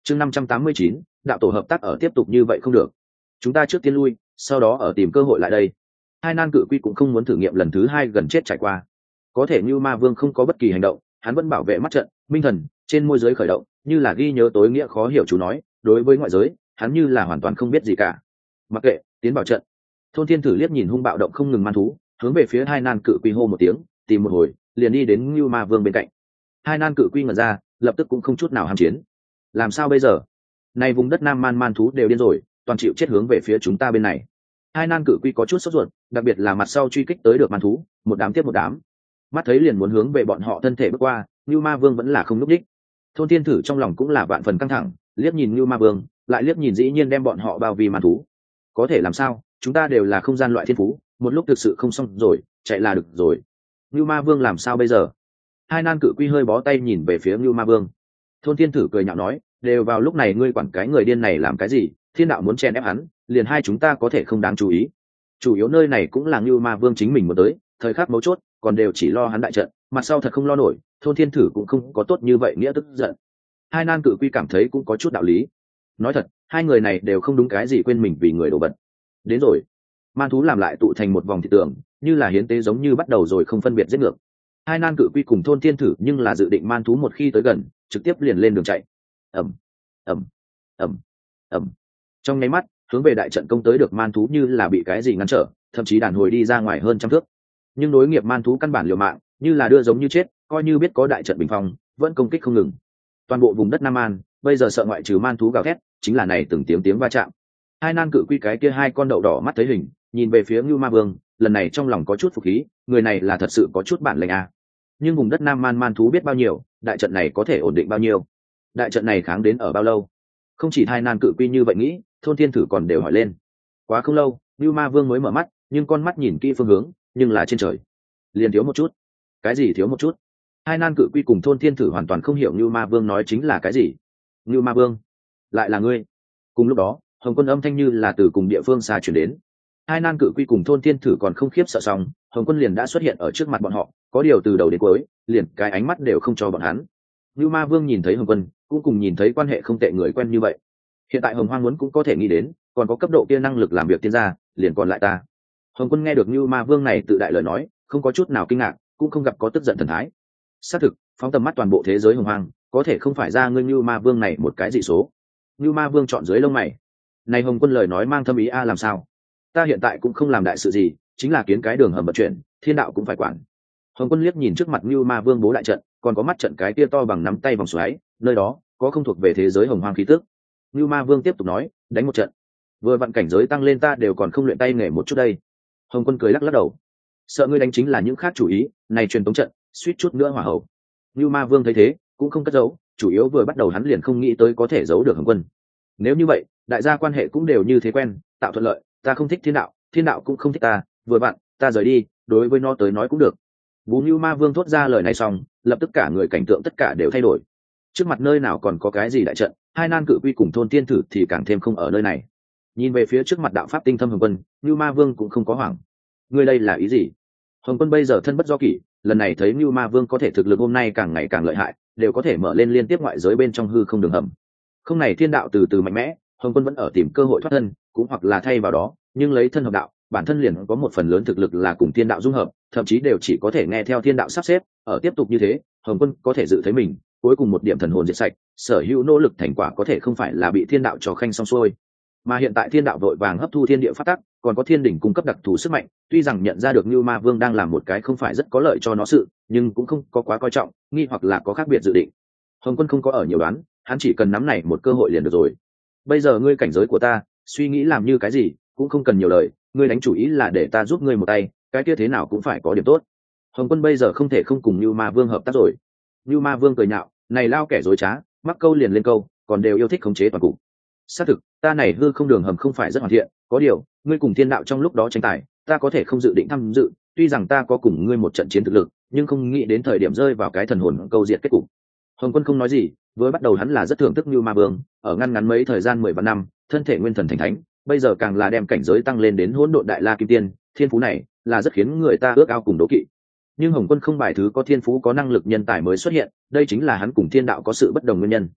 chương 589, đạo tổ hợp tác ở tiếp tục như vậy không được, chúng ta trước tiên lui, sau đó ở tìm cơ hội lại đây. Hai nan cự quy cũng không muốn thử nghiệm lần thứ hai gần chết trải qua. Có thể như ma vương không có bất kỳ hành động, hắn vẫn bảo vệ mắt trận minh thần trên môi giới khởi động, như là ghi nhớ tối nghĩa khó hiểu chú nói, đối với ngoại giới hắn như là hoàn toàn không biết gì cả. Mặc kệ, tiến vào trận. Thôn thiên thử liếc nhìn hung bạo động không ngừng man thú, hướng về phía hai nan cự quy hô một tiếng, tìm một hồi liền đi đến như ma vương bên cạnh. Hai nan cự quy ngẩn ra, lập tức cũng không chút nào ham chiến. Làm sao bây giờ? Này vùng đất nam man thú đều điên rồi, toàn chịu chết hướng về phía chúng ta bên này. Hai nan cự quy có chút sốt ruột, đặc biệt là mặt sau truy kích tới được man thú, một đám tiếp một đám, mắt thấy liền muốn hướng về bọn họ thân thể bước qua, như ma vương vẫn là không núp đích. Thôn thiên thử trong lòng cũng là vạn phần căng thẳng, liếc nhìn như ma vương, lại liếc nhìn dĩ nhiên đem bọn họ bao vì man thú. Có thể làm sao, chúng ta đều là không gian loại thiên phú, một lúc thực sự không xong rồi, chạy là được rồi. Như ma vương làm sao bây giờ? Hai nan cự quy hơi bó tay nhìn về phía như ma vương. Thôn thiên thử cười nhạo nói, đều vào lúc này ngươi quản cái người điên này làm cái gì? Thiên đạo muốn chen ép hắn, liền hai chúng ta có thể không đáng chú ý. Chủ yếu nơi này cũng là như ma vương chính mình muốn tới, thời khắc mấu chốt còn đều chỉ lo hắn đại trận, mặt sau thật không lo nổi. Thôn thiên thử cũng không có tốt như vậy nghĩa tức giận. Hai nan cự quy cảm thấy cũng có chút đạo lý. Nói thật, hai người này đều không đúng cái gì quên mình vì người đồ vật. Đến rồi, man thú làm lại tụ thành một vòng thị tường, như là hiến tế giống như bắt đầu rồi không phân biệt giết ngược. Hai nan cự quy cùng thôn thiên thử nhưng là dự định man thú một khi tới gần trực tiếp liền lên đường chạy. ầm ầm ầm ầm, trong nháy mắt hướng về đại trận công tới được man thú như là bị cái gì ngăn trở, thậm chí đàn hồi đi ra ngoài hơn trăm thước. Nhưng đối nghiệp man thú căn bản liều mạng, như là đưa giống như chết, coi như biết có đại trận bình phong vẫn công kích không ngừng. Toàn bộ vùng đất nam an bây giờ sợ ngoại trừ man thú gào thét, chính là này từng tiếng va chạm. Hai nan cự quy cái kia hai con đậu đỏ mắt thấy hình, nhìn về phía Ngưu Ma Vương, lần này trong lòng có chút phục khí, người này là thật sự có chút bản lĩnh à. Nhưng vùng đất nam man thú biết bao nhiêu, đại trận này có thể ổn định bao nhiêu, đại trận này kháng đến ở bao lâu? Không chỉ hai nan cự quy như vậy nghĩ, thôn thiên thử còn đều hỏi lên. Quá không lâu, Ngưu Ma Vương mới mở mắt, nhưng con mắt nhìn kỹ phương hướng, nhưng là trên trời liền thiếu một chút. Cái gì thiếu một chút? Hai nan cự quy cùng thôn thiên thử hoàn toàn không hiểu Ngưu Ma Vương nói chính là cái gì. Ngưu Ma Vương, lại là ngươi? Cùng lúc đó, Hồng Quân âm thanh như là từ cùng địa phương xa chuyển đến. Hai nan cự quy cùng thôn thiên thử còn không khiếp sợ xong, Hồng Quân liền đã xuất hiện ở trước mặt bọn họ, có điều từ đầu đến cuối liền cái ánh mắt đều không cho bọn hắn. Ngưu Ma Vương nhìn thấy Hồng Quân, cũng cùng nhìn thấy quan hệ không tệ người quen như vậy. Hiện tại Hồng Hoang muốn cũng có thể nghĩ đến, còn có cấp độ kia năng lực làm việc tiên gia, liền còn lại ta. Hồng Quân nghe được Ngưu Ma Vương này tự đại lời nói, không có chút nào kinh ngạc, cũng không gặp có tức giận thần thái. Xác thực, phóng tầm mắt toàn bộ thế giới Hồng Hoang, có thể không phải ra ngươi Ngưu Ma Vương này một cái dị số. Ngưu Ma Vương chọn dưới lông mày. Này Hồng Quân lời nói mang thâm ý a, làm sao? Ta hiện tại cũng không làm đại sự gì, chính là kiến cái đường hầm vận chuyển, thiên đạo cũng phải quản. Hồng Quân liếc nhìn trước mặt Ngưu Ma Vương bố đại trận, còn có mắt trận cái kia to bằng nắm tay vòng xoáy, nơi đó có không thuộc về thế giới Hồng Hoang khí tức. Ngưu Ma Vương tiếp tục nói, đánh một trận. Vừa vặn cảnh giới tăng lên ta đều còn không luyện tay nghề một chút đây. Hồng Quân cười lắc lắc đầu, sợ ngươi đánh chính là những khác chủ ý, này truyền tống trận, suýt chút nữa hỏa hậu. Ngưu Ma Vương thấy thế, cũng không cất giấu, chủ yếu vừa bắt đầu hắn liền không nghĩ tới có thể giấu được Hồng Quân. Nếu như vậy, đại gia quan hệ cũng đều như thế quen, tạo thuận lợi, ta không thích thiên đạo cũng không thích ta, vừa vặn, ta rời đi, đối với nó tới nói cũng được. Vũ Ngưu Ma Vương thốt ra lời này xong, lập tức cả người cảnh tượng tất cả đều thay đổi. Trước mặt nơi nào còn có cái gì đại trận, hai nan cự quy cùng thôn tiên thử thì càng thêm không ở nơi này. Nhìn về phía trước mặt đạo pháp tinh thâm Hồng Quân, Ngưu Ma Vương cũng không có hoảng. Ngươi đây là ý gì? Hồng Quân bây giờ thân bất do kỷ, lần này thấy Ngưu Ma Vương có thể thực lực hôm nay càng ngày càng lợi hại, đều có thể mở lên liên tiếp ngoại giới bên trong hư không đường hầm. Không này thiên đạo từ từ mạnh mẽ, Hồng Quân vẫn ở tìm cơ hội thoát thân, cũng hoặc là thay vào đó, nhưng lấy thân hợp đạo, bản thân liền có một phần lớn thực lực là cùng thiên đạo dung hợp, thậm chí đều chỉ có thể nghe theo thiên đạo sắp xếp, ở tiếp tục như thế, Hồng Quân có thể dự thấy mình, cuối cùng một điểm thần hồn diệt sạch, sở hữu nỗ lực thành quả có thể không phải là bị thiên đạo trò khanh xong xuôi. Mà hiện tại thiên đạo vội vàng hấp thu thiên địa phát tắc, còn có thiên đỉnh cung cấp đặc thù sức mạnh, tuy rằng nhận ra được Như Ma Vương đang làm một cái không phải rất có lợi cho nó sự, nhưng cũng không có quá coi trọng, nghi hoặc là có khác biệt dự định. Hồng Quân không có ở nhiều đoán, hắn chỉ cần nắm này một cơ hội liền được rồi. Bây giờ ngươi cảnh giới của ta, suy nghĩ làm như cái gì cũng không cần nhiều lời, ngươi đánh chủ ý là để ta giúp ngươi một tay, cái kia thế nào cũng phải có điểm tốt. Hồng Quân bây giờ không thể không cùng Như Ma Vương hợp tác rồi. Như Ma Vương cười nhạo, này lao kẻ dối trá, mắc câu liền lên câu, còn đều yêu thích khống chế toàn cục. Xác thực, ta này hư không đường hầm không phải rất hoàn thiện, có điều ngươi cùng thiên đạo trong lúc đó tranh tài, ta có thể không dự định tham dự, tuy rằng ta có cùng ngươi một trận chiến thực lực, nhưng không nghĩ đến thời điểm rơi vào cái thần hồn câu diệt kết cục. Hồng Quân không nói gì, với bắt đầu hắn là rất thưởng thức Như Ma Vương, ở ngăn ngắn mấy thời gian 10 vạn năm, thân thể nguyên thần thành thánh, bây giờ càng là đem cảnh giới tăng lên đến hỗn độn đại la kim tiên, thiên phú này là rất khiến người ta ước ao cùng đố kỵ. Nhưng Hồng Quân không bài thứ có thiên phú có năng lực nhân tài mới xuất hiện, đây chính là hắn cùng thiên đạo có sự bất đồng nguyên nhân.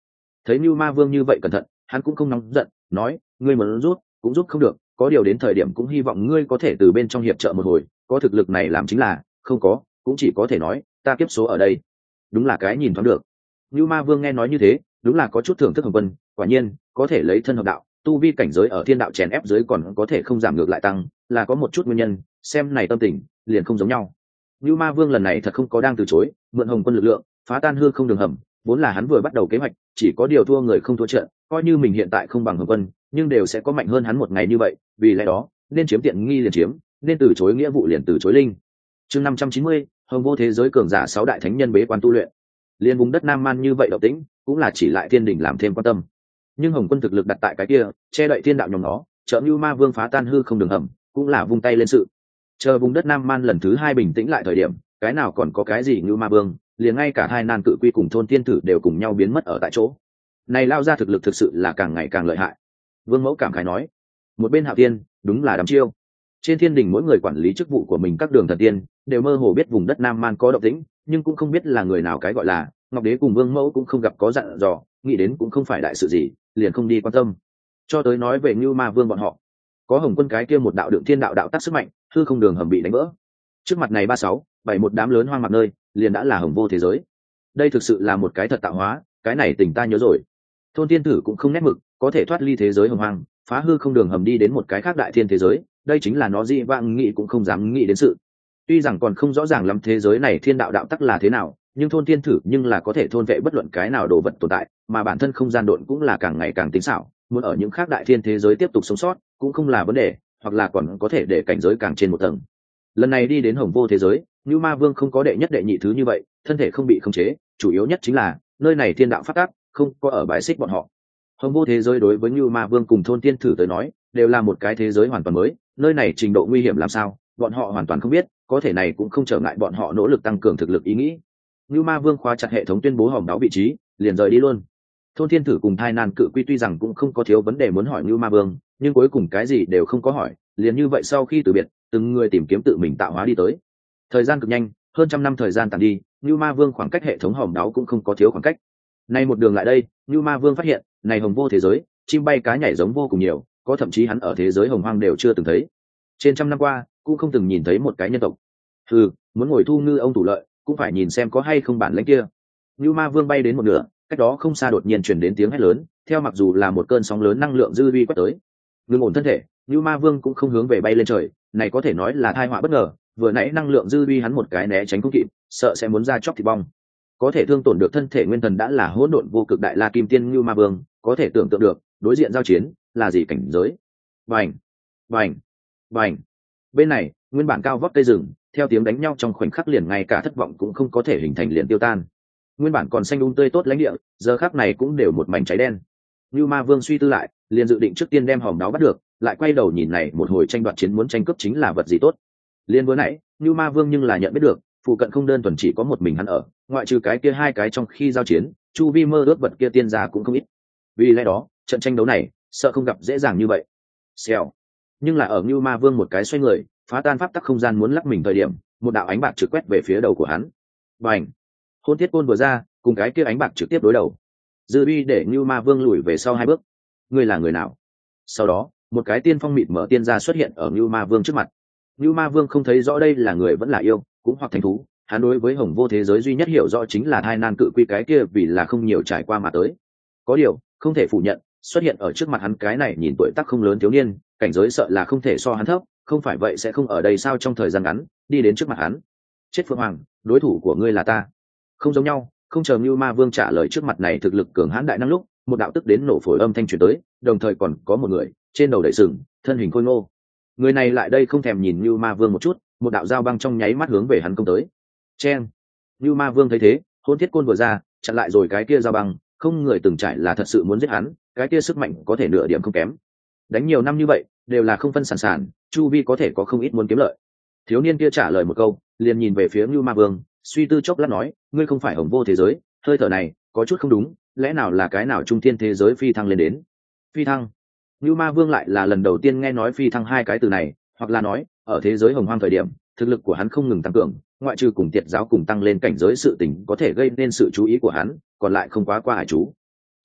Thấy Nưu Ma Vương như vậy cẩn thận, hắn cũng không nóng giận, nói, ngươi muốn rút cũng rút không được, có điều đến thời điểm cũng hy vọng ngươi có thể từ bên trong hiệp trợ một hồi, có thực lực này làm chính là, không có cũng chỉ có thể nói ta kiếp số ở đây. Đúng là cái nhìn thoáng được. Nưu Ma Vương nghe nói như thế, đúng là có chút thưởng thức Hồng Quân, quả nhiên có thể lấy thân hợp đạo, tu vi cảnh giới ở thiên đạo chèn ép dưới còn có thể không giảm ngược lại tăng, là có một chút nguyên nhân, xem này tâm tình liền không giống nhau. Nưu Ma Vương lần này thật không có đang từ chối, mượn Hồng Quân lực lượng phá tan hư không đường hầm, vốn là hắn vừa bắt đầu kế hoạch, chỉ có điều thua người không thua trận, coi như mình hiện tại không bằng Hồng Quân, nhưng đều sẽ có mạnh hơn hắn một ngày như vậy, vì lẽ đó, nên chiếm tiện nghi liền chiếm, nên từ chối nghĩa vụ liền từ chối linh. Chương 590, Hồng Vô thế giới cường giả 6 đại thánh nhân bế quan tu luyện. Liên vùng đất Nam Man như vậy động tĩnh, cũng là chỉ lại thiên đỉnh làm thêm quan tâm. Nhưng Hồng Quân thực lực đặt tại cái kia, che đậy thiên đạo nhóm nó, trợ Nưu Ma Vương phá tan hư không đường hầm, cũng là vung tay lên sự. Chờ vùng đất Nam Man lần thứ 2 bình tĩnh lại thời điểm, cái nào còn có cái gì Nưu Ma Vương, liền ngay cả hai nan cự quy cùng thôn tiên tử đều cùng nhau biến mất ở tại chỗ. Này lao ra thực lực thực sự là càng ngày càng lợi hại. Vương Mẫu cảm khái nói. Một bên Hạo Tiên, đúng là đắm chiêu. Trên thiên đình mỗi người quản lý chức vụ của mình các đường thần tiên, đều mơ hồ biết vùng đất Nam Man có động tĩnh, nhưng cũng không biết là người nào cái gọi là, Ngọc Đế cùng Vương Mẫu cũng không gặp có dặn dò, nghĩ đến cũng không phải đại sự gì, liền không đi quan tâm. Cho tới nói về Nưu Ma Vương bọn họ, có Hồng Quân cái kia một đạo đượng thiên đạo đạo tác sức mạnh, hư không đường hầm bị đánh vỡ. Trước mặt này 36, 7 một đám lớn hoang mạc nơi, liền đã là Hồng Vô thế giới. Đây thực sự là một cái thật tạo hóa, cái này tình ta nhớ rồi. Thôn tiên tử cũng không nét mực, có thể thoát ly thế giới hồng hoang, phá hư không đường hầm đi đến một cái khác đại thiên thế giới, đây chính là nó dị vãng nghĩ cũng không dám nghĩ đến sự. Tuy rằng còn không rõ ràng lắm thế giới này thiên đạo đạo tắc là thế nào, nhưng thôn tiên tử nhưng là có thể thôn vệ bất luận cái nào đồ vật tồn tại, mà bản thân không gian độn cũng là càng ngày càng tinh xảo, muốn ở những khác đại thiên thế giới tiếp tục sống sót cũng không là vấn đề, hoặc là còn có thể để cảnh giới càng trên một tầng. Lần này đi đến Hồng Vô thế giới, Nưu Ma Vương không có đệ nhất đệ nhị thứ như vậy, thân thể không bị khống chế, chủ yếu nhất chính là nơi này thiên đạo phát tác không có ở bài xích bọn họ. Hồng Vô thế giới đối với Nưu Ma Vương cùng thôn tiên tử tới nói đều là một cái thế giới hoàn toàn mới, nơi này trình độ nguy hiểm làm sao bọn họ hoàn toàn không biết, có thể này cũng không trở ngại bọn họ nỗ lực tăng cường thực lực ý nghĩ. Nưu Ma Vương khóa chặt hệ thống tuyên bố hòm đáo vị trí, liền rời đi luôn. Thôn tiên tử cùng thai nan cự quy tuy rằng cũng không có thiếu vấn đề muốn hỏi Nưu Ma Vương, nhưng cuối cùng cái gì đều không có hỏi, liền như vậy sau khi từ biệt, từng người tìm kiếm tự mình tạo hóa đi tới. Thời gian cực nhanh, hơn trăm năm thời gian tàn đi, Nưu Ma Vương khoảng cách hệ thống hòm đáo cũng không có thiếu khoảng cách. Nay một đường lại đây, Nưu Ma Vương phát hiện, này Hồng Vô thế giới, chim bay cá nhảy giống vô cùng nhiều, có thậm chí hắn ở thế giới hồng hoang đều chưa từng thấy. Trên trăm năm qua, cũng không từng nhìn thấy một cái nhân tộc. Muốn ngồi thu ngư ông thủ lợi, cũng phải nhìn xem có hay không bản lĩnh kia. Nưu Ma Vương bay đến một nửa, cách đó không xa đột nhiên truyền đến tiếng hét lớn, theo mặc dù là một cơn sóng lớn năng lượng dư vi quét tới. Ngưng ổn thân thể, Nưu Ma Vương cũng không hướng về bay lên trời, này có thể nói là tai họa bất ngờ, vừa nãy năng lượng dư vi hắn một cái né tránh không kịp, sợ sẽ muốn ra chóc thịt bong. Có thể thương tổn được thân thể nguyên thần đã là hỗn độn vô cực đại la kim tiên Nưu Ma Vương, có thể tưởng tượng được, đối diện giao chiến là gì cảnh giới. Bành, bành, bành. Bên này, nguyên bản cao vóc cây rừng, theo tiếng đánh nhau trong khoảnh khắc liền ngay cả thất vọng cũng không có thể hình thành liền tiêu tan. Nguyên bản còn xanh tươi tốt lãnh địa, giờ khắc này cũng đều một mảnh cháy đen. Nưu Ma Vương suy tư lại, liền dự định trước tiên đem hòm đáo bắt được, lại quay đầu nhìn này một hồi tranh đoạt chiến muốn tranh cướp chính là vật gì tốt. Liên vừa nãy, Nưu Ma Vương nhưng là nhận biết được, phụ cận không đơn thuần chỉ có một mình hắn ở, ngoại trừ cái kia hai cái trong khi giao chiến, chu vi mơ ước vật kia tiên gia cũng không ít. Vì lẽ đó, trận tranh đấu này, sợ không gặp dễ dàng như vậy. Xèo. Nhưng là ở Nưu Ma Vương một cái xoay người, phá tan pháp tắc không gian muốn lắc mình thời điểm, một đạo ánh bạc trực quét về phía đầu của hắn. Bành. Hôn thiết côn vừa ra, cùng cái kia ánh bạc trực tiếp đối đầu. Dư uy để Nưu Ma Vương lùi về sau 2 bước. Ngươi là người nào? Sau đó, một cái tiên phong mịt mở tiên gia xuất hiện ở Nưu Ma Vương trước mặt. Nưu Ma Vương không thấy rõ đây là người vẫn là yêu, cũng hoặc thánh thú, hắn đối với Hồng Vô thế giới duy nhất hiểu rõ chính là thai nan cự quy cái kia vì là không nhiều trải qua mà tới. Có điều, không thể phủ nhận, xuất hiện ở trước mặt hắn cái này nhìn tuổi tác không lớn thiếu niên, cảnh giới sợ là không thể so hắn thấp, không phải vậy sẽ không ở đây sao trong thời gian ngắn đi đến trước mặt hắn. Chết Phượng Hoàng, đối thủ của ngươi là ta. Không giống nhau, không chờ Nưu Ma Vương trả lời trước mặt này thực lực cường hãn đại năng lúc, một đạo tức đến nổ phổi âm thanh truyền tới, đồng thời còn có một người trên đầu đậy sừng, thân hình khôi ngô. Người này lại đây không thèm nhìn Nưu Ma Vương một chút, một đạo dao băng trong nháy mắt hướng về hắn công tới. Chen. Nưu Ma Vương thấy thế, hôn thiết côn vừa ra, chặn lại rồi cái kia dao băng, không người từng trải là thật sự muốn giết hắn, cái kia sức mạnh có thể nửa điểm không kém. Đánh nhiều năm như vậy, đều là không phân sản sản, chu vi có thể có không ít muốn kiếm lợi. Thiếu niên kia trả lời một câu, liền nhìn về phía Nưu Ma Vương, suy tư chốc lát nói, ngươi không phải Hồng Vô thế giới, hơi thở này có chút không đúng, lẽ nào là cái nào trung thiên thế giới phi thăng lên đến? Phi thăng? Nưu Ma Vương lại là lần đầu tiên nghe nói phi thăng hai cái từ này, hoặc là nói, ở thế giới hồng hoang thời điểm, thực lực của hắn không ngừng tăng cường, ngoại trừ cùng tiệt giáo cùng tăng lên cảnh giới sự tình có thể gây nên sự chú ý của hắn, còn lại không quá qua hải chú.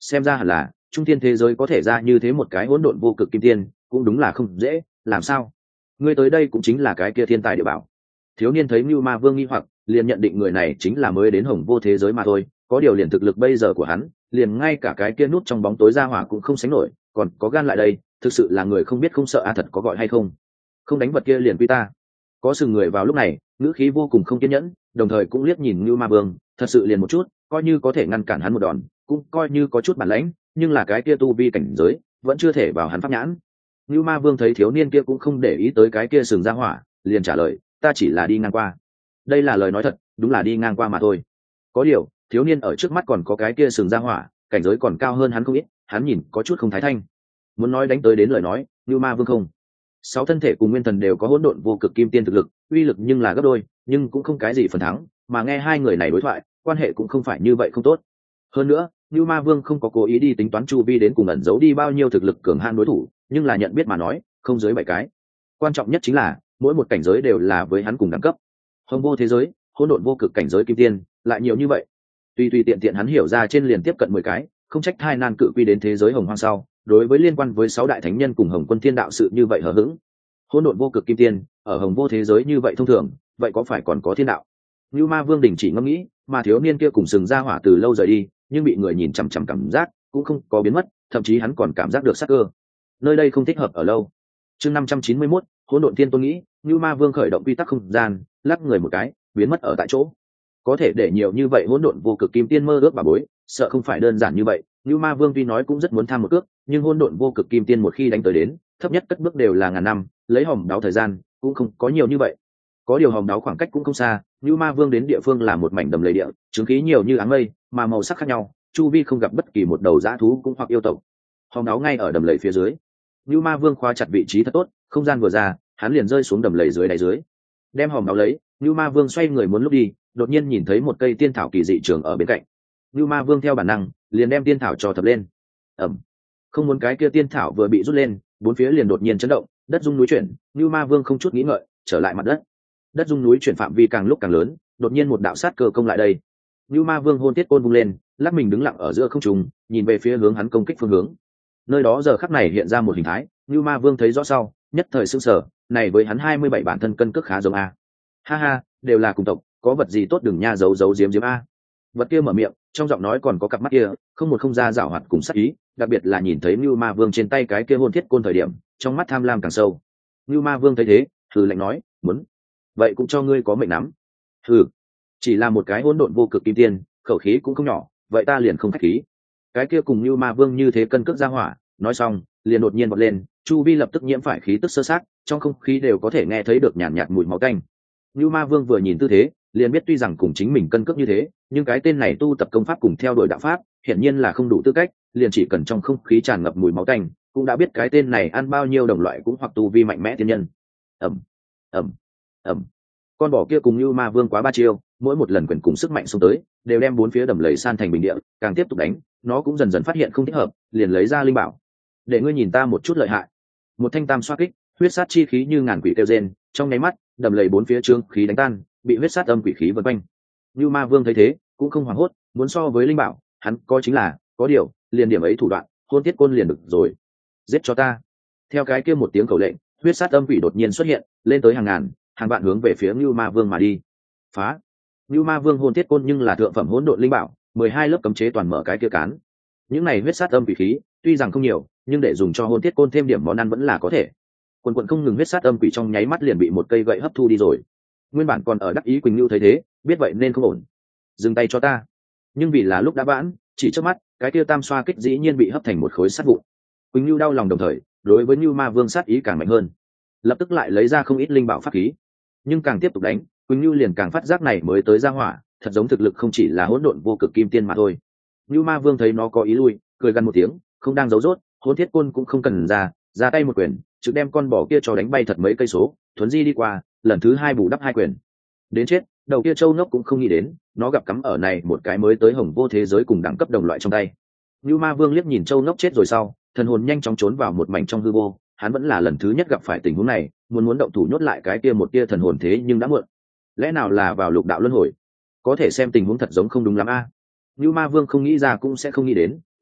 xem ra hẳn là trung tiên thế giới có thể ra như thế một cái hỗn độn vô cực kim tiên cũng đúng là không dễ. Làm sao ngươi tới đây cũng chính là cái kia thiên tài địa bảo? Thiếu niên thấy Nưu Ma Vương nghi hoặc, liền nhận định người này chính là mới đến hồng vô thế giới mà thôi. Có điều liền thực lực bây giờ của hắn, liền ngay cả cái kia nút trong bóng tối ra hỏa cũng không sánh nổi, còn có gan lại đây, thực sự là người không biết không sợ. Thật có gọi hay không? Không đánh vật kia liền quy ta. Có sừng người vào lúc này, ngữ khí vô cùng không kiên nhẫn, đồng thời cũng liếc nhìn Nưu Ma Vương, thật sự liền một chút, coi như có thể ngăn cản hắn một đòn, cũng coi như có chút bản lãnh, nhưng là cái kia tu vi cảnh giới, vẫn chưa thể vào hắn pháp nhãn. Nưu Ma Vương thấy thiếu niên kia cũng không để ý tới cái kia sừng ra hỏa, liền trả lời, ta chỉ là đi ngang qua. Đây là lời nói thật, đúng là đi ngang qua mà thôi. Có điều, thiếu niên ở trước mắt còn có cái kia sừng ra hỏa, cảnh giới còn cao hơn hắn không ít, hắn nhìn có chút không thái thanh. Muốn nói đánh tới đến lời nói, Nưu Ma Vương không. 6 thân thể cùng nguyên thần đều có hỗn độn vô cực kim tiên thực lực, uy lực nhưng là gấp đôi, nhưng cũng không cái gì phần thắng, mà nghe hai người này đối thoại, quan hệ cũng không phải như vậy không tốt. Hơn nữa, Nưu Ma Vương không có cố ý đi tính toán chu vi đến cùng ẩn giấu đi bao nhiêu thực lực cường hãn đối thủ, nhưng là nhận biết mà nói, không dưới 7 cái. Quan trọng nhất chính là, mỗi một cảnh giới đều là với hắn cùng đẳng cấp. Hồng vô thế giới, hỗn độn vô cực cảnh giới kim tiên, lại nhiều như vậy. Tùy tùy tiện tiện hắn hiểu ra trên liền tiếp cận 10 cái, không trách hai nan cự quy đến thế giới hồng hoang sau, đối với liên quan với 6 đại thánh nhân cùng Hồng Quân Thiên đạo sự như vậy hờ hững. Hỗn độn vô cực kim tiên, ở hồng vô thế giới như vậy thông thường, vậy có phải còn có thiên đạo? Nưu Ma Vương đình chỉ ngẫm nghĩ, mà thiếu niên kia cùng sừng ra hỏa từ lâu rời đi, nhưng bị người nhìn chằm chằm cảm giác cũng không có biến mất, thậm chí hắn còn cảm giác được sắc cơ. Nơi đây không thích hợp ở lâu. Chương 591, Hỗn độn thiên tôn nghĩ, Nưu Ma Vương khởi động quy tắc không gian, lắc người một cái, biến mất ở tại chỗ. Có thể để nhiều như vậy hỗn độn vô cực kim tiên mơ ước bà bối, sợ không phải đơn giản như vậy. Nưu Ma Vương tuy nói cũng rất muốn tham một cước, nhưng hỗn độn vô cực kim tiên một khi đánh tới đến, thấp nhất cất bước đều là ngàn năm, lấy hòm đáo thời gian cũng không có nhiều như vậy. Có điều hòm đáo khoảng cách cũng không xa, Nưu Ma Vương đến địa phương là một mảnh đầm lầy địa, chứng khí nhiều như áng mây, mà màu sắc khác nhau, chu vi không gặp bất kỳ một đầu dã thú cũng hoặc yêu tộc. Hòm đáo ngay ở đầm lầy phía dưới. Nưu Ma Vương khóa chặt vị trí thật tốt, không gian vừa ra, hắn liền rơi xuống đầm lầy dưới đáy dưới. Đem hòm đáo lấy, Nưu Ma Vương xoay người muốn lúc đi, đột nhiên nhìn thấy một cây tiên thảo kỳ dị trường ở bên cạnh. Nưu Ma Vương theo bản năng, liền đem tiên thảo cho thập lên. Ầm. Không muốn cái kia tiên thảo vừa bị rút lên, bốn phía liền đột nhiên chấn động, đất rung núi chuyển. Nưu Ma Vương không chút nghĩ ngợi, trở lại mặt đất. Đất rung núi chuyển phạm vi càng lúc càng lớn, đột nhiên một đạo sát cơ công lại đây. Nưu Ma Vương hôn tiết côn vung lên, lắc mình đứng lặng ở giữa không trung, nhìn về phía hướng hắn công kích phương hướng. Nơi đó giờ khắc này hiện ra một hình thái, Nưu Ma Vương thấy rõ sau, nhất thời sửng sở, này với hắn 27 bản thân cân cước khá giống a. Ha ha, đều là cùng tộc, có vật gì tốt đừng nha giấu giấu giếm giếm a. Vật kia mở miệng, trong giọng nói còn có cặp mắt kia, không một không ra giảo hoạt cùng sắc ý, đặc biệt là nhìn thấy Nưu Ma Vương trên tay cái kia hôn thiết côn thời điểm, trong mắt tham lam càng sâu. Nưu Ma Vương thấy thế, hừ lạnh nói, muốn, vậy cũng cho ngươi có mệnh nắm. Hừ, chỉ là một cái hỗn độn vô cực kim tiên, khẩu khí cũng không nhỏ, vậy ta liền không khách khí. Cái kia cùng Nưu Ma Vương như thế cân cước ra hỏa, nói xong, liền đột nhiên bật lên, chu vi lập tức nhiễm phải khí tức sơ sát, trong không khí đều có thể nghe thấy được nhàn nhạt mùi máu tanh. Nưu Ma Vương vừa nhìn tư thế, liền biết tuy rằng cùng chính mình cân cước như thế, nhưng cái tên này tu tập công pháp cùng theo đuổi đạo pháp, hiển nhiên là không đủ tư cách, liền chỉ cần trong không khí tràn ngập mùi máu tanh, cũng đã biết cái tên này ăn bao nhiêu đồng loại cũng hoặc tu vi mạnh mẽ tiên nhân. Ầm, ầm, ầm. Con bò kia cùng Nưu Ma Vương quá ba chiêu, mỗi một lần quyền cùng sức mạnh xông tới, đều đem bốn phía đầm lầy san thành bình địa, càng tiếp tục đánh, nó cũng dần dần phát hiện không thích hợp, liền lấy ra linh bảo. Để ngươi nhìn ta một chút lợi hại. Một thanh tam xoa kích, huyết sát chi khí như ngàn quỷ kêu rên, trong nháy mắt, đầm lầy bốn phía trướng khí đánh tan, bị huyết sát âm quỷ khí vây quanh. Nưu Ma Vương thấy thế, cũng không hoảng hốt, muốn so với linh bảo, hắn có chính là, có điều, liền điểm ấy thủ đoạn, hôn tiết côn liền được rồi. Giết cho ta. Theo cái kia một tiếng khẩu lệnh, huyết sát âm quỷ đột nhiên xuất hiện, lên tới hàng ngàn, hàng vạn hướng về phía Nưu Ma Vương mà đi. Phá. Nưu Ma Vương hôn tiết côn nhưng là thượng phẩm hỗn độn linh bảo, 12 lớp cấm chế toàn mở cái kia cán. Những này huyết sát âm quỷ khí, tuy rằng không nhiều, nhưng để dùng cho hôn tiết côn thêm điểm món ăn vẫn là có thể. Quần quần không ngừng huyết sát âm quỷ trong nháy mắt liền bị một cây gậy hấp thu đi rồi. Nguyên bản còn ở đắc ý Quỳnh Nưu thấy thế, biết vậy nên không ổn. Dừng tay cho ta. Nhưng vì là lúc đã vãn, chỉ trước mắt, cái kia tam xoa kích dĩ nhiên bị hấp thành một khối sắt vụn. Quỳnh Nưu đau lòng đồng thời, đối với Nưu Ma Vương sát ý càng mạnh hơn. Lập tức lại lấy ra không ít linh bảo pháp khí. Nhưng càng tiếp tục đánh, Quỳnh Nưu liền càng phát giác này mới tới ra hỏa, thật giống thực lực không chỉ là hỗn độn vô cực kim tiên mà thôi. Nưu Ma Vương thấy nó có ý lui, cười gần một tiếng, không đang giấu rốt, hỗn thiết côn cũng không cần ra tay một quyền, trực đem con bò kia cho đánh bay thật mấy cây số, thuấn di đi qua, lần thứ 2 bù đắp 2 quyền. Đến chết, đầu kia châu ngốc cũng không nghĩ đến, nó gặp cắm ở này một cái mới tới hồng vô thế giới cùng đẳng cấp đồng loại trong tay. Nưu Ma Vương liếc nhìn châu ngốc chết rồi sau, thần hồn nhanh chóng trốn vào một mảnh trong hư vô, hắn vẫn là lần thứ nhất gặp phải tình huống này, muốn động thủ nhốt lại cái kia một tia thần hồn thế nhưng đã muộn. Lẽ nào là vào lục đạo luân hồi? Có thể xem tình huống thật giống không đúng lắm a. Nưu Ma Vương không nghĩ ra cũng sẽ không nghĩ đến,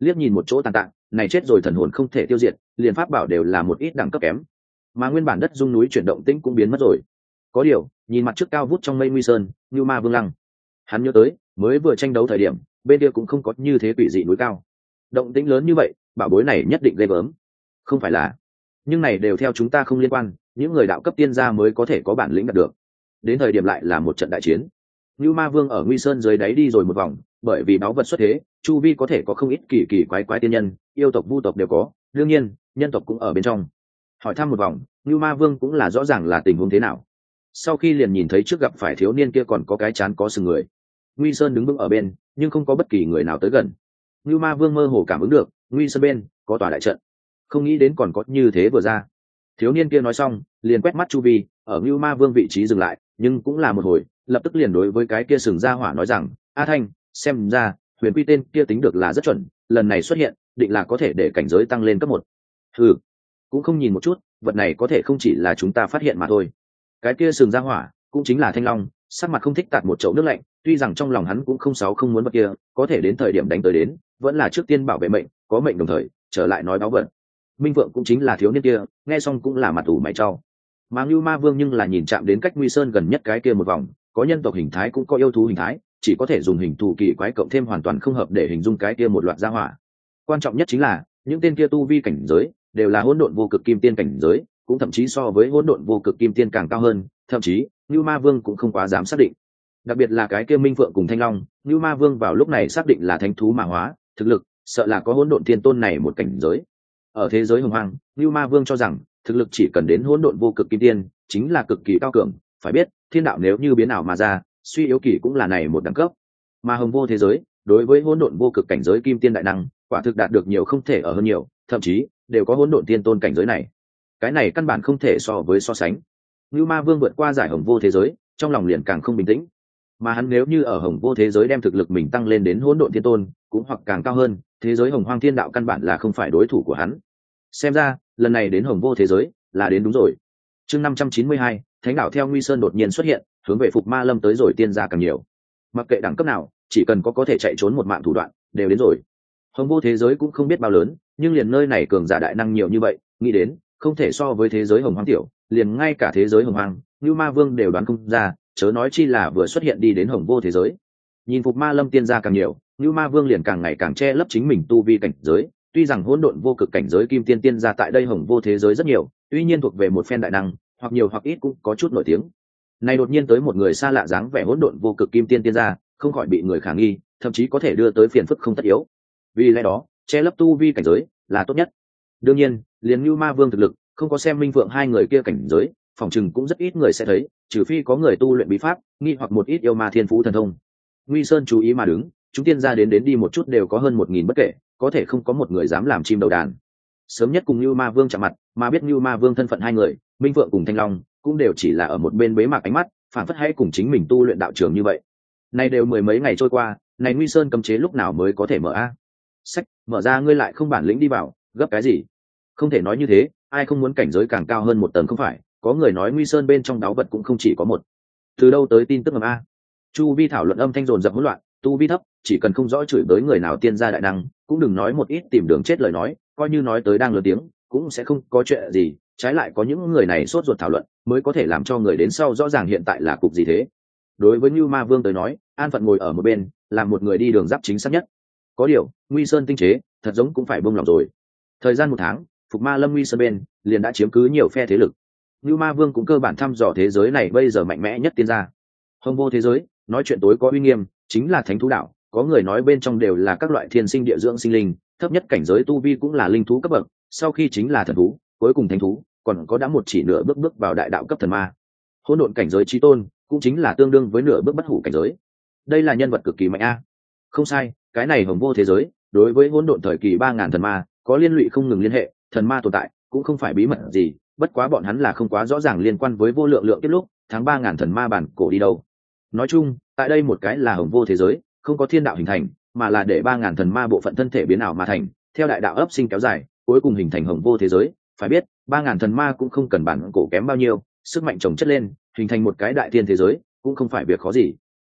liếc nhìn một chỗ tàn tạng này chết rồi thần hồn không thể tiêu diệt, liền pháp bảo đều là một ít đẳng cấp kém, mà nguyên bản đất dung núi chuyển động tĩnh cũng biến mất rồi. Có điều nhìn mặt trước cao vút trong mây nguy sơn, như ma vương lăng, hắn nhớ tới mới vừa tranh đấu thời điểm bên kia cũng không có như thế quỷ dị núi cao, động tĩnh lớn như vậy, bảo bối này nhất định ghê gớm. Không phải là, nhưng này đều theo chúng ta không liên quan, những người đạo cấp tiên gia mới có thể có bản lĩnh đạt được, đến thời điểm lại là một trận đại chiến. Như ma vương ở nguy sơn dưới đáy đi rồi một vòng, bởi vì báu vật xuất thế, chu vi có thể có không ít kỳ kỳ quái quái tiên nhân, yêu tộc vu tộc đều có, đương nhiên nhân tộc cũng ở bên trong. Hỏi thăm một vòng, Như ma vương cũng là rõ ràng là tình huống thế nào. Sau khi liền nhìn thấy trước gặp phải thiếu niên kia còn có cái chán có sừng người, nguy sơn đứng vững ở bên, nhưng không có bất kỳ người nào tới gần. Như ma vương mơ hồ cảm ứng được nguy sơn bên có tòa đại trận, không nghĩ đến còn có như thế vừa ra. Thiếu niên kia nói xong liền quét mắt chu vi, ở Như ma vương vị trí dừng lại, nhưng cũng là một hồi, lập tức liền đối với cái kia sừng ra hỏa nói rằng: A Thanh, xem ra huyền quy tên kia tính được là rất chuẩn, lần này xuất hiện định là có thể để cảnh giới tăng lên cấp 1. Ừ, cũng không nhìn một chút, vật này có thể không chỉ là chúng ta phát hiện mà thôi. Cái kia sừng ra hỏa cũng chính là Thanh Long, sắc mặt không thích tạt một chậu nước lạnh, tuy rằng trong lòng hắn cũng không muốn vật kia, có thể đến thời điểm đánh tới đến, vẫn là trước tiên bảo vệ mệnh, có mệnh đồng thời trở lại nói báo vận. Minh Vượng cũng chính là thiếu niên kia, nghe xong cũng là mặt ủ mày trao. Mà Ngưu Ma Vương nhưng là nhìn chạm đến cách Nguy Sơn gần nhất cái kia một vòng, có nhân tộc hình thái cũng có yêu thú hình thái, chỉ có thể dùng hình thù kỳ quái cộng thêm hoàn toàn không hợp để hình dung cái kia một loạt gia hỏa. Quan trọng nhất chính là những tên kia tu vi cảnh giới đều là hỗn độn vô cực kim tiên cảnh giới, cũng thậm chí so với hỗn độn vô cực kim tiên càng cao hơn, thậm chí Ngưu Ma Vương cũng không quá dám xác định. Đặc biệt là cái kia Minh Phượng cùng Thanh Long, Ngưu Ma Vương vào lúc này xác định là thánh thú mà hóa, thực lực sợ là có hỗn độn thiên tôn này một cảnh giới. Ở thế giới hồng hoang, Ngưu Ma Vương cho rằng thực lực chỉ cần đến hỗn độn vô cực kim tiên chính là cực kỳ cao cường, phải biết thiên đạo nếu như biến ảo mà ra, suy yếu kỳ cũng là này một đẳng cấp. Mà hồng vô thế giới đối với hỗn độn vô cực cảnh giới kim tiên đại năng quả thực đạt được nhiều không thể ở hơn nhiều, thậm chí đều có hỗn độn tiên tôn cảnh giới này, cái này căn bản không thể so với so sánh. Ngưu Ma Vương vượt qua giải hồng vô thế giới, trong lòng liền càng không bình tĩnh, mà hắn nếu như ở hồng vô thế giới đem thực lực mình tăng lên đến hỗn độn thiên tôn cũng hoặc càng cao hơn, thế giới hồng hoang thiên đạo căn bản là không phải đối thủ của hắn. Xem ra lần này đến hồng vô thế giới là đến đúng rồi. Chương 592, thánh đạo theo Nguy Sơn đột nhiên xuất hiện, hướng về Phục Ma Lâm tới rồi tiên gia càng nhiều. Mặc kệ đẳng cấp nào, chỉ cần có thể chạy trốn một mạng thủ đoạn, đều đến rồi. Hồng vô thế giới cũng không biết bao lớn, nhưng liền nơi này cường giả đại năng nhiều như vậy, nghĩ đến không thể so với thế giới hồng hoang tiểu, liền ngay cả thế giới hồng hoang, Như Ma Vương đều đoán không ra, chớ nói chi là vừa xuất hiện đi đến hồng vô thế giới. Nhìn Phục Ma Lâm tiên gia càng nhiều, Như Ma Vương liền càng ngày càng che lấp chính mình tu vi cảnh giới. Tuy rằng hỗn độn vô cực cảnh giới kim tiên tiên gia tại đây hồng vô thế giới rất nhiều, tuy nhiên thuộc về một phen đại năng, hoặc nhiều hoặc ít cũng có chút nổi tiếng. Này đột nhiên tới một người xa lạ dáng vẻ hỗn độn vô cực kim tiên tiên gia, không khỏi bị người khả nghi, thậm chí có thể đưa tới phiền phức không tất yếu. Vì lẽ đó, che lấp tu vi cảnh giới là tốt nhất. Đương nhiên, liền Như Ma Vương thực lực, không có xem Minh Phượng hai người kia cảnh giới, phòng chừng cũng rất ít người sẽ thấy, trừ phi có người tu luyện bí pháp, nghi hoặc một ít yêu ma thiên phú thần thông. Nguy Sơn chú ý mà đứng, chúng tiên gia đến đi một chút đều có hơn 1000 bất kể, có thể không có một người dám làm chim đầu đàn. Sớm nhất cùng Như Ma Vương chạm mặt, mà biết Như Ma Vương thân phận hai người, Minh Phượng cùng Thanh Long, cũng đều chỉ là ở một bên bế mạc ánh mắt, phản phất hãy cùng chính mình tu luyện đạo trường như vậy. Nay đều mười mấy ngày trôi qua, này Nguy Sơn cấm chế lúc nào mới có thể mở a? Sách, mở ra ngươi lại không bản lĩnh đi vào, gấp cái gì? Không thể nói như thế, ai không muốn cảnh giới càng cao hơn một tầng không phải? Có người nói Nguy Sơn bên trong đáo vật cũng không chỉ có một. Từ đâu tới tin tức ngầm a? Chu vi thảo luận âm thanh dồn dập hỗn loạn, tu vi thấp, chỉ cần không rõ chửi bới người nào tiên gia đại năng, cũng đừng nói một ít tìm đường chết lời nói, coi như nói tới đang lớn tiếng, cũng sẽ không có chuyện gì. Trái lại có những người này sốt ruột thảo luận, mới có thể làm cho người đến sau rõ ràng hiện tại là cục gì thế. Đối với Như Ma Vương tới nói, an phận ngồi ở một bên, làm một người đi đường giáp chính xác nhất. Có điều, Nguy Sơn tinh chế, thật giống cũng phải buông lòng rồi. Thời gian 1 tháng, Phục Ma Lâm Nguy Sơn bên liền đã chiếm cứ nhiều phe thế lực. Như Ma Vương cũng cơ bản thăm dò thế giới này bây giờ mạnh mẽ nhất tiên gia. Hồng vô thế giới, nói chuyện tối có uy nghiêm, chính là thánh thú đạo, có người nói bên trong đều là các loại thiên sinh địa dưỡng sinh linh, thấp nhất cảnh giới tu vi cũng là linh thú cấp bậc, sau khi chính là thần thú, cuối cùng thánh thú, còn có đã một chỉ nửa bước vào đại đạo cấp thần ma. Hỗn độn cảnh giới chí tôn, cũng chính là tương đương với nửa bước bất hủ cảnh giới. Đây là nhân vật cực kỳ mạnh a. Không sai, cái này hồng vô thế giới, đối với hỗn độn thời kỳ 3000 thần ma, có liên lụy không ngừng liên hệ, thần ma tồn tại, cũng không phải bí mật gì, bất quá bọn hắn là không quá rõ ràng liên quan với vô lượng kiếp lúc, tháng 3000 thần ma bản cổ đi đâu. Nói chung, tại đây một cái là hồng vô thế giới, không có thiên đạo hình thành, mà là để 3000 thần ma bộ phận thân thể biến ảo mà thành, theo đại đạo ấp sinh kéo dài, cuối cùng hình thành hồng vô thế giới. Phải biết, 3000 thần ma cũng không cần bản cổ kém bao nhiêu, sức mạnh chồng chất lên, hình thành một cái đại thiên thế giới, cũng không phải việc khó gì.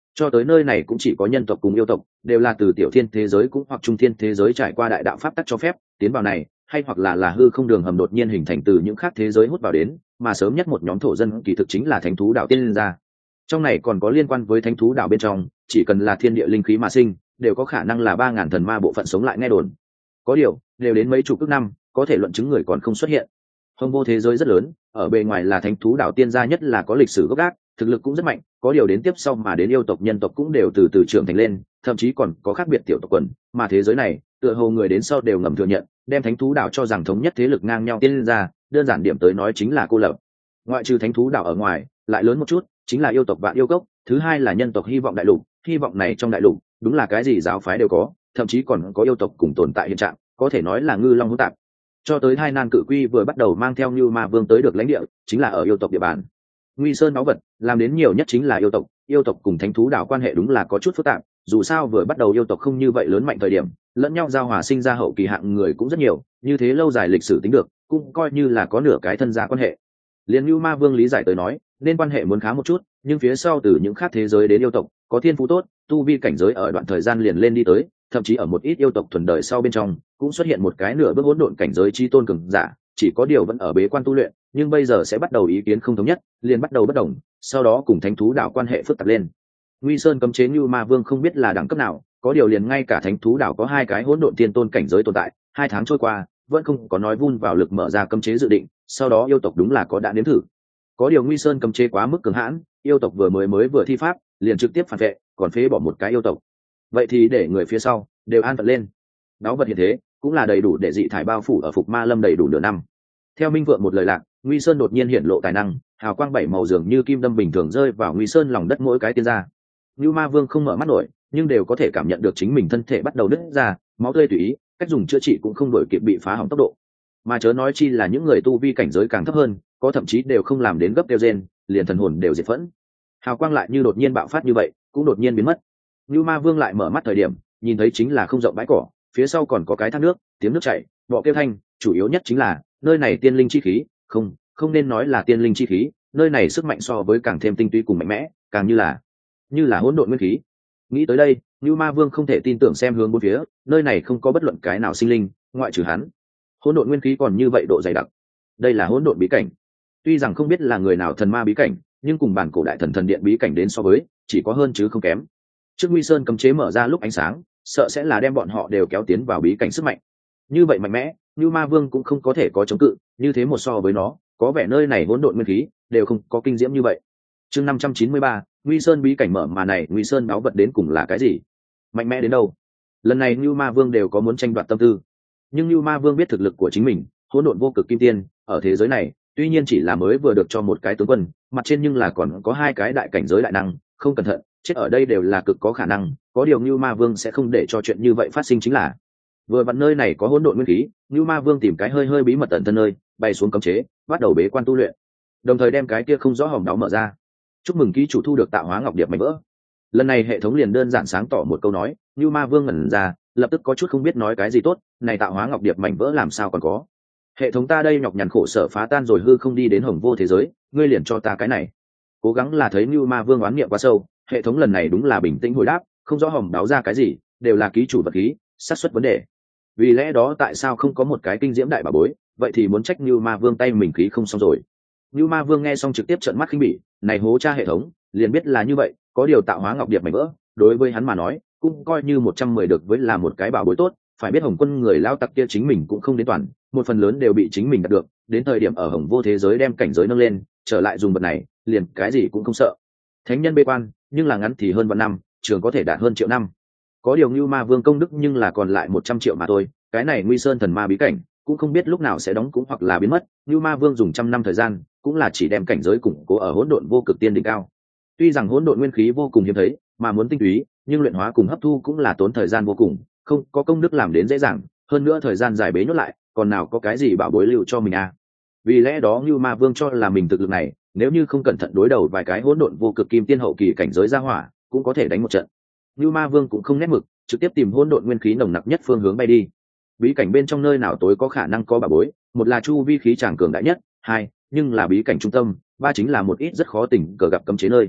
Cho tới nơi này cũng chỉ có nhân tộc cùng yêu tộc, đều là từ tiểu thiên thế giới cũng hoặc trung thiên thế giới trải qua đại đạo pháp tắc cho phép tiến vào này, hay hoặc là hư không đường hầm đột nhiên hình thành từ những khác thế giới hút vào đến, mà sớm nhất một nhóm thổ dân kỳ thực chính là thánh thú đạo tiên liên gia. Trong này còn có liên quan với thánh thú đạo bên trong, chỉ cần là thiên địa linh khí mà sinh, đều có khả năng là 3000 thần ma bộ phận sống lại nghe đồn. Có điều, đều đến mấy chục ức năm, có thể luận chứng người còn không xuất hiện. Hồng vô thế giới rất lớn, ở bề ngoài là thánh thú đạo tiên gia nhất là có lịch sử gốc gác, thực lực cũng rất mạnh, có điều đến tiếp sau mà đến yêu tộc nhân tộc cũng đều từ từ trưởng thành lên, thậm chí còn có khác biệt tiểu tộc quần, mà thế giới này, tựa hồ người đến sau đều ngầm thừa nhận, đem thánh thú đạo cho rằng thống nhất thế lực ngang nhau tiên gia, đơn giản điểm tới nói chính là cô lập. Ngoại trừ thánh thú đạo ở ngoài, lại lớn một chút, chính là yêu tộc Vạn Yêu Cốc, thứ hai là nhân tộc Hy vọng đại lục, hy vọng này trong đại lục, đúng là cái gì giáo phái đều có, thậm chí còn có yêu tộc cùng tồn tại hiện trạng, có thể nói là ngư long hỗn tạp. Cho tới hai nan cự quy vừa bắt đầu mang theo Như Ma Vương tới được lãnh địa, chính là ở yêu tộc địa bàn. Nguy Sơn báu vật, làm đến nhiều nhất chính là yêu tộc cùng thánh thú đảo quan hệ đúng là có chút phức tạp, dù sao vừa bắt đầu yêu tộc không như vậy lớn mạnh thời điểm, lẫn nhau giao hòa sinh ra hậu kỳ hạng người cũng rất nhiều, như thế lâu dài lịch sử tính được, cũng coi như là có nửa cái thân gia quan hệ. Liên Như Ma Vương lý giải tới nói, nên quan hệ muốn khá một chút, nhưng phía sau từ những khác thế giới đến yêu tộc, có thiên phú tốt, tu vi cảnh giới ở đoạn thời gian liền lên đi tới, thậm chí ở một ít yêu tộc thuần đời sau bên trong cũng xuất hiện một cái nửa bước hỗn độn cảnh giới chi tôn cường giả, chỉ có điều vẫn ở bế quan tu luyện, nhưng bây giờ sẽ bắt đầu ý kiến không thống nhất, liền bắt đầu bất đồng, sau đó cùng thánh thú đạo quan hệ phức tạp lên. Nguy Sơn cấm chế Như Ma Vương không biết là đẳng cấp nào, có điều liền ngay cả thánh thú đạo có hai cái hỗn độn tiên tôn cảnh giới tồn tại, 2 tháng trôi qua vẫn không có nói vun vào lực mở ra cấm chế dự định, sau đó yêu tộc đúng là có đã nếm thử. Có điều Nguy Sơn cấm chế quá mức cường hãn, yêu tộc vừa thi pháp liền trực tiếp phản vệ, còn phế bỏ một cái yêu tộc. Vậy thì để người phía sau đều an phận lên. Đáo vật hiện thế cũng là đầy đủ để dị thải bao phủ ở Phục Ma Lâm đầy đủ nửa năm. Theo Minh Vượng một lời lạc, Nguy Sơn đột nhiên hiện lộ tài năng, hào quang 7 màu dường như kim đâm bình thường rơi vào Nguy Sơn lòng đất mỗi cái tiên ra. Như Ma Vương không mở mắt nổi, nhưng đều có thể cảm nhận được chính mình thân thể bắt đầu nứt ra, máu tươi tùy ý, cách dùng chữa trị cũng không đổi kịp bị phá hỏng tốc độ. Mà chớ nói chi là những người tu vi cảnh giới càng thấp hơn, có thậm chí đều không làm đến gấp tiêu gen, liền thần hồn đều diệt phẫn. Hào quang lại như đột nhiên bạo phát như vậy, cũng đột nhiên biến mất. Như Ma Vương lại mở mắt thời điểm, nhìn thấy chính là không rộng bãi cỏ, phía sau còn có cái thác nước, tiếng nước chảy, bọ kêu thanh, chủ yếu nhất chính là nơi này tiên linh chi khí, không nên nói là tiên linh chi khí, nơi này sức mạnh so với càng thêm tinh túy cùng mạnh mẽ, càng như là hỗn độn nguyên khí. Nghĩ tới đây, Như Ma Vương không thể tin tưởng xem hướng bốn phía, nơi này không có bất luận cái nào sinh linh, ngoại trừ hắn. Hỗn độn nguyên khí còn như vậy độ dày đặc. Đây là hỗn độn bí cảnh. Tuy rằng không biết là người nào thần ma bí cảnh, nhưng cùng bản cổ đại thần điện bí cảnh đến so với, chỉ có hơn chứ không kém. Trước Nguy Sơn cấm chế mở ra lúc ánh sáng, sợ sẽ là đem bọn họ đều kéo tiến vào bí cảnh sức mạnh. Như vậy mạnh mẽ, Như Ma Vương cũng không có thể có chống cự, như thế một so với nó, có vẻ nơi này hỗn độn nguyên khí đều không có kinh diễm như vậy. Chương 593, Nguy Sơn bí cảnh mở mà này, Nguy Sơn báu vật đến cùng là cái gì? Mạnh mẽ đến đâu? Lần này Như Ma Vương đều có muốn tranh đoạt tâm tư. Nhưng Như Ma Vương biết thực lực của chính mình, hỗn độn vô cực kim tiên, ở thế giới này, tuy nhiên chỉ là mới vừa được cho một cái tướng quân, mặt trên nhưng là còn có 2 cái đại cảnh giới đại năng, không cẩn thận, chết ở đây đều là cực có khả năng, có điều Như Ma Vương sẽ không để cho chuyện như vậy phát sinh chính là. Vừa vặn nơi này có hỗn độn nguyên khí, Như Ma Vương tìm cái hơi bí mật ẩn thân nơi, bay xuống cấm chế, bắt đầu bế quan tu luyện. Đồng thời đem cái kia không rõ hòm đáo mở ra. Chúc mừng ký chủ thu được tạo hóa ngọc điệp mảnh vỡ. Lần này hệ thống liền đơn giản sáng tỏ một câu nói, Như Ma Vương ngẩn ra, lập tức có chút không biết nói cái gì tốt, này tạo hóa ngọc điệp mảnh vỡ làm sao còn có? Hệ thống ta đây nhọc nhằn khổ sở phá tan rồi hư không đi đến hồng vô thế giới, ngươi liền cho ta cái này. Cố gắng là thấy Như Ma Vương oán niệm quá sâu, hệ thống lần này đúng là bình tĩnh hồi đáp, không rõ hòm đáo ra cái gì, đều là ký chủ vật khí, xác suất vấn đề. Vì lẽ đó tại sao không có một cái kinh diễm đại bảo bối, vậy thì muốn trách Như Ma Vương tay mình khí không xong rồi. Như Ma Vương nghe xong trực tiếp trợn mắt khinh bỉ, này hố cha hệ thống, liền biết là như vậy, có điều tạo hóa ngọc điệp mảnh vỡ, đối với hắn mà nói, cũng coi như 110 được với là một cái bảo bối tốt, phải biết Hồng Quân người lao tặc kia chính mình cũng không đến toàn, một phần lớn đều bị chính mình đạt được, đến thời điểm ở Hồng vô thế giới đem cảnh giới nâng lên, trở lại dùng vật này, liền cái gì cũng không sợ. Thánh nhân bế quan, nhưng là ngắn thì hơn vạn năm, trường có thể đạt hơn triệu năm. Có điều Như Ma Vương công đức nhưng là còn lại 100 triệu mà thôi, cái này Nguy Sơn thần ma bí cảnh, cũng không biết lúc nào sẽ đóng cũng hoặc là biến mất, Như Ma Vương dùng 100 năm thời gian, cũng là chỉ đem cảnh giới củng cố ở hỗn độn vô cực tiên đỉnh cao. Tuy rằng hỗn độn nguyên khí vô cùng hiếm thấy, mà muốn tinh túy, nhưng luyện hóa cùng hấp thu cũng là tốn thời gian vô cùng, không có công đức làm đến dễ dàng, hơn nữa thời gian dài bế nhốt lại, còn nào có cái gì bảo bối lưu cho mình à. Vì lẽ đó Như Ma Vương cho là mình thực lực này, nếu như không cẩn thận đối đầu vài cái hỗn độn vô cực kim tiên hậu kỳ cảnh giới ra hỏa, cũng có thể đánh một trận. Như Ma Vương cũng không nét mực, trực tiếp tìm hỗn độn nguyên khí nồng nặc nhất phương hướng bay đi. Bí cảnh bên trong nơi nào tối có khả năng có bảo bối, một là chu vi khí tràng cường đại nhất, 2, nhưng là bí cảnh trung tâm, 3 chính là một ít rất khó tỉnh cờ gặp cấm chế nơi.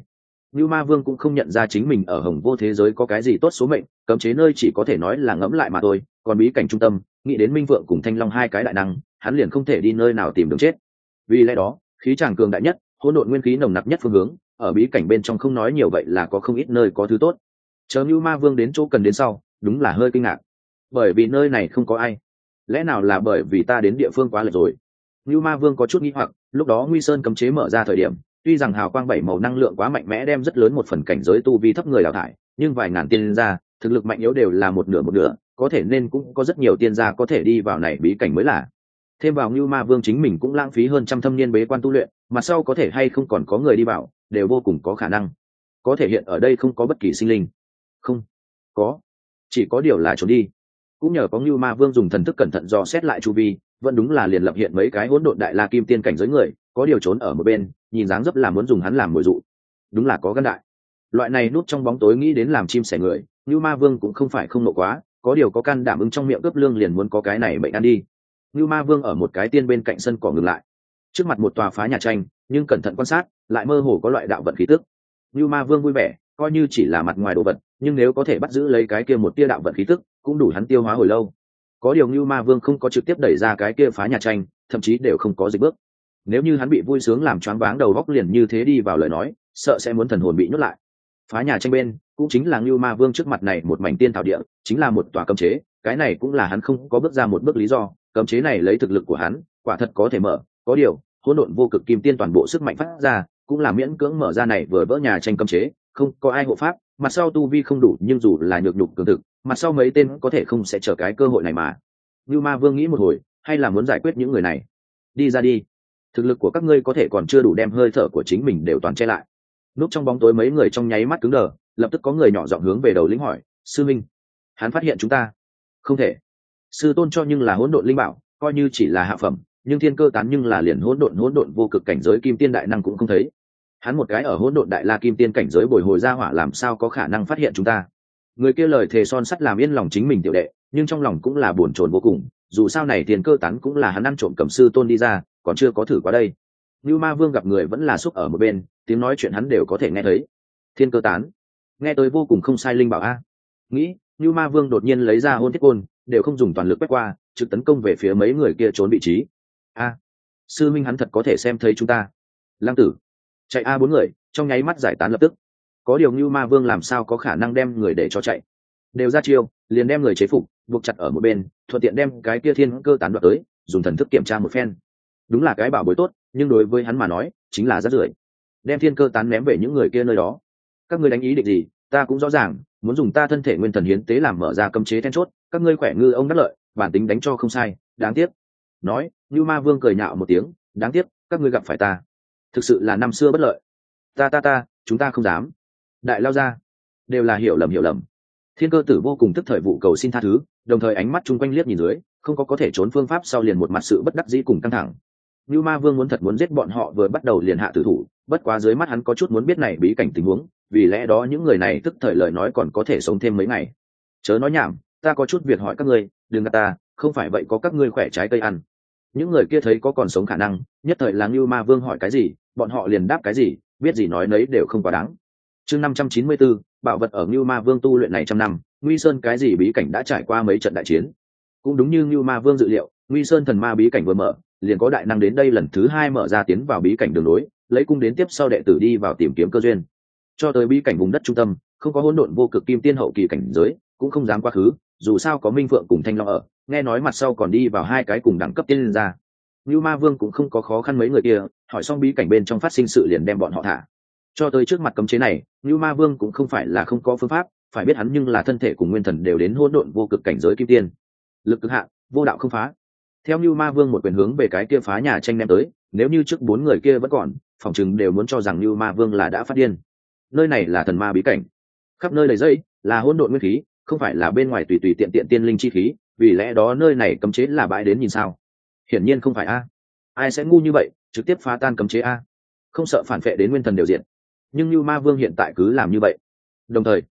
Như Ma Vương cũng không nhận ra chính mình ở Hồng Vô thế giới có cái gì tốt số mệnh, cấm chế nơi chỉ có thể nói là ngẫm lại mà thôi, còn bí cảnh trung tâm, nghĩ đến Minh Vượng cùng Thanh Long hai cái đại năng, hắn liền không thể đi nơi nào tìm đường chết. Vì lẽ đó, khí tràng cường đại nhất, hỗn độn nguyên khí nồng nặc nhất phương hướng, ở bí cảnh bên trong không nói nhiều vậy là có không ít nơi có thứ tốt. Chờ Như Ma Vương đến chỗ cần đến sau, đúng là hơi kinh ngạc, bởi vì nơi này không có ai. Lẽ nào là bởi vì ta đến địa phương quá lệch rồi? Như Ma Vương có chút nghi hoặc, lúc đó Nguy Sơn cấm chế mở ra thời điểm, tuy rằng hào quang bảy màu năng lượng quá mạnh mẽ đem rất lớn một phần cảnh giới tu vi thấp người đào thải, nhưng vài ngàn tiên gia, thực lực mạnh yếu đều là một nửa, có thể nên cũng có rất nhiều tiên gia có thể đi vào này bí cảnh mới là. Thêm vào Như Ma Vương chính mình cũng lãng phí hơn trăm thâm niên bế quan tu luyện, mà sau có thể hay không còn có người đi vào, đều vô cùng có khả năng. Có thể hiện ở đây không có bất kỳ sinh linh. Không, có, chỉ có điều là trốn đi. Cũng nhờ có Như Ma Vương dùng thần thức cẩn thận dò xét lại chu vi, vẫn đúng là liền lập hiện mấy cái hỗn độn đại la kim tiên cảnh giới người, có điều trốn ở một bên, nhìn dáng dấp là muốn dùng hắn làm mồi dụ. Đúng là có gan đại. Loại này núp trong bóng tối nghĩ đến làm chim sẻ người, Như Ma Vương cũng không phải không nộ quá, có điều có can đảm ứng trong miệng cướp lương liền muốn có cái này bệnh ăn đi. Như Ma Vương ở một cái tiên bên cạnh sân cỏ ngừng lại, trước mặt một tòa phá nhà tranh, nhưng cẩn thận quan sát, lại mơ hồ có loại đạo vận khí tức. Như Ma Vương vui vẻ, coi như chỉ là mặt ngoài đồ vật, nhưng nếu có thể bắt giữ lấy cái kia một tia đạo vận khí tức, cũng đủ hắn tiêu hóa hồi lâu. Có điều Như Ma Vương không có trực tiếp đẩy ra cái kia phá nhà tranh, thậm chí đều không có dịch bước. Nếu như hắn bị vui sướng làm choáng váng đầu góc liền như thế đi vào lời nói, sợ sẽ muốn thần hồn bị nhốt lại. Phá nhà tranh bên, cũng chính là Như Ma Vương trước mặt này một mảnh tiên thảo địa, chính là một tòa cấm chế, cái này cũng là hắn không có bước ra một bước lý do, cấm chế này lấy thực lực của hắn, quả thật có thể mở, có điều, hỗn độn vô cực kim tiên toàn bộ sức mạnh phát ra, cũng là miễn cưỡng mở ra này vừa vỡ nhà tranh cấm chế, không có ai hộ pháp, mặt sau tu vi không đủ nhưng dù là nhược nhục cường thực, mặt sau mấy tên có thể không sẽ chờ cái cơ hội này mà. Như Ma Vương nghĩ một hồi, hay là muốn giải quyết những người này. Đi ra đi, thực lực của các ngươi có thể còn chưa đủ đem hơi thở của chính mình đều toàn che lại. Núp trong bóng tối mấy người trong nháy mắt cứng đờ, lập tức có người nhỏ giọng hướng về đầu lĩnh hỏi, sư minh, hắn phát hiện chúng ta. Không thể, sư tôn cho nhưng là hỗn độn linh bảo, coi như chỉ là hạ phẩm, nhưng thiên cơ tán nhưng là liền hỗn độn vô cực cảnh giới kim tiên đại năng cũng không thấy. Hắn một cái ở hỗn độn đại la kim tiên cảnh giới bồi hồi ra hỏa làm sao có khả năng phát hiện chúng ta. Người kia lời thề son sắt làm yên lòng chính mình tiểu đệ, nhưng trong lòng cũng là buồn chồn vô cùng, dù sao này thiên cơ tán cũng là hắn ăn trộm cầm sư tôn đi ra, còn chưa có thử qua đây. Như Ma Vương gặp người vẫn là xúc ở một bên, tiếng nói chuyện hắn đều có thể nghe thấy. Thiên cơ tán, nghe tới vô cùng không sai linh bảo a. Nghĩ, Như Ma Vương đột nhiên lấy ra hôn thiết côn, đều không dùng toàn lực quét qua, trực tấn công về phía mấy người kia trốn vị trí. A, sư minh hắn thật có thể xem thấy chúng ta. Lăng tử, chạy a, bốn người trong nháy mắt giải tán lập tức. Có điều Như Ma Vương làm sao có khả năng đem người để cho chạy, đều ra chiêu liền đem người chế phục buộc chặt ở một bên, thuận tiện đem cái kia thiên cơ tán đoạt tới, dùng thần thức kiểm tra một phen. Đúng là cái bảo bối tốt, nhưng đối với hắn mà nói chính là rác rưởi. Đem thiên cơ tán ném về những người kia nơi đó. Các ngươi đánh ý định gì, ta cũng rõ ràng, muốn dùng ta thân thể nguyên thần hiến tế làm mở ra cấm chế then chốt, các ngươi khỏe ngư ông đắc lợi, bản tính đánh cho không sai, đáng tiếc. Nói, Như Ma Vương cười nhạo một tiếng, đáng tiếc, các ngươi gặp phải ta, thực sự là năm xưa bất lợi. Ta, chúng ta không dám. Đại lao ra, đều là hiểu lầm. Thiên cơ tử vô cùng tức thời vụ cầu xin tha thứ, đồng thời ánh mắt chung quanh liếc nhìn dưới, không có thể trốn phương pháp sau liền một mặt sự bất đắc dĩ cùng căng thẳng. Như Ma Vương muốn giết bọn họ vừa bắt đầu liền hạ tử thủ, bất quá dưới mắt hắn có chút muốn biết này bí cảnh tình huống, vì lẽ đó những người này tức thời lời nói còn có thể sống thêm mấy ngày. Chớ nói nhảm, ta có chút việc hỏi các ngươi, đừng gạt ta, không phải vậy có các ngươi khỏe trái cây ăn. Những người kia thấy có còn sống khả năng, nhất thời là Như Ma Vương hỏi cái gì, bọn họ liền đáp cái gì, biết gì nói nấy đều không quá đáng. Chương 594, bảo vật ở Như Ma Vương tu luyện này trăm năm, Nguy Sơn cái gì bí cảnh đã trải qua mấy trận đại chiến. Cũng đúng như Như Ma Vương dự liệu, Nguy Sơn thần ma bí cảnh vừa mở, liền có đại năng đến đây lần thứ hai mở ra tiến vào bí cảnh đường lối, lấy cung đến tiếp sau đệ tử đi vào tìm kiếm cơ duyên. Cho tới bí cảnh vùng đất trung tâm, không có hỗn độn vô cực kim tiên hậu kỳ cảnh giới, cũng không dám quá khứ, dù sao có Minh Phượng cùng Thanh Long ở, nghe nói mặt sau còn đi vào hai cái cùng đẳng cấp tiên lên ra. Như Ma Vương cũng không có khó khăn mấy người kia, hỏi xong bí cảnh bên trong phát sinh sự liền đem bọn họ thả. Cho tới trước mặt cấm chế này, Như Ma Vương cũng không phải là không có phương pháp, phải biết hắn nhưng là thân thể cùng nguyên thần đều đến hỗn độn vô cực cảnh giới kim tiên, lực cực hạn, vô đạo không phá. Theo Như Ma Vương một quyền hướng về cái kia phá nhà tranh ném tới, nếu như trước bốn người kia vẫn còn, phòng chừng đều muốn cho rằng Như Ma Vương là đã phát điên. Nơi này là thần ma bí cảnh, khắp nơi đầy dây là hỗn độn nguyên khí, không phải là bên ngoài tùy tùy tiện tiện tiên linh chi khí, vì lẽ đó nơi này cấm chế là bãi đến nhìn sao? Hiển nhiên không phải a. Ai sẽ ngu như vậy, trực tiếp phá tan cấm chế a? Không sợ phản phệ đến nguyên thần đều diện. Nhưng Như Ma Vương hiện tại cứ làm như vậy. Đồng thời,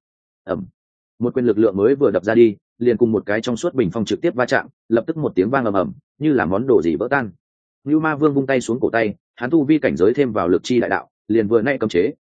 một quyền lực lượng mới vừa đập ra đi, liền cùng một cái trong suốt bình phong trực tiếp va chạm, lập tức một tiếng vang ầm ầm, như là món đồ gì vỡ tan. Như Ma Vương vung tay xuống cổ tay, hắn tu vi cảnh giới thêm vào lực chi đại đạo, liền vừa nay cấm chế,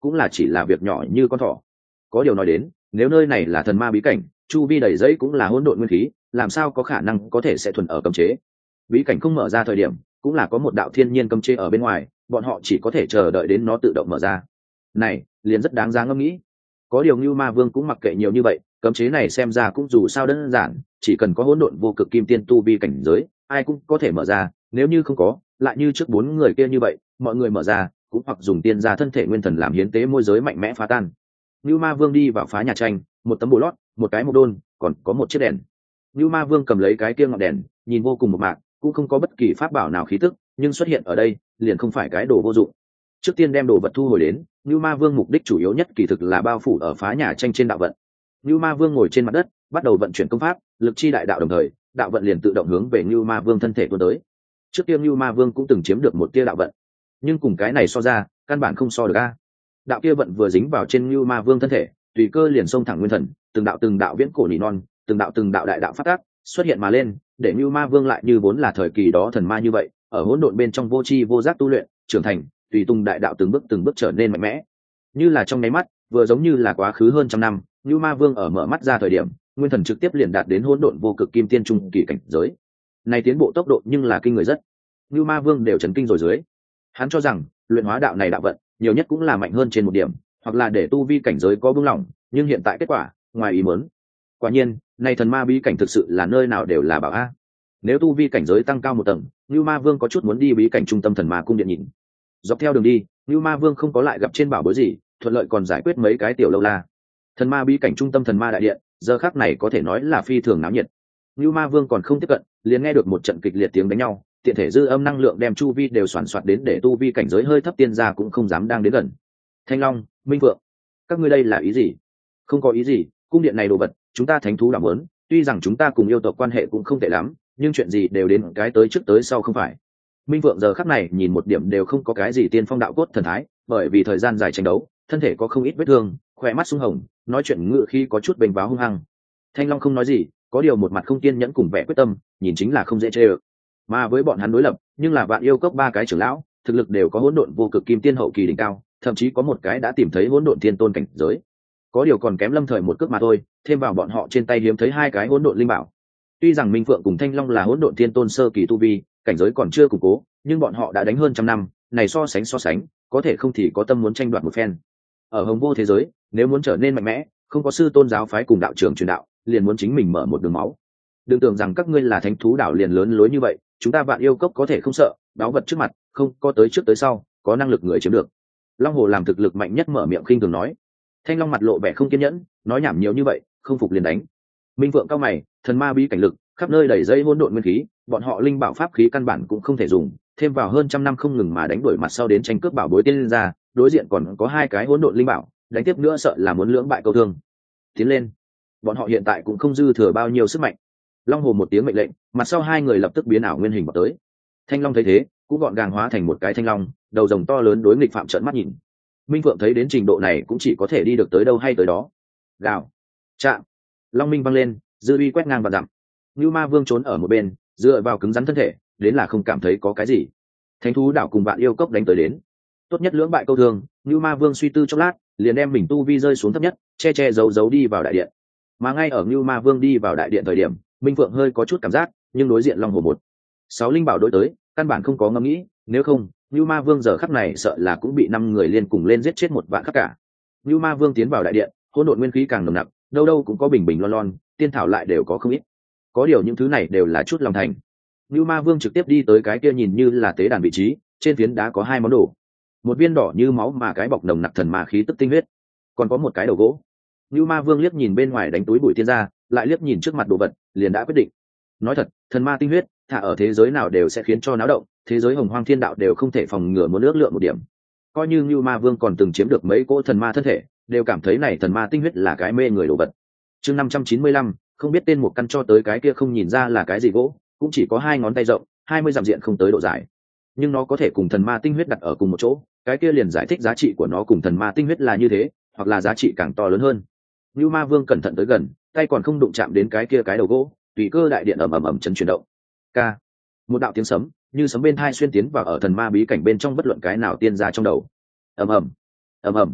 cũng là chỉ là việc nhỏ như con thỏ. Có điều nói đến, nếu nơi này là thần ma bí cảnh, chu vi đầy giấy cũng là hỗn độn nguyên khí, làm sao có khả năng có thể sẽ thuần ở cấm chế. Bí cảnh không mở ra thời điểm, cũng là có một đạo thiên nhiên cấm chế ở bên ngoài, bọn họ chỉ có thể chờ đợi đến nó tự động mở ra. Này liền rất đáng giá ngẫm nghĩ. Có điều Ngưu Ma Vương cũng mặc kệ nhiều như vậy, cấm chế này xem ra cũng dù sao đơn giản, chỉ cần có hỗn độn vô cực kim tiên tu vi cảnh giới, ai cũng có thể mở ra. Nếu như không có, lại như trước 4 người kia như vậy, mọi người mở ra cũng hoặc dùng tiên gia thân thể nguyên thần làm hiến tế môi giới mạnh mẽ phá tan. Ngưu Ma Vương đi vào phá nhà tranh, một tấm bồ lót, một cái mộc đôn, còn có một chiếc đèn. Ngưu Ma Vương cầm lấy cái kia ngọn đèn, nhìn vô cùng mộc mạc, cũng không có bất kỳ pháp bảo nào khí tức, nhưng xuất hiện ở đây, liền không phải cái đồ vô dụng. Trước tiên đem đồ vật thu hồi đến, Ngưu Ma Vương mục đích chủ yếu nhất kỳ thực là bao phủ ở phá nhà tranh trên đạo vận. Ngưu Ma Vương ngồi trên mặt đất, bắt đầu vận chuyển công pháp, lực chi đại đạo đồng thời, đạo vận liền tự động hướng về Ngưu Ma Vương thân thể tuôn tới. Trước tiên Ngưu Ma Vương cũng từng chiếm được một tia đạo vận, nhưng cùng cái này so ra, căn bản không so được a. Đạo kia vận vừa dính vào trên Ngưu Ma Vương thân thể, tùy cơ liền xông thẳng nguyên thần, từng đạo viễn cổ nỉ non, từng đạo đại đạo phát tác xuất hiện mà lên, để Ngưu Ma Vương lại như vốn là thời kỳ đó thần ma như vậy, ở hỗn độn bên trong vô tri vô giác tu luyện, trưởng thành, tùy tung đại đạo từng bước trở nên mạnh mẽ. Như là trong nháy mắt, vừa giống như là quá khứ hơn trăm năm, Ngưu Ma Vương ở mở mắt ra thời điểm, nguyên thần trực tiếp liền đạt đến hỗn độn vô cực kim tiên trung kỳ cảnh giới. Này tiến bộ tốc độ nhưng là kinh người rất. Ngưu Ma Vương đều chấn kinh rồi dưới. Hắn cho rằng, luyện hóa đạo này đạo vận, nhiều nhất cũng là mạnh hơn trên một điểm, hoặc là để tu vi cảnh giới có buông lỏng, nhưng hiện tại kết quả, ngoài ý muốn. Quả nhiên, này thần ma bí cảnh thực sự là nơi nào đều là bảo a. Nếu tu vi cảnh giới tăng cao một tầng, Ngưu Ma Vương có chút muốn đi bí cảnh trung tâm thần ma cung điện nhìn. Dọc theo đường đi, Ngưu Ma Vương không có lại gặp trên bảo bối gì, thuận lợi còn giải quyết mấy cái tiểu lâu la. Thần ma bí cảnh trung tâm thần ma đại điện, giờ khắc này có thể nói là phi thường náo nhiệt. Ngưu Ma Vương còn không tiếp cận, liền nghe được một trận kịch liệt tiếng đánh nhau, tiện thể dư âm năng lượng đem chu vi đều xoắn xoạt đến để tu vi cảnh giới hơi thấp tiên gia cũng không dám đang đến gần. Thanh Long, Minh Vượng, các ngươi đây là ý gì? Không có ý gì, cung điện này đồ vật, chúng ta thánh thú đảm muốn, tuy rằng chúng ta cùng yêu tộc quan hệ cũng không tệ lắm, nhưng chuyện gì đều đến cái tới trước tới sau không phải. Minh Vượng giờ khắc này nhìn một điểm đều không có cái gì tiên phong đạo cốt thần thái, bởi vì thời gian dài tranh đấu, thân thể có không ít vết thương, khỏe mắt sưng hồng, nói chuyện ngựa khi có chút bềnh váo hung hăng. Thanh Long không nói gì, có điều một mặt không kiên nhẫn cùng vẻ quyết tâm, nhìn chính là không dễ chơi. Mà với bọn hắn đối lập, nhưng là Vạn Yêu Cốc 3 cái trưởng lão, thực lực đều có hỗn độn vô cực kim tiên hậu kỳ đỉnh cao, thậm chí có một cái đã tìm thấy hỗn độn thiên tôn cảnh giới. Có điều còn kém Lâm Thời một cước mà thôi, thêm vào bọn họ trên tay hiếm thấy 2 cái hỗn độn linh bảo. Tuy rằng Minh Phượng cùng Thanh Long là hỗn độn thiên tôn sơ kỳ tu vi, cảnh giới còn chưa củng cố, nhưng bọn họ đã đánh hơn trăm năm, này so sánh, có thể không thì có tâm muốn tranh đoạt một phen. Ở Hồng Vô thế giới, nếu muốn trở nên mạnh mẽ, không có sư tôn giáo phái cùng đạo trưởng truyền đạo, liền muốn chính mình mở một đường máu. Đừng tưởng rằng các ngươi là thánh thú đảo liền lớn lối như vậy, chúng ta Vạn Yêu Cốc có thể không sợ, báo vật trước mặt, không có tới trước tới sau, có năng lực người chiếm được. Long Hồ làm thực lực mạnh nhất mở miệng khinh thường nói. Thanh Long mặt lộ vẻ không kiên nhẫn, nói nhảm nhiều như vậy, không phục liền đánh. Minh Vượng cao mày, thần ma bí cảnh lực, khắp nơi đầy dây hỗn độn nguyên khí, bọn họ linh bảo pháp khí căn bản cũng không thể dùng, thêm vào hơn trăm năm không ngừng mà đánh đuổi mặt sau đến tranh cướp bảo bối tiên ra, đối diện còn có 2 cái hỗn độn linh bảo, đánh tiếp nữa sợ là muốn lưỡng bại câu thương. Tiến lên. Bọn họ hiện tại cũng không dư thừa bao nhiêu sức mạnh. Long Hồ một tiếng mệnh lệnh, mặt sau 2 người lập tức biến ảo nguyên hình vào tới. Thanh Long thấy thế, cũng gọn gàng hóa thành một cái thanh long, đầu rồng to lớn đối nghịch phạm trợn mắt nhìn. Minh Phượng thấy đến trình độ này cũng chỉ có thể đi được tới đâu hay tới đó. Gào, chạm, long minh văng lên, dư uy quét ngang và dặm. Như Ma Vương trốn ở một bên, dựa vào cứng rắn thân thể, đến là không cảm thấy có cái gì. Thánh thú đảo cùng Vạn Yêu Cốc đánh tới đến, tốt nhất lưỡng bại câu thương. Như Ma Vương suy tư chốc lát, liền đem mình tu vi rơi xuống thấp nhất, che giấu đi vào đại điện. Mà ngay ở Như Ma Vương đi vào đại điện thời điểm, Minh Phượng hơi có chút cảm giác, nhưng đối diện Long Hồ 6 linh bảo đối tới, căn bản không có ngẫm nghĩ, nếu không, Như Ma Vương giờ khắc này sợ là cũng bị 5 người liên cùng lên giết chết một vạn khắc cả. Như Ma Vương tiến vào đại điện, hỗn độn nguyên khí càng nồng nặc, đâu đâu cũng có bình bình lon, tiên thảo lại đều có không ít. Có điều những thứ này đều là chút lòng thành. Như Ma Vương trực tiếp đi tới cái kia nhìn như là tế đàn vị trí, trên phiến đá có 2 món đồ. Một viên đỏ như máu mà cái bọc nồng nặc thần ma khí tức tinh huyết, còn có một cái đầu gỗ. Như Ma Vương liếc nhìn bên ngoài đánh túi bụi tiên ra, lại liếc nhìn trước mặt đồ vật, liền đã quyết định. Nói thật, thần ma tinh huyết, thả ở thế giới nào đều sẽ khiến cho náo động, thế giới Hồng Hoang Thiên Đạo đều không thể phòng ngừa muốn ước lượng một điểm. Coi như Như Ma Vương còn từng chiếm được mấy cỗ thần ma thân thể, đều cảm thấy này thần ma tinh huyết là cái mê người đồ vật. Chương 595, không biết tên một căn cho tới cái kia không nhìn ra là cái gì gỗ, cũng chỉ có 2 ngón tay rộng, 20 dặm diện không tới độ dài. Nhưng nó có thể cùng thần ma tinh huyết đặt ở cùng một chỗ, cái kia liền giải thích giá trị của nó cùng thần ma tinh huyết là như thế, hoặc là giá trị càng to lớn hơn. Như Ma Vương cẩn thận tới gần, tay còn không đụng chạm đến cái kia cái đầu gỗ, tùy cơ đại điện ầm chấn chuyển động. K. Một đạo tiếng sấm, như sấm bên tai xuyên tiến vào ở thần ma bí cảnh bên trong bất luận cái nào tiên ra trong đầu. Ầm ầm.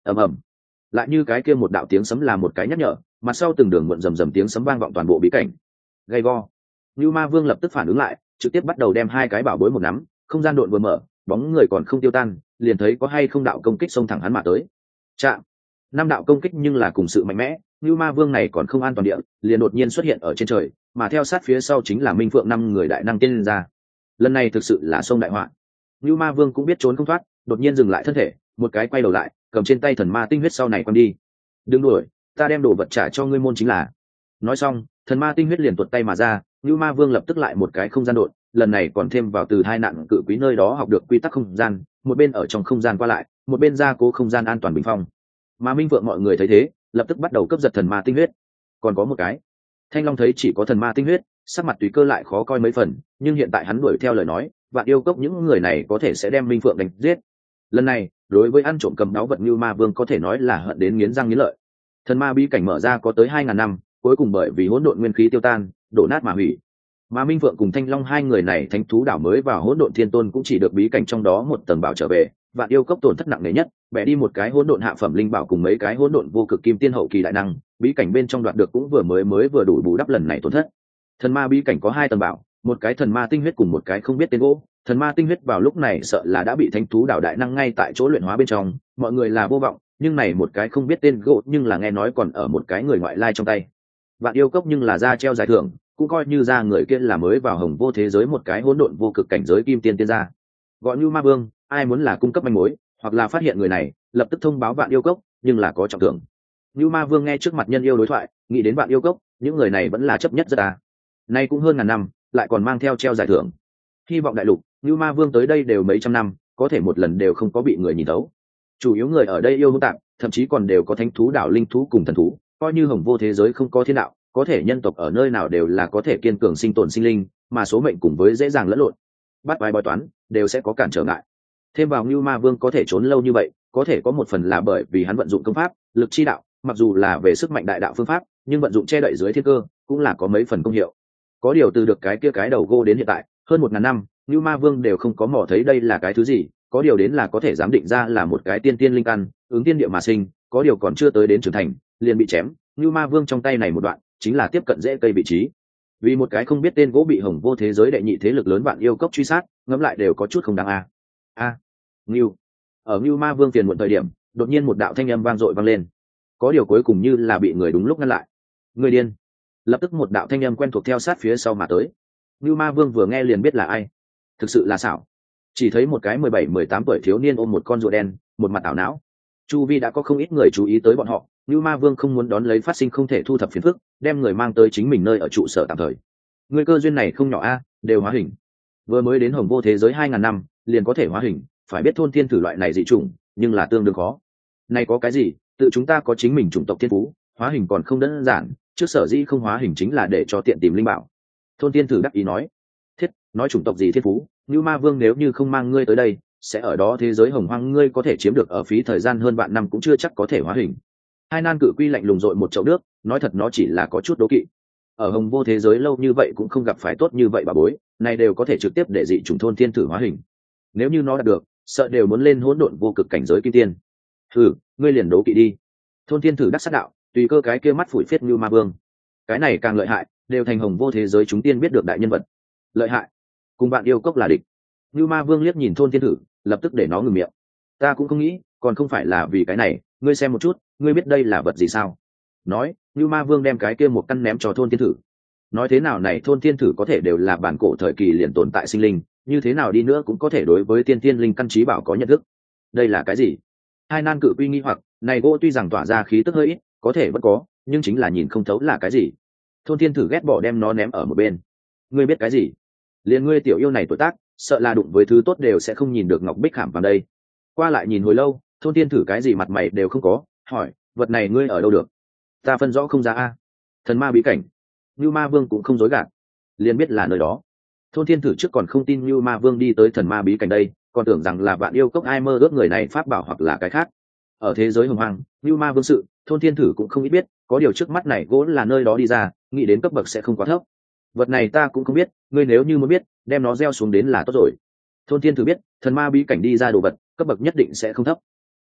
ầm ầm, lại như cái kia một đạo tiếng sấm là một cái nhắc nhở, mặt sau từng đường muộn rầm rầm tiếng sấm vang vọng toàn bộ bí cảnh. Gay go. Như Ma Vương lập tức phản ứng lại, trực tiếp bắt đầu đem hai cái bảo bối một nắm, không gian độn vừa mở, bóng người còn không tiêu tan, liền thấy có hay không đạo công kích xông thẳng hắn mà tới. Chạm. Năm đạo công kích nhưng là cùng sự mạnh mẽ, Như Ma Vương này còn không an toàn địa, liền đột nhiên xuất hiện ở trên trời, mà theo sát phía sau chính là Minh Phượng năm người đại năng tiên lên ra. Lần này thực sự là sông đại họa. Như Ma Vương cũng biết trốn không thoát, đột nhiên dừng lại thân thể, một cái quay đầu lại, cầm trên tay thần ma tinh huyết sau này quăng đi. Đừng đuổi, ta đem đồ vật trả cho ngươi môn chính là. Nói xong, thần ma tinh huyết liền tuột tay mà ra, Như Ma Vương lập tức lại một cái không gian đột, lần này còn thêm vào từ hai nạn cự quý nơi đó học được quy tắc không gian, một bên ở trong không gian qua lại, một bên gia cố không gian an toàn bình phong. Mà Minh Vượng mọi người thấy thế, lập tức bắt đầu cướp giật thần ma tinh huyết. Còn có một cái, Thanh Long thấy chỉ có thần ma tinh huyết, sắc mặt tùy cơ lại khó coi mấy phần, nhưng hiện tại hắn đuổi theo lời nói, Vạn Yêu Cốc những người này có thể sẽ đem Minh Phượng đánh giết. Lần này, đối với ăn trộm cầm đáo vật Như Ma Vương có thể nói là hận đến nghiến răng nghiến lợi. Thần ma bí cảnh mở ra có tới 2000 năm, cuối cùng bởi vì hỗn độn nguyên khí tiêu tan, đổ nát mà hủy. Mà Minh Phượng cùng Thanh Long hai người này thánh thú đảo mới vào hỗn độn thiên tôn cũng chỉ được bí cảnh trong đó một tầng bảo trở về, Vạn Yêu Cốc tổn thất nặng nề nhất, bẻ đi một cái hỗn độn hạ phẩm linh bảo cùng mấy cái hỗn độn vô cực kim tiên hậu kỳ đại năng, bí cảnh bên trong đoạt được cũng mới vừa đủ bù đắp lần này tổn thất. Thần ma bí cảnh có hai tầng bảo, một cái thần ma tinh huyết cùng một cái không biết tên gỗ. Thần ma tinh huyết vào lúc này sợ là đã bị thánh thú đảo đại năng ngay tại chỗ luyện hóa bên trong, mọi người là vô vọng, nhưng này một cái không biết tên gỗ nhưng là nghe nói còn ở một cái người ngoại lai trong tay. Vạn Yêu Cốc nhưng là ra treo giải thưởng, cũng coi như ra người kia là mới vào hồng vô thế giới một cái hỗn độn vô cực cảnh giới kim tiên tiên gia. Gọi Như Ma Vương, ai muốn là cung cấp manh mối hoặc là phát hiện người này, lập tức thông báo Vạn Yêu Cốc, nhưng là có trọng thưởng. Như Ma Vương nghe trước mặt nhân yêu đối thoại, nghĩ đến Vạn Yêu Cốc, những người này vẫn là chấp nhất rất à. Nay cũng hơn ngàn năm, lại còn mang theo treo giải thưởng. Hy vọng đại lục, Như Ma Vương tới đây đều mấy trăm năm, có thể một lần đều không có bị người nhìn thấu. Chủ yếu người ở đây yêu hỗn tạp, thậm chí còn đều có thánh thú đảo linh thú cùng thần thú, coi như hồng vô thế giới không có thiên đạo, có thể nhân tộc ở nơi nào đều là có thể kiên cường sinh tồn sinh linh, mà số mệnh cùng với dễ dàng lẫn lộn, bắt vai bói toán đều sẽ có cản trở ngại. Thêm vào Như Ma Vương có thể trốn lâu như vậy, có thể có một phần là bởi vì hắn vận dụng công pháp lực chi đạo, mặc dù là về sức mạnh đại đạo phương pháp, nhưng vận dụng che đậy dưới thiên cơ cũng là có mấy phần công hiệu. Có điều từ được cái kia cái đầu gô đến hiện tại hơn 1000 năm, Như Ma Vương đều không có mò thấy đây là cái thứ gì, có điều đến là có thể giám định ra là một cái tiên tiên linh căn, ứng tiên địa mà sinh, có điều còn chưa tới đến trưởng thành liền bị chém. Như Ma Vương trong tay này một đoạn chính là tiếp cận rễ cây vị trí, vì một cái không biết tên gỗ bị hồng vô thế giới đệ nhị thế lực lớn Vạn Yêu Cốc truy sát, ngẫm lại đều có chút không đáng a. Ngưu. Ở Như Ma Vương phiền muộn thời điểm, đột nhiên một đạo thanh âm vang dội vang lên, có điều cuối cùng như là bị người đúng lúc ngăn lại. Người điên. Lập tức một đạo thanh âm quen thuộc theo sát phía sau mà tới. Như Ma Vương vừa nghe liền biết là ai, thực sự là xảo. Chỉ thấy một cái 17-18 tuổi thiếu niên ôm một con rùa đen, một mặt ảo não. Chu vi đã có không ít người chú ý tới bọn họ, Như Ma Vương không muốn đón lấy phát sinh không thể thu thập phiền phức, đem người mang tới chính mình nơi ở trụ sở tạm thời. Người cơ duyên này không nhỏ a, đều hóa hình. Vừa mới đến hồng vô thế giới 2000 năm, liền có thể hóa hình, phải biết thôn thiên thử loại này dị chủng, nhưng là tương đương khó. Này có cái gì, tự chúng ta có chính mình chủng tộc thiên phú, hóa hình còn không đơn giản, trước sở dĩ không hóa hình chính là để cho tiện tìm linh bảo. Thôn thiên thử đắc ý nói, thiết, nói chủng tộc gì thiên phú, Như Ma Vương nếu như không mang ngươi tới đây, sẽ ở đó thế giới hồng hoang ngươi có thể chiếm được ở phí thời gian hơn vạn năm cũng chưa chắc có thể hóa hình. Hai nan cự quy lạnh lùng dội một chậu nước, nói thật nó chỉ là có chút đố kỵ. Ở hồng vô thế giới lâu như vậy cũng không gặp phải tốt như vậy bà bối, này đều có thể trực tiếp để dị chủng thôn thiên thử hóa hình. Nếu như nó đạt được, sợ đều muốn lên hỗn độn vô cực cảnh giới kim tiên. Ngươi liền đố kỵ đi. Thôn thiên thử đắc sát đạo, tùy cơ cái kia mắt phủi phiết Như Ma Vương. Cái này càng lợi hại, đều thành hồng vô thế giới chúng tiên biết được đại nhân vật. Lợi hại, cùng bạn yêu cốc là địch. Như Ma Vương liếc nhìn thôn thiên thử, lập tức để nó ngừng miệng. Ta cũng không nghĩ, còn không phải là vì cái này, ngươi xem một chút, ngươi biết đây là vật gì sao? Nói, Như Ma Vương đem cái kia một căn ném cho thôn thiên thử. Nói thế nào này thôn thiên thử có thể đều là bản cổ thời kỳ liền tồn tại sinh linh, như thế nào đi nữa cũng có thể đối với tiên tiên linh căn trí bảo có nhận thức. Đây là cái gì? Hai nan cự quy nghi hoặc, này gỗ tuy rằng tỏa ra khí tức hơi ít, có thể vẫn có, nhưng chính là nhìn không thấu là cái gì. Thôn thiên thử ghét bỏ đem nó ném ở một bên. Ngươi biết cái gì? Liền ngươi tiểu yêu này tuổi tác, sợ là đụng với thứ tốt đều sẽ không nhìn được ngọc bích khảm vào đây. Qua lại nhìn hồi lâu, thôn thiên thử cái gì mặt mày đều không có, hỏi, vật này ngươi ở đâu được? Ta phân rõ không ra a. Thần ma bí cảnh. Như Ma Vương cũng không dối gạt, liền biết là nơi đó. Thôn thiên thử trước còn không tin Như Ma Vương đi tới thần ma bí cảnh đây, còn tưởng rằng là Vạn Yêu Cốc ai mơ ước người này pháp bảo hoặc là cái khác. Ở thế giới hồng hoang, Như Ma Vương sự, thôn thiên thử cũng không ít biết, có điều trước mắt này gỗ là nơi đó đi ra, nghĩ đến cấp bậc sẽ không quá thấp. Vật này ta cũng không biết, ngươi nếu như muốn biết, đem nó gieo xuống đến là tốt rồi. Thôn thiên thử biết, thần ma bí cảnh đi ra đồ vật, cấp bậc nhất định sẽ không thấp.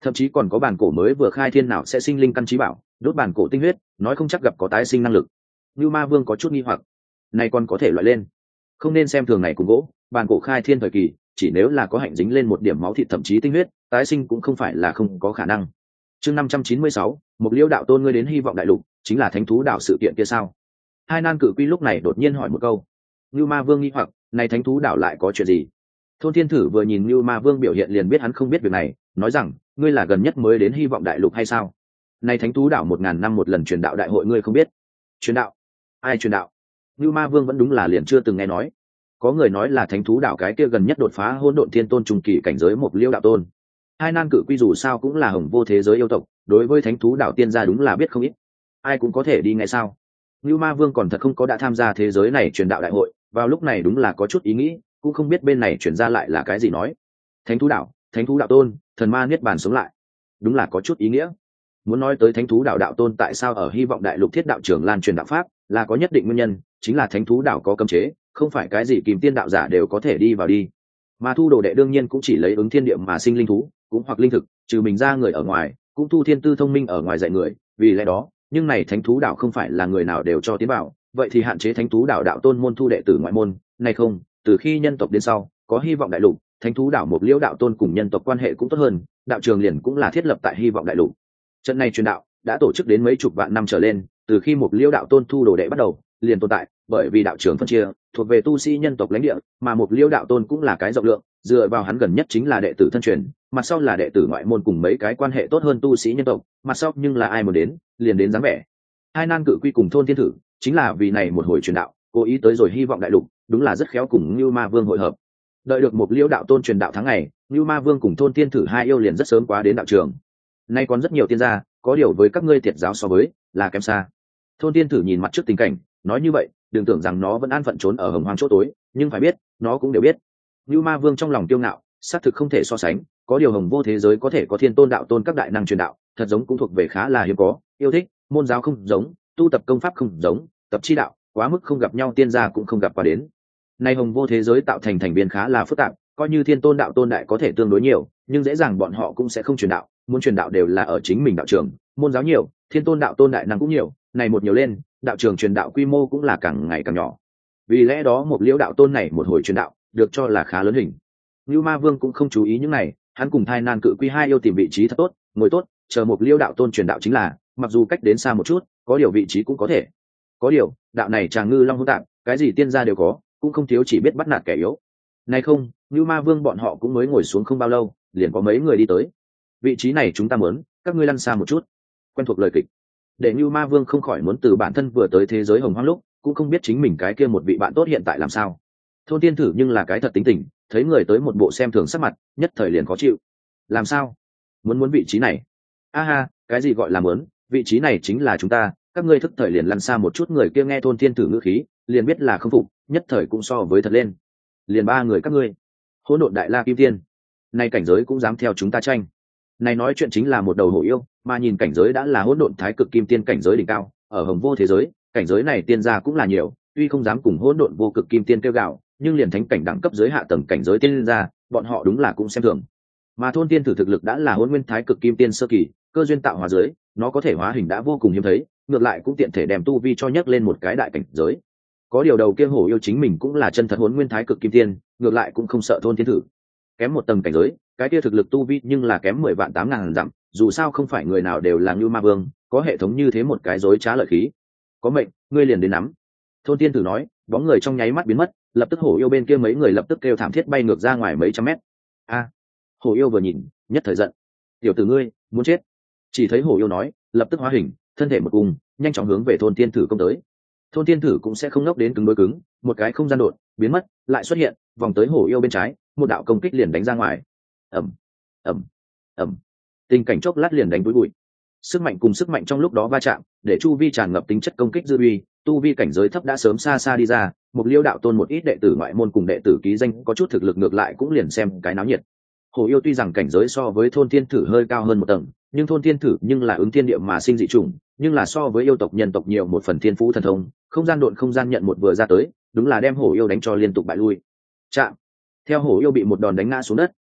thậm chí còn có bản cổ mới vừa khai thiên nào sẽ sinh linh căn trí bảo, đốt bản cổ tinh huyết, nói không chắc gặp có tái sinh năng lực. Như Ma Vương có chút nghi hoặc, này còn có thể loại lên, không nên xem thường này cùng gỗ, bản cổ khai thiên thời kỳ, chỉ nếu là có hạnh dính lên một điểm máu thịt thậm chí tinh huyết, tái sinh cũng không phải là không có khả năng. Chương 596, một Liêu đạo tôn ngươi đến Hy vọng đại lục, chính là thánh thú đạo sự kiện kia sao? Hai nan cự quy lúc này đột nhiên hỏi một câu. Như Ma Vương nghi hoặc, này thánh thú đạo lại có chuyện gì? Thôn Thiên Thử vừa nhìn Như Ma Vương biểu hiện liền biết hắn không biết việc này, nói rằng, ngươi là gần nhất mới đến Hy vọng đại lục hay sao? Này thánh thú đạo 1000 năm một lần truyền đạo đại hội ngươi không biết? Truyền đạo? Ai truyền đạo? Như Ma Vương vẫn đúng là liền chưa từng nghe nói. Có người nói là thánh thú đạo cái kia gần nhất đột phá hỗn độn thiên tôn trung kỳ cảnh giới một Liêu đạo tôn. Hai nan cự quy dù sao cũng là hồng vô thế giới yêu tộc, đối với thánh thú đạo tiên gia đúng là biết không ít. Ai cũng có thể đi ngay sao? Như Ma Vương còn thật không có đã tham gia thế giới này truyền đạo đại hội, vào lúc này đúng là có chút ý nghĩ, cũng không biết bên này chuyển ra lại là cái gì nói. Thánh thú đạo tôn, thần ma niết bàn sống lại, đúng là có chút ý nghĩa. Muốn nói tới thánh thú đạo tôn tại sao ở Hy vọng đại lục thiết đạo trưởng lan truyền đạo pháp, là có nhất định nguyên nhân, chính là thánh thú đạo có cấm chế, không phải cái gì kìm tiên đạo giả đều có thể đi vào đi. Mà thu đồ đệ đương nhiên cũng chỉ lấy ứng thiên địa mà sinh linh thú, cũng hoặc linh thực, trừ mình ra người ở ngoài, cũng thu thiên tư thông minh ở ngoài dạy người, vì lẽ đó, nhưng này thánh thú đạo không phải là người nào đều cho tiến vào, vậy thì hạn chế thánh thú đạo đạo tôn môn thu đệ tử ngoại môn, này không, từ khi nhân tộc đến sau, có Hy vọng đại lục, thánh thú đạo một Liêu đạo tôn cùng nhân tộc quan hệ cũng tốt hơn, đạo trường liền cũng là thiết lập tại Hy vọng đại lục. Trận này truyền đạo đã tổ chức đến mấy chục vạn năm trở lên, từ khi một Liêu đạo tôn thu đồ đệ bắt đầu, liền tồn tại, bởi vì đạo trường phân chia, thuộc về tu sĩ nhân tộc lãnh địa, mà một Liêu đạo tôn cũng là cái rộng lượng, dựa vào hắn gần nhất chính là đệ tử thân truyền, mặt sau là đệ tử ngoại môn cùng mấy cái quan hệ tốt hơn tu sĩ nhân tộc, mặt sau nhưng là ai muốn đến, liền đến dáng vẻ. Hai nan cự quy cùng Thôn Thiên Thử, chính là vì này một hồi truyền đạo, cố ý tới rồi Hy vọng đại lục, đúng là rất khéo cùng Như Ma Vương hội hợp. Đợi được một Liêu đạo tôn truyền đạo tháng ngày, Như Ma Vương cùng Thôn Thiên Thử hai yêu liền rất sớm quá đến đạo trường. Nay còn rất nhiều tiên gia, có điều với các ngươi tiệt giáo so với, là kém xa. Thôn Thiên Thử nhìn mặt trước tình cảnh, nói như vậy, đừng tưởng rằng nó vẫn an phận trốn ở hồng hoang chỗ tối, nhưng phải biết, nó cũng đều biết. Như Ma Vương trong lòng kiêu ngạo, xác thực không thể so sánh, có điều hồng vô thế giới có thể có thiên tôn đạo tôn các đại năng truyền đạo, thật giống cũng thuộc về khá là hiếm có, yêu thích, môn giáo không giống, tu tập công pháp không giống, tập chi đạo, quá mức không gặp nhau tiên gia cũng không gặp qua đến. Nay hồng vô thế giới tạo thành thành viên khá là phức tạp, coi như thiên tôn đạo tôn đại có thể tương đối nhiều, nhưng dễ dàng bọn họ cũng sẽ không truyền đạo, muốn truyền đạo đều là ở chính mình đạo trường, môn giáo nhiều, thiên tôn đạo tôn đại năng cũng nhiều, này một nhiều lên, đạo trường truyền đạo quy mô cũng là càng ngày càng nhỏ. Vì lẽ đó một Liêu đạo tôn này một hồi truyền đạo, được cho là khá lớn hình. Như Ma Vương cũng không chú ý những này, hắn cùng Thai Nan cự quy hai yêu tìm vị trí thật tốt, ngồi tốt, chờ một Liêu đạo tôn truyền đạo chính là, mặc dù cách đến xa một chút, có điều vị trí cũng có thể. Có điều, đạo này tràng ngư long hỗn tạp, cái gì tiên gia đều có, cũng không thiếu chỉ biết bắt nạt kẻ yếu. Này không, Như Ma Vương bọn họ cũng mới ngồi xuống không bao lâu, liền có mấy người đi tới. Vị trí này chúng ta muốn, các ngươi lăn xa một chút. Quen thuộc lời kịch. Để Như Ma Vương không khỏi muốn từ bản thân vừa tới thế giới hồng hoang lúc, cũng không biết chính mình cái kia một vị bạn tốt hiện tại làm sao. Thôn Thiên Thử nhưng là cái thật tính tình, thấy người tới một bộ xem thường sắc mặt, nhất thời liền khó chịu. Làm sao? Muốn vị trí này? A ha, cái gì gọi là muốn, vị trí này chính là chúng ta, các ngươi thức thời liền lăn xa một chút. Người kia nghe Thôn Thiên Thử ngữ khí, liền biết là không phục, nhất thời cũng so với thật lên. Liền ba người các ngươi, hỗn độn đại la kim tiên, nay cảnh giới cũng dám theo chúng ta tranh. Này nói chuyện chính là một đầu hổ yêu, mà nhìn cảnh giới đã là hỗn độn thái cực kim tiên cảnh giới đỉnh cao, ở hồng vô thế giới, cảnh giới này tiên gia cũng là nhiều, tuy không dám cùng hỗn độn vô cực kim tiên kêu gạo, nhưng liền thánh cảnh đẳng cấp dưới hạ tầng cảnh giới tiên gia, bọn họ đúng là cũng xem thường. Mà Thôn Thiên Thử thực lực đã là hỗn nguyên thái cực kim tiên sơ kỳ, cơ duyên tạo hóa giới, nó có thể hóa hình đã vô cùng hiếm thấy, ngược lại cũng tiện thể đem tu vi cho nhấc lên một cái đại cảnh giới. Có điều đầu kia hổ yêu chính mình cũng là chân thật hỗn nguyên thái cực kim tiên, ngược lại cũng không sợ Thôn Thiên Thử. Kém một tầng cảnh giới, cái kia thực lực tu vi nhưng là kém 10 vạn 8.000 dặm, dù sao không phải người nào đều là Như Ma Vương, có hệ thống như thế một cái dối trá lợi khí. Có mệnh, ngươi liền đến nắm. Thôn Thiên Thử nói, bóng người trong nháy mắt biến mất, lập tức hổ yêu bên kia mấy người lập tức kêu thảm thiết bay ngược ra ngoài mấy trăm mét. A! Hổ yêu vừa nhìn, nhất thời giận. Tiểu tử ngươi, muốn chết. Chỉ thấy hổ yêu nói, lập tức hóa hình, thân thể một cùng, nhanh chóng hướng về Thôn Thiên Thử công tới. Thôn Thiên Thử cũng sẽ không ngốc đến cứng đối cứng, một cái không gian đột, biến mất, lại xuất hiện, vòng tới hổ yêu bên trái, một đạo công kích liền đánh ra ngoài. Ầm, ầm, ầm. Tình cảnh chốc lát liền đánh túi bụi. Sức mạnh cùng sức mạnh trong lúc đó va chạm, để chu vi tràn ngập tính chất công kích dư uy, tu vi cảnh giới thấp đã sớm xa xa đi ra, một Liêu đạo tôn một ít đệ tử ngoại môn cùng đệ tử ký danh có chút thực lực ngược lại cũng liền xem cái náo nhiệt. Hổ yêu tuy rằng cảnh giới so với Thôn Thiên Thử hơi cao hơn một tầng, nhưng Thôn Thiên Thử nhưng là ứng thiên địa mà sinh dị chủng, nhưng là so với yêu tộc nhân tộc nhiều một phần thiên phú thần thông, không gian độn không gian nhận một vừa ra tới, đúng là đem hổ yêu đánh cho liên tục bại lui. Chạm. Theo hổ yêu bị một đòn đánh ngã xuống đất,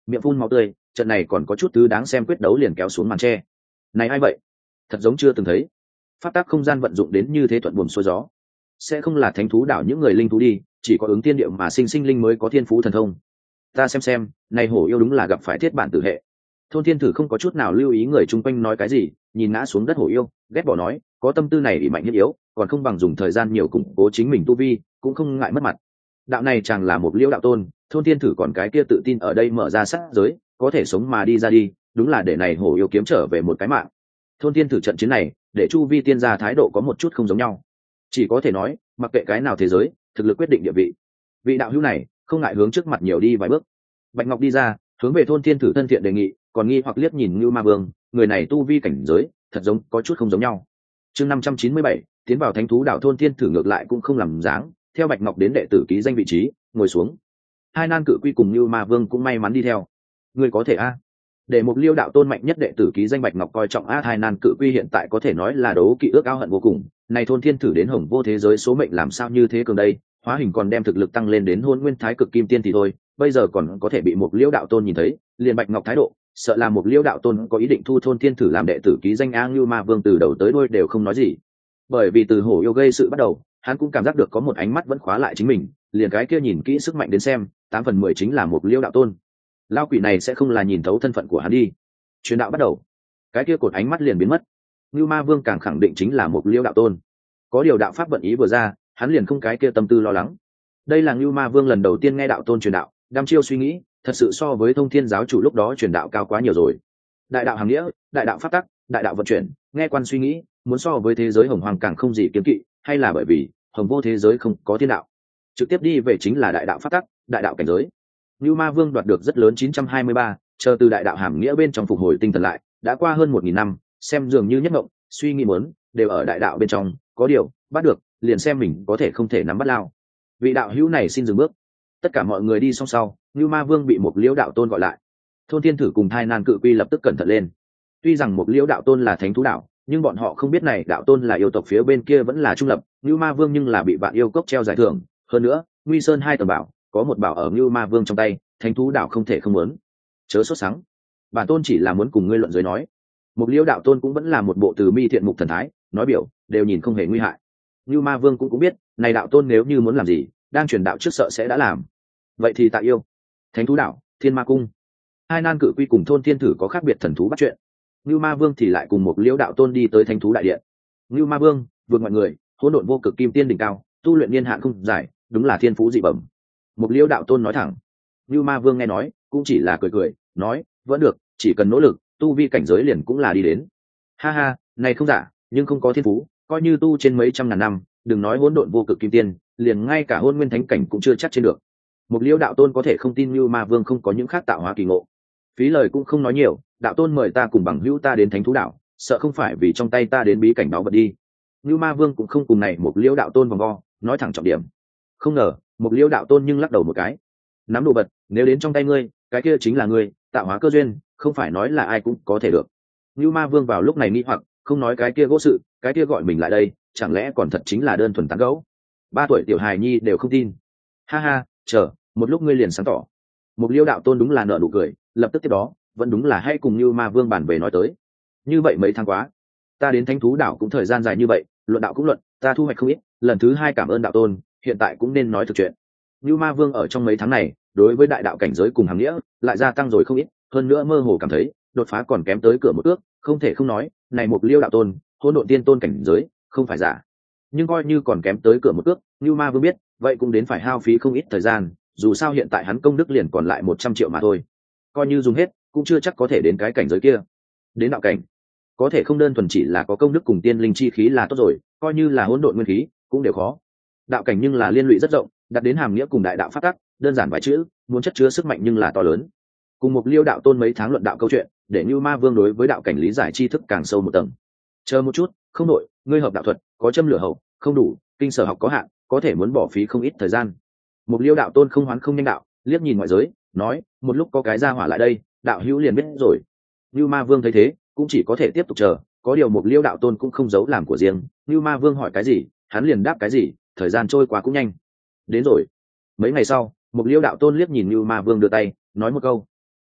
miệng phun máu tươi, trận này còn có chút thứ đáng xem, quyết đấu liền kéo xuống màn tre. Này ai vậy? Thật giống chưa từng thấy. Pháp tắc không gian vận dụng đến như thế thuận buồm xuôi gió. Sẽ không là thánh thú đảo những người linh thú đi, chỉ có ứng tiên điệu mà sinh linh mới có thiên phú thần thông. Ta xem, này hổ yêu đúng là gặp phải thiết bản tử hệ. Thôn thiên thử không có chút nào lưu ý người chung quanh nói cái gì, nhìn ngã xuống đất hổ yêu, ghét bỏ nói, có tâm tư này bị mạnh nhất yếu, còn không bằng dùng thời gian nhiều củng cố chính mình tu vi, cũng không ngại mất mặt. Đạo này chẳng là một liễu đạo tôn, thôn thiên thử còn cái kia tự tin ở đây mở ra sát giới, có thể sống mà đi ra đi, đúng là để này hổ yêu kiếm trở về một cái mạng. Thôn thiên thử trận chiến này, để chu vi tiên gia thái độ có một chút không giống nhau. Chỉ có thể nói, mặc kệ cái nào thế giới, thực lực quyết định địa vị. Vị đạo hữu này, không ngại hướng trước mặt nhiều đi vài bước. Bạch Ngọc đi ra, hướng về thôn thiên thử thân thiện đề nghị, còn nghi hoặc liếc nhìn Ngưu Ma Vương, người này tu vi cảnh giới, thật giống có chút không giống nhau. Chương 597, tiến vào thánh thú đảo. Thôn thiên thử ngược lại cũng không làm dáng, theo Bạch Ngọc đến đệ tử ký danh vị trí, ngồi xuống. Hai nan cự quy cùng Ngưu Ma Vương cũng may mắn đi theo. Người có thể a? Để một liêu đạo tôn mạnh nhất đệ tử ký danh Bạch Ngọc coi trọng a. Hai nan cự quy hiện tại có thể nói là đấu kỵ ước ao hận vô cùng. Này thôn thiên thử đến hồng vô thế giới số mệnh làm sao như thế cường đây, hóa hình còn đem thực lực tăng lên đến hôn nguyên thái cực kim tiên thì thôi, bây giờ còn có thể bị một liêu đạo tôn nhìn thấy, liền Bạch Ngọc thái độ, sợ là một liêu đạo tôn có ý định thu thôn thiên thử làm đệ tử ký danh a. Ngưu Ma Vương từ đầu tới đuôi đều không nói gì, bởi vì từ hổ yêu gây sự bắt đầu, hắn cũng cảm giác được có một ánh mắt vẫn khóa lại chính mình, liền cái kia nhìn kỹ sức mạnh đến xem, 8/10 chính là một liêu đạo tôn. Lao quỷ này sẽ không là nhìn thấu thân phận của hắn đi. Truyền đạo bắt đầu, cái kia cột ánh mắt liền biến mất. Ngưu Ma Vương càng khẳng định chính là một liêu đạo tôn. Có điều đạo pháp vận ý vừa ra, hắn liền không cái kia tâm tư lo lắng. Đây là Ngưu Ma Vương lần đầu tiên nghe đạo tôn truyền đạo, đăm chiêu suy nghĩ, thật sự so với Thông Thiên giáo chủ lúc đó truyền đạo cao quá nhiều rồi. Đại đạo hàm nghĩa, đại đạo pháp tắc, đại đạo vận chuyển, nghe quan suy nghĩ, muốn so với thế giới hồng hoàng càng không gì kiếm kỵ, hay là bởi vì hồng vô thế giới không có thiên đạo, trực tiếp đi về chính là đại đạo pháp tắc, đại đạo cảnh giới. Ngưu Ma Vương đoạt được rất lớn 923, chờ từ đại đạo hàm nghĩa bên trong phục hồi tinh thần lại, đã qua hơn 1000 năm, xem dường như nhất ngộng, suy nghĩ muốn đều ở đại đạo bên trong, có điều bắt được, liền xem mình có thể không thể nắm bắt lao. Vị đạo hữu này xin dừng bước. Tất cả mọi người đi xong sau, Ngưu Ma Vương bị một liễu đạo tôn gọi lại. Thôn thiên thử cùng Thai Nan cự quy lập tức cẩn thận lên. Tuy rằng một liễu đạo tôn là thánh thú đạo, nhưng bọn họ không biết này đạo tôn là yêu tộc phía bên kia vẫn là trung lập, Ngưu Ma Vương nhưng là bị vạn yêu cốc treo giải thưởng. Hơn nữa, Nguy Sơn 2 tầng bảo, có một bảo ở Ngưu Ma Vương trong tay, thánh thú đạo không thể không muốn. Chớ sốt sắng, bản tôn chỉ là muốn cùng ngươi luận giới nói. Một liễu đạo tôn cũng vẫn là một bộ từ mi thiện mục thần thái, nói biểu đều nhìn không hề nguy hại. Ngưu Ma Vương cũng biết, này đạo tôn nếu như muốn làm gì, đang truyền đạo trước sợ sẽ đã làm. Vậy thì tại yêu, thánh thú đạo, thiên ma cung. Hai nan cự quy cùng thôn thiên thử có khác biệt thần thú bắt chuyện. Ngưu Ma Vương thì lại cùng một liễu đạo tôn đi tới thánh thú đại điện. Ngưu Ma Vương vượt mọi người, hỗn độn vô cực kim tiên đỉnh cao, tu luyện niên hạn không dài, đúng là thiên phú dị bẩm. Một liễu đạo tôn nói thẳng. Ngưu Ma Vương nghe nói, cũng chỉ là cười cười, nói, vẫn được, chỉ cần nỗ lực, tu vi cảnh giới liền cũng là đi đến. Ha ha, này không giả, nhưng không có thiên phú, coi như tu trên mấy trăm ngàn năm, đừng nói hỗn độn vô cực kim tiên, liền ngay cả hôn nguyên thánh cảnh cũng chưa chắc trên được. Một liễu đạo tôn có thể không tin Ngưu Ma Vương không có những khác tạo hóa kỳ ngộ. Phí lời cũng không nói nhiều, đạo tôn mời ta cùng bằng hữu ta đến thánh thú đảo, sợ không phải vì trong tay ta đến bí cảnh báo vật đi. Ngưu Ma Vương cũng không cùng này một liễu đạo tôn vòng vo, nói thẳng trọng điểm. Không ngờ, một liễu đạo tôn nhưng lắc đầu một cái. Nắm đồ vật, nếu đến trong tay ngươi, cái kia chính là ngươi, tạo hóa cơ duyên, không phải nói là ai cũng có thể được. Ngưu Ma Vương vào lúc này nghi hoặc, không nói cái kia gỗ sự, cái kia gọi mình lại đây, chẳng lẽ còn thật chính là đơn thuần tán gẫu? 3 tuổi tiểu hài nhi đều không tin. Ha ha, chờ, một lúc ngươi liền sáng tỏ. Một liêu đạo tôn đúng là nở nụ cười, lập tức tiếp đó, vẫn đúng là hay cùng Ngưu Ma Vương bàn về nói tới. Như vậy mấy tháng quá, ta đến thánh thú đảo cũng thời gian dài như vậy, luận đạo cũng luận, ta thu hoạch không ít, lần thứ 2 cảm ơn đạo tôn, hiện tại cũng nên nói thực chuyện. Ngưu Ma Vương ở trong mấy tháng này, đối với đại đạo cảnh giới cùng hàng nghĩa, lại gia tăng rồi không ít, hơn nữa mơ hồ cảm thấy, đột phá còn kém tới cửa một ước, không thể không nói, này một liêu đạo tôn, hỗn độn tiên tôn cảnh giới, không phải giả. Nhưng coi như còn kém tới cửa một ước, Ngưu Ma Vương biết, vậy cũng đến phải hao phí không ít thời gian, dù sao hiện tại hắn công đức liền còn lại 100 triệu mà thôi. Coi như dùng hết, cũng chưa chắc có thể đến cái cảnh giới kia. Đến đạo cảnh, có thể không đơn thuần chỉ là có công đức cùng tiên linh chi khí là tốt rồi, coi như là hỗn độn nguyên khí, cũng đều khó. Đạo cảnh nhưng là liên lụy rất rộng, đặt đến hàm nghĩa cùng đại đạo pháp tắc, đơn giản vài chữ, muốn chất chứa sức mạnh nhưng là to lớn. Cùng một liêu đạo tôn mấy tháng luận đạo câu chuyện, để Ngưu Ma Vương đối với đạo cảnh lý giải tri thức càng sâu một tầng. Chờ một chút, không nội, ngươi hợp đạo thuật, có châm lửa hậu, không đủ, kinh sở học có hạn, có thể muốn bỏ phí không ít thời gian. Một liêu đạo tôn không hoán không nhanh đạo, liếc nhìn ngoại giới, nói, một lúc có cái ra hỏa lại đây, đạo hữu liền biết rồi. Ngưu Ma Vương thấy thế, cũng chỉ có thể tiếp tục chờ, có điều một liêu đạo tôn cũng không giấu làm của riêng, Ngưu Ma Vương hỏi cái gì, hắn liền đáp cái gì, thời gian trôi qua cũng nhanh. Đến rồi. Mấy ngày sau, một liêu đạo tôn liếc nhìn Ngưu Ma Vương đưa tay, nói một câu.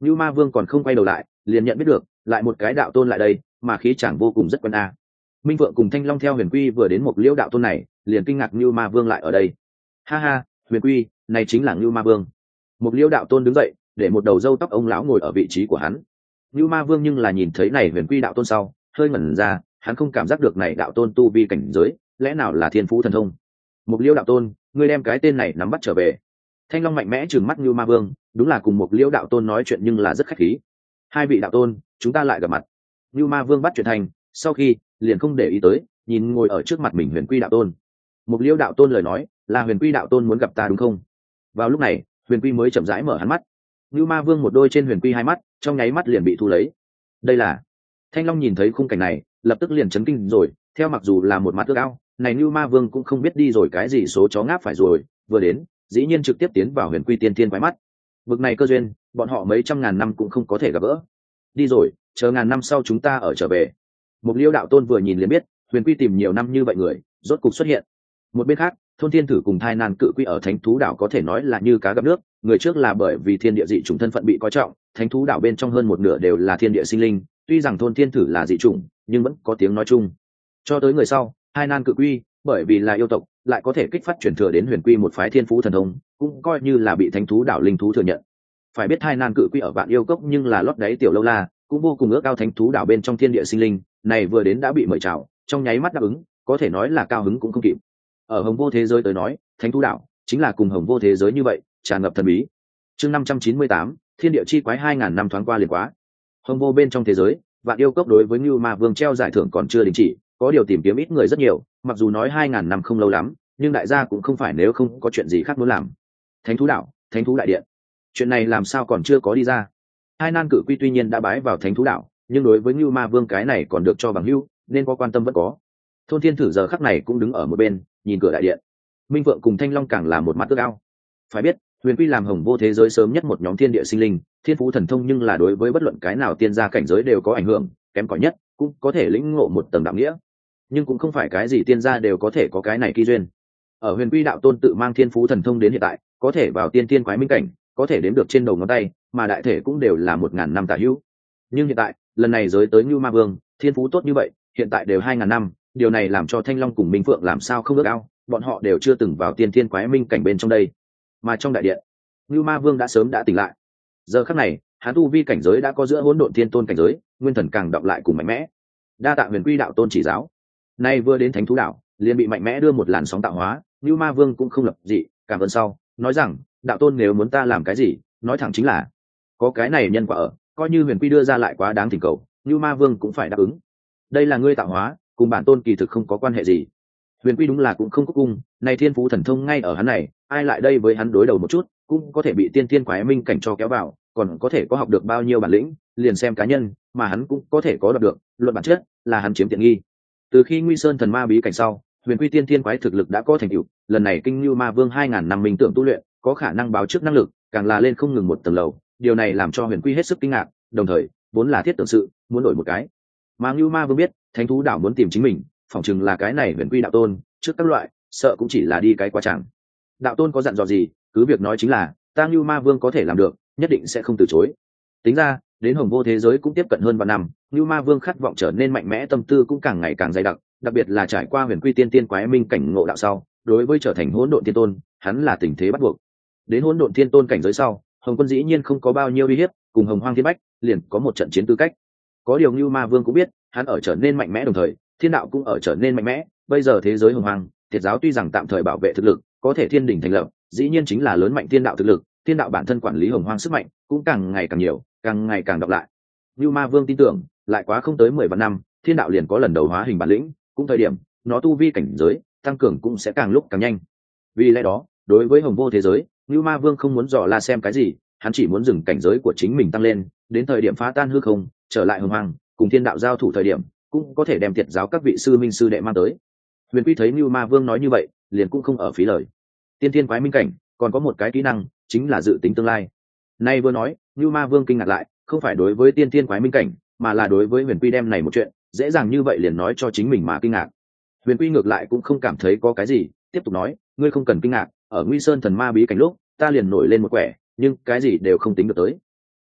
Như Ma Vương còn không quay đầu lại, liền nhận biết được, lại một cái đạo tôn lại đây, mà khí chẳng vô cùng rất quen a. Minh Vượng cùng Thanh Long theo Huyền Quy vừa đến một liễu đạo tôn này, liền kinh ngạc Như Ma Vương lại ở đây. Ha ha, Huyền Quy, này chính là Như Ma Vương. Một liễu đạo tôn đứng dậy, để một đầu râu tóc ông lão ngồi ở vị trí của hắn. Như Ma Vương nhưng là nhìn thấy này Huyền Quy đạo tôn sau, hơi ngẩn ra, hắn không cảm giác được này đạo tôn tu vi cảnh giới, lẽ nào là thiên phú thần thông. Một liễu đạo tôn, ngươi đem cái tên này nắm bắt trở về. Thanh Long mạnh mẽ trừng mắt Như Ma Vương, đúng là cùng một liễu đạo tôn nói chuyện nhưng là rất khách khí. Hai vị đạo tôn, chúng ta lại gặp mặt. Như Ma Vương bắt chuyện thành, sau khi liền không để ý tới, nhìn ngồi ở trước mặt mình Huyền Quy đạo tôn. Một liễu đạo tôn lời nói là Huyền Quy đạo tôn muốn gặp ta đúng không? Vào lúc này, Huyền Quy mới chậm rãi mở hắn mắt. Như Ma Vương một đôi trên Huyền Quy hai mắt, trong nháy mắt liền bị thu lấy. Đây là Thanh Long nhìn thấy khung cảnh này, lập tức liền chấn kinh rồi, theo mặc dù là một mặt ước ao, này Như Ma Vương cũng không biết đi rồi cái gì số chó ngáp phải rồi, vừa đến, dĩ nhiên trực tiếp tiến vào Huyền Quy tiên tiên quái mắt. Vực này cơ duyên, bọn họ mấy trăm ngàn năm cũng không có thể gặp gỡ. Đi rồi, chờ ngàn năm sau chúng ta ở trở về. Một liêu đạo tôn vừa nhìn liền biết, Huyền Quy tìm nhiều năm như vậy người, rốt cục xuất hiện. Một bên khác, thôn thiên thử cùng thai nan cự quy ở thánh thú đảo có thể nói là như cá gặp nước. Người trước là bởi vì thiên địa dị chủng thân phận bị coi trọng, thánh thú đảo bên trong hơn một nửa đều là thiên địa sinh linh, tuy rằng thôn thiên thử là dị chủng nhưng vẫn có tiếng nói chung. Cho tới người sau, hai nan cự quy, bởi vì là yêu tộc, lại có thể kích phát truyền thừa đến Huyền Quy một phái thiên phú thần thông, cũng coi như là bị thánh thú đảo linh thú thừa nhận. Phải biết hai nan cự quy ở vạn yêu cốc nhưng là lót đáy tiểu lâu la, cũng vô cùng ước ao thánh thú đảo bên trong thiên địa sinh linh, này vừa đến đã bị mời chào, trong nháy mắt đáp ứng, có thể nói là cao hứng cũng không kịp. Ở hồng vô thế giới tới nói, thánh thú đảo chính là cùng hồng vô thế giới như vậy, tràn ngập thần bí. Chương 598, thiên địa chi quái 2000 năm thoáng qua liền quá. Hồng vô bên trong thế giới, vạn yêu cốc đối với Ngưu Ma Vương treo giải thưởng còn chưa đình chỉ, có điều tìm kiếm ít người rất nhiều, mặc dù nói 2000 năm không lâu lắm, nhưng đại gia cũng không phải nếu không có chuyện gì khác muốn làm. Thánh thú đảo, thánh thú đại điện, chuyện này làm sao còn chưa có đi ra. Hai nan cự quy tuy nhiên đã bái vào thánh thú đảo, nhưng đối với Ngưu Ma Vương cái này còn được cho bằng hữu, nên có quan tâm vẫn có. Thôn thiên thử giờ khắc này cũng đứng ở một bên, nhìn cửa đại điện. Minh Vượng cùng Thanh Long càng là một mặt ước ao. Phải biết, Huyền Quy làm hồng vô thế giới sớm nhất một nhóm thiên địa sinh linh, thiên phú thần thông nhưng là đối với bất luận cái nào tiên gia cảnh giới đều có ảnh hưởng, kém cỏi nhất cũng có thể lĩnh ngộ một tầng đạo nghĩa, nhưng cũng không phải cái gì tiên gia đều có thể có cái này kỳ duyên. Ở Huyền Quy đạo tôn tự mang thiên phú thần thông đến hiện tại, có thể vào tiên tiên quái minh cảnh, có thể đếm được trên đầu ngón tay, mà đại thể cũng đều là 1000 năm tả hữu. Nhưng hiện tại, lần này giới tới Ngưu Ma Vương, thiên phú tốt như vậy, hiện tại đều 2000 năm, điều này làm cho Thanh Long cùng Minh Phượng làm sao không ước ao, bọn họ đều chưa từng vào tiên tiên quái minh cảnh bên trong đây. Mà trong đại điện, Ngưu Ma Vương đã sớm đã tỉnh lại. Giờ khắc này, hắn tu vi cảnh giới đã có giữa hỗn độn thiên tôn cảnh giới, nguyên thần càng đọc lại cùng mạnh mẽ. Đa tạ Huyền Quy đạo tôn chỉ giáo. Nay vừa đến thánh thú đảo, liền bị mạnh mẽ đưa một làn sóng tạo hóa, Ngưu Ma Vương cũng không lập dị, cảm ơn sau, nói rằng, đạo tôn nếu muốn ta làm cái gì, nói thẳng chính là, có cái này nhân quả ở, coi như Huyền Quy đưa ra lại quá đáng thỉnh cầu, Ngưu Ma Vương cũng phải đáp ứng. Đây là ngươi tạo hóa, cùng bản tôn kỳ thực không có quan hệ gì. Huyền Quy đúng là cũng không có cung, này thiên phú thần thông ngay ở hắn này, ai lại đây với hắn đối đầu một chút, cũng có thể bị tiên tiên quái minh cảnh cho kéo vào, còn có thể có học được bao nhiêu bản lĩnh, liền xem cá nhân, mà hắn cũng có thể có đoạt được, luận bản chất là hắn chiếm tiện nghi. Từ khi Nguy Sơn thần ma bí cảnh sau, Huyền Quy tiên tiên quái thực lực đã có thành tựu, lần này kinh Lưu Ma Vương 2000 năm minh tưởng tu luyện, có khả năng báo trước năng lực, càng là lên không ngừng một tầng lầu, điều này làm cho Huyền Quy hết sức kinh ngạc, đồng thời, vốn là thiết tưởng sự, muốn đổi một cái. Mà Lưu Ma Vương biết, thánh thú đảo muốn tìm chính mình, phỏng chừng là cái này Huyền Quy đạo tôn, trước các loại, sợ cũng chỉ là đi cái quá chẳng. Đạo tôn có dặn dò gì, cứ việc nói chính là, ta Lưu Ma Vương có thể làm được, nhất định sẽ không từ chối. Tính ra, đến hồng vô thế giới cũng tiếp cận hơn vạn năm, Lưu Ma Vương khát vọng trở nên mạnh mẽ, tâm tư cũng càng ngày càng dày đặc, đặc biệt là trải qua Huyền Quy tiên tiên quái minh cảnh ngộ đạo sau, đối với trở thành hỗn độn thiên tôn, hắn là tình thế bắt buộc. Đến hỗn độn thiên tôn cảnh giới sau, Hồng Quân dĩ nhiên không có bao nhiêu uy hiếp, cùng Hồng Hoang Thiên Bách liền có một trận chiến tư cách. Có điều Lưu Ma Vương cũng biết, hắn ở trở nên mạnh mẽ đồng thời, thiên đạo cũng ở trở nên mạnh mẽ, bây giờ thế giới Hồng Hoang, Tiệt giáo tuy rằng tạm thời bảo vệ thực lực, có thể thiên đỉnh thành lập, dĩ nhiên chính là lớn mạnh thiên đạo thực lực, thiên đạo bản thân quản lý Hồng Hoang sức mạnh cũng càng ngày càng nhiều, càng ngày càng đọc lại. Lưu Ma Vương tin tưởng, lại quá không tới 10 vạn năm, thiên đạo liền có lần đầu hóa hình bản lĩnh, cũng thời điểm, nó tu vi cảnh giới tăng cường cũng sẽ càng lúc càng nhanh. Vì lẽ đó, đối với hồng vô thế giới, Lưu Ma Vương không muốn dò la xem cái gì, hắn chỉ muốn dừng cảnh giới của chính mình tăng lên, đến thời điểm phá tan hư không, trở lại Hồng Hoang, cùng thiên đạo giao thủ thời điểm, cũng có thể đem Tiệt giáo các vị sư minh sư đệ mang tới. Huyền Quy thấy Lưu Ma Vương nói như vậy, liền cũng không ở phí lời. Tiên thiên quái minh cảnh, còn có một cái kỹ năng, chính là dự tính tương lai. Nay vừa nói, Lưu Ma Vương kinh ngạc lại, không phải đối với tiên thiên quái minh cảnh, mà là đối với Huyền Quy đem này một chuyện, dễ dàng như vậy liền nói cho chính mình mà kinh ngạc. Huyền Quy ngược lại cũng không cảm thấy có cái gì, tiếp tục nói, ngươi không cần kinh ngạc, ở Nguy Sơn thần ma bí cảnh lúc, ta liền nổi lên một quẻ, nhưng cái gì đều không tính được tới.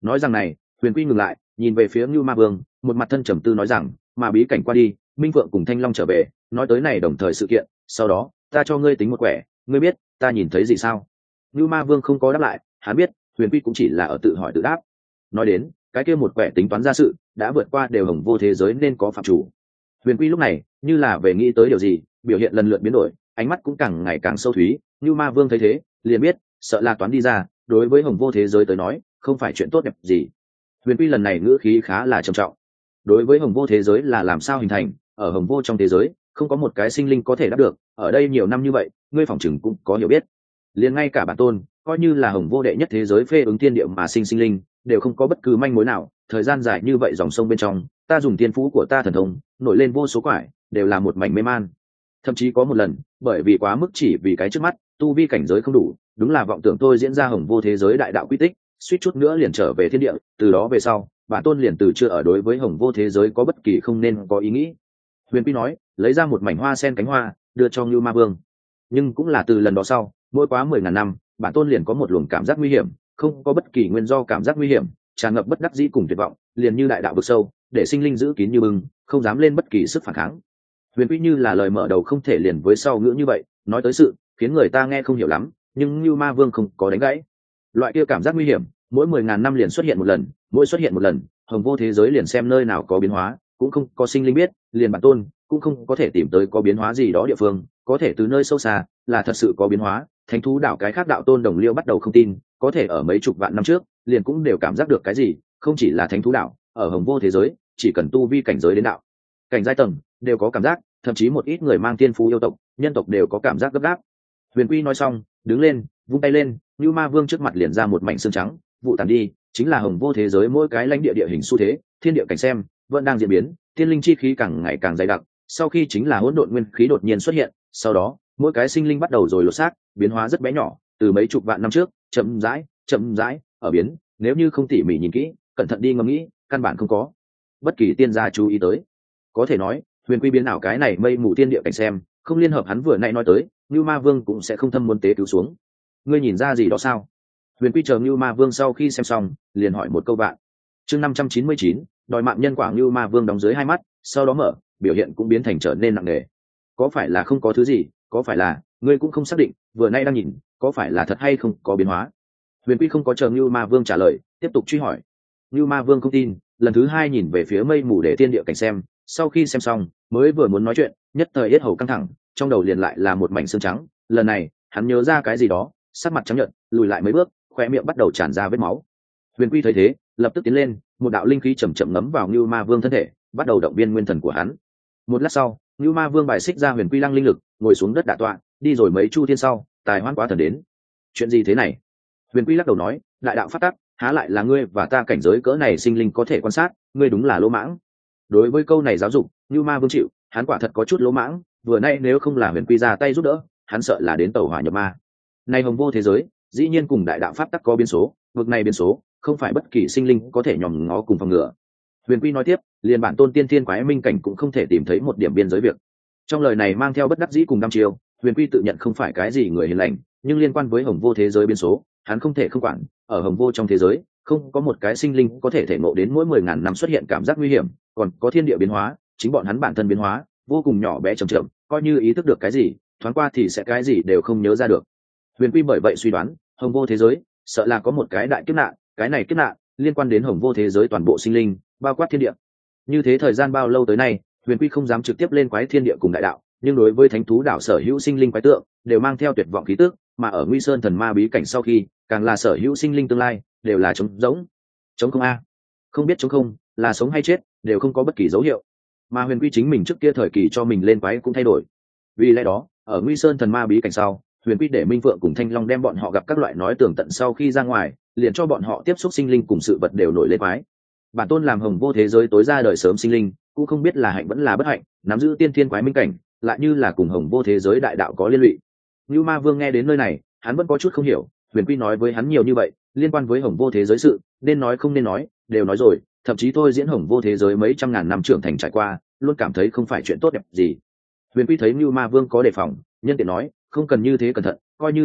Nói rằng này, Huyền Quy ngừng lại, nhìn về phía Ngưu Ma Vương, một mặt thân trầm tư nói rằng, mà bí cảnh qua đi, Minh Phượng cùng Thanh Long trở về, nói tới này đồng thời sự kiện, sau đó, ta cho ngươi tính một quẻ, ngươi biết, ta nhìn thấy gì sao? Ngưu Ma Vương không có đáp lại, hắn biết, Huyền Quy cũng chỉ là ở tự hỏi tự đáp. Nói đến, cái kia một quẻ tính toán ra sự, đã vượt qua đều hồng vô thế giới nên có phạm chủ. Huyền Quy lúc này, như là về nghĩ tới điều gì, biểu hiện lần lượt biến đổi, ánh mắt cũng càng ngày càng sâu thúy. Ngưu Ma Vương thấy thế, liền biết, sợ là toán đi ra, đối với hồng vô thế giới tới nói, không phải chuyện tốt đẹp gì. Huyền Quy lần này ngữ khí khá là trầm trọng. Đối với hồng vô thế giới là làm sao hình thành, ở hồng vô trong thế giới, không có một cái sinh linh có thể đáp được, ở đây nhiều năm như vậy, ngươi phỏng chừng cũng có hiểu biết. Liền ngay cả bản tôn, coi như là hồng vô đệ nhất thế giới phê ứng thiên địa mà sinh linh, đều không có bất cứ manh mối nào. Thời gian dài như vậy dòng sông bên trong, ta dùng tiên phú của ta thần thông, nổi lên vô số quải, đều là một mảnh mê man. Thậm chí có một lần, bởi vì quá mức chỉ vì cái trước mắt, tu vi cảnh giới không đủ, đúng là vọng tưởng tôi diễn ra hồng vô thế giới đại đạo quy tích, suýt chút nữa liền trở về thiên địa. Từ đó về sau, bản tôn liền từ chưa ở đối với hồng vô thế giới có bất kỳ không nên có ý nghĩ. Huyền Quy nói, lấy ra một mảnh hoa sen cánh hoa, đưa cho Ngưu Ma Vương. Nhưng cũng là từ lần đó sau, mỗi quá 10.000 năm, bản tôn liền có một luồng cảm giác nguy hiểm, không có bất kỳ nguyên do cảm giác nguy hiểm, tràn ngập bất đắc dĩ cùng tuyệt vọng, liền như đại đạo vực sâu, để sinh linh giữ kín như bưng, không dám lên bất kỳ sức phản kháng. Huyền Quy như là lời mở đầu không thể liền với sau ngữ như vậy, nói tới sự, khiến người ta nghe không hiểu lắm, nhưng Ngưu Ma Vương không có đánh gãy. Loại kia cảm giác nguy hiểm, mỗi 10.000 năm liền xuất hiện một lần, mỗi xuất hiện một lần, hồng vô thế giới liền xem nơi nào có biến hóa, cũng không có sinh linh biết, liền bản tôn cũng không có thể tìm tới có biến hóa gì đó địa phương, có thể từ nơi sâu xa là thật sự có biến hóa. Thánh thú đảo cái khác đạo tôn đồng liêu bắt đầu không tin, có thể ở mấy chục vạn năm trước, liền cũng đều cảm giác được cái gì, không chỉ là thánh thú đảo, ở hồng vô thế giới, chỉ cần tu vi cảnh giới đến đạo cảnh giai tầng, đều có cảm giác, thậm chí một ít người mang tiên phú yêu tộc, nhân tộc đều có cảm giác gấp gáp. Huyền Quy nói xong, đứng lên, vung tay lên, Nưu Ma Vương trước mặt liền ra một mảnh xương trắng, vụ tàn đi, chính là hồng vô thế giới mỗi cái lãnh địa địa hình xu thế, thiên địa cảnh xem, vẫn đang diễn biến, thiên linh chi khí càng ngày càng dày đặc, sau khi chính là hỗn độn nguyên khí đột nhiên xuất hiện, sau đó, mỗi cái sinh linh bắt đầu rồi lột xác, biến hóa rất bé nhỏ, từ mấy chục vạn năm trước, chậm rãi ở biến, nếu như không tỉ mỉ nhìn kỹ, cẩn thận đi ngẫm nghĩ, căn bản không có bất kỳ tiên gia chú ý tới. Có thể nói, Huyền Quy biến ảo cái này mây mù thiên địa cảnh xem, không liên hợp hắn vừa nãy nói tới, Nưu Ma Vương cũng sẽ không thâm muốn tế cứu xuống. Ngươi nhìn ra gì đó sao? Huyền Quy chờ Nưu Ma Vương sau khi xem xong, liền hỏi một câu bạn. Chương 599, đòi mạng nhân quả. Nưu Ma Vương đóng dưới hai mắt, sau đó mở, biểu hiện cũng biến thành trở nên nặng nề. Có phải là không có thứ gì, có phải là ngươi cũng không xác định, vừa nay đang nhìn, có phải là thật hay không có biến hóa? Huyền Quy không có chờ Nưu Ma Vương trả lời, tiếp tục truy hỏi. Nưu Ma Vương không tin, lần thứ hai nhìn về phía mây mù để thiên địa cảnh xem, sau khi xem xong, mới vừa muốn nói chuyện, nhất thời yết hầu căng thẳng, trong đầu liền lại là một mảnh xương trắng. Lần này, hắn nhớ ra cái gì đó, sắc mặt trắng nhợt, lùi lại mấy bước, khóe miệng bắt đầu tràn ra vết máu. Huyền Quy thấy thế, lập tức tiến lên, một đạo linh khí chậm chậm ngấm vào Nưu Ma Vương thân thể, bắt đầu động viên nguyên thần của hắn. Một lát sau, Nưu Ma Vương bài xích ra Huyền Quy lăng linh lực, ngồi xuống đất đả tọa, đi rồi mấy chu thiên sau, tài hoan quá thần đến. Chuyện gì thế này? Huyền Quy lắc đầu nói, đại đạo phát tắc, há lại là ngươi và ta cảnh giới cỡ này sinh linh có thể quan sát, ngươi đúng là lỗ mãng. Đối với câu này giáo dục, Nưu Ma Vương chịu, hắn quả thật có chút lỗ mãng, vừa nay nếu không là Huyền Quy ra tay giúp đỡ, hắn sợ là đến tẩu hỏa nhập ma. Nay hồng vô thế giới, dĩ nhiên cùng đại đạo pháp tắc có biến số, vực này biến số, không phải bất kỳ sinh linh có thể nhòm ngó cùng phòng ngừa. Huyền Quy nói tiếp, liền bản tôn tiên thiên quái minh cảnh cũng không thể tìm thấy một điểm biên giới việc. Trong lời này mang theo bất đắc dĩ cùng đăm chiêu, Huyền Quy tự nhận không phải cái gì người hiền lành, nhưng liên quan với hồng vô thế giới biến số, hắn không thể không quản. Ở hồng vô trong thế giới, không có một cái sinh linh có thể thể ngộ đến mỗi 10.000 năm xuất hiện cảm giác nguy hiểm, còn có thiên địa biến hóa, chính bọn hắn bản thân biến hóa, vô cùng nhỏ bé chậm chậm, coi như ý thức được cái gì, thoáng qua thì sẽ cái gì đều không nhớ ra được. Huyền Quy bởi vậy suy đoán, hồng vô thế giới sợ là có một cái đại kiếp nạn, cái này kiếp nạn liên quan đến hồng vô thế giới toàn bộ sinh linh, bao quát thiên địa. Như thế thời gian bao lâu tới nay, Huyền Quy không dám trực tiếp lên quái thiên địa cùng đại đạo, nhưng đối với thánh thú đảo sở hữu sinh linh quái tượng, đều mang theo tuyệt vọng khí tức, mà ở Nguy Sơn thần ma bí cảnh sau khi, càng là sở hữu sinh linh tương lai, đều là trống không a. Không biết trống không, là sống hay chết, đều không có bất kỳ dấu hiệu. Mà Huyền Quy chính mình trước kia thời kỳ cho mình lên quái cũng thay đổi. Vì lẽ đó, ở Nguy Sơn thần ma bí cảnh sau, Huyền Quy để Minh Phượng cùng Thanh Long đem bọn họ gặp các loại nói tường tận sau khi ra ngoài, liền cho bọn họ tiếp xúc sinh linh cùng sự vật đều nổi lên quái. Bản tôn làm hồng vô thế giới tối ra đời sớm sinh linh, cũng không biết là hạnh vẫn là bất hạnh, nắm giữ tiên thiên quái minh cảnh, lại như là cùng hồng vô thế giới đại đạo có liên lụy. Nưu Ma Vương nghe đến nơi này, hắn vẫn có chút không hiểu, Huyền Quy nói với hắn nhiều như vậy, liên quan với hồng vô thế giới sự, nên nói không nên nói, đều nói rồi, thậm chí tôi diễn hồng vô thế giới mấy trăm ngàn năm trưởng thành trải qua, luôn cảm thấy không phải chuyện tốt đẹp gì. Huyền Quy thấy Nưu Ma Vương có đề phòng, nhân tiện nói, không cần như thế cẩn thận, coi như vậy,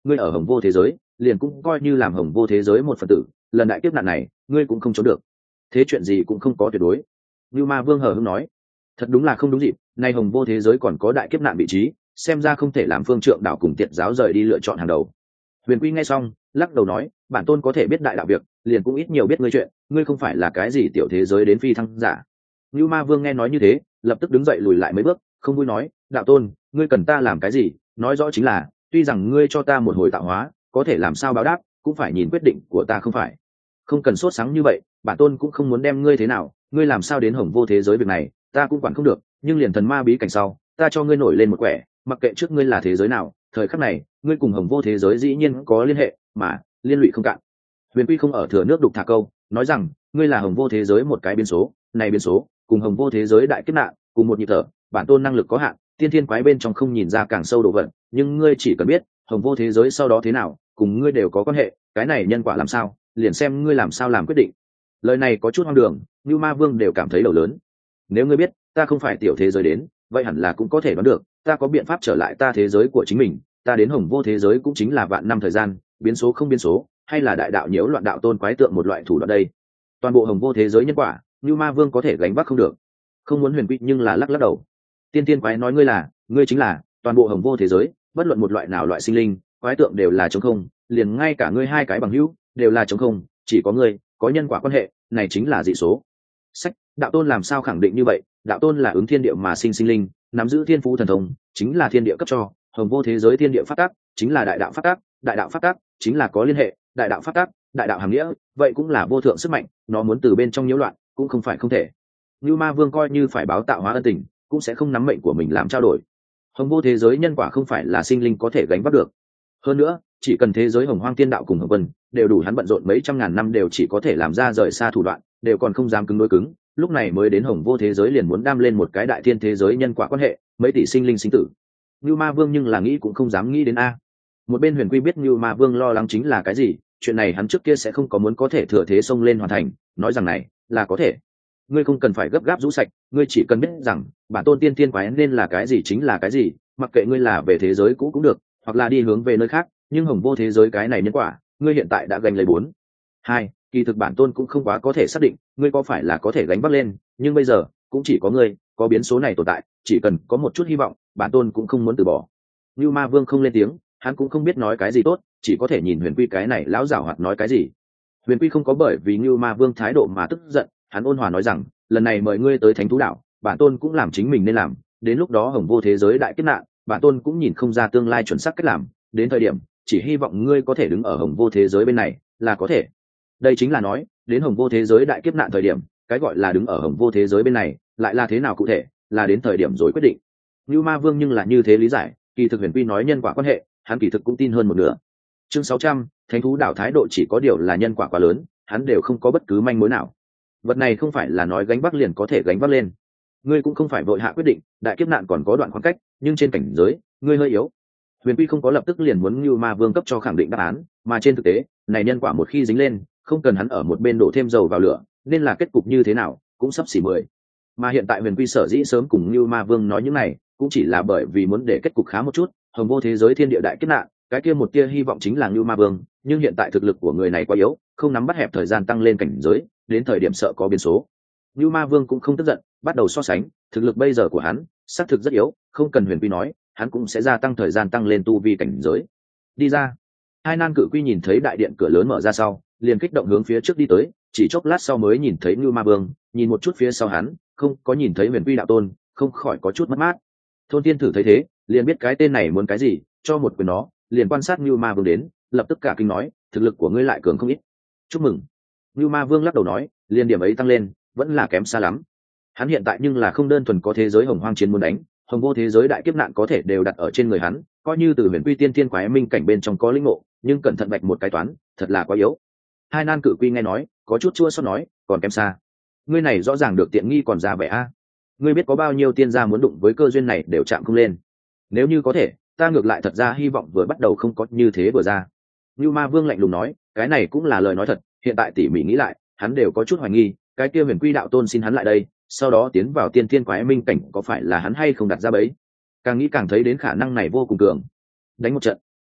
ngươi ở hồng vô thế giới liền cũng coi như làm hồng vô thế giới một phần tử, lần đại kiếp nạn này ngươi cũng không trốn được. Thế chuyện gì cũng không có tuyệt đối. Như Ma Vương hờ hững nói. Thật đúng là không đúng dịp, nay hồng vô thế giới còn có đại kiếp nạn vị trí, xem ra không thể làm phương trượng đạo cùng tiệt giáo rời đi lựa chọn hàng đầu. Huyền Quy nghe xong lắc đầu nói, bản tôn có thể biết đại đạo việc, liền cũng ít nhiều biết ngươi chuyện, ngươi không phải là cái gì tiểu thế giới đến phi thăng giả. Như Ma Vương nghe nói như thế, lập tức đứng dậy lùi lại mấy bước, không vui nói, đạo tôn, ngươi cần ta làm cái gì? Nói rõ chính là, tuy rằng ngươi cho ta một hồi tạo hóa, có thể làm sao báo đáp, cũng phải nhìn quyết định của ta không phải. Không cần sốt sáng như vậy, bản tôn cũng không muốn đem ngươi thế nào, ngươi làm sao đến hồng vô thế giới việc này, ta cũng quản không được, nhưng liền thần ma bí cảnh sau, ta cho ngươi nổi lên một quẻ, mặc kệ trước ngươi là thế giới nào, thời khắc này, ngươi cùng hồng vô thế giới dĩ nhiên có liên hệ, mà liên lụy không cạn. Huyền Quy không ở thừa nước đục thả câu, nói rằng, ngươi là hồng vô thế giới một cái biến số, này biến số, cùng hồng vô thế giới đại kiếp nạn, cùng một nhịp thở, bản tôn năng lực có hạn, tiên thiên quái bên trong không nhìn ra càng sâu đồ vật, nhưng ngươi chỉ cần biết, hồng vô thế giới sau đó thế nào, cùng ngươi đều có quan hệ, cái này nhân quả làm sao, liền xem ngươi làm sao làm quyết định. Lời này có chút hoang đường, Như Ma Vương đều cảm thấy đầu lớn. Nếu ngươi biết, ta không phải tiểu thế giới đến, vậy hẳn là cũng có thể đoán được, ta có biện pháp trở lại ta thế giới của chính mình, ta đến hồng vô thế giới cũng chính là vạn năm thời gian, biến số không biến số, hay là đại đạo nhiễu loạn đạo tôn quái tượng một loại thủ đoạn đây. Toàn bộ hồng vô thế giới nhân quả, Như Ma Vương có thể gánh vác không được. Không muốn Huyền Quy nhưng là lắc lắc đầu. Tiên tiên quái nói ngươi chính là toàn bộ hồng vô thế giới, bất luận một loại nào loại sinh linh, quái tượng đều là trống không, liền ngay cả ngươi hai cái bằng hữu đều là trống không, chỉ có ngươi có nhân quả quan hệ, này chính là dị số. Sách, đạo tôn làm sao khẳng định như vậy? Đạo tôn là ứng thiên địa mà sinh sinh linh, nắm giữ thiên phú thần thông, chính là thiên địa cấp cho, hồng vô thế giới thiên địa phát tác, chính là đại đạo phát tác, đại đạo phát tác chính là có liên hệ, đại đạo phát tác, đại đạo hàm nghĩa, vậy cũng là vô thượng sức mạnh, nó muốn từ bên trong nhiễu loạn, cũng không phải không thể. Như Ma Vương coi như phải báo tạo hóa ân tình, cũng sẽ không nắm mệnh của mình làm trao đổi. Hồng vô thế giới nhân quả không phải là sinh linh có thể gánh vác được. Hơn nữa, chỉ cần thế giới hồng hoang tiên đạo cùng hồng vân đều đủ hắn bận rộn mấy trăm ngàn năm, đều chỉ có thể làm ra rời xa thủ đoạn, đều còn không dám cứng đối cứng, lúc này mới đến hồng vô thế giới liền muốn đam lên một cái đại thiên thế giới nhân quả quan hệ, mấy tỷ sinh linh sinh tử. Như Ma Vương nhưng là nghĩ cũng không dám nghĩ đến a. Một bên Huyền Quy biết Như Ma Vương lo lắng chính là cái gì, chuyện này hắn trước kia sẽ không có muốn có thể thừa thế xông lên hoàn thành, nói rằng này là có thể. Ngươi không cần phải gấp gáp rũ sạch, ngươi chỉ cần biết rằng bản tôn tiên tiên quái nên là cái gì chính là cái gì, mặc kệ ngươi là về thế giới cũ cũng được, hoặc là đi hướng về nơi khác, nhưng hồng vô thế giới cái này nhân quả, ngươi hiện tại đã gánh lấy 4. 2. Kỳ thực bản tôn cũng không quá có thể xác định ngươi có phải là có thể gánh vác lên, nhưng bây giờ cũng chỉ có ngươi có biến số này tồn tại, chỉ cần có một chút hy vọng, bản tôn cũng không muốn từ bỏ. Như Ma Vương không lên tiếng, hắn cũng không biết nói cái gì tốt, chỉ có thể nhìn Huyền Quy cái này lão giảo hoạt nói cái gì. Huyền Quy không có bởi vì Như Ma Vương thái độ mà tức giận, hắn ôn hòa nói rằng, lần này mời ngươi tới Thánh Thú Đảo, bản tôn cũng làm chính mình nên làm, đến lúc đó hồng vô thế giới đại kiếp nạn, bản tôn cũng nhìn không ra tương lai chuẩn xác cách làm, đến thời điểm chỉ hy vọng ngươi có thể đứng ở hồng vô thế giới bên này là có thể. Đây chính là nói, đến hồng vô thế giới đại kiếp nạn thời điểm, cái gọi là đứng ở hồng vô thế giới bên này lại là thế nào cụ thể, là đến thời điểm rồi quyết định. Như Ma Vương nhưng là như thế lý giải, kỳ thực Huyền Quy nói nhân quả quan hệ, hắn kỳ thực cũng tin hơn một nửa. Chương 600, Thánh Thú Đảo thái độ chỉ có điều là nhân quả quá lớn, hắn đều không có bất cứ manh mối nào. Vật này không phải là nói gánh vác liền có thể gánh vác lên. Ngươi cũng không phải vội hạ quyết định, đại kiếp nạn còn có đoạn khoảng cách, nhưng trên cảnh giới ngươi hơi yếu. Huyền Quy không có lập tức liền muốn Như Ma Vương cấp cho khẳng định đáp án, mà trên thực tế này nhân quả một khi dính lên, không cần hắn ở một bên đổ thêm dầu vào lửa, nên là kết cục như thế nào cũng sắp xỉ 10. Mà hiện tại Huyền Quy sở dĩ sớm cùng Như Ma Vương nói những này, cũng chỉ là bởi vì muốn để kết cục khá một chút, hồng vô thế giới thiên địa đại kiếp nạn, cái kia một tia hy vọng chính là Như Ma Vương, nhưng hiện tại thực lực của người này quá yếu, không nắm bắt hẹp thời gian tăng lên cảnh giới, đến thời điểm sợ có biến số. Như Ma Vương cũng không tức giận, bắt đầu so sánh, thực lực bây giờ của hắn xác thực rất yếu, không cần Huyền Quy nói, hắn cũng sẽ gia tăng thời gian tăng lên tu vi cảnh giới. Đi ra. Hai nan cự quy nhìn thấy đại điện cửa lớn mở ra sau, liền kích động hướng phía trước đi tới, chỉ chốc lát sau mới nhìn thấy Như Ma Vương, nhìn một chút phía sau hắn, không có nhìn thấy Huyền Quy đạo tôn, không khỏi có chút mất mát. Thôn Tiên Thử thấy thế, liền biết cái tên này muốn cái gì, cho một quyền nó, liền quan sát Như Ma Vương đến, lập tức cả kinh nói, thực lực của ngươi lại cường không ít. Chúc mừng. Như Ma Vương lắc đầu nói, liền điểm ấy tăng lên, vẫn là kém xa lắm. Hắn hiện tại nhưng là không đơn thuần có thế giới hồng hoang chiến muốn đánh, hồng vô thế giới đại kiếp nạn có thể đều đặt ở trên người hắn, coi như từ Huyền Quy tiên tiên quái minh cảnh bên trong có linh ngộ, nhưng cẩn thận vạch một cái toán, thật là quá yếu. Hai nan cự quy nghe nói, có chút chua xót nói, còn kém xa. Ngươi này rõ ràng được tiện nghi còn ra vẻ a. Ngươi biết có bao nhiêu tiên gia muốn đụng với cơ duyên này đều chạm không lên. Nếu như có thể, ta ngược lại thật ra hy vọng vừa bắt đầu không có như thế vừa ra. Như Ma Vương lạnh lùng nói, cái này cũng là lời nói thật, hiện tại tỉ mỉ nghĩ lại, hắn đều có chút hoài nghi, cái kia Huyền Quy đạo tôn xin hắn lại đây, sau đó tiến vào tiên thiên quái minh cảnh có phải là hắn hay không đặt ra bẫy. Càng nghĩ càng thấy đến khả năng này vô cùng cường. Đánh một trận.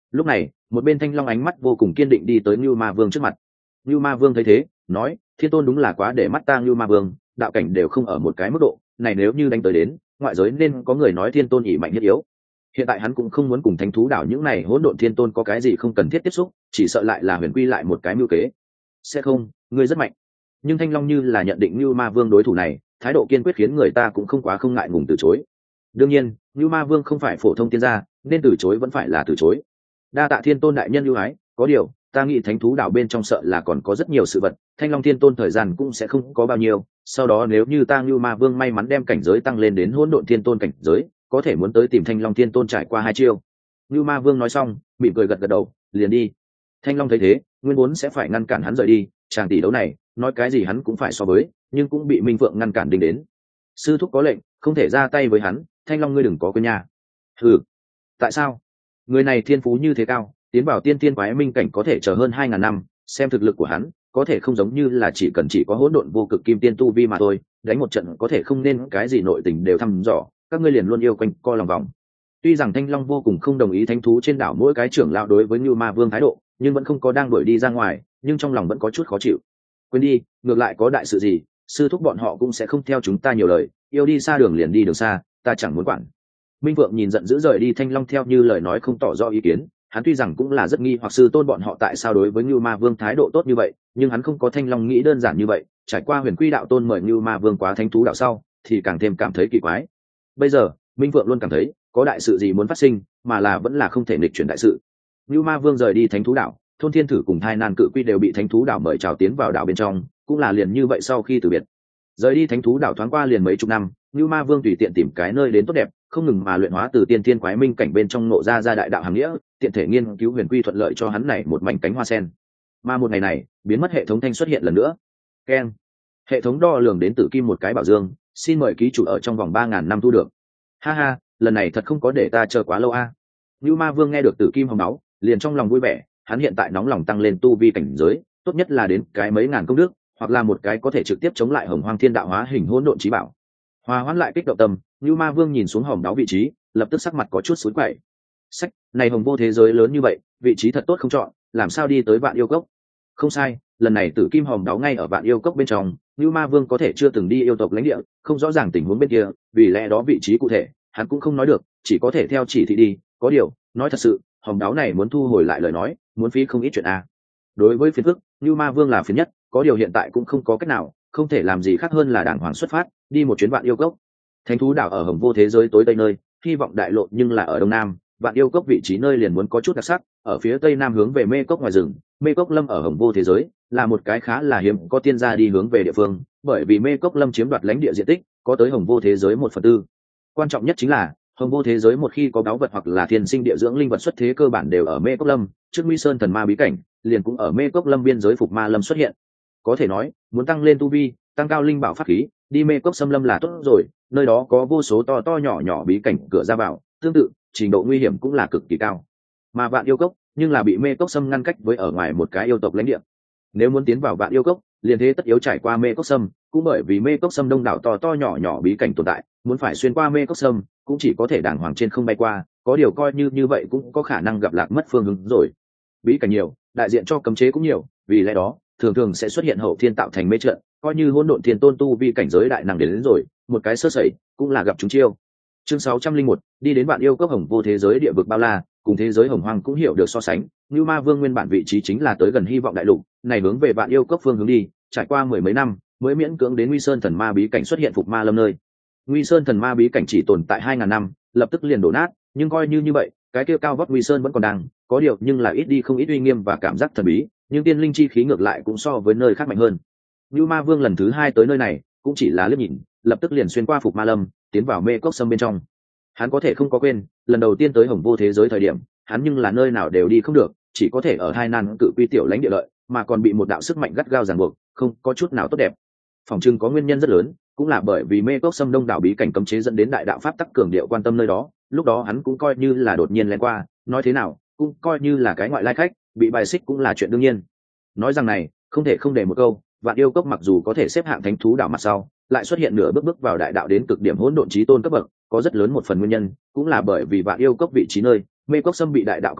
Lúc này một bên Thanh Long ánh mắt vô cùng kiên định đi tới Nưu Ma Vương trước mặt. Nưu Ma Vương thấy thế nói, thiên tôn đúng là quá để mắt ta. Nưu Ma Vương, đạo cảnh đều không ở một cái mức độ này, nếu như đánh tới đến ngoại giới nên có người nói thiên tôn ỷ mạnh nhất yếu. Hiện tại hắn cũng không muốn cùng thánh thú đảo những này hỗn độn thiên tôn có cái gì không cần thiết tiếp xúc, chỉ sợ lại là huyền quy lại một cái mưu kế. Sẽ không, ngươi rất mạnh. Nhưng Thanh Long như là nhận định Nưu Ma Vương đối thủ này, thái độ kiên quyết khiến người ta cũng không quá không ngại ngùng từ chối. Đương nhiên Nưu Ma Vương không phải phổ thông tiên gia, nên từ chối vẫn phải là từ chối. Đa tạ thiên tôn đại nhân ưu ái, có điều ta nghĩ thánh thú đảo bên trong sợ là còn có rất nhiều sự vật, Thanh Long thiên tôn thời gian cũng sẽ không có bao nhiêu, sau đó nếu như ta Nưu Ma Vương may mắn đem cảnh giới tăng lên đến hỗn độn thiên tôn cảnh giới, có thể muốn tới tìm Thanh Long thiên tôn trải qua 2 chiêu. Nưu Ma Vương nói xong mỉm cười gật gật đầu liền đi. Thanh Long thấy thế nguyên vốn sẽ phải ngăn cản hắn rời đi, chàng tỷ đấu này nói cái gì hắn cũng phải so với, nhưng cũng bị Minh Phượng ngăn cản đình đến. Sư thúc có lệnh không thể ra tay với hắn, Thanh Long ngươi đừng có quên nha. Ừ, tại sao? Người này thiên phú như thế cao, tiến vào tiên tiên quái minh cảnh có thể chờ hơn 2.000 năm, xem thực lực của hắn có thể không giống như là chỉ có hỗn độn vô cực kim tiên tu vi mà thôi, đánh một trận có thể không nên cái gì nội tình đều thăm dò, các ngươi liền luôn yêu quanh co lòng vòng. Tuy rằng Thanh Long vô cùng không đồng ý thánh thú trên đảo mỗi cái trưởng lão đối với Nưu Ma Vương thái độ, nhưng vẫn không có đang đuổi đi ra ngoài, nhưng trong lòng vẫn có chút khó chịu. Quên đi, ngược lại có đại sự gì, sư thúc bọn họ cũng sẽ không theo chúng ta nhiều lời, yêu đi xa đường liền đi đường xa, ta chẳng muốn quản. Minh Vượng nhìn giận dữ rời đi Thanh Long theo như lời nói không tỏ rõ ý kiến, hắn tuy rằng cũng là rất nghi hoặc sư tôn bọn họ tại sao đối với Nưu Ma Vương thái độ tốt như vậy, nhưng hắn không có Thanh Long nghĩ đơn giản như vậy, trải qua Huyền Quy đạo tôn mời Nưu Ma Vương quá thánh thú đạo sau, thì càng thêm cảm thấy kỳ quái. Bây giờ, Minh Vượng luôn cảm thấy có đại sự gì muốn phát sinh, mà là vẫn là không thể nghịch chuyển đại sự. Nưu Ma Vương rời đi thánh thú đảo, thôn thiên thử cùng Thai Nan Cự Quy đều bị thánh thú đảo mời chào tiến vào đảo bên trong, cũng là liền như vậy sau khi từ biệt. Rời đi thánh thú đảo thoáng qua liền mấy chục năm, Nưu Ma Vương tùy tiện tìm cái nơi đến tốt đẹp, không ngừng mà luyện hóa từ tiên thiên quái minh cảnh bên trong nộ ra đại đạo hàm nghĩa, tiện thể nghiên cứu huyền quy thuận lợi cho hắn này một mảnh cánh hoa sen. Mà một ngày này, biến mất hệ thống thanh xuất hiện lần nữa. Keng. Hệ thống đo lường đến Tử Kim một cái bảo dương, xin mời ký chủ ở trong vòng 3.000 năm thu được. Ha ha, lần này thật không có để ta chờ quá lâu a. Nưu Ma Vương nghe được Tử Kim hồng máu, liền trong lòng vui vẻ, hắn hiện tại nóng lòng tăng lên tu vi cảnh giới, tốt nhất là đến cái mấy ngàn công đức, hoặc là một cái có thể trực tiếp chống lại Hồng Hoang Thiên Đạo hóa hình hỗn độn chí bảo. Hòa hoãn lại kích động tâm, Nưu Ma Vương nhìn xuống hòm đáo vị trí, lập tức sắc mặt có chút xúi quậy. Sách, này hồng vô thế giới lớn như vậy, vị trí thật tốt không chọn, làm sao đi tới Vạn Yêu Cốc? Không sai, lần này Tử Kim hòm đáo ngay ở Vạn Yêu Cốc bên trong, Nưu Ma Vương có thể chưa từng đi yêu tộc lãnh địa, không rõ ràng tình huống bên kia, vì lẽ đó vị trí cụ thể, hắn cũng không nói được, chỉ có thể theo chỉ thị đi. Có điều, nói thật sự, hòm đáo này muốn thu hồi lại lời nói, muốn phí không ít chuyện a. Đối với phiền phức, Nưu Ma Vương là phiền nhất, có điều hiện tại cũng không có cách nào, không thể làm gì khác hơn là đàng hoàng xuất phát, đi một chuyến Vạn Yêu Cốc. Thánh thú đảo ở hồng vô thế giới tối tây nơi, hy vọng đại lộ nhưng là ở đông nam. Vạn Yêu Cốc vị trí nơi liền muốn có chút đặc sắc, ở phía tây nam hướng về Mê Cốc ngoài rừng. Mê Cốc Lâm ở hồng vô thế giới là một cái khá là hiếm có tiên gia đi hướng về địa phương, bởi vì Mê Cốc Lâm chiếm đoạt lãnh địa diện tích có tới hồng vô thế giới 1/4. Quan trọng nhất chính là hồng vô thế giới một khi có báu vật hoặc là thiên sinh địa dưỡng linh vật xuất thế cơ bản đều ở Mê Cốc Lâm, trước Nguy Sơn thần ma bí cảnh liền cũng ở Mê Cốc Lâm biên giới Phục Ma Lâm xuất hiện. Có thể nói, muốn tăng lên tu vi, tăng cao linh bảo pháp khí, đi Mê Cốc Xâm Lâm là tốt rồi, nơi đó có vô số to to nhỏ nhỏ bí cảnh cửa ra vào, tương tự trình độ nguy hiểm cũng là cực kỳ cao. Mà Vạn Yêu Cốc nhưng là bị Mê Cốc Xâm ngăn cách với ở ngoài một cái yêu tộc lãnh địa. Nếu muốn tiến vào Vạn Yêu Cốc, liền thế tất yếu trải qua Mê Cốc Xâm, cũng bởi vì Mê Cốc Xâm đông đảo to to nhỏ nhỏ bí cảnh tồn tại, muốn phải xuyên qua Mê Cốc Xâm, cũng chỉ có thể đàng hoàng trên không bay qua, có điều coi như vậy cũng có khả năng gặp lạc mất phương hướng rồi. Bí cảnh nhiều, đại diện cho cấm chế cũng nhiều, vì lẽ đó thường thường sẽ xuất hiện hậu thiên tạo thành mê trận, coi như hỗn độn thiên tôn tu vi cảnh giới đại năng đến rồi, một cái sơ sẩy cũng là gặp chúng chiêu. Chương 601, đi đến Vạn Yêu Cốc hồng vô thế giới địa vực bao la, cùng thế giới hồng hoang cũng hiểu được so sánh. Nưu Ma Vương nguyên bản vị trí chính là tới gần hy vọng đại lục, này hướng về Vạn Yêu Cốc phương hướng đi, trải qua 10 mấy năm mới miễn cưỡng đến Nguy Sơn thần ma bí cảnh xuất hiện Phục Ma Lâm nơi. Nguy Sơn thần ma bí cảnh chỉ tồn tại 2.000 năm, lập tức liền đổ nát, nhưng coi như vậy, cái kia cao vóc Nguy Sơn vẫn còn đang, có điều nhưng là ít đi không ít uy nghiêm và cảm giác thần bí, nhưng tiên linh chi khí ngược lại cũng so với nơi khác mạnh hơn. Nưu Ma Vương lần thứ 2 tới nơi này, cũng chỉ là liếc nhìn, lập tức liền xuyên qua Phục Ma Lâm, tiến vào Mê Cốc Sâm bên trong. Hắn có thể không có quên, lần đầu tiên tới hồng vô thế giới thời điểm, hắn nhưng là nơi nào đều đi không được, chỉ có thể ở Hai Nan Cự Quy tiểu lãnh địa lợi, mà còn bị một đạo sức mạnh gắt gao ràng buộc, không có chút nào tốt đẹp. Phòng trưng có nguyên nhân rất lớn, cũng là bởi vì Mê Cốc Sâm đông đảo bí cảnh cấm chế dẫn đến đại đạo pháp tắc cường điệu quan tâm nơi đó, lúc đó hắn cũng coi như là đột nhiên lén qua, nói thế nào, cũng coi như là cái ngoại lai khách, bị bài xích cũng là chuyện đương nhiên. Nói rằng này, không thể không để một câu, Vạn Yêu Cốc mặc dù có thể xếp hạng thánh thú đảo mặt sau, lại xuất hiện nửa bước vào đại đạo đến cực điểm hỗn độn chí tôn cấp bậc, có rất lớn một phần nguyên nhân, cũng là bởi vì Vạn Yêu Cốc vị trí nơi, Mê Cốc Sâm bị đại đạo coi trọng,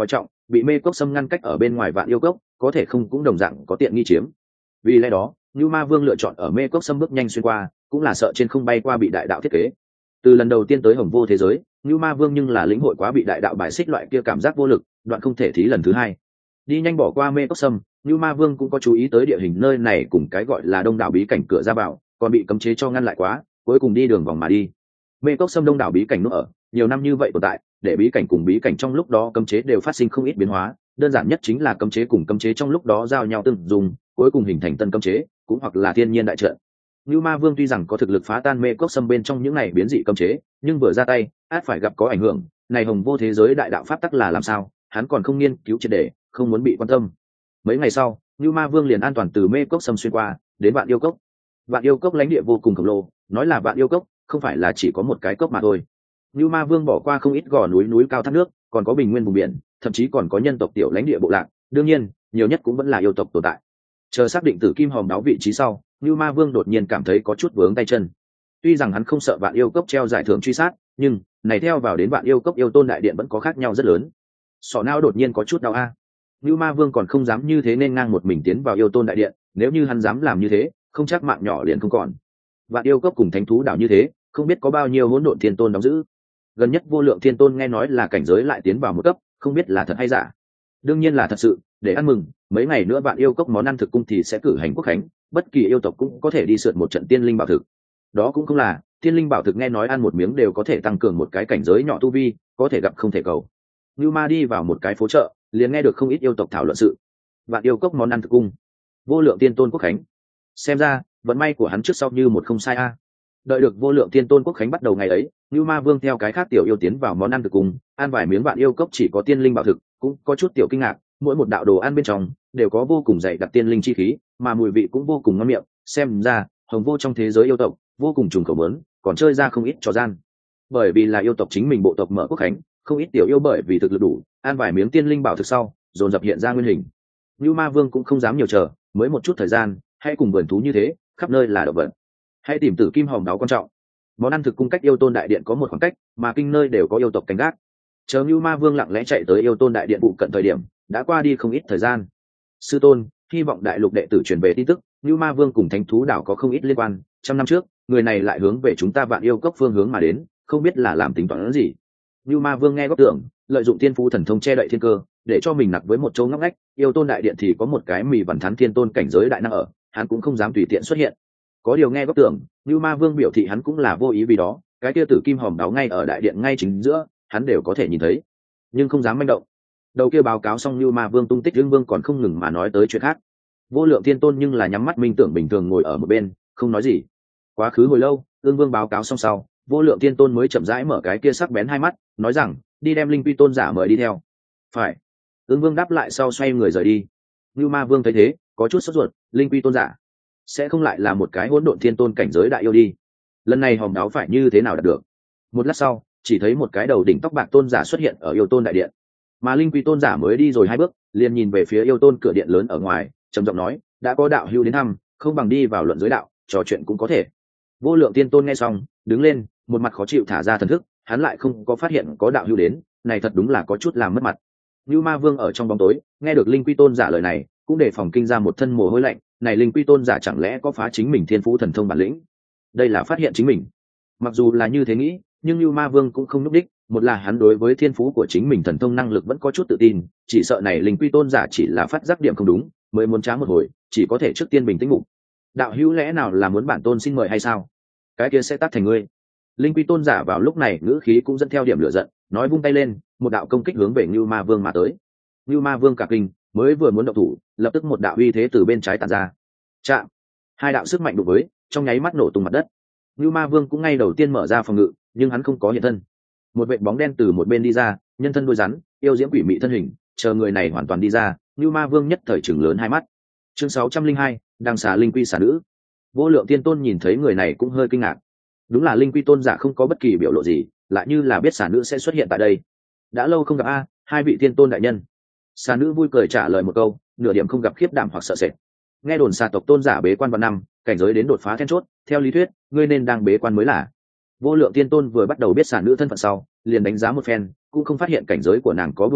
bị mê cốc xâm ngăn cách ở bên ngoài vạn yêu cốc có thể không cũng đồng dạng có tiện nghi chiếm. Vì lẽ đó Nưu Ma Vương lựa chọn ở mê cốc xâm bước nhanh xuyên qua, cũng là sợ trên không bay qua bị đại đạo thiết kế. Từ lần đầu tiên tới hồng vô thế giới, Nưu Ma Vương nhưng là lĩnh hội quá bị đại đạo bài xích loại kia cảm giác vô lực, đoạn không thể thí lần thứ hai. Đi nhanh bỏ qua mê cốc xâm, Nưu Ma Vương cũng có chú ý tới địa hình nơi này cùng cái gọi là đông đảo bí cảnh cửa ra vào, còn bị cấm chế cho ngăn lại quá, cuối cùng đi đường vòng mà đi. Mê cốc xâm đông đảo bí cảnh nữa ở, nhiều năm như vậy tồn tại, để bí cảnh cùng bí cảnh trong lúc đó cấm chế đều phát sinh không ít biến hóa, đơn giản nhất chính là cấm chế cùng cấm chế trong lúc đó giao nhau tương dùng, cuối cùng hình thành tân cấm chế, cũng hoặc là thiên nhiên đại trận. Nưu Ma Vương tuy rằng có thực lực phá tan mê cốc xâm bên trong những này biến dị cấm chế, nhưng vừa ra tay, át phải gặp có ảnh hưởng, này hồng vô thế giới đại đạo pháp tắc là làm sao, hắn còn không nghiên cứu triệt để, không muốn bị quan tâm. Mấy ngày sau, Nưu Ma Vương liền an toàn từ mê cốc xâm xuyên qua, đến Vạn Yêu Cốc. Vạn Yêu Cốc lãnh địa vô cùng khổng lồ, nói là Vạn Yêu Cốc, không phải là chỉ có một cái cốc mà thôi. Nưu Ma Vương bỏ qua không ít gò núi cao thác nước, còn có bình nguyên vùng biển, thậm chí còn có nhân tộc tiểu lãnh địa bộ lạc, đương nhiên, nhiều nhất cũng vẫn là yêu tộc tồn tại. Chờ xác định Tử Kim Hòm Đáo vị trí sau, Nưu Ma Vương đột nhiên cảm thấy có chút vướng tay chân. Tuy rằng hắn không sợ Vạn Yêu Cốc treo giải thưởng truy sát, nhưng này theo vào đến Vạn Yêu Cốc yêu tôn đại điện vẫn có khác nhau rất lớn. Sọ não đột nhiên có chút đau a. Nưu Ma Vương còn không dám như thế nên ngang một mình tiến vào yêu tôn đại điện, nếu như hắn dám làm như thế, không chắc mạng nhỏ liền không còn. Vạn Yêu Cốc cùng Thánh thú đảo như thế, không biết có bao nhiêu hỗn độn thiên tôn đóng giữ. Gần nhất Vô Lượng Thiên Tôn nghe nói là cảnh giới lại tiến vào một cấp, không biết là thật hay giả. Đương nhiên là thật sự, để ăn mừng, mấy ngày nữa Vạn Yêu Cốc món ăn thực cung thì sẽ cử hành quốc khánh, bất kỳ yêu tộc cũng có thể đi sượt một trận tiên linh bảo thực. Đó cũng không là, tiên linh bảo thực nghe nói ăn một miếng đều có thể tăng cường một cái cảnh giới nhỏ tu vi, có thể gặp không thể cầu. Nưu Ma đi vào một cái phố chợ, liền nghe được không ít yêu tộc thảo luận sự. Vạn Yêu Cốc món ăn thực cung, Vô Lượng Tiên Tôn quốc khánh. Xem ra, vận may của hắn trước sau như một không sai a. Đợi được Vô Lượng Tiên Tôn quốc khánh bắt đầu ngày ấy, Nưu Ma Vương theo cái khác tiểu yêu tiến vào món ăn thực cung, ăn vài miếng Vạn Yêu Cốc chỉ có tiên linh bảo thực, cũng có chút tiểu kinh ngạc, mỗi một đạo đồ ăn bên trong đều có vô cùng dày đặc tiên linh chi khí, mà mùi vị cũng vô cùng ngon miệng. Xem ra, hồng vô trong thế giới yêu tộc vô cùng trùng khẩu mớn, còn chơi ra không ít trò gian. Bởi vì là yêu tộc chính mình bộ tộc mở quốc khánh, không ít tiểu yêu bởi vì thực lực đủ, ăn vài miếng tiên linh bảo thực sau, dồn dập hiện ra nguyên hình. Nưu Ma Vương cũng không dám nhiều chờ, mới một chút thời gian, hãy cùng vườn thú như thế, khắp nơi là động vật. Hãy tìm Tử Kim Hòm Đáo quan trọng. Món ăn thực cung cách yêu tôn đại điện có một khoảng cách, mà kinh nơi đều có yêu tộc canh gác. Chờ Nưu Ma Vương lặng lẽ chạy tới yêu tôn đại điện phụ cận thời điểm, đã qua đi không ít thời gian. Sư tôn, hy vọng đại lục đệ tử truyền về tin tức, Nưu Ma Vương cùng Thánh thú đảo có không ít liên quan. Trăm năm trước, người này lại hướng về chúng ta Vạn Yêu Cốc phương hướng mà đến, không biết là làm tính toán gì. Nưu Ma Vương nghe góp tưởng, lợi dụng tiên phú thần thông che đậy thiên cơ, để cho mình nặc với một chỗ ngóc ngách. Yêu tôn đại điện thì có một cái mì vằn thắn thiên tôn cảnh giới đại năng ở, hắn cũng không dám tùy tiện xuất hiện. Có điều nghe góp tưởng, Nưu Ma Vương biểu thị hắn cũng là vô ý vì đó, cái kia Tử Kim Hòm Đáo ngay ở đại điện ngay chính giữa, hắn đều có thể nhìn thấy, nhưng không dám manh động. Đầu kia báo cáo xong Nưu Ma Vương tung tích, Dương Vương còn không ngừng mà nói tới chuyện khác. Vô Lượng Thiên Tôn nhưng là nhắm mắt minh tưởng bình thường ngồi ở một bên, không nói gì. Quá khứ hồi lâu, Dương Vương báo cáo xong sau, Vô Lượng Thiên Tôn mới chậm rãi mở cái kia sắc bén hai mắt, nói rằng, đi đem Linh Quy Tôn giả mời đi theo. Phải. Dương Vương đáp lại sau xoay người rời đi. Nưu Ma Vương thấy thế, có chút sốt ruột, Linh Quy Tôn giả sẽ không lại là một cái hỗn độn thiên tôn cảnh giới đại yêu đi. Lần này hòm đáo phải như thế nào đạt được? Một lát sau, chỉ thấy một cái đầu đỉnh tóc bạc tôn giả xuất hiện ở yêu tôn đại điện, mà Linh Quy Tôn giả mới đi rồi hai bước, liền nhìn về phía yêu tôn cửa điện lớn ở ngoài, trầm giọng nói, đã có đạo hữu đến thăm, không bằng đi vào luận giới đạo, trò chuyện cũng có thể. Vô Lượng Tiên Tôn nghe xong, đứng lên, một mặt khó chịu thả ra thần thức, hắn lại không có phát hiện có đạo hữu đến, này thật đúng là có chút làm mất mặt. Nưu Ma Vương ở trong bóng tối, nghe được Linh Quy Tôn giả lời này, cũng để phòng kinh ra một thân mồ hôi lạnh, này Linh Quy Tôn giả chẳng lẽ có phá chính mình thiên phú thần thông bản lĩnh? Đây là phát hiện chính mình. Mặc dù là như thế nghĩ, nhưng Nưu Ma Vương cũng không núp đích, một là hắn đối với thiên phú của chính mình thần thông năng lực vẫn có chút tự tin, chỉ sợ này Linh Quy Tôn giả chỉ là phát giác điểm không đúng, mới muốn trá một hồi, chỉ có thể trước tiên bình tĩnh ngủ. Đạo hữu lẽ nào là muốn bản tôn xin mời hay sao? Cái kia sẽ tác thành ngươi. Linh Quy Tôn giả vào lúc này ngữ khí cũng dẫn theo điểm lửa giận, nói vung tay lên, một đạo công kích hướng về Nưu Ma Vương mà tới. Nưu Ma Vương cả kinh, mới vừa muốn động thủ, lập tức một đạo uy thế từ bên trái tản ra. Chạm. Hai đạo sức mạnh đụng với, trong nháy mắt nổ tung mặt đất. Nưu Ma Vương cũng ngay đầu tiên mở ra phòng ngự, nhưng hắn không có hiện thân. Một vệt bóng đen từ một bên đi ra, nhân thân đuôi rắn, yêu diễm quỷ mị thân hình, chờ người này hoàn toàn đi ra, Nưu Ma Vương nhất thời trừng lớn hai mắt. Chương 602, đang xà Linh Quy xà nữ. Vô Lượng Tiên Tôn nhìn thấy người này cũng hơi kinh ngạc. Đúng là Linh Quy Tôn giả không có bất kỳ biểu lộ gì, lại như là biết xà nữ sẽ xuất hiện tại đây. Đã lâu không gặp a, hai vị tiên tôn đại nhân. Xà nữ vui cười trả lời một câu, nửa điểm không gặp khiếp đảm hoặc sợ sệt. Nghe đồn xà tộc tôn giả bế quan vào năm, cảnh giới đến đột phá then chốt, theo lý thuyết, ngươi nên đang bế quan mới là. Vô Lượng Tiên Tôn vừa bắt đầu biết xà nữ thân phận sau, liền đánh giá một phen, cũng không phát hiện cảnh giới của nàng có buông lỏng,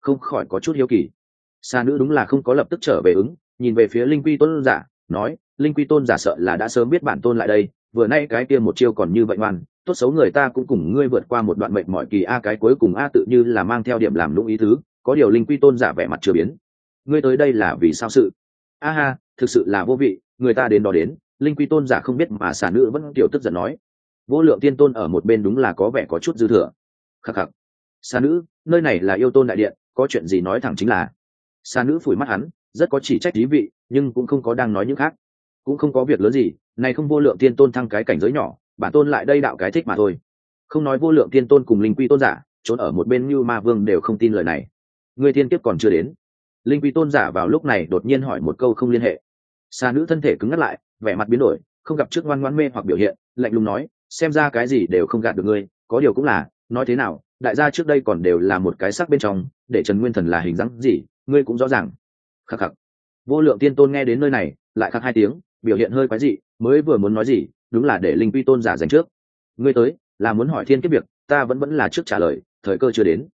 không khỏi có chút hiếu kỳ. Xà nữ đúng là không có lập tức trở về ứng, nhìn về phía linh quy tôn giả nói, linh quy tôn giả sợ là đã sớm biết bản tôn lại đây, vừa nay cái kia một chiêu còn như vậy ngoan, tốt xấu người ta cũng cùng ngươi vượt qua một đoạn mệnh mỏi kỳ a, cái cuối cùng a tự như là mang theo điểm làm lũng ý tứ. Có điều linh quy tôn giả vẻ mặt chưa biến. Ngươi tới đây là vì sao sự? A ha, thực sự là vô vị, người ta đến đó đến. Linh quy tôn giả không biết mà xà nữ vẫn tiểu tức giận nói. Vô lượng tiên tôn ở một bên đúng là có vẻ có chút dư thừa. Khắc khắc. Xà nữ, nơi này là yêu tôn đại điện, có chuyện gì nói thẳng chính là. Xà nữ phủi mắt hắn, rất có chỉ trách thí vị, nhưng cũng không có đang nói những khác. Cũng không có việc lớn gì, này không vô lượng tiên tôn thăng cái cảnh giới nhỏ, bản tôn lại đây đạo cái thích mà thôi. Không nói vô lượng tiên tôn cùng linh quy tôn giả, trốn ở một bên như ma vương đều không tin lời này. Người tiên kiếp còn chưa đến. Linh quy tôn giả vào lúc này đột nhiên hỏi một câu không liên hệ. Xà nữ thân thể cứng ngắt lại, vẻ mặt biến đổi, không gặp trước ngoan ngoãn mê hoặc biểu hiện, lạnh lùng nói, xem ra cái gì đều không gạt được ngươi, có điều cũng là, nói thế nào, đại gia trước đây còn đều là một cái sắc bên trong, để Trần Nguyên Thần là hình dáng gì, ngươi cũng rõ ràng. Khắc khắc. Vô lượng tiên tôn nghe đến nơi này, lại khắc hai tiếng, biểu hiện hơi quái dị, mới vừa muốn nói gì, đúng là để linh quy tôn giả giành trước. Ngươi tới, là muốn hỏi thiên kiếp việc, ta vẫn là trước trả lời, thời cơ chưa đến.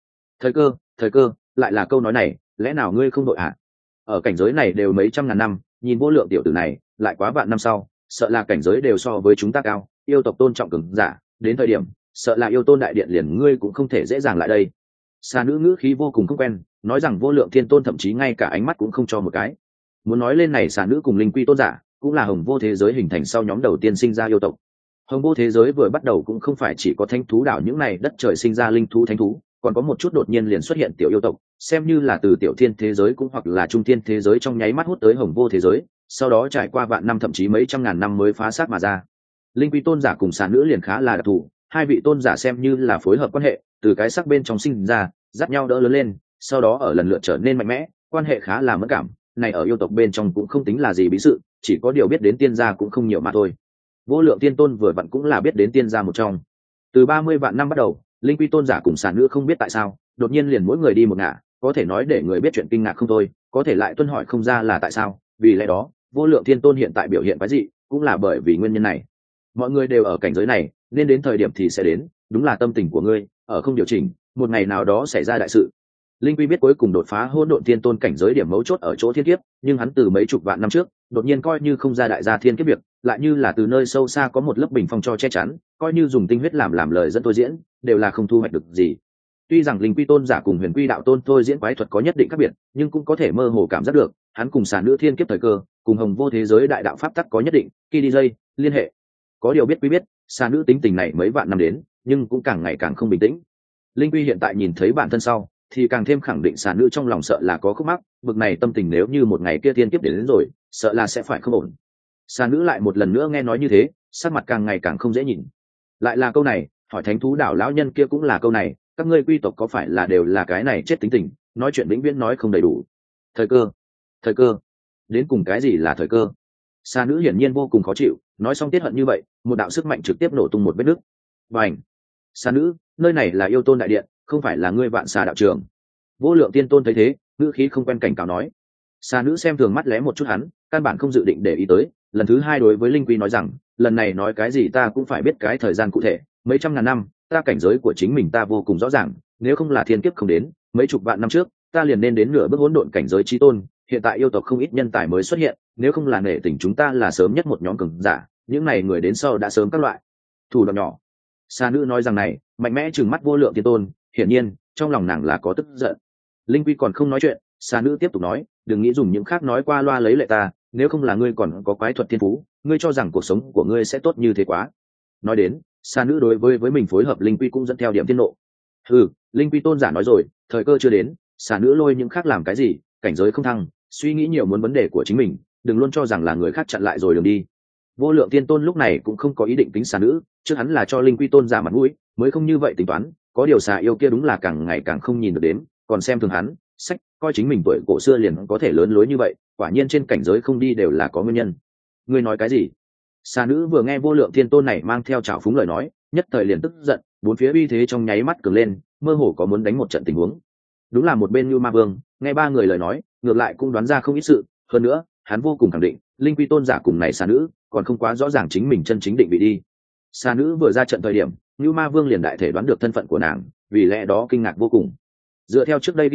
Thời cơ, lại là câu nói này, lẽ nào ngươi không đội ạ? Ở cảnh giới này đều mấy trăm ngàn năm, nhìn vô lượng tiểu tử này, lại quá vạn năm sau, sợ là cảnh giới đều so với chúng ta cao, yêu tộc tôn trọng cường giả, đến thời điểm, sợ là yêu tôn đại điện liền ngươi cũng không thể dễ dàng lại đây. Xà nữ ngữ khí vô cùng không quen, nói rằng vô lượng thiên tôn thậm chí ngay cả ánh mắt cũng không cho một cái. Muốn nói lên này, xà nữ cùng linh quy tôn giả cũng là hồng vô thế giới hình thành sau nhóm đầu tiên sinh ra yêu tộc. Hồng vô thế giới vừa bắt đầu cũng không phải chỉ có thánh thú đảo những này đất trời sinh ra linh thú thánh thú, còn có một chút đột nhiên liền xuất hiện tiểu yêu tộc, xem như là từ tiểu thiên thế giới cũng hoặc là trung thiên thế giới trong nháy mắt hút tới hồng vô thế giới, sau đó trải qua vạn năm thậm chí mấy trăm ngàn năm mới phá xác mà ra. Linh quy tôn giả cùng xà nữ liền khá là đặc thù, hai vị tôn giả xem như là phối hợp quan hệ, từ cái sắc bên trong sinh ra, dắt nhau đỡ lớn lên, sau đó ở lần lượt trở nên mạnh mẽ, quan hệ khá là mẫn cảm. Này ở yêu tộc bên trong cũng không tính là gì bí sự, chỉ có điều biết đến tiên gia cũng không nhiều mà thôi. Vô lượng tiên tôn vừa vặn cũng là biết đến tiên gia một trong. Từ 30 vạn năm bắt đầu, linh quy tôn giả cùng xà nữ không biết tại sao đột nhiên liền mỗi người đi một ngả, có thể nói để người biết chuyện kinh ngạc không thôi, có thể lại tuân hỏi không ra là tại sao. Vì lẽ đó vô lượng tiên tôn hiện tại biểu hiện quái dị cũng là bởi vì nguyên nhân này. Mọi người đều ở cảnh giới này, nên đến thời điểm thì sẽ đến, đúng là tâm tình của ngươi ở không điều chỉnh, một ngày nào đó xảy ra đại sự. Linh quy biết cuối cùng đột phá hỗn độn tiên tôn cảnh giới điểm mấu chốt ở chỗ thiên kiếp, nhưng hắn từ mấy chục vạn năm trước đột nhiên coi như không ra đại gia thiên kiếp việc, lại như là từ nơi sâu xa có một lớp bình phong cho che chắn, coi như dùng tinh huyết làm lời dẫn tôi diễn, đều là không thu hoạch được gì. Tuy rằng linh quy tôn giả cùng huyền quy đạo tôn tôi diễn quái thuật có nhất định khác biệt, nhưng cũng có thể mơ hồ cảm giác được hắn cùng xà nữ thiên kiếp thời cơ cùng hồng vô thế giới đại đạo pháp tắc có nhất định khi đi dây liên hệ. Có điều biết quy biết xà nữ tính tình này mấy vạn năm đến, nhưng cũng càng ngày càng không bình tĩnh. Linh quy hiện tại nhìn thấy bản thân sau thì càng thêm khẳng định xà nữ trong lòng sợ là có khúc mắc, bực này tâm tình nếu như một ngày kia thiên kiếp đến rồi, sợ là sẽ phải không ổn. Xà nữ lại một lần nữa nghe nói như thế, sắc mặt càng ngày càng không dễ nhìn. Lại là câu này, hỏi thánh thú đảo lão nhân kia cũng là câu này, các ngươi quy tộc có phải là đều là cái này chết tính tình, nói chuyện vĩnh viễn nói không đầy đủ. Thời cơ, đến cùng cái gì là thời cơ? Xà nữ hiển nhiên vô cùng khó chịu, nói xong tiết hận như vậy, một đạo sức mạnh trực tiếp nổ tung một vết nứt. Bành! Xà nữ, nơi này là yêu tôn đại điện, không phải là ngươi vạn xà đạo trường. Vô lượng tiên tôn thấy thế, ngữ khí không quen cảnh cáo nói. Xà nữ xem thường mắt lé một chút hắn, căn bản không dự định để ý tới, lần thứ hai đối với linh quy nói rằng, lần này nói cái gì ta cũng phải biết cái thời gian cụ thể, mấy trăm ngàn năm, ta cảnh giới của chính mình ta vô cùng rõ ràng, nếu không là thiên kiếp không đến, mấy chục vạn năm trước, ta liền nên đến nửa bước hỗn độn cảnh giới chí tôn, hiện tại yêu tộc không ít nhân tài mới xuất hiện, nếu không là nể tình chúng ta là sớm nhất một nhóm cường giả, những này người đến sau đã sớm các loại thủ đoạn nhỏ. Xà nữ nói rằng này, mạnh mẽ trừng mắt vô lượng tiên tôn, hiển nhiên trong lòng nàng là có tức giận. Linh quy còn không nói chuyện, xà nữ tiếp tục nói, đừng nghĩ dùng những khác nói qua loa lấy lệ ta, nếu không là ngươi còn có quái thuật thiên phú, ngươi cho rằng cuộc sống của ngươi sẽ tốt như thế quá. Nói đến, xà nữ đối với mình phối hợp linh quy cũng dẫn theo điểm thiên nộ. Linh quy tôn giả nói rồi, thời cơ chưa đến, xà nữ lôi những khác làm cái gì, cảnh giới không thăng, suy nghĩ nhiều muốn vấn đề của chính mình, đừng luôn cho rằng là người khác chặn lại rồi đường đi. Vô lượng tiên tôn lúc này cũng không có ý định tính xà nữ, trước hắn là cho linh quy tôn giả mặt mũi mới không như vậy tính toán, có điều xà yêu kia đúng là càng ngày càng không nhìn được đến, còn xem thường hắn, sách coi chính mình tuổi cổ xưa liền có thể lớn lối như vậy, quả nhiên trên cảnh giới không đi đều là có nguyên nhân. Ngươi nói cái gì? Xà nữ vừa nghe vô lượng tiên tôn này mang theo trào phúng lời nói, nhất thời liền tức giận, bốn phía uy thế trong nháy mắt cường lên, mơ hồ có muốn đánh một trận tình huống. Đúng là một bên như ma vương, nghe ba người lời nói, ngược lại cũng đoán ra không ít sự, hơn nữa hắn vô cùng khẳng định linh quy tôn giả cùng này xà nữ còn không quá rõ ràng chính mình chân chính định vị đi. Xà nữ vừa ra trận thời điểm, như ma vương liền đại thể đoán được thân phận của nàng, vì lẽ đó kinh ngạc vô cùng. Dựa theo trước đây ghi chép,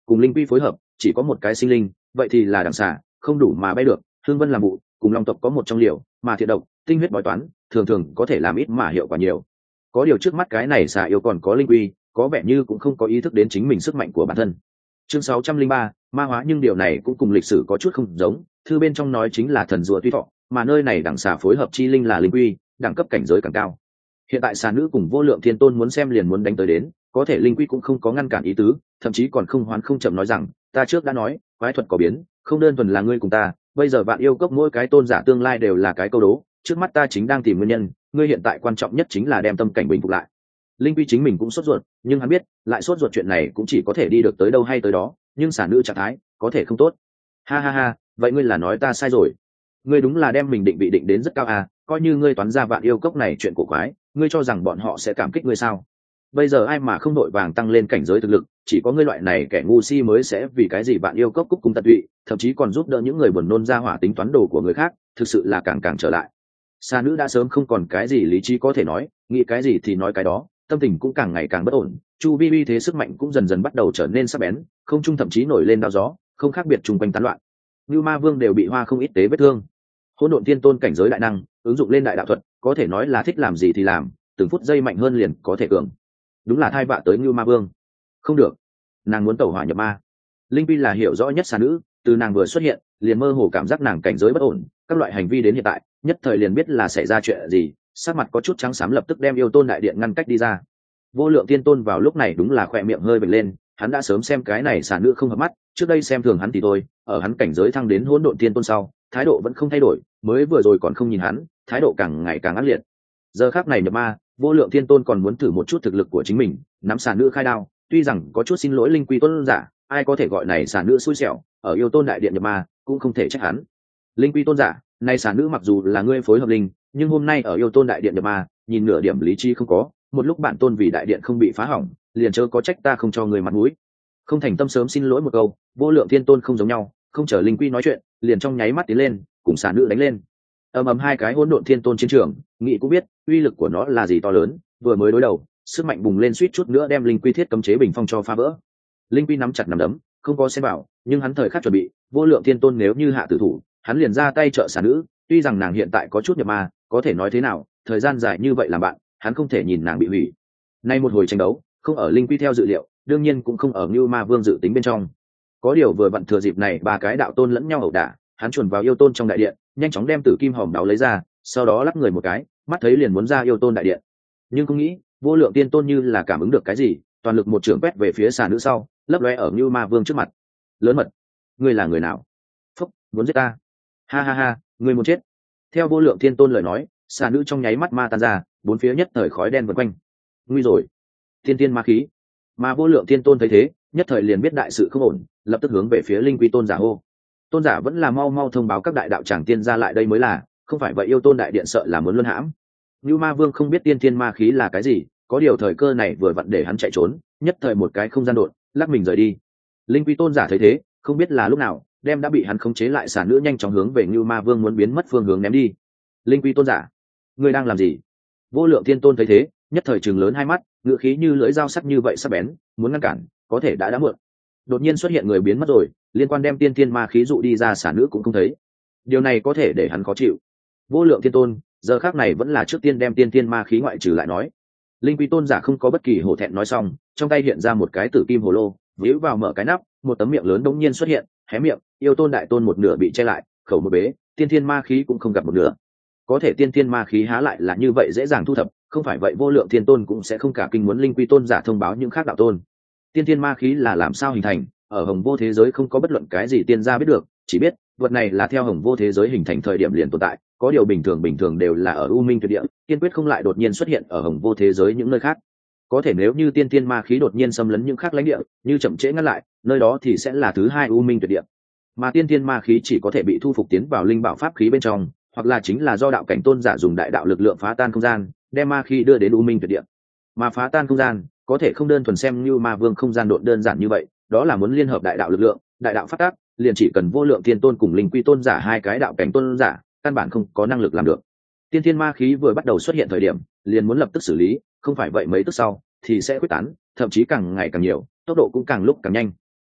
cùng linh quy phối hợp chỉ có một cái sinh linh, vậy thì là đằng xà, không đủ mà bay được. Hương vân làm vụ, cùng long tộc có một trong liều, mà thiện độc tinh huyết bói toán thường thường có thể làm ít mà hiệu quả nhiều. Có điều trước mắt cái này xà yêu còn có linh quy, có vẻ như cũng không có ý thức đến chính mình sức mạnh của bản thân. Chương 603, ma hóa, nhưng điều này cũng cùng lịch sử có chút không giống. Thư bên trong nói chính là thần rùa tuy thọ, mà nơi này đẳng xà phối hợp chi linh là linh quy, đẳng cấp cảnh giới càng cao. Hiện tại xà nữ cùng vô lượng thiên tôn muốn xem liền muốn đánh tới đến, có thể linh quy cũng không có ngăn cản ý tứ, thậm chí còn không hoán không chậm nói rằng, ta trước đã nói, quái thuật có biến, không đơn thuần là ngươi cùng ta, bây giờ vạn yêu cốc mỗi cái tôn giả tương lai đều là cái câu đố, trước mắt ta chính đang tìm nguyên nhân, ngươi hiện tại quan trọng nhất chính là đem tâm cảnh bình phục lại. Linh quy chính mình cũng sốt ruột, nhưng hắn biết lại sốt ruột chuyện này cũng chỉ có thể đi được tới đâu hay tới đó, nhưng xà nữ trạng thái có thể không tốt. Ha ha ha, vậy ngươi là nói ta sai rồi. Ngươi đúng là đem mình định vị định đến rất cao à, coi như ngươi toán ra vạn yêu cốc này chuyện cổ quái, ngươi cho rằng bọn họ sẽ cảm kích ngươi sao? Bây giờ ai mà không đội vàng tăng lên cảnh giới thực lực, chỉ có ngươi loại này kẻ ngu si mới sẽ vì cái gì vạn yêu cốc cúc cung tận tụy, thậm chí còn giúp đỡ những người buồn nôn ra hỏa tính toán đồ của người khác, thực sự là càng càng trở lại. Sa nữ đã sớm không còn cái gì lý trí có thể nói, nghĩ cái gì thì nói cái đó, tâm tình cũng càng ngày càng bất ổn, chu vi uy thế sức mạnh cũng dần dần bắt đầu trở nên sắc bén, không trung thậm chí nổi lên đao gió, không khác biệt chung quanh tán loạn. Như Ma Vương đều bị hoa không ít tế vết thương. Hỗn độn thiên tôn cảnh giới đại năng, ứng dụng lên đại đạo thuật, có thể nói là thích làm gì thì làm, từng phút giây mạnh hơn liền có thể cường. Đúng là thai vạ tới Như Ma Vương. Không được, nàng muốn tẩu hỏa nhập ma. Linh Vi là hiểu rõ nhất xà nữ, từ nàng vừa xuất hiện, liền mơ hồ cảm giác nàng cảnh giới bất ổn, các loại hành vi đến hiện tại, nhất thời liền biết là xảy ra chuyện gì, sắc mặt có chút trắng xám lập tức đem yêu tôn đại điện ngăn cách đi ra. Vô lượng tiên tôn vào lúc này đúng là khỏe miệng hơi bật lên, hắn đã sớm xem cái này xà nữ không hợp mắt, trước đây xem thường hắn thì thôi, ở hắn cảnh giới thăng đến hỗn độn tiên tôn sau, thái độ vẫn không thay đổi, mới vừa rồi còn không nhìn hắn, thái độ càng ngày càng ác liệt. Giờ khắc này nhập ma, vô lượng tiên tôn còn muốn thử một chút thực lực của chính mình, nắm xà nữ khai đao, tuy rằng có chút xin lỗi linh quy tôn giả, ai có thể gọi này xà nữ xui xẻo, ở yêu tôn đại điện nhập ma, cũng không thể trách hắn. Linh quy tôn giả, nay xà nữ mặc dù là ngươi phối hợp linh, nhưng hôm nay ở yêu tôn đại điện nhập ma, nhìn nửa điểm lý trí không có, một lúc bản tôn vì đại điện không bị phá hỏng, liền chớ có trách ta không cho người mặt mũi. Không thành tâm sớm xin lỗi một câu, vô lượng thiên tôn không giống nhau, không chờ linh quy nói chuyện, liền trong nháy mắt tiến lên, cùng xà nữ đánh lên. Ầm hai cái hỗn độn thiên tôn chiến trường, nghị cũng biết uy lực của nó là gì to lớn, vừa mới đối đầu, sức mạnh bùng lên suýt chút nữa đem linh quy thiết cấm chế bình phong cho phá vỡ. Linh quy nắm chặt nắm đấm, không có xen vào, nhưng hắn thời khắc chuẩn bị, vô lượng thiên tôn nếu như hạ tử thủ, hắn liền ra tay trợ xà nữ, tuy rằng nàng hiện tại có chút nhập ma, có thể nói thế nào, thời gian dài như vậy làm bạn, hắn không thể nhìn nàng bị hủy. Nay một hồi tranh đấu, không ở linh quy theo dự liệu, đương nhiên cũng không ở Như Ma Vương dự tính bên trong. Có điều vừa vặn thừa dịp này ba cái đạo tôn lẫn nhau ẩu đả, hắn chuồn vào yêu tôn trong đại điện, nhanh chóng đem tử kim hòm đáo lấy ra, sau đó lắp người một cái, mắt thấy liền muốn ra yêu tôn đại điện. Nhưng không nghĩ, vô lượng tiên tôn như là cảm ứng được cái gì, toàn lực một trường quét về phía xà nữ sau, lấp lóe ở Như Ma Vương trước mặt. Lớn mật, ngươi là người nào? Phúc, muốn giết ta? Ha ha ha, ngươi muốn chết. Theo vô lượng tiên tôn lời nói, xà nữ trong nháy mắt ma tan ra, bốn phía nhất thời khói đen vần quanh. Nguy rồi, thiên tiên ma khí. Mà vô lượng tiên tôn thấy thế, nhất thời liền biết đại sự không ổn, lập tức hướng về phía linh quy tôn giả hô. Tôn giả vẫn là mau mau thông báo các đại đạo tràng tiên ra lại đây mới là, không phải vậy yêu tôn đại điện sợ là muốn luân hãm. Như Ma Vương không biết tiên tiên ma khí là cái gì, có điều thời cơ này vừa vặn để hắn chạy trốn, nhất thời một cái không gian đột, lắc mình rời đi. Linh quy tôn giả thấy thế, không biết là lúc nào, đem đã bị hắn khống chế lại xà nữ nhanh chóng hướng về Như Ma Vương muốn biến mất phương hướng ném đi. Linh quy tôn giả, ngươi đang làm gì? Vô lượng thiên tôn thấy thế, nhất thời trừng lớn hai mắt, ngựa khí như lưỡi dao sắc như vậy sắc bén, muốn ngăn cản, có thể đã muộn. Đột nhiên xuất hiện người biến mất rồi, liên quan đem tiên tiên ma khí dụ đi ra xả nữ cũng không thấy. Điều này có thể để hắn khó chịu. Vô lượng thiên tôn, giờ khác này vẫn là trước tiên đem tiên tiên ma khí ngoại trừ lại nói. Linh quy tôn giả không có bất kỳ hổ thẹn nói xong, trong tay hiện ra một cái tử kim hồ lô, víu vào mở cái nắp, một tấm miệng lớn đống nhiên xuất hiện, hé miệng, yêu tôn đại tôn một nửa bị che lại, khẩu một bế, tiên tiên ma khí cũng không gặp một nửa. Có thể tiên tiên ma khí há lại là như vậy dễ dàng thu thập, không phải vậy vô lượng thiên tôn cũng sẽ không cả kinh muốn linh quy tôn giả thông báo những khác đạo tôn. Tiên tiên ma khí là làm sao hình thành, ở hồng vô thế giới không có bất luận cái gì tiên gia biết được, chỉ biết vật này là theo hồng vô thế giới hình thành thời điểm liền tồn tại, có điều bình thường đều là ở u minh tuyệt địa, kiên quyết không lại đột nhiên xuất hiện ở hồng vô thế giới những nơi khác. Có thể nếu như tiên tiên ma khí đột nhiên xâm lấn những khác lãnh địa, như chậm trễ ngăn lại, nơi đó thì sẽ là thứ hai u minh tuyệt địa. Mà tiên tiên ma khí chỉ có thể bị thu phục tiến vào linh bảo pháp khí bên trong, hoặc là chính là do đạo cảnh tôn giả dùng đại đạo lực lượng phá tan không gian, đem ma khí đưa đến u minh tuyệt địa. Mà phá tan không gian có thể không đơn thuần xem như Ma Vương không gian độn đơn giản như vậy, đó là muốn liên hợp đại đạo lực lượng, đại đạo phát tác, liền chỉ cần vô lượng thiên tôn cùng linh quy tôn giả hai cái đạo cảnh tôn giả, căn bản không có năng lực làm được. Tiên thiên ma khí vừa bắt đầu xuất hiện thời điểm, liền muốn lập tức xử lý, không phải vậy mấy tức sau thì sẽ quyết tán, thậm chí càng ngày càng nhiều, tốc độ cũng càng lúc càng nhanh.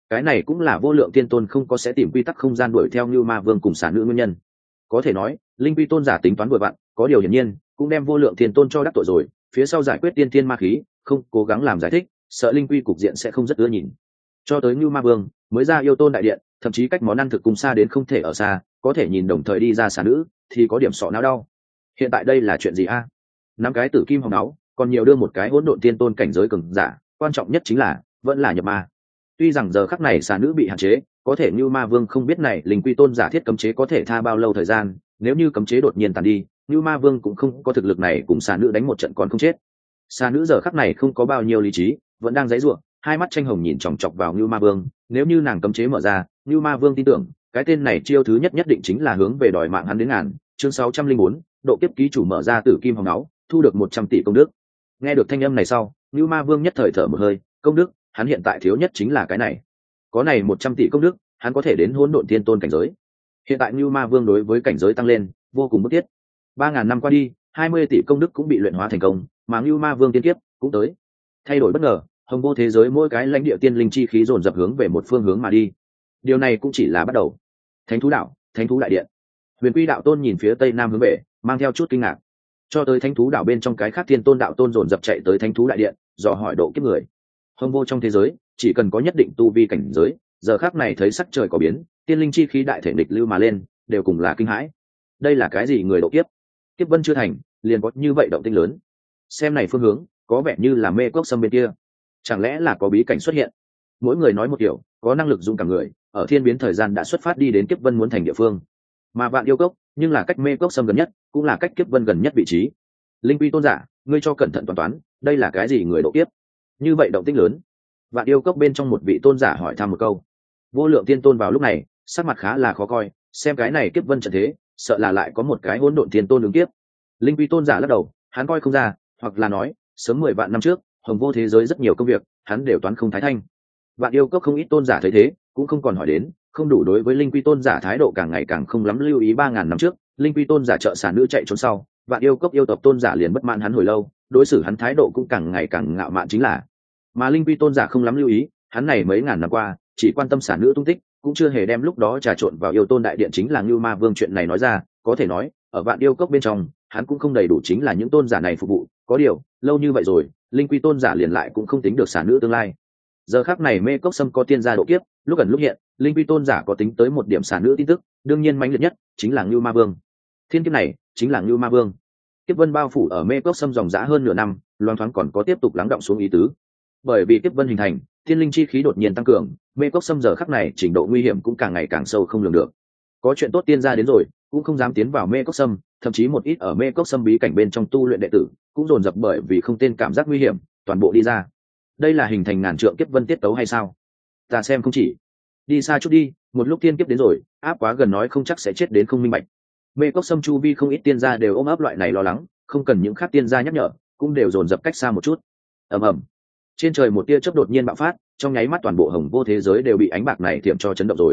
cái này cũng là vô lượng tiên tôn không có sẽ tìm quy tắc không gian đuổi theo như ma vương cùng xà nữ nguyên nhân. Có thể nói linh quy tôn giả tính toán vừa vặn, có điều hiển nhiên cũng đem vô lượng tiên tôn cho đắc tội rồi, phía sau giải quyết tiên thiên ma khí không cố gắng làm giải thích, sợ linh quy cục diện sẽ không rất ưa nhìn. Cho tới như ma vương mới ra yêu tôn đại điện, thậm chí cách món ăn thực cùng xa đến không thể ở xa, có thể nhìn đồng thời đi ra xà nữ thì có điểm sọ não đau. Hiện tại đây là chuyện gì a? Năm cái tử kim hồng áo, còn nhiều đưa một cái hỗn độn tiên tôn cảnh giới cường giả, quan trọng nhất chính là vẫn là nhập ma. Tuy rằng giờ khắc này xà nữ bị hạn chế, có thể như ma vương không biết này linh quy tôn giả thiết cấm chế có thể tha bao lâu thời gian, nếu như cấm chế đột nhiên tàn đi, như ma vương cũng không có thực lực này cùng xà nữ đánh một trận còn không chết. Xà nữ giờ khắc này không có bao nhiêu lý trí, vẫn đang giãy giụa, hai mắt tranh hồng nhìn chòng chọc vào như ma vương, nếu như nàng cấm chế mở ra, như ma vương tin tưởng cái tên này chiêu thứ nhất nhất định chính là hướng về đòi mạng hắn đến ngàn. Chương 604, độ kiếp ký chủ mở ra tử kim hồng áo, thu được 100 tỷ công đức. Nghe được thanh âm này sau, như ma vương nhất thời thở một hơi, công đức hắn hiện tại thiếu nhất chính là cái này. Có này 100 tỷ công đức, hắn có thể đến hỗn độn tiên tôn cảnh giới. Hiện tại như ma vương đối với cảnh giới tăng lên vô cùng bức thiết. 3000 năm qua đi, 20 tỷ công đức cũng bị luyện hóa thành công, mà như ma vương tiên kiếp cũng tới. Thay đổi bất ngờ, hồng vô thế giới mỗi cái lãnh địa tiên linh chi khí dồn dập hướng về một phương hướng mà đi. Điều này cũng chỉ là bắt đầu. Thánh thú đảo, thánh thú đại điện. Huyền Quy đạo tôn nhìn phía tây nam hướng về, mang theo chút kinh ngạc. Cho tới thánh thú đảo bên trong cái khác thiên tôn đạo tôn dồn dập chạy tới thánh thú đại điện, dò hỏi độ kiếp người. Hồng vô trong thế giới, chỉ cần có nhất định tu vi cảnh giới, giờ khắc này thấy sắc trời có biến, tiên linh chi khí đại thể địch lưu mà lên, đều cùng là kinh hãi. Đây là cái gì người độ kiếp? Kiếp vân chưa thành, liền có như vậy động tĩnh lớn. Xem này phương hướng, có vẻ như là mê cốc sâm bên kia. Chẳng lẽ là có bí cảnh xuất hiện? Mỗi người nói một kiểu, có năng lực dung cả người, ở thiên biến thời gian đã xuất phát đi đến kiếp vân muốn thành địa phương. Mà vạn yêu cốc, nhưng là cách mê cốc sâm gần nhất, cũng là cách kiếp vân gần nhất vị trí. Linh quy tôn giả, ngươi cho cẩn thận toán toán, đây là cái gì người độ kiếp? Như vậy động tĩnh lớn. Vạn yêu cốc bên trong một vị tôn giả hỏi thăm một câu. Vô lượng tiên tôn vào lúc này sắc mặt khá là khó coi, xem cái này kiếp vân trận thế, sợ là lại có một cái hỗn độn tiên tôn ứng kiếp. Linh quy tôn giả lắc đầu, hắn coi không ra, hoặc là nói sớm 10 vạn năm trước hồng vô thế giới rất nhiều công việc hắn đều toán không thái thanh. Vạn yêu cốc không ít tôn giả thấy thế cũng không còn hỏi đến, không đủ đối với linh quy tôn giả thái độ càng ngày càng không lắm lưu ý. 3000 năm trước linh quy tôn giả trợ xả nữ chạy trốn sau, vạn yêu cốc yêu tộc tôn giả liền bất mãn hắn hồi lâu, đối xử hắn thái độ cũng càng ngày càng ngạo mạn chính là. Mà linh quy tôn giả không lắm lưu ý, hắn này mấy ngàn năm qua chỉ quan tâm xả nữ tung tích, cũng chưa hề đem lúc đó trà trộn vào yêu tôn đại điện chính là Ngưu Ma Vương chuyện này nói ra. Có thể nói ở vạn yêu cốc bên trong hắn cũng không đầy đủ chính là những tôn giả này phục vụ. Có điều lâu như vậy rồi, linh quy tôn giả liền lại cũng không tính được xả nữ tương lai. Giờ khắc này mê cốc sâm có tiên gia độ kiếp, lúc gần lúc hiện, linh quy tôn giả có tính tới một điểm xả nữ tin tức, đương nhiên mãnh liệt nhất chính là Ngưu Ma Vương. Thiên kiếp này chính là Ngưu Ma Vương. Kiếp vân bao phủ ở mê cốc sâm dòng dã hơn nửa năm, loan thoáng còn có tiếp tục lắng động xuống ý tứ. Bởi vì kiếp vân hình thành, thiên linh chi khí đột nhiên tăng cường, mê cốc sâm giờ khắc này trình độ nguy hiểm cũng càng ngày càng sâu không lường được. Có chuyện tốt tiên gia đến rồi cũng không dám tiến vào mê cốc sâm, thậm chí một ít ở mê cốc sâm bí cảnh bên trong tu luyện đệ tử cũng dồn dập bởi vì không tên cảm giác nguy hiểm toàn bộ đi ra. Đây là hình thành ngàn trượng kiếp vân tiết tấu hay sao? Ta xem không chỉ. Đi xa chút đi, một lúc tiên kiếp đến rồi, áp quá gần nói không chắc sẽ chết đến không minh bạch. Mê cốc sâm chu vi không ít tiên gia đều ôm ấp loại này lo lắng, không cần những khác tiên gia nhắc nhở, cũng đều dồn dập cách xa một chút. Ầm ầm. Trên trời một tia chớp đột nhiên bạo phát, trong nháy mắt toàn bộ hồng vô thế giới đều bị ánh bạc này thiểm cho chấn động rồi.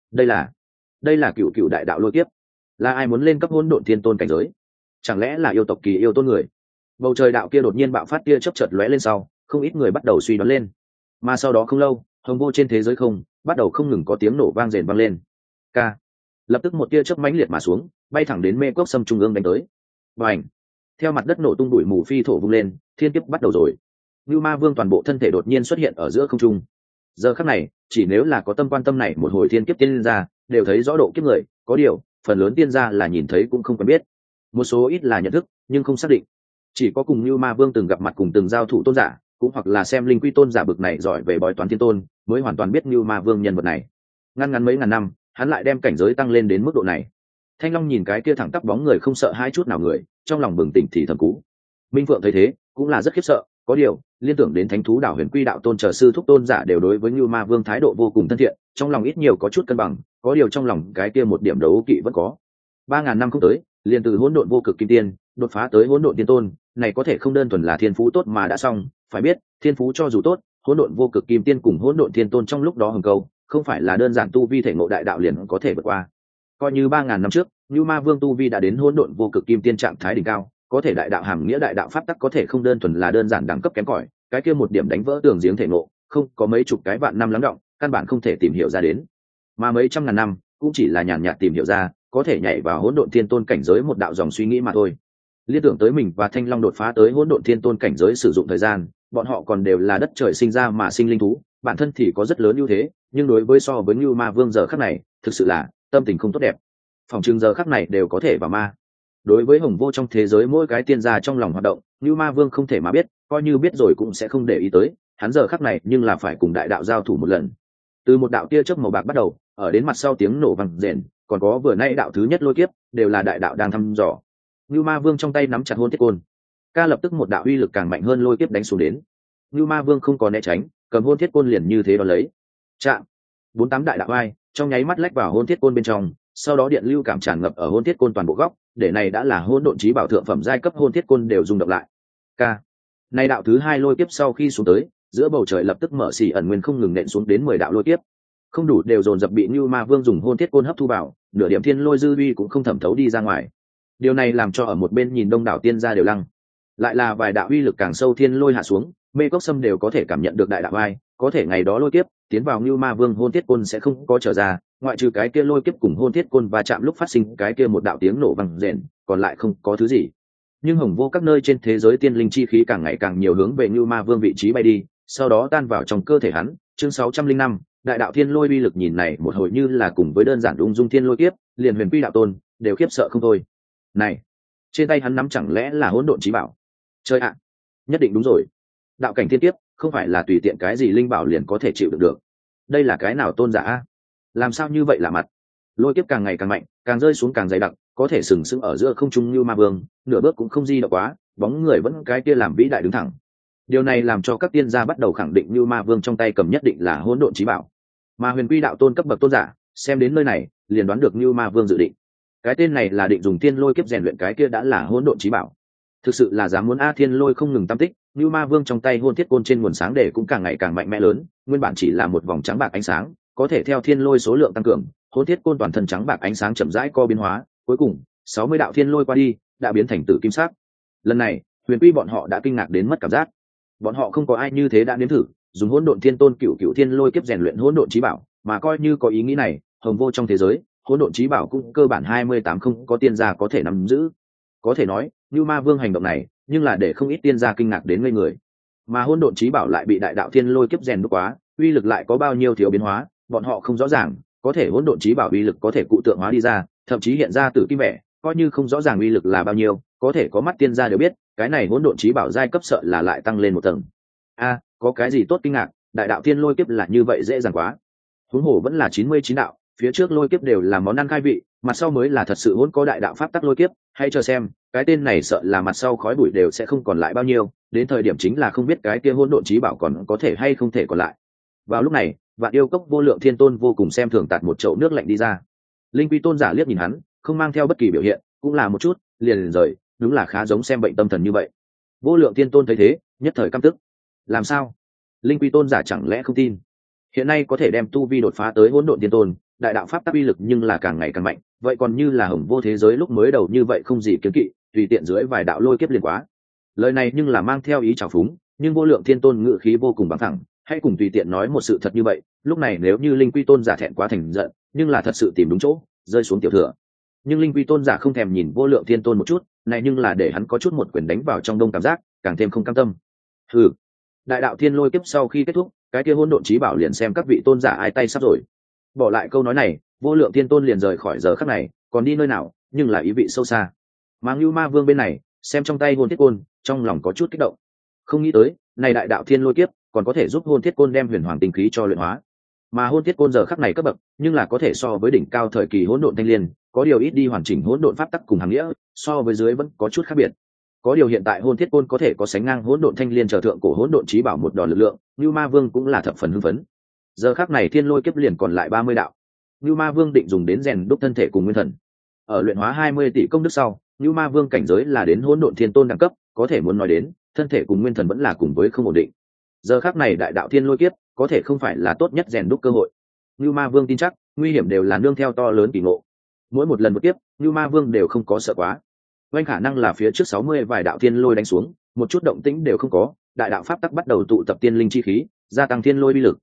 Đây là cựu cựu đại đạo lôi kiếp. Là ai muốn lên cấp hỗn độn thiên tôn cảnh giới? Chẳng lẽ là yêu tộc kỳ yêu tôn người? Bầu trời đạo kia đột nhiên bạo phát tia chớp chợt lóe lên sau, không ít người bắt đầu suy đoán lên. Mà sau đó không lâu, hồng vô trên thế giới không bắt đầu không ngừng có tiếng nổ vang rền vang lên. Ca. Lập tức một tia chớp mãnh liệt mà xuống, bay thẳng đến mê cốc sâm trung ương đánh tới. Bành. Theo mặt đất nổ tung bụi mù phi thổ vung lên, thiên kiếp bắt đầu rồi. Ngưu Ma Vương toàn bộ thân thể đột nhiên xuất hiện ở giữa không trung. Giờ khắc này, chỉ nếu là có tâm quan tâm này một hồi thiên kiếp tiên gia, đều thấy rõ độ kiếp người, có điều, phần lớn tiên gia là nhìn thấy cũng không quen biết. Một số ít là nhận thức, nhưng không xác định. Chỉ có cùng Ngưu Ma Vương từng gặp mặt cùng từng giao thủ tôn giả, cũng hoặc là xem linh quy tôn giả bực này giỏi về bói toán thiên tôn, mới hoàn toàn biết Ngưu Ma Vương nhân vật này. Ngăn mấy ngàn năm, hắn lại đem cảnh giới tăng lên đến mức độ này. Thanh Long nhìn cái kia thẳng tắp bóng người không sợ hai chút nào người, trong lòng bừng tỉnh thì thầm cú. Minh Phượng thấy thế, cũng là rất khiếp sợ, có điều, liên tưởng đến Thánh thú đảo Huyền Quy đạo tôn chờ sư thúc tôn giả đều đối với Ngưu Ma Vương thái độ vô cùng thân thiện, trong lòng ít nhiều có chút cân bằng, có điều trong lòng cái kia một điểm đấu kỵ vẫn có. 3000 năm không tới, liền từ hỗn độn vô cực kim tiên, đột phá tới hỗn độn tiên tôn, này có thể không đơn thuần là thiên phú tốt mà đã xong, phải biết, thiên phú cho dù tốt, hỗn độn vô cực kim tiên cùng hỗn độn tiên tôn trong lúc đó hừng câu, không phải là đơn giản tu vi thể ngộ đại đạo liền có thể vượt qua. Coi như 3000 năm trước, Ngưu Ma Vương tu vi đã đến hỗn độn vô cực kim tiên trạng thái đỉnh cao, có thể đại đạo hàm nghĩa đại đạo pháp tắc có thể không đơn thuần là đơn giản đẳng cấp kém cỏi, cái kia một điểm đánh vỡ tường giếng thể ngộ, không có mấy chục cái vạn năm lắng động, căn bản không thể tìm hiểu ra đến, mà mấy trăm ngàn năm cũng chỉ là nhàn nhạt tìm hiểu ra có thể nhảy vào hỗn độn thiên tôn cảnh giới một đạo dòng suy nghĩ mà thôi. Liên tưởng tới mình và Thanh Long đột phá tới hỗn độn thiên tôn cảnh giới sử dụng thời gian, bọn họ còn đều là đất trời sinh ra mà sinh linh thú, bản thân thì có rất lớn ưu thế, nhưng đối với so với Như Ma Vương giờ khắc này, thực sự là tâm tình không tốt đẹp. Phòng trường giờ khắc này đều có thể vào ma. Đối với hồng vô trong thế giới mỗi cái tiên gia trong lòng hoạt động, Như Ma Vương không thể mà biết, coi như biết rồi cũng sẽ không để ý tới, hắn giờ khắc này nhưng là phải cùng đại đạo giao thủ một lần. Từ một đạo tia chớp màu bạc bắt đầu, ở đến mặt sau tiếng nổ vang rền, còn có vừa nay đạo thứ nhất lôi kiếp, đều là đại đạo đang thăm dò. Như Ma Vương trong tay nắm chặt hôn thiết côn, ca lập tức một đạo uy lực càng mạnh hơn lôi kiếp đánh xuống đến. Như Ma Vương không có né tránh, cầm hôn thiết côn liền như thế đó lấy. Chạm. 48 đại đạo ai, trong nháy mắt lách vào hôn thiết côn bên trong, sau đó điện lưu cảm tràn ngập ở hôn thiết côn toàn bộ góc, để này đã là hôn độn chí bảo thượng phẩm giai cấp hôn thiết côn đều rung động lại. Ca. Này đạo thứ hai lôi kiếp sau khi xuống tới, giữa bầu trời lập tức mở xì ẩn nguyên không ngừng nện xuống đến 10 đạo lôi kiếp. Không đủ đều dồn dập bị Như Ma Vương dùng hôn thiết côn hấp thu vào, nửa điểm thiên lôi dư uy cũng không thẩm thấu đi ra ngoài. Điều này làm cho ở một bên nhìn đông đảo tiên gia đều lăng. Lại là vài đạo uy lực càng sâu thiên lôi hạ xuống, mê cốc sâm đều có thể cảm nhận được đại đạo ai, có thể ngày đó lôi kiếp tiến vào Như Ma Vương hôn thiết côn sẽ không có trở ra, ngoại trừ cái kia lôi kiếp cùng hôn thiết côn va chạm lúc phát sinh cái kia một đạo tiếng nổ vang rền, còn lại không có thứ gì. Nhưng hồng vô các nơi trên thế giới tiên linh chi khí càng ngày càng nhiều hướng về Như Ma Vương vị trí bay đi, sau đó tan vào trong cơ thể hắn. Chương 605, đại đạo thiên lôi uy lực nhìn này một hồi như là cùng với đơn giản ung dung thiên lôi kiếp, liền huyền quy đạo tôn đều khiếp sợ không thôi. Này, trên tay hắn nắm chẳng lẽ là hỗn độn chí bảo? Chơi ạ, nhất định đúng rồi. Đạo cảnh thiên kiếp không phải là tùy tiện cái gì linh bảo liền có thể chịu được. Đây là cái nào tôn giả a? Làm sao như vậy lạ mặt? Lôi kiếp càng ngày càng mạnh, càng rơi xuống càng dày đặc, có thể sừng sững ở giữa không trung Như Ma Vương, nửa bước cũng không di động quá, bóng người vẫn cái kia làm vĩ đại đứng thẳng. Điều này làm cho các tiên gia bắt đầu khẳng định Như Ma Vương trong tay cầm nhất định là hỗn độn chí bảo. Mà huyền quy đạo tôn cấp bậc tôn giả, xem đến nơi này, liền đoán được Như Ma Vương dự định. Cái tên này là định dùng thiên lôi kiếp rèn luyện cái kia đã là hỗn độn chí bảo. Thực sự là dám muốn a thiên lôi không ngừng tam tích, Như Ma Vương trong tay hôn thiết côn trên nguồn sáng để cũng càng ngày càng mạnh mẽ lớn, nguyên bản chỉ là một vòng trắng bạc ánh sáng, có thể theo thiên lôi số lượng tăng cường, hôn thiết côn toàn thân trắng bạc ánh sáng chậm rãi co biến hóa, cuối cùng 60 đạo thiên lôi qua đi, đã biến thành tử kim sắc. Lần này, huyền quy bọn họ đã kinh ngạc đến mất cảm giác. Bọn họ không có ai như thế đã nếm thử, dùng hỗn độn thiên tôn cựu cựu thiên lôi kiếp rèn luyện hỗn độn chí bảo, mà coi như có ý nghĩ này, hồng vô trong thế giới, hỗn độn chí bảo cũng cơ bản 28 không có tiên gia có thể nắm giữ. Có thể nói, Như Ma Vương hành động này, nhưng là để không ít tiên gia kinh ngạc đến ngây người. Mà hỗn độn chí bảo lại bị đại đạo thiên lôi kiếp rèn đúc quá, uy lực lại có bao nhiêu thiếu biến hóa, bọn họ không rõ ràng, có thể hỗn độn chí bảo uy lực có thể cụ tượng hóa đi ra, thậm chí hiện ra tử kim vẻ, coi như không rõ ràng uy lực là bao nhiêu, có thể có mắt tiên gia đều biết, cái này hỗn độn chí bảo giai cấp sợ là lại tăng lên một tầng. A, có cái gì tốt kinh ngạc, đại đạo thiên lôi kiếp là như vậy dễ dàng quá. Huống hồ vẫn là 99 đạo, phía trước lôi kiếp đều là món ăn khai vị, mặt sau mới là thật sự hỗn có đại đạo pháp tắc lôi kiếp, hãy chờ xem, cái tên này sợ là mặt sau khói bụi đều sẽ không còn lại bao nhiêu, đến thời điểm chính là không biết cái kia hỗn độn chí bảo còn có thể hay không thể còn lại. Vào lúc này, Vạn Yêu Cốc vô lượng thiên tôn vô cùng xem thường tạt một chậu nước lạnh đi ra. Linh quy tôn giả liếc nhìn hắn, không mang theo bất kỳ biểu hiện, cũng là một chút, liền rời, đúng là khá giống xem bệnh tâm thần như vậy. Vô lượng thiên tôn thấy thế, nhất thời căm tức. Làm sao? Linh quy tôn giả chẳng lẽ không tin? Hiện nay có thể đem tu vi đột phá tới hỗn độn thiên tôn, đại đạo pháp tắc uy lực nhưng là càng ngày càng mạnh, vậy còn như là hồng vô thế giới lúc mới đầu như vậy không gì kiến kỵ, tùy tiện dưới vài đạo lôi kiếp liền quá. Lời này nhưng là mang theo ý trào phúng, nhưng vô lượng thiên tôn ngự khí vô cùng bằng thẳng, hãy cùng tùy tiện nói một sự thật như vậy, lúc này nếu như linh quy tôn giả thẹn quá thành giận, nhưng là thật sự tìm đúng chỗ, rơi xuống tiểu thừa. Nhưng linh quy tôn giả không thèm nhìn vô lượng thiên tôn một chút, này nhưng là để hắn có chút một quyền đánh vào trong đông cảm giác, càng thêm không cam tâm. Hừ, đại đạo thiên lôi kiếp sau khi kết thúc, cái kia hỗn độn chí bảo liền xem các vị tôn giả ai tay sắp rồi. Bỏ lại câu nói này, vô lượng thiên tôn liền rời khỏi giờ khắc này, còn đi nơi nào, nhưng là ý vị sâu xa. Mà Ngưu Ma Vương bên này, xem trong tay hôn thiết côn, trong lòng có chút kích động. Không nghĩ tới, này đại đạo thiên lôi kiếp, còn có thể giúp hôn thiết côn đem huyền hoàng tinh khí cho luyện hóa. Mà hôn thiết côn giờ khắc này cấp bậc, nhưng là có thể so với đỉnh cao thời kỳ hỗn độn thanh liên, có điều ít đi hoàn chỉnh hỗn độn pháp tắc cùng hàng nghĩa, so với dưới vẫn có chút khác biệt. Có điều hiện tại hôn thiết côn có thể có sánh ngang hỗn độn thanh liên trở thượng cổ hỗn độn chí bảo một đòn lực lượng, Ngưu Ma Vương cũng là thập phần hưng phấn. Giờ khắc này thiên lôi kiếp liền còn lại 30 đạo. Ngưu Ma Vương định dùng đến rèn đúc thân thể cùng nguyên thần. Ở luyện hóa 20 tỷ công đức sau, Ngưu Ma Vương cảnh giới là đến hỗn độn thiên tôn đẳng cấp, có thể muốn nói đến, thân thể cùng nguyên thần vẫn là cùng với không ổn định. Giờ khắc này đại đạo thiên lôi kiếp, có thể không phải là tốt nhất rèn đúc cơ hội. Ngưu Ma Vương tin chắc, nguy hiểm đều là nương theo to lớn kỳ ngộ. Mỗi một lần một kiếp, Ngưu Ma Vương đều không có sợ quá. Oanh khả năng là phía trước 60 vài đạo thiên lôi đánh xuống, một chút động tĩnh đều không có, đại đạo pháp tắc bắt đầu tụ tập tiên linh chi khí, gia tăng thiên lôi uy lực.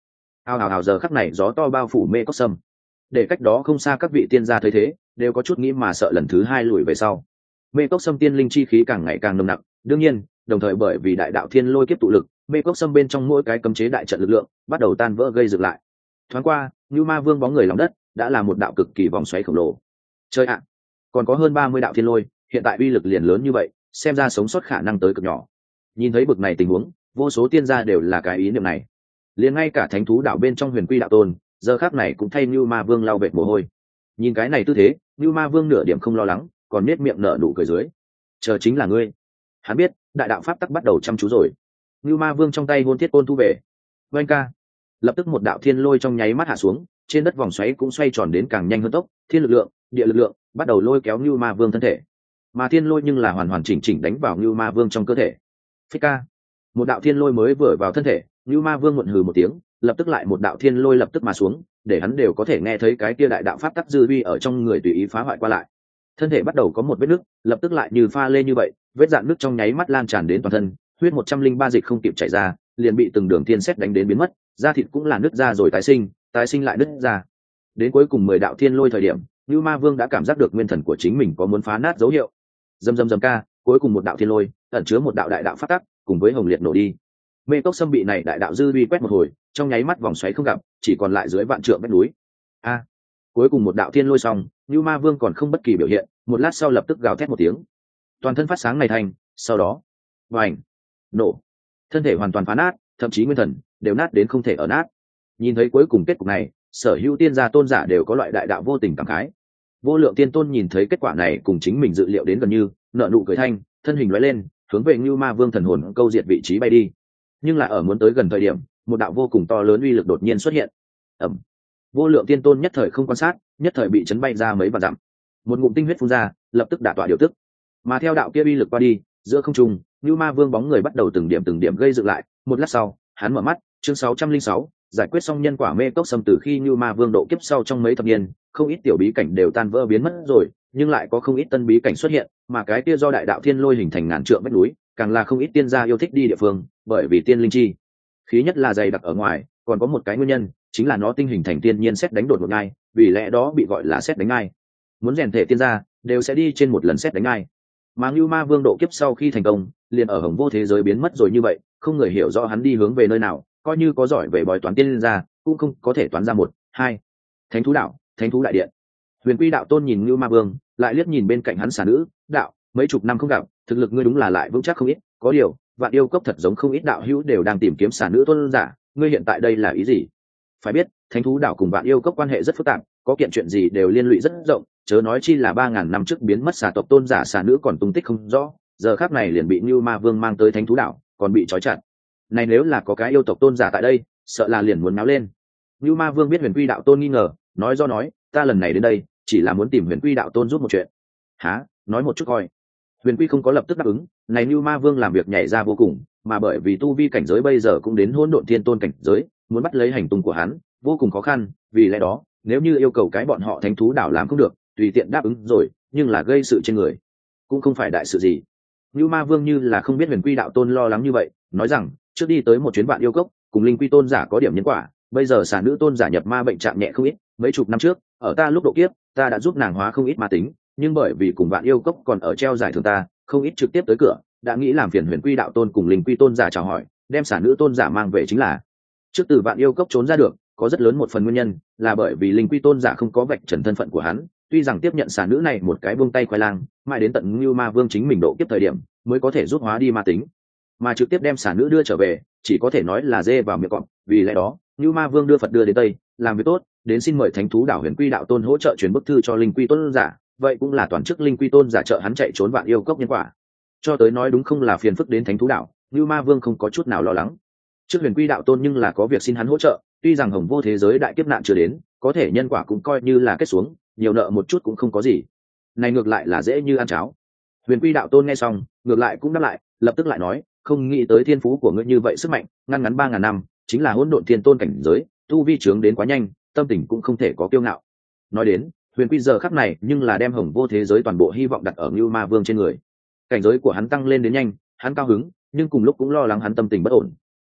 ào ào ào, giờ khắc này gió to bao phủ mê cốc sâm, để cách đó không xa các vị tiên gia thấy thế đều có chút nghĩ mà sợ lần thứ hai lùi về sau. Mê cốc sâm tiên linh chi khí càng ngày càng nồng nặc, đương nhiên đồng thời bởi vì đại đạo thiên lôi kiếp tụ lực, mê cốc sâm bên trong mỗi cái cấm chế đại trận lực lượng bắt đầu tan vỡ gây dựng lại. Thoáng qua, như ma vương bóng người lòng đất đã là một đạo cực kỳ vòng xoáy khổng lồ. Chơi ạ, còn có hơn 30 đạo thiên lôi, hiện tại uy lực liền lớn như vậy, xem ra sống sót khả năng tới cực nhỏ. Nhìn thấy bực này tình huống, vô số tiên gia đều là cái ý niệm này. Liền ngay cả thánh thú đạo bên trong huyền quy đạo tôn giờ khác này cũng thay như ma vương lau vệt mồ hôi. Nhìn cái này tư thế, như ma vương nửa điểm không lo lắng, còn nết miệng nở nụ cười dưới. Chờ chính là ngươi. Hắn biết đại đạo pháp tắc bắt đầu chăm chú rồi. Như ma vương trong tay hôn thiết côn thu về. Vâng ca. Lập tức một đạo thiên lôi trong nháy mắt hạ xuống, trên đất vòng xoáy cũng xoay tròn đến càng nhanh hơn tốc, thiên lực lượng, địa lực lượng bắt đầu lôi kéo như ma vương thân thể. Mà thiên lôi nhưng là hoàn hoàn chỉnh chỉnh đánh vào như ma vương trong cơ thể. Phích ca. Một đạo thiên lôi mới vừa vào thân thể, như ma vương muộn hừ một tiếng, lập tức lại một đạo thiên lôi lập tức mà xuống, để hắn đều có thể nghe thấy cái kia đại đạo pháp tắc dư vi ở trong người tùy ý phá hoại qua lại. Thân thể bắt đầu có một vết nứt, lập tức lại như pha lê như vậy, vết dạn nứt trong nháy mắt lan tràn đến toàn thân, huyết 103 dịch không kịp chảy ra, liền bị từng đường thiên sét đánh đến biến mất, da thịt cũng là nứt ra rồi tái sinh lại nứt ra. Đến cuối cùng 10 đạo thiên lôi thời điểm, Như Ma Vương đã cảm giác được nguyên thần của chính mình có muốn phá nát dấu hiệu. Rầm rầm rầm ca, cuối cùng một đạo thiên lôi, ẩn chứa một đạo đại đạo pháp tắc, cùng với hồng liệt nổ đi. Mê cốc sâm bị này đại đạo dư uy quét một hồi, trong nháy mắt vòng xoáy không gặp, chỉ còn lại dưới vạn trượng vách núi. A, cuối cùng một đạo thiên lôi xong, Như Ma Vương còn không bất kỳ biểu hiện, một lát sau lập tức gào thét một tiếng, toàn thân phát sáng này thành, sau đó, vành, nổ, thân thể hoàn toàn phá nát, thậm chí nguyên thần đều nát đến không thể ở nát. Nhìn thấy cuối cùng kết cục này, sở hữu tiên gia tôn giả đều có loại đại đạo vô tình cảm khái. Vô lượng tiên tôn nhìn thấy kết quả này cùng chính mình dự liệu đến gần như, nợ nụ cười thanh, thân hình lóe lên, hướng về Như Ma Vương thần hồn câu diệt vị trí bay đi. Nhưng là ở muốn tới gần thời điểm, một đạo vô cùng to lớn uy lực đột nhiên xuất hiện. Ầm. Vô lượng tiên tôn nhất thời không quan sát, nhất thời bị chấn bay ra mấy vạn dặm. Một ngụm tinh huyết phun ra, lập tức đả tọa điều tức. Mà theo đạo kia uy lực qua đi, giữa không trung, Như Ma Vương bóng người bắt đầu từng điểm gây dựng lại. Một lát sau, hắn mở mắt, chương 606, giải quyết xong nhân quả mê cốc sâm. Từ khi Như Ma Vương độ kiếp sau trong mấy thập niên, không ít tiểu bí cảnh đều tan vỡ biến mất rồi, nhưng lại có không ít tân bí cảnh xuất hiện, mà cái kia do đại đạo thiên lôi hình thành ngàn trượng vách núi, càng là không ít tiên gia yêu thích đi địa phương, bởi vì tiên linh chi khí nhất là dày đặc ở ngoài, còn có một cái nguyên nhân, chính là nó tinh hình thành tiên nhiên xét đánh đột ngột ngay, vì lẽ đó bị gọi là xét đánh ngay. Muốn rèn thể tiên gia, đều sẽ đi trên một lần xét đánh ngay. Mà Như Ma Vương độ kiếp sau khi thành công, liền ở hồng vô thế giới biến mất rồi như vậy, không người hiểu rõ hắn đi hướng về nơi nào, coi như có giỏi về bói toán tiên gia, cũng không có thể toán ra một, hai. Thánh thú đạo, thánh thú đại điện. Huyền Quy đạo tôn nhìn Như Ma Vương, lại liếc nhìn bên cạnh hắn xà nữ, đạo, mấy chục năm không gặp, thực lực ngươi đúng là lại vững chắc không ít, có điều, Vạn Yêu Cốc thật giống không ít đạo hữu đều đang tìm kiếm xà nữ tôn giả, ngươi hiện tại đây là ý gì? Phải biết, thánh thú đạo cùng Vạn Yêu Cốc quan hệ rất phức tạp, có kiện chuyện gì đều liên lụy rất rộng, chớ nói chi là 3000 năm trước biến mất xà tộc tôn giả xà nữ còn tung tích không rõ, giờ khắc này liền bị Như Ma Vương mang tới thánh thú đạo, còn bị trói chặt. Này nếu là có cái yêu tộc tôn giả tại đây, sợ là liền muốn náo lên. Như Ma Vương biết Huyền Quy đạo tôn nghi ngờ, nói, ta lần này đến đây, chỉ là muốn tìm Huyền Quy đạo tôn giúp một chuyện. Hả? Nói một chút coi. Huyền Quy không có lập tức đáp ứng, này Như Ma Vương làm việc nhảy ra vô cùng, mà bởi vì tu vi cảnh giới bây giờ cũng đến hỗn độn thiên tôn cảnh giới, muốn bắt lấy hành tung của hắn, vô cùng khó khăn, vì lẽ đó, nếu như yêu cầu cái bọn họ thánh thú đảo làm không được, tùy tiện đáp ứng rồi, nhưng là gây sự trên người, cũng không phải đại sự gì. Như Ma Vương như là không biết Huyền Quy đạo tôn lo lắng như vậy, nói rằng, trước đi tới một chuyến Vạn Yêu Cốc, cùng Linh Quy tôn giả có điểm nhân quả, bây giờ xà nữ tôn giả nhập ma bệnh trạng nhẹ không ít, mấy chục năm trước, ở ta lúc độ kiếp, ta đã giúp nàng hóa không ít ma tính, nhưng bởi vì cùng Vạn Yêu Cốc còn ở treo giải thưởng ta, không ít trực tiếp tới cửa, đã nghĩ làm phiền Huyền Quy đạo tôn cùng Linh Quy tôn giả chào hỏi, đem xà nữ tôn giả mang về chính là. Trước từ Vạn Yêu Cốc trốn ra được, có rất lớn một phần nguyên nhân là bởi vì Linh Quy tôn giả không có vạch trần thân phận của hắn, tuy rằng tiếp nhận xà nữ này một cái buông tay khoai lang, mãi đến tận Như Ma Vương chính mình độ kiếp thời điểm, mới có thể rút hóa đi ma tính, mà trực tiếp đem xà nữ đưa trở về, chỉ có thể nói là dê vào miệng cọp. Vì lẽ đó, Như Ma Vương đưa Phật đưa đến Tây, làm việc tốt, đến xin mời thánh thú đảo Huyền Quy đạo tôn hỗ trợ truyền bức thư cho Linh Quy tôn giả, vậy cũng là toàn chức Linh Quy tôn giả trợ hắn chạy trốn Vạn Yêu Cốc nhân quả. Cho tới nói đúng không là phiền phức đến thánh thú đảo, Như Ma Vương không có chút nào lo lắng. Trước Huyền Quy đạo tôn nhưng là có việc xin hắn hỗ trợ, tuy rằng hồng vô thế giới đại kiếp nạn chưa đến, có thể nhân quả cũng coi như là kết xuống, nhiều nợ một chút cũng không có gì. Này ngược lại là dễ như ăn cháo. Huyền Quy đạo tôn nghe xong, ngược lại cũng đáp lại, lập tức lại nói, không nghĩ tới thiên phú của ngươi như vậy sức mạnh, ngăn ngắn 3000 năm, chính là hỗn độn thiên tôn cảnh giới, tu vi trướng đến quá nhanh, tâm tình cũng không thể có kiêu ngạo. Nói đến, Huyền Quy giờ khắc này nhưng là đem hồng vô thế giới toàn bộ hy vọng đặt ở Như Ma Vương trên người. Cảnh giới của hắn tăng lên đến nhanh, hắn cao hứng, nhưng cùng lúc cũng lo lắng hắn tâm tình bất ổn.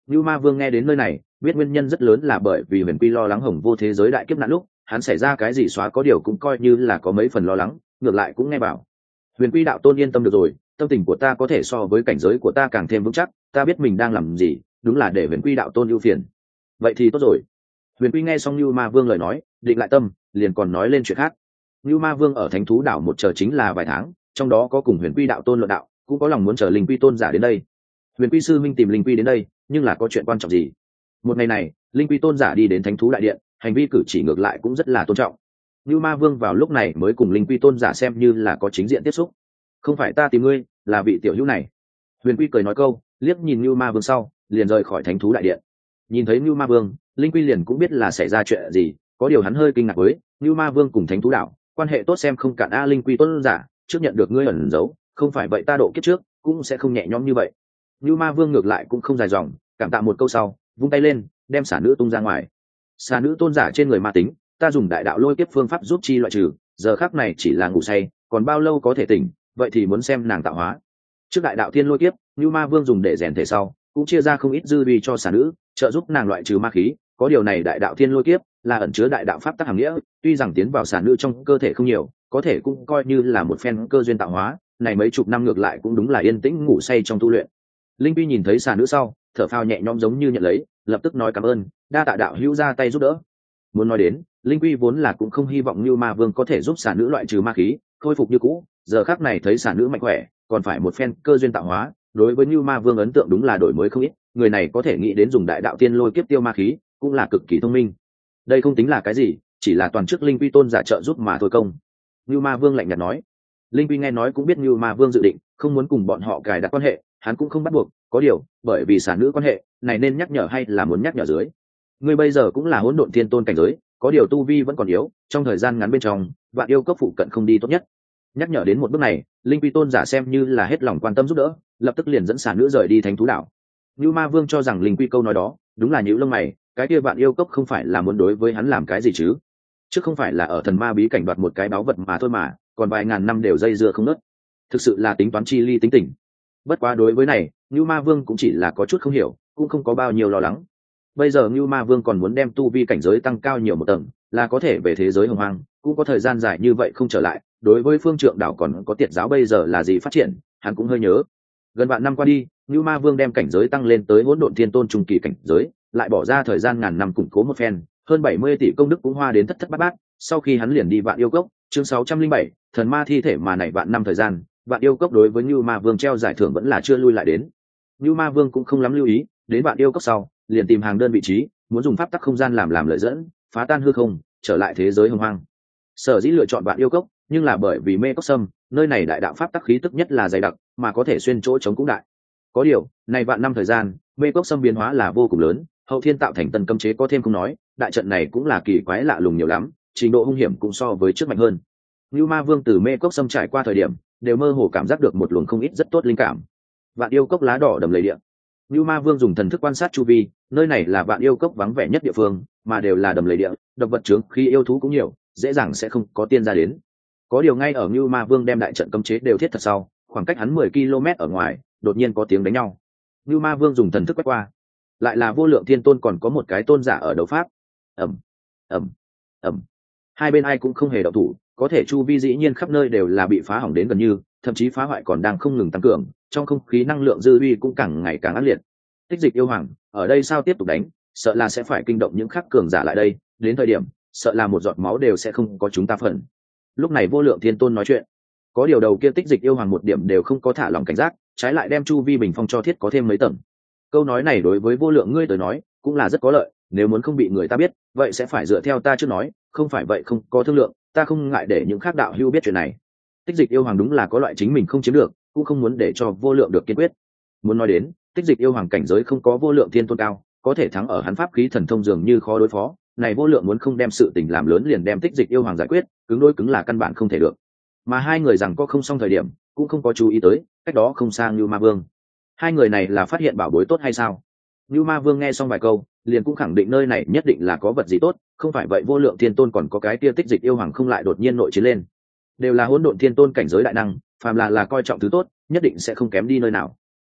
Như Ma Vương nghe đến nơi này, biết nguyên nhân rất lớn là bởi vì Huyền Quy lo lắng Hồng Vô thế giới đại kiếp nạn lúc, hắn xảy ra cái gì xóa có điều cũng coi như là có mấy phần lo lắng, ngược lại cũng nghe bảo. Huyền Quy đạo tôn yên tâm được rồi, tâm tình của ta có thể so với cảnh giới của ta càng thêm vững chắc, ta biết mình đang làm gì, đúng là để Huyền Quy đạo tôn ưu phiền. Vậy thì tốt rồi. Huyền Quy nghe xong Như Ma Vương lời nói, định lại tâm, liền còn nói lên chuyện khác. Như Ma Vương ở Thánh Thú đảo một chờ chính là vài tháng, trong đó có cùng Huyền Quy đạo tôn luận đạo, cũng có lòng muốn chờ Linh Quy tôn giả đến đây. Huyền Quy sư minh tìm Linh Quy đến đây, nhưng là có chuyện quan trọng gì? Một ngày này, Linh Quy tôn giả đi đến Thánh Thú đại điện, hành vi cử chỉ ngược lại cũng rất là tôn trọng. Như Ma Vương vào lúc này mới cùng Linh Quy tôn giả xem như là có chính diện tiếp xúc. Không phải ta tìm ngươi, là vị tiểu hữu này. Huyền Quy cười nói câu, liếc nhìn Như Ma Vương sau, liền rời khỏi Thánh Thú đại điện. Nhìn thấy Như Ma Vương, Linh Quy liền cũng biết là xảy ra chuyện gì, có điều hắn hơi kinh ngạc với Như Ma Vương cùng Thánh Thú đảo quan hệ tốt xem không cạn a. Linh Quy tôn giả trước nhận được ngươi ẩn giấu, không phải vậy ta độ kiếp trước cũng sẽ không nhẹ nhõm như vậy. Như Ma Vương ngược lại cũng không dài dòng, cảm tạ một câu sau, vung tay lên, đem xả nữ tung ra ngoài. Xả nữ tôn giả trên người ma tính, ta dùng đại đạo lôi kiếp phương pháp giúp chi loại trừ, giờ khắc này chỉ là ngủ say, còn bao lâu có thể tỉnh, vậy thì muốn xem nàng tạo hóa. Trước đại đạo thiên lôi kiếp, Như Ma Vương dùng để rèn thể sau, cũng chia ra không ít dư vi cho xả nữ, trợ giúp nàng loại trừ ma khí. Có điều này đại đạo thiên lôi kiếp là ẩn chứa đại đạo pháp tắc hàm nghĩa, tuy rằng tiến vào xả nữ trong cơ thể không nhiều, có thể cũng coi như là một phen cơ duyên tạo hóa. Này mấy chục năm ngược lại cũng đúng là yên tĩnh ngủ say trong tu luyện. Linh Quy nhìn thấy xả nữ sau, thở phào nhẹ nhõm giống như nhận lấy, lập tức nói cảm ơn, đa tạ đạo hữu ra tay giúp đỡ. Muốn nói đến, Linh Quy vốn là cũng không hy vọng Như Ma Vương có thể giúp xả nữ loại trừ ma khí, khôi phục như cũ, giờ khắc này thấy xả nữ mạnh khỏe, còn phải một phen cơ duyên tạo hóa, đối với Như Ma Vương ấn tượng đúng là đổi mới không ít, người này có thể nghĩ đến dùng đại đạo tiên lôi kiếp tiêu ma khí, cũng là cực kỳ thông minh. Đây không tính là cái gì, chỉ là toàn chức Linh Quy tôn giả trợ giúp mà thôi công. Như Ma Vương lạnh nhạt nói. Linh Quy nghe nói cũng biết Như Ma Vương dự định không muốn cùng bọn họ cài đặt quan hệ, hắn cũng không bắt buộc, có điều bởi vì xả nữ quan hệ này nên nhắc nhở hay là muốn nhắc nhở dưới. Ngươi bây giờ cũng là hỗn độn thiên tôn cảnh giới, có điều tu vi vẫn còn yếu, trong thời gian ngắn bên trong vạn yêu cốc phụ cận không đi tốt nhất. Nhắc nhở đến một bước này, Linh Quy tôn giả xem như là hết lòng quan tâm giúp đỡ, lập tức liền dẫn xả nữ rời đi Thánh Thú đảo. Như Ma Vương cho rằng Linh Quy câu nói đó đúng là nhíu lông mày, cái kia vạn yêu cốc không phải là muốn đối với hắn làm cái gì chứ? Chứ không phải là ở thần ma bí cảnh đoạt một cái báu vật mà thôi mà, còn vài ngàn năm đều dây dưa không nớt. Thực sự là tính toán chi ly tính tình. Bất quá đối với này, Như Ma Vương cũng chỉ là có chút không hiểu, cũng không có bao nhiêu lo lắng. Bây giờ Như Ma Vương còn muốn đem tu vi cảnh giới tăng cao nhiều một tầng, là có thể về thế giới hồng hoang, cũng có thời gian dài như vậy không trở lại. Đối với phương trượng đảo còn có tiệt giáo bây giờ là gì phát triển, hắn cũng hơi nhớ. Gần vạn năm qua đi, Như Ma Vương đem cảnh giới tăng lên tới hỗn độn thiên tôn trung kỳ cảnh giới, lại bỏ ra thời gian ngàn năm củng cố một phen, hơn 70 tỷ công đức cũng hoa đến thất thất bát bát. Sau khi hắn liền đi vạn yêu cốc, chương 607, thần ma thi thể mà này vạn năm thời gian, vạn yêu cốc đối với Như Ma Vương treo giải thưởng vẫn là chưa lui lại đến. Như Ma Vương cũng không lắm lưu ý, đến vạn yêu cốc sau, liền tìm hàng đơn vị trí, muốn dùng pháp tắc không gian làm lợi dẫn, phá tan hư không, trở lại thế giới hồng hoang. Sở dĩ lựa chọn vạn yêu cốc, nhưng là bởi vì mê cốc sâm, nơi này đại đạo pháp tắc khí tức nhất là dày đặc, mà có thể xuyên chỗ chống cũng đại. Có điều, này vạn năm thời gian, mê cốc sâm biến hóa là vô cùng lớn, hậu thiên tạo thành tân cấm chế có thêm không nói, đại trận này cũng là kỳ quái lạ lùng nhiều lắm, trình độ hung hiểm cũng so với trước mạnh hơn. Như Ma Vương từ mê cốc sâm trải qua thời điểm, đều mơ hồ cảm giác được một luồng không ít rất tốt linh cảm. Vạn yêu cốc lá đỏ đầm lầy địa. Như Ma Vương dùng thần thức quan sát chu vi, nơi này là vạn yêu cốc vắng vẻ nhất địa phương, mà đều là đầm lầy địa, độc vật trướng khi yêu thú cũng nhiều, dễ dàng sẽ không có tiên ra đến. Có điều ngay ở Như Ma Vương đem đại trận cấm chế đều thiết thật sau, khoảng cách hắn 10 km ở ngoài, đột nhiên có tiếng đánh nhau. Như Ma Vương dùng thần thức quét qua, lại là vô lượng thiên tôn còn có một cái tôn giả ở đấu pháp. ầm ầm ầm, hai bên ai cũng không hề động thủ, có thể chu vi dĩ nhiên khắp nơi đều là bị phá hỏng đến gần như, thậm chí phá hoại còn đang không ngừng tăng cường, trong không khí năng lượng dư uy cũng càng ngày càng ác liệt. Tích Dịch yêu hoàng ở đây sao tiếp tục đánh, sợ là sẽ phải kinh động những khắc cường giả lại đây, đến thời điểm sợ là một giọt máu đều sẽ không có chúng ta phần. Lúc này vô lượng thiên tôn nói chuyện, có điều đầu kia Tích Dịch yêu hoàng một điểm đều không có thả lòng cảnh giác, trái lại đem chu vi bình phong cho thiết có thêm mấy tầng. Câu nói này đối với vô lượng ngươi tới nói cũng là rất có lợi, nếu muốn không bị người ta biết, vậy sẽ phải dựa theo ta trước nói, không phải vậy không có thương lượng, ta không ngại để những khác đạo hữu biết chuyện này. Tích Dịch yêu hoàng đúng là có loại chính mình không chiếm được, cũng không muốn để cho vô lượng được kiên quyết. Muốn nói đến, Tích Dịch yêu hoàng cảnh giới không có vô lượng thiên tôn cao, có thể thắng ở hắn pháp khí thần thông dường như khó đối phó, này vô lượng muốn không đem sự tình làm lớn liền đem Tích Dịch yêu hoàng giải quyết, cứng đối cứng là căn bản không thể được. Mà hai người rằng có không xong thời điểm, cũng không có chú ý tới, cách đó không xa Như Ma Vương. Hai người này là phát hiện bảo bối tốt hay sao? Như Ma Vương nghe xong vài câu, liền cũng khẳng định nơi này nhất định là có vật gì tốt, không phải vậy vô lượng thiên tôn còn có cái tia Tích Dịch yêu hoàng không lại đột nhiên nội chiến lên. Đều là hỗn độn thiên tôn cảnh giới đại năng, phàm là coi trọng thứ tốt, nhất định sẽ không kém đi nơi nào. Nghĩ,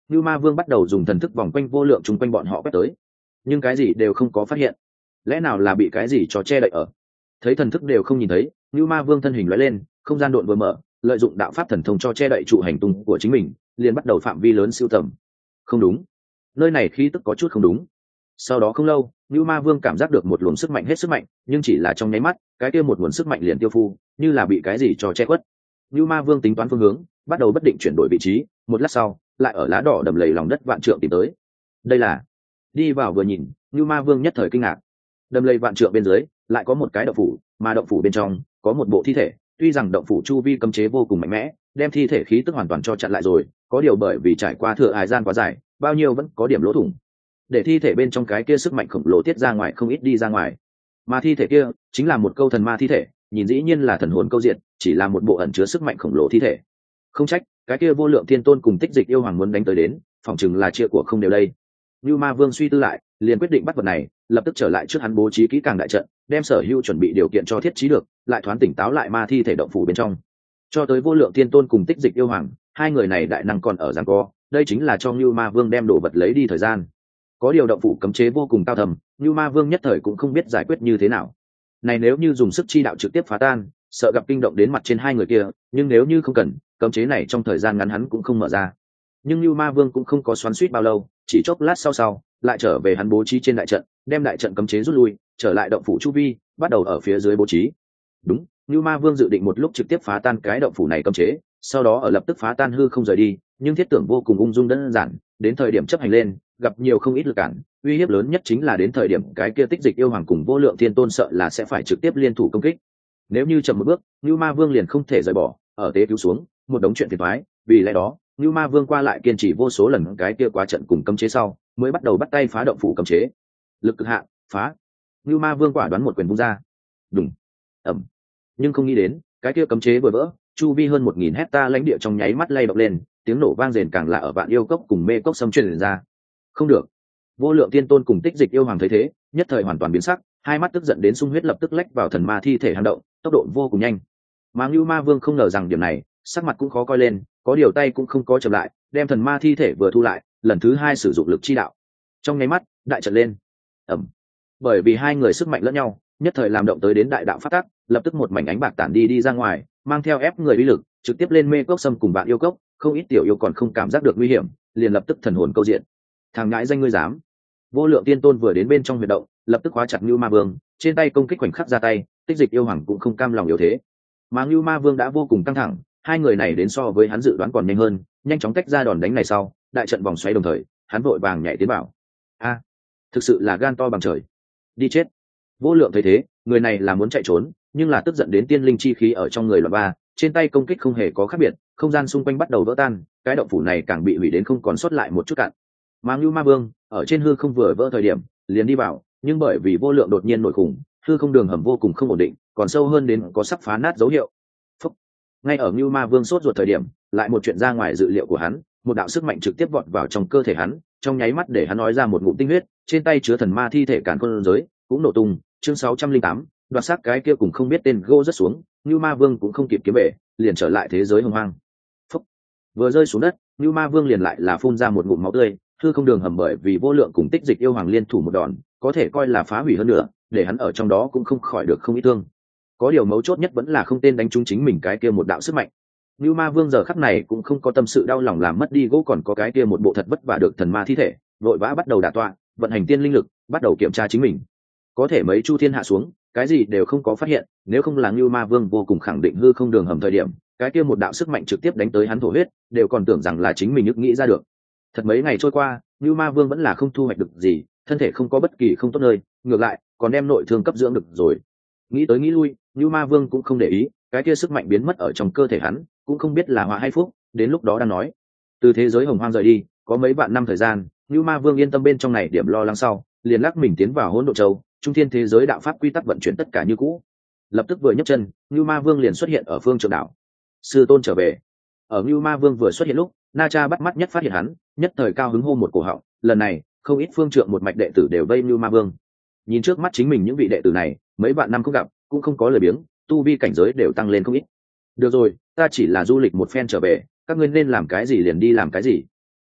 Như Ma Vương bắt đầu dùng thần thức vòng quanh vô lượng chung quanh bọn họ quét tới, nhưng cái gì đều không có phát hiện. Lẽ nào là bị cái gì cho che đậy ở? Thấy thần thức đều không nhìn thấy, Như Ma Vương thân hình lóe lên, không gian độn vừa mở, lợi dụng đạo pháp thần thông cho che đậy trụ hành tung của chính mình, liền bắt đầu phạm vi lớn siêu tầm. Không đúng, nơi này khí tức có chút không đúng. Sau đó không lâu, Như Ma Vương cảm giác được một luồng sức mạnh hết sức mạnh, nhưng chỉ là trong nháy mắt, cái kia một nguồn sức mạnh liền tiêu phu, như là bị cái gì cho che khuất. Như Ma Vương tính toán phương hướng, bắt đầu bất định chuyển đổi vị trí, một lát sau, lại ở lá đỏ đầm lầy lòng đất vạn trượng tìm tới. Đây là, đi vào vừa nhìn, Như Ma Vương nhất thời kinh ngạc. Đầm lầy vạn trượng bên dưới, lại có một cái động phủ, mà động phủ bên trong có một bộ thi thể. Tuy rằng động phủ chu vi cấm chế vô cùng mạnh mẽ, đem thi thể khí tức hoàn toàn cho chặn lại rồi, có điều bởi vì trải qua thừa hải gian quá dài, bao nhiêu vẫn có điểm lỗ thủng, để thi thể bên trong cái kia sức mạnh khổng lồ tiết ra ngoài không ít đi ra ngoài. Mà thi thể kia chính là một câu thần ma thi thể, nhìn dĩ nhiên là thần hồn câu diện, chỉ là một bộ ẩn chứa sức mạnh khổng lồ thi thể. Không trách cái kia vô lượng thiên tôn cùng tích dịch yêu hoàng muốn đánh tới đến, phỏng chừng là chia của không đều đây. Như Ma Vương suy tư lại, liền quyết định bắt vật này, lập tức trở lại trước hắn bố trí kỹ càng đại trận, đem sở hữu chuẩn bị điều kiện cho thiết trí được, lại thoáng tỉnh táo lại ma thi thể động phủ bên trong. Cho tới vô lượng thiên tôn cùng tích dịch yêu hoàng, hai người này đại năng còn ở giằng co, đây chính là cho Như Ma Vương đem đồ vật lấy đi thời gian. Có điều động phủ cấm chế vô cùng cao thầm, Như Ma Vương nhất thời cũng không biết giải quyết như thế nào. Này nếu như dùng sức chi đạo trực tiếp phá tan, sợ gặp kinh động đến mặt trên hai người kia, nhưng nếu như không cần, cấm chế này trong thời gian ngắn hắn cũng không mở ra. Nhưng Như Ma Vương cũng không có xoắn xuýt bao lâu, chỉ chốc lát sau lại trở về hắn bố trí trên đại trận, đem đại trận cấm chế rút lui, trở lại động phủ chu vi, bắt đầu ở phía dưới bố trí. Đúng, Như Ma Vương dự định một lúc trực tiếp phá tan cái động phủ này cấm chế, sau đó ở lập tức phá tan hư không rời đi, nhưng thiết tưởng vô cùng ung dung đơn giản, đến thời điểm chấp hành lên, gặp nhiều không ít lực cản, uy hiếp lớn nhất chính là đến thời điểm cái kia tích dịch yêu hoàng cùng vô lượng thiên tôn sợ là sẽ phải trực tiếp liên thủ công kích. Nếu như chậm một bước, Như Ma Vương liền không thể rời bỏ, ở tế cứu xuống, một đống chuyện phiền toái, vì lẽ đó, Như Ma Vương qua lại kiên trì vô số lần cái kia quá trận cùng cấm chế sau, mới bắt đầu bắt tay phá động phủ cấm chế. Lực cực hạn, phá. Như Ma Vương quả đoán một quyền vung ra. Đùng, ầm. Nhưng không nghĩ đến, cái kia cấm chế vừa vỡ, chu vi hơn 1000 hecta lãnh địa trong nháy mắt lay động lên, tiếng nổ vang rền càng là ở vạn yêu cốc cùng mê cốc xâm truyền ra. Không được. Vô lượng tiên tôn cùng tích dịch yêu hoàng thấy thế, nhất thời hoàn toàn biến sắc, hai mắt tức giận đến sung huyết lập tức lách vào thần ma thi thể hang động, tốc độ vô cùng nhanh. Mà Như Ma Vương không ngờ rằng điểm này, sắc mặt cũng khó coi lên, có điều tay cũng không có chậm lại, đem thần ma thi thể vừa thu lại, lần thứ hai sử dụng lực chi đạo. Trong nháy mắt, đại trận lên. Ầm. Bởi vì hai người sức mạnh lẫn nhau, nhất thời làm động tới đến đại đạo phát tác, lập tức một mảnh ánh bạc tản đi ra ngoài, mang theo ép người uy lực, trực tiếp lên mê cốc xâm cùng bạn yêu cốc, không ít tiểu yêu còn không cảm giác được nguy hiểm, liền lập tức thần hồn câu diện. Thằng ngãi danh ngươi dám! Vô lượng tiên tôn vừa đến bên trong huyệt động, lập tức khóa chặt Như Ma Vương, trên tay công kích khoảnh khắc ra tay, tích dịch yêu hoàng cũng không cam lòng yếu thế. Mà Như Ma Vương đã vô cùng căng thẳng, hai người này đến so với hắn dự đoán còn nhanh hơn, nhanh chóng tách ra đòn đánh này sau, đại trận vòng xoáy đồng thời, hắn vội vàng nhảy tiến vào. A, thực sự là gan to bằng trời. Đi chết. Vô lượng thấy thế, người này là muốn chạy trốn, nhưng là tức giận đến tiên linh chi khí ở trong người loạn ba, trên tay công kích không hề có khác biệt, không gian xung quanh bắt đầu vỡ tan, cái động phủ này càng bị hủy đến không còn sót lại một chút cạn. Mà Như Ma Vương ở trên hư không vừa vỡ thời điểm, liền đi vào, nhưng bởi vì vô lượng đột nhiên nổi khủng, hư không đường hầm vô cùng không ổn định, còn sâu hơn đến có sắp phá nát dấu hiệu. Phúc. Ngay ở Như Ma Vương sốt ruột thời điểm, lại một chuyện ra ngoài dự liệu của hắn, một đạo sức mạnh trực tiếp vọt vào trong cơ thể hắn, trong nháy mắt để hắn nói ra một ngụm tinh huyết, trên tay chứa thần ma thi thể càn khôn giới cũng nổ tung. Chương 608, đoạt xác cái kia cùng không biết tên gô rất xuống, Như Ma Vương cũng không kịp kiếm về, liền trở lại thế giới hồng hoang. Phúc. Vừa rơi xuống đất, Như Ma Vương liền lại là phun ra một ngụm máu tươi, hư không đường hầm bởi vì vô lượng cùng tích dịch yêu hoàng liên thủ một đòn, có thể coi là phá hủy hơn nữa, để hắn ở trong đó cũng không khỏi được không ít thương. Có điều mấu chốt nhất vẫn là không tên đánh trúng chính mình cái kia một đạo sức mạnh. Như Ma Vương giờ khắc này cũng không có tâm sự đau lòng làm mất đi gỗ, còn có cái kia một bộ thật vất vả được thần ma thi thể, vội vã bắt đầu đả tọa, vận hành tiên linh lực, bắt đầu kiểm tra chính mình. Có thể mấy chu thiên hạ xuống, cái gì đều không có phát hiện, nếu không là Như Ma Vương vô cùng khẳng định hư không đường hầm thời điểm, cái kia một đạo sức mạnh trực tiếp đánh tới hắn thổ huyết, đều còn tưởng rằng là chính mình ức nghĩ ra được. Thật mấy ngày trôi qua, Như Ma Vương vẫn là không thu hoạch được gì, thân thể không có bất kỳ không tốt nơi, ngược lại còn đem nội thương cấp dưỡng được rồi. Nghĩ tới nghĩ lui, Như Ma Vương cũng không để ý, cái kia sức mạnh biến mất ở trong cơ thể hắn, cũng không biết là họa hay phúc, đến lúc đó đang nói. Từ thế giới hồng hoang rời đi, có mấy vạn năm thời gian, Như Ma Vương yên tâm bên trong này điểm lo lắng sau, liền lắc mình tiến vào Hỗn Độn Châu, trung thiên thế giới đạo pháp quy tắc vận chuyển tất cả như cũ. Lập tức vừa nhấc chân, Như Ma Vương liền xuất hiện ở phương Trượng đảo. Sư tôn trở về. Ở Như Ma Vương vừa xuất hiện lúc, Na Cha bắt mắt nhất phát hiện hắn, nhất thời cao hứng hô một cổ họng, lần này, không ít phương Trượng một mạch đệ tử đều vây Như Ma Vương. Nhìn trước mắt chính mình những vị đệ tử này, mấy vạn năm không gặp, cũng không có lời biếng, tu vi cảnh giới đều tăng lên không ít. Được rồi, ta chỉ là du lịch một phen trở về, các ngươi nên làm cái gì liền đi làm cái gì.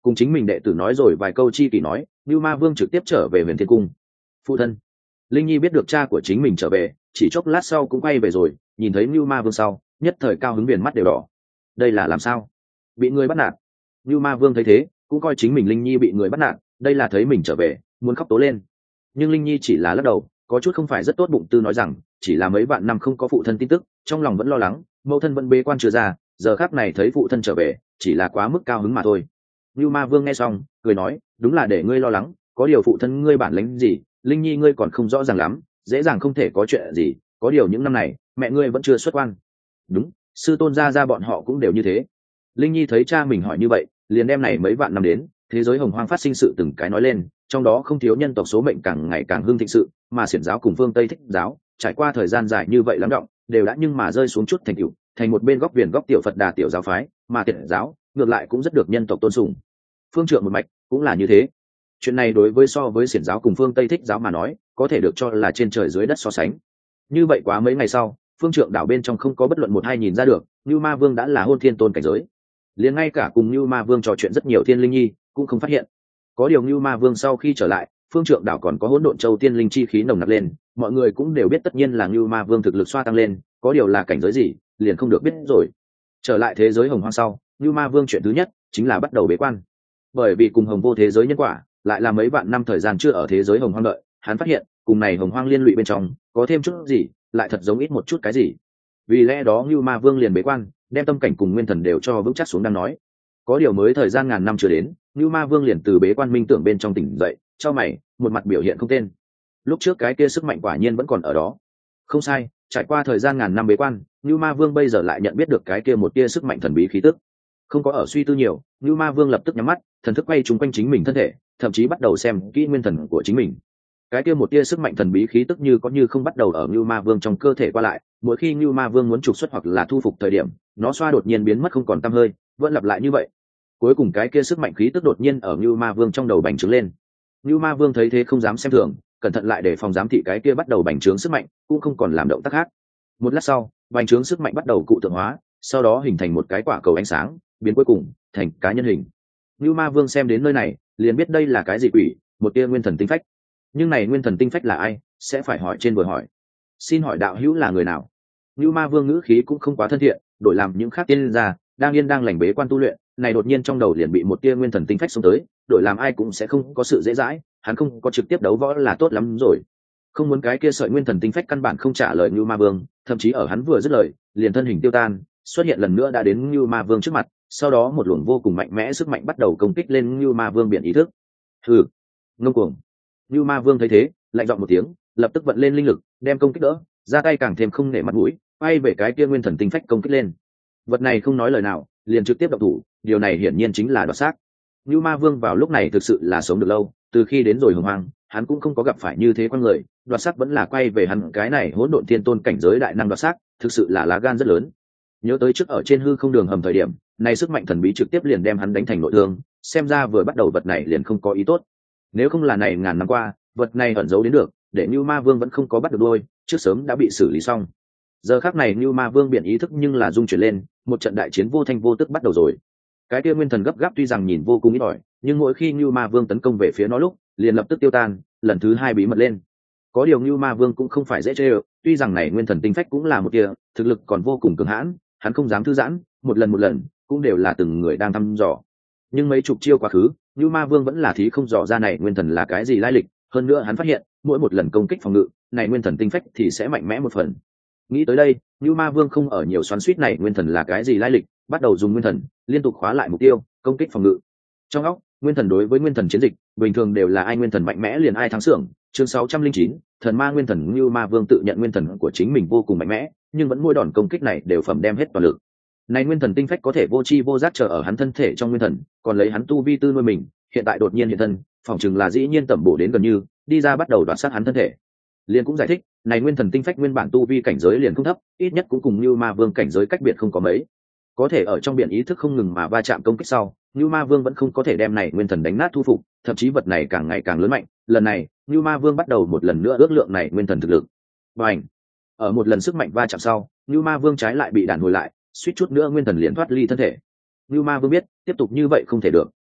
cùng chính mình đệ tử nói rồi vài câu chi kỷ nói, Nưu Ma Vương trực tiếp trở về Huyền Thiên Cung. Phụ thân. Linh Nhi biết được cha của chính mình trở về, chỉ chốc lát sau cũng quay về rồi, nhìn thấy Nưu Ma Vương sau, nhất thời cao hứng viền mắt đều đỏ. Đây là làm sao? Bị người bắt nạt. Nưu Ma Vương thấy thế, cũng coi chính mình Linh Nhi bị người bắt nạt, đây là thấy mình trở về, muốn khóc tố lên. Nhưng Linh Nhi chỉ là lắc đầu, có chút không phải rất tốt bụng tư nói rằng, chỉ là mấy vạn năm không có phụ thân tin tức, trong lòng vẫn lo lắng, mẫu thân vẫn bế quan chưa ra, giờ khắc này thấy phụ thân trở về, chỉ là quá mức cao hứng mà thôi. Nưu Ma Vương nghe xong, cười nói, đúng là để ngươi lo lắng, có điều phụ thân ngươi bản lĩnh gì, Linh Nhi ngươi còn không rõ ràng lắm, dễ dàng không thể có chuyện gì, có điều những năm này, mẹ ngươi vẫn chưa xuất quan. Đúng, sư tôn gia bọn họ cũng đều như thế. Linh Nhi thấy cha mình hỏi như vậy, liền đem này mấy vạn năm đến, thế giới hồng hoang phát sinh sự từng cái nói lên, trong đó không thiếu nhân tộc số mệnh càng ngày càng hưng thịnh sự, mà xiển giáo cùng phương Tây Thích giáo, trải qua thời gian dài như vậy lắng động, đều đã nhưng mà rơi xuống chút thành tựu, thành một bên góc viền góc tiểu Phật Đà tiểu giáo phái, mà Tiệt giáo ngược lại cũng rất được nhân tộc tôn sùng. Phương Trượng một mạch cũng là như thế. Chuyện này đối với so với xiển giáo cùng phương Tây Thích giáo mà nói, có thể được cho là trên trời dưới đất so sánh. Như vậy quá mấy ngày sau, Phương Trượng đảo bên trong không có bất luận một hai nhìn ra được, Nưu Ma Vương đã là hôn thiên tôn cảnh giới. Liền ngay cả cùng Nưu Ma Vương trò chuyện rất nhiều thiên linh nhi, cũng không phát hiện. Có điều Nưu Ma Vương sau khi trở lại, Phương Trượng đảo còn có hỗn độn châu tiên linh chi khí nồng nặc lên, mọi người cũng đều biết tất nhiên là Nưu Ma Vương thực lực xoa tăng lên, có điều là cảnh giới gì, liền không được biết rồi. Trở lại thế giới hồng hoang sau, Nưu Ma Vương chuyện thứ nhất chính là bắt đầu bế quan. Bởi vì cùng hồng vô thế giới nhân quả, lại là mấy vạn năm thời gian chưa ở thế giới hồng hoang đợi, hắn phát hiện, cùng này hồng hoang liên lụy bên trong, có thêm chút gì, lại thật giống ít một chút cái gì. Vì lẽ đó Nưu Ma Vương liền bế quan, đem tâm cảnh cùng nguyên thần đều cho vững chắc xuống đang nói. Có điều mới thời gian ngàn năm chưa đến, Nưu Ma Vương liền từ bế quan minh tưởng bên trong tỉnh dậy, cho mày, một mặt biểu hiện không tên. Lúc trước cái kia sức mạnh quả nhiên vẫn còn ở đó. Không sai, trải qua thời gian ngàn năm bế quan, Nưu Ma Vương bây giờ lại nhận biết được cái kia một tia sức mạnh thần bí khí tức. Không có ở suy tư nhiều, Nưu Ma Vương lập tức nhắm mắt, thần thức quay trúng quanh chính mình thân thể, thậm chí bắt đầu xem kỹ nguyên thần của chính mình. Cái kia một tia sức mạnh thần bí khí tức như có như không bắt đầu ở Nưu Ma Vương trong cơ thể qua lại, mỗi khi Nưu Ma Vương muốn trục xuất hoặc là thu phục thời điểm, nó xoa đột nhiên biến mất không còn tăm hơi, vẫn lặp lại như vậy. Cuối cùng cái kia sức mạnh khí tức đột nhiên ở Nưu Ma Vương trong đầu bành trướng lên. Nưu Ma Vương thấy thế không dám xem thường, cẩn thận lại để phòng giám thị cái kia bắt đầu bành trướng sức mạnh, cũng không còn làm động tác khác. Một lát sau, bành trướng sức mạnh bắt đầu cụ tượng hóa, sau đó hình thành một cái quả cầu ánh sáng, biến cuối cùng thành cá nhân hình. Nưu Ma Vương xem đến nơi này, liền biết đây là cái gì quỷ, một tia nguyên thần tinh phách. Nhưng này nguyên thần tinh phách là ai, sẽ phải hỏi trên vừa hỏi. Xin hỏi đạo hữu là người nào? Nưu Ma Vương ngữ khí cũng không quá thân thiện, đổi làm những khác tiên ra, đang yên đang lành bế quan tu luyện, này đột nhiên trong đầu liền bị một tia nguyên thần tinh phách xông tới, đổi làm ai cũng sẽ không có sự dễ dãi, hắn không có trực tiếp đấu võ là tốt lắm rồi. Không muốn cái kia sợi nguyên thần tinh phách căn bản không trả lời Nưu Ma Vương, thậm chí ở hắn vừa dứt lời, liền thân hình tiêu tan, xuất hiện lần nữa đã đến Nưu Ma Vương trước mặt, sau đó một luồng vô cùng mạnh mẽ sức mạnh bắt đầu công kích lên Nưu Ma Vương biển ý thức. Hừ, ngông cuồng. Nưu Ma Vương thấy thế, lạnh giọng một tiếng, lập tức vận lên linh lực, đem công kích đỡ, ra tay càng thêm không nể mặt mũi, bay về cái kia nguyên thần tinh phách công kích lên. Vật này không nói lời nào, liền trực tiếp động thủ, điều này hiển nhiên chính là đoạt xác. Nưu Ma Vương vào lúc này thực sự là sống được lâu, từ khi đến rồi hồng hoang, hắn cũng không có gặp phải như thế con người, đoạt xác vẫn là quay về hắn cái này hỗn độn thiên tôn cảnh giới đại năng đoạt xác, thực sự là lá gan rất lớn. Nhớ tới trước ở trên hư không đường hầm thời điểm, này sức mạnh thần bí trực tiếp liền đem hắn đánh thành nội thương, xem ra vừa bắt đầu vật này liền không có ý tốt. Nếu không là này ngàn năm qua, vật này ẩn giấu đến được, để Nưu Ma Vương vẫn không có bắt được đuôi, trước sớm đã bị xử lý xong. Giờ khắc này Nưu Ma Vương biển ý thức nhưng là rung chuyển lên, một trận đại chiến vô thanh vô tức bắt đầu rồi. Cái kia nguyên thần gấp gáp tuy rằng nhìn vô cùng ít ỏi, nhưng mỗi khi Nưu Ma Vương tấn công về phía nó lúc, liền lập tức tiêu tan, lần thứ hai bí mật lên. Có điều Nưu Ma Vương cũng không phải dễ chơi, tuy rằng này nguyên thần tinh phách cũng là một kia, thực lực còn vô cùng cường hãn, hắn không dám thư giãn, một lần cũng đều là từng người đang thăm dò. Nhưng mấy chục chiêu quá khứ, Nưu Ma Vương vẫn là thí không dò ra này nguyên thần là cái gì lai lịch, hơn nữa hắn phát hiện, mỗi một lần công kích phòng ngự, này nguyên thần tinh phách thì sẽ mạnh mẽ một phần. Nghĩ tới đây, Nưu Ma Vương không ở nhiều xoắn xuýt này nguyên thần là cái gì lai lịch, bắt đầu dùng nguyên thần liên tục khóa lại mục tiêu, công kích phòng ngự. Trong óc, nguyên thần đối với nguyên thần chiến dịch, bình thường đều là ai nguyên thần mạnh mẽ liền ai thắng xưởng. Chương 609, thần ma nguyên thần. Nưu Ma Vương tự nhận nguyên thần của chính mình vô cùng mạnh mẽ, nhưng vẫn mỗi đòn công kích này đều phẩm đem hết toàn lực. Này nguyên thần tinh phách có thể vô chi vô giác chờ ở hắn thân thể trong nguyên thần, còn lấy hắn tu vi tư nuôi mình, hiện tại đột nhiên hiện thân, phỏng chừng là dĩ nhiên tẩm bổ đến gần như, đi ra bắt đầu đoạt sát hắn thân thể. Liền cũng giải thích, này nguyên thần tinh phách nguyên bản tu vi cảnh giới liền không thấp, ít nhất cũng cùng Nưu Ma Vương cảnh giới cách biệt không có mấy. Có thể ở trong biển ý thức không ngừng mà va chạm công kích sau, Nưu Ma Vương vẫn không có thể đem này nguyên thần đánh nát thu phục, thậm chí vật này càng ngày càng lớn mạnh, lần này, Nưu Ma Vương bắt đầu một lần nữa ước lượng này nguyên thần thực lực. Bành! Ở một lần sức mạnh va chạm sau, Nưu Ma Vương trái lại bị đản hồi lại, suýt chút nữa nguyên thần liền thoát ly thân thể. Nưu Ma Vương biết, tiếp tục như vậy không thể được.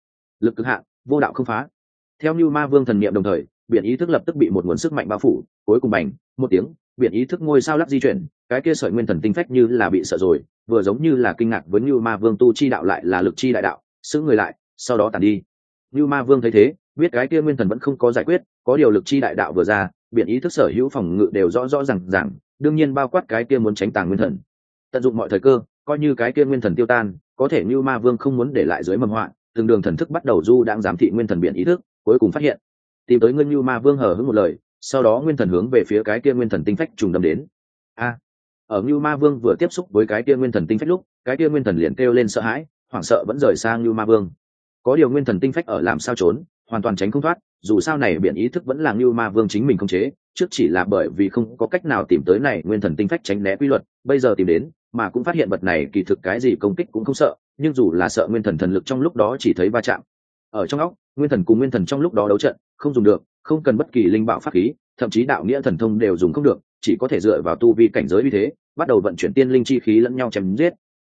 lực cực hạn, vô đạo không phá. Theo như ma vương thần niệm đồng thời, biển ý thức lập tức bị một nguồn sức mạnh bao phủ, cuối cùng bành một tiếng, biển ý thức ngôi sao lắc di chuyển, cái kia sợi nguyên thần tinh phách như là bị sợ rồi, vừa giống như là kinh ngạc với như ma vương tu chi đạo lại là lực chi đại đạo, giữ người lại, sau đó tàn đi. Như ma vương thấy thế, biết cái kia nguyên thần vẫn không có giải quyết, có điều lực chi đại đạo vừa ra, biển ý thức sở hữu phòng ngự đều rõ rõ ràng, đương nhiên bao quát cái kia muốn tránh tàng nguyên thần. Tận dụng mọi thời cơ, coi như cái kia nguyên thần tiêu tan, có thể như ma vương không muốn để lại dưới mầm họa, từng đường thần thức bắt đầu du đang giám thị nguyên thần biển ý thức, cuối cùng phát hiện, tìm tới ngân như ma vương hờ hững một lời, sau đó nguyên thần hướng về phía cái kia nguyên thần tinh phách trùng đâm đến. Ở như ma vương vừa tiếp xúc với cái kia nguyên thần tinh phách lúc, cái kia nguyên thần liền kêu lên sợ hãi, hoảng sợ vẫn rời sang như ma vương. Có điều nguyên thần tinh phách ở làm sao trốn, hoàn toàn tránh không thoát, dù sao này biển ý thức vẫn là như ma vương chính mình không chế, trước chỉ là bởi vì không có cách nào tìm tới này nguyên thần tinh phách tránh né quy luật, bây giờ tìm đến mà cũng phát hiện vật này kỳ thực cái gì công kích cũng không sợ, nhưng dù là sợ nguyên thần thần lực trong lúc đó chỉ thấy va chạm. Ở trong óc, nguyên thần cùng nguyên thần trong lúc đó đấu trận, không dùng được, không cần bất kỳ linh bảo pháp khí, thậm chí đạo nghĩa thần thông đều dùng không được, chỉ có thể dựa vào tu vi cảnh giới như thế, bắt đầu vận chuyển tiên linh chi khí lẫn nhau chém giết.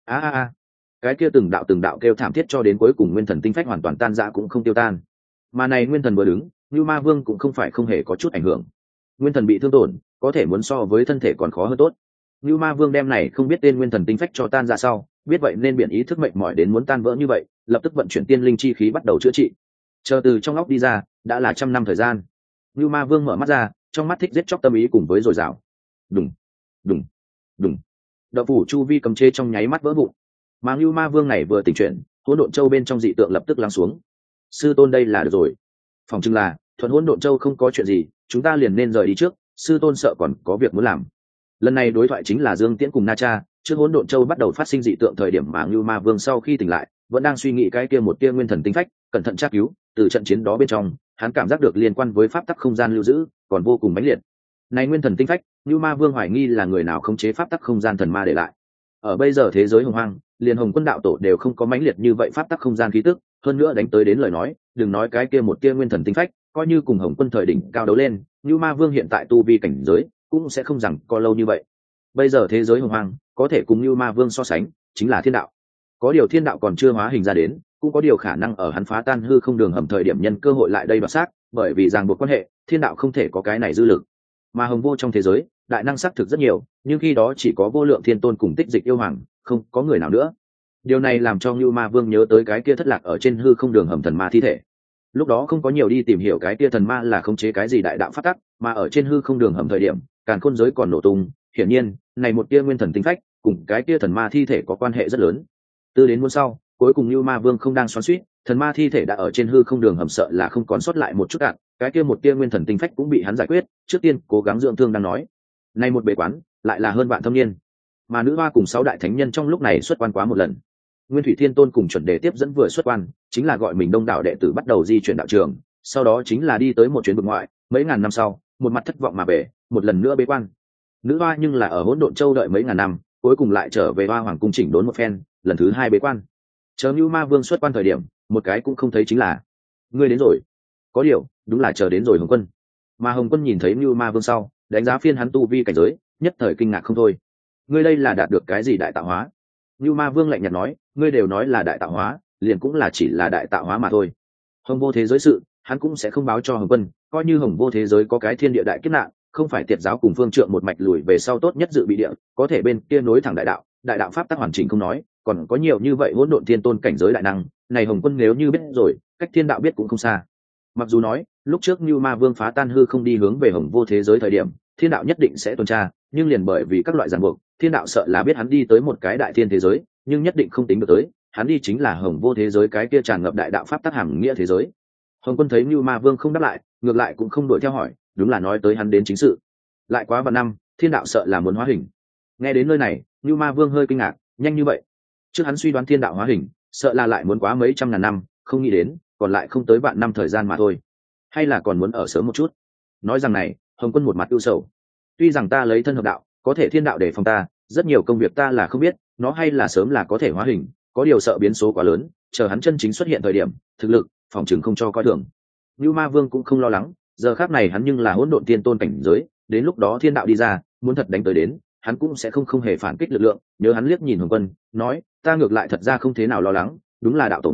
Cái kia từng đạo kêu thảm thiết cho đến cuối cùng nguyên thần tinh phách hoàn toàn tan rã cũng không tiêu tan. Mà này nguyên thần vừa đứng, như ma vương cũng không phải không hề có chút ảnh hưởng. Nguyên thần bị thương tổn, có thể muốn so với thân thể còn khó hơn tốt. Như ma vương đem này không biết tên nguyên thần tinh phách cho tan ra sau, biết vậy nên biển ý thức mệnh mỏi đến muốn tan vỡ như vậy, lập tức vận chuyển tiên linh chi khí bắt đầu chữa trị. Chờ từ trong óc đi ra, đã là 100 năm thời gian. Như ma vương mở mắt ra, trong mắt thích giết chóc tâm ý cùng với dồi dào. Đùng, đùng, đùng. Đạo phủ chu vi cầm chế trong nháy mắt vỡ vụn. Mà Như ma vương này vừa tỉnh chuyển, hỗn độn châu bên trong dị tượng lập tức lắng xuống. Sư tôn đây là được rồi. Phòng chừng là thuận hỗn độn châu không có chuyện gì, chúng ta liền nên rời đi trước, sư tôn sợ còn có việc muốn làm. Lần này đối thoại chính là Dương Tiễn cùng Na Cha, trước hỗn độn châu bắt đầu phát sinh dị tượng thời điểm mà Như ma vương sau khi tỉnh lại vẫn đang suy nghĩ cái kia một tia nguyên thần tinh phách, cẩn thận tra cứu, từ trận chiến đó bên trong hắn cảm giác được liên quan với pháp tắc không gian lưu giữ còn vô cùng mãnh liệt. Này nguyên thần tinh phách, Như ma vương hoài nghi là người nào khống chế pháp tắc không gian thần ma để lại. Ở bây giờ thế giới hồng hoang, liền Hồng Quân đạo tổ đều không có mãnh liệt như vậy pháp tắc không gian khí tức, hơn nữa đánh tới đến lời nói, đừng nói cái kia một tia nguyên thần tinh phách, coi như cùng Hồng Quân thời đỉnh cao đấu lên, Như ma vương hiện tại tu vi cảnh giới cũng sẽ không rằng có lâu như vậy. Bây giờ thế giới hồng hoang có thể cùng Như ma vương so sánh chính là thiên đạo, có điều thiên đạo còn chưa hóa hình ra đến, cũng có điều khả năng ở hắn phá tan hư không đường hầm thời điểm nhân cơ hội lại đây đoạt xác, bởi vì ràng buộc quan hệ thiên đạo không thể có cái này dư lực. Mà hồng vô trong thế giới đại năng xác thực rất nhiều, nhưng khi đó chỉ có vô lượng thiên tôn cùng tích dịch yêu hoàng, không có người nào nữa. Điều này làm cho Như ma vương nhớ tới cái kia thất lạc ở trên hư không đường hầm thần ma thi thể. Lúc đó không có nhiều đi tìm hiểu cái kia thần ma là khống chế cái gì đại đạo phát tắc, mà ở trên hư không đường hầm thời điểm càn khôn giới còn nổ tung, hiển nhiên này một tia nguyên thần tinh phách cùng cái tia thần ma thi thể có quan hệ rất lớn. Từ đến muôn sau, cuối cùng Như ma vương không đang xoắn xuýt, thần ma thi thể đã ở trên hư không đường hầm sợ là không còn sót lại một chút cạn, cái kia một tia nguyên thần tinh phách cũng bị hắn giải quyết, trước tiên cố gắng dưỡng thương đang nói. Nay một bế quán lại là hơn vạn thâm niên, mà nữ hoa cùng 6 đại thánh nhân trong lúc này xuất quan quá một lần. Nguyên Thủy Thiên Tôn cùng chuẩn đề tiếp dẫn vừa xuất quan, chính là gọi mình đông đảo đệ tử bắt đầu di chuyển đạo trường, sau đó chính là đi tới một chuyến vực ngoại, mấy ngàn năm sau, một mặt thất vọng mà về, một lần nữa bế quan. Nữ hoa nhưng là ở hỗn độn châu đợi mấy ngàn năm, cuối cùng lại trở về Hoa Hoàng cung chỉnh đốn một phen, lần thứ 2 bế quan. Chờ Như ma vương xuất quan thời điểm, một cái cũng không thấy chính là ngươi đến rồi. Có điều đúng là chờ đến rồi Hồng Quân. Mà Hồng Quân nhìn thấy Như ma vương sau, đánh giá phiên hắn tu vi cảnh giới, nhất thời kinh ngạc không thôi. Ngươi đây là đạt được cái gì đại tạo hóa? Như ma vương lạnh nhạt nói, ngươi đều nói là đại tạo hóa, liền cũng là chỉ là đại tạo hóa mà thôi. Hồng vô thế giới sự, hắn cũng sẽ không báo cho Hồng Quân, coi như Hồng vô thế giới có cái thiên địa đại kiếp nạn, không phải tiệt giáo cùng phương trượng một mạch lùi về sau tốt nhất dự bị địa, có thể bên kia nối thẳng đại đạo pháp tắc hoàn chỉnh không nói, còn có nhiều như vậy hỗn độn thiên tôn cảnh giới đại năng, này Hồng Quân nếu như biết rồi, cách thiên đạo biết cũng không xa. Mặc dù nói, lúc trước Như ma vương phá tan hư không đi hướng về Hồng vô thế giới thời điểm, thiên đạo nhất định sẽ tuần tra, nhưng liền bởi vì các loại ràng buộc, thiên đạo sợ là biết hắn đi tới một cái đại thiên thế giới, nhưng nhất định không tính được tới, hắn đi chính là Hồng vô thế giới cái kia tràn ngập đại đạo pháp tắc hàm nghĩa thế giới. Hồng Quân thấy Như ma vương không đáp lại, ngược lại cũng không đuổi theo hỏi, đúng là nói tới hắn đến chính sự. Lại quá vạn năm, thiên đạo sợ là muốn hóa hình. Nghe đến nơi này, Như ma vương hơi kinh ngạc, nhanh như vậy? Trước hắn suy đoán thiên đạo hóa hình, sợ là lại muốn quá mấy trăm ngàn năm, không nghĩ đến, còn lại không tới vạn năm thời gian mà thôi. Hay là còn muốn ở sớm một chút? Nói rằng này, Hồng Quân một mặt ưu sầu. Tuy rằng ta lấy thân hợp đạo, có thể thiên đạo để phòng ta, rất nhiều công việc ta là không biết, nó hay là sớm là có thể hóa hình, có điều sợ biến số quá lớn, chờ hắn chân chính xuất hiện thời điểm, thực lực, phòng trường không cho coi thường. Như ma vương cũng không lo lắng, giờ khác này hắn nhưng là hỗn độn tiên tôn cảnh giới, đến lúc đó thiên đạo đi ra, muốn thật đánh tới đến, hắn cũng sẽ không hề phản kích lực lượng. Nhớ hắn liếc nhìn Hồng Quân, nói, ta ngược lại thật ra không thế nào lo lắng, đúng là đạo tổ ngài,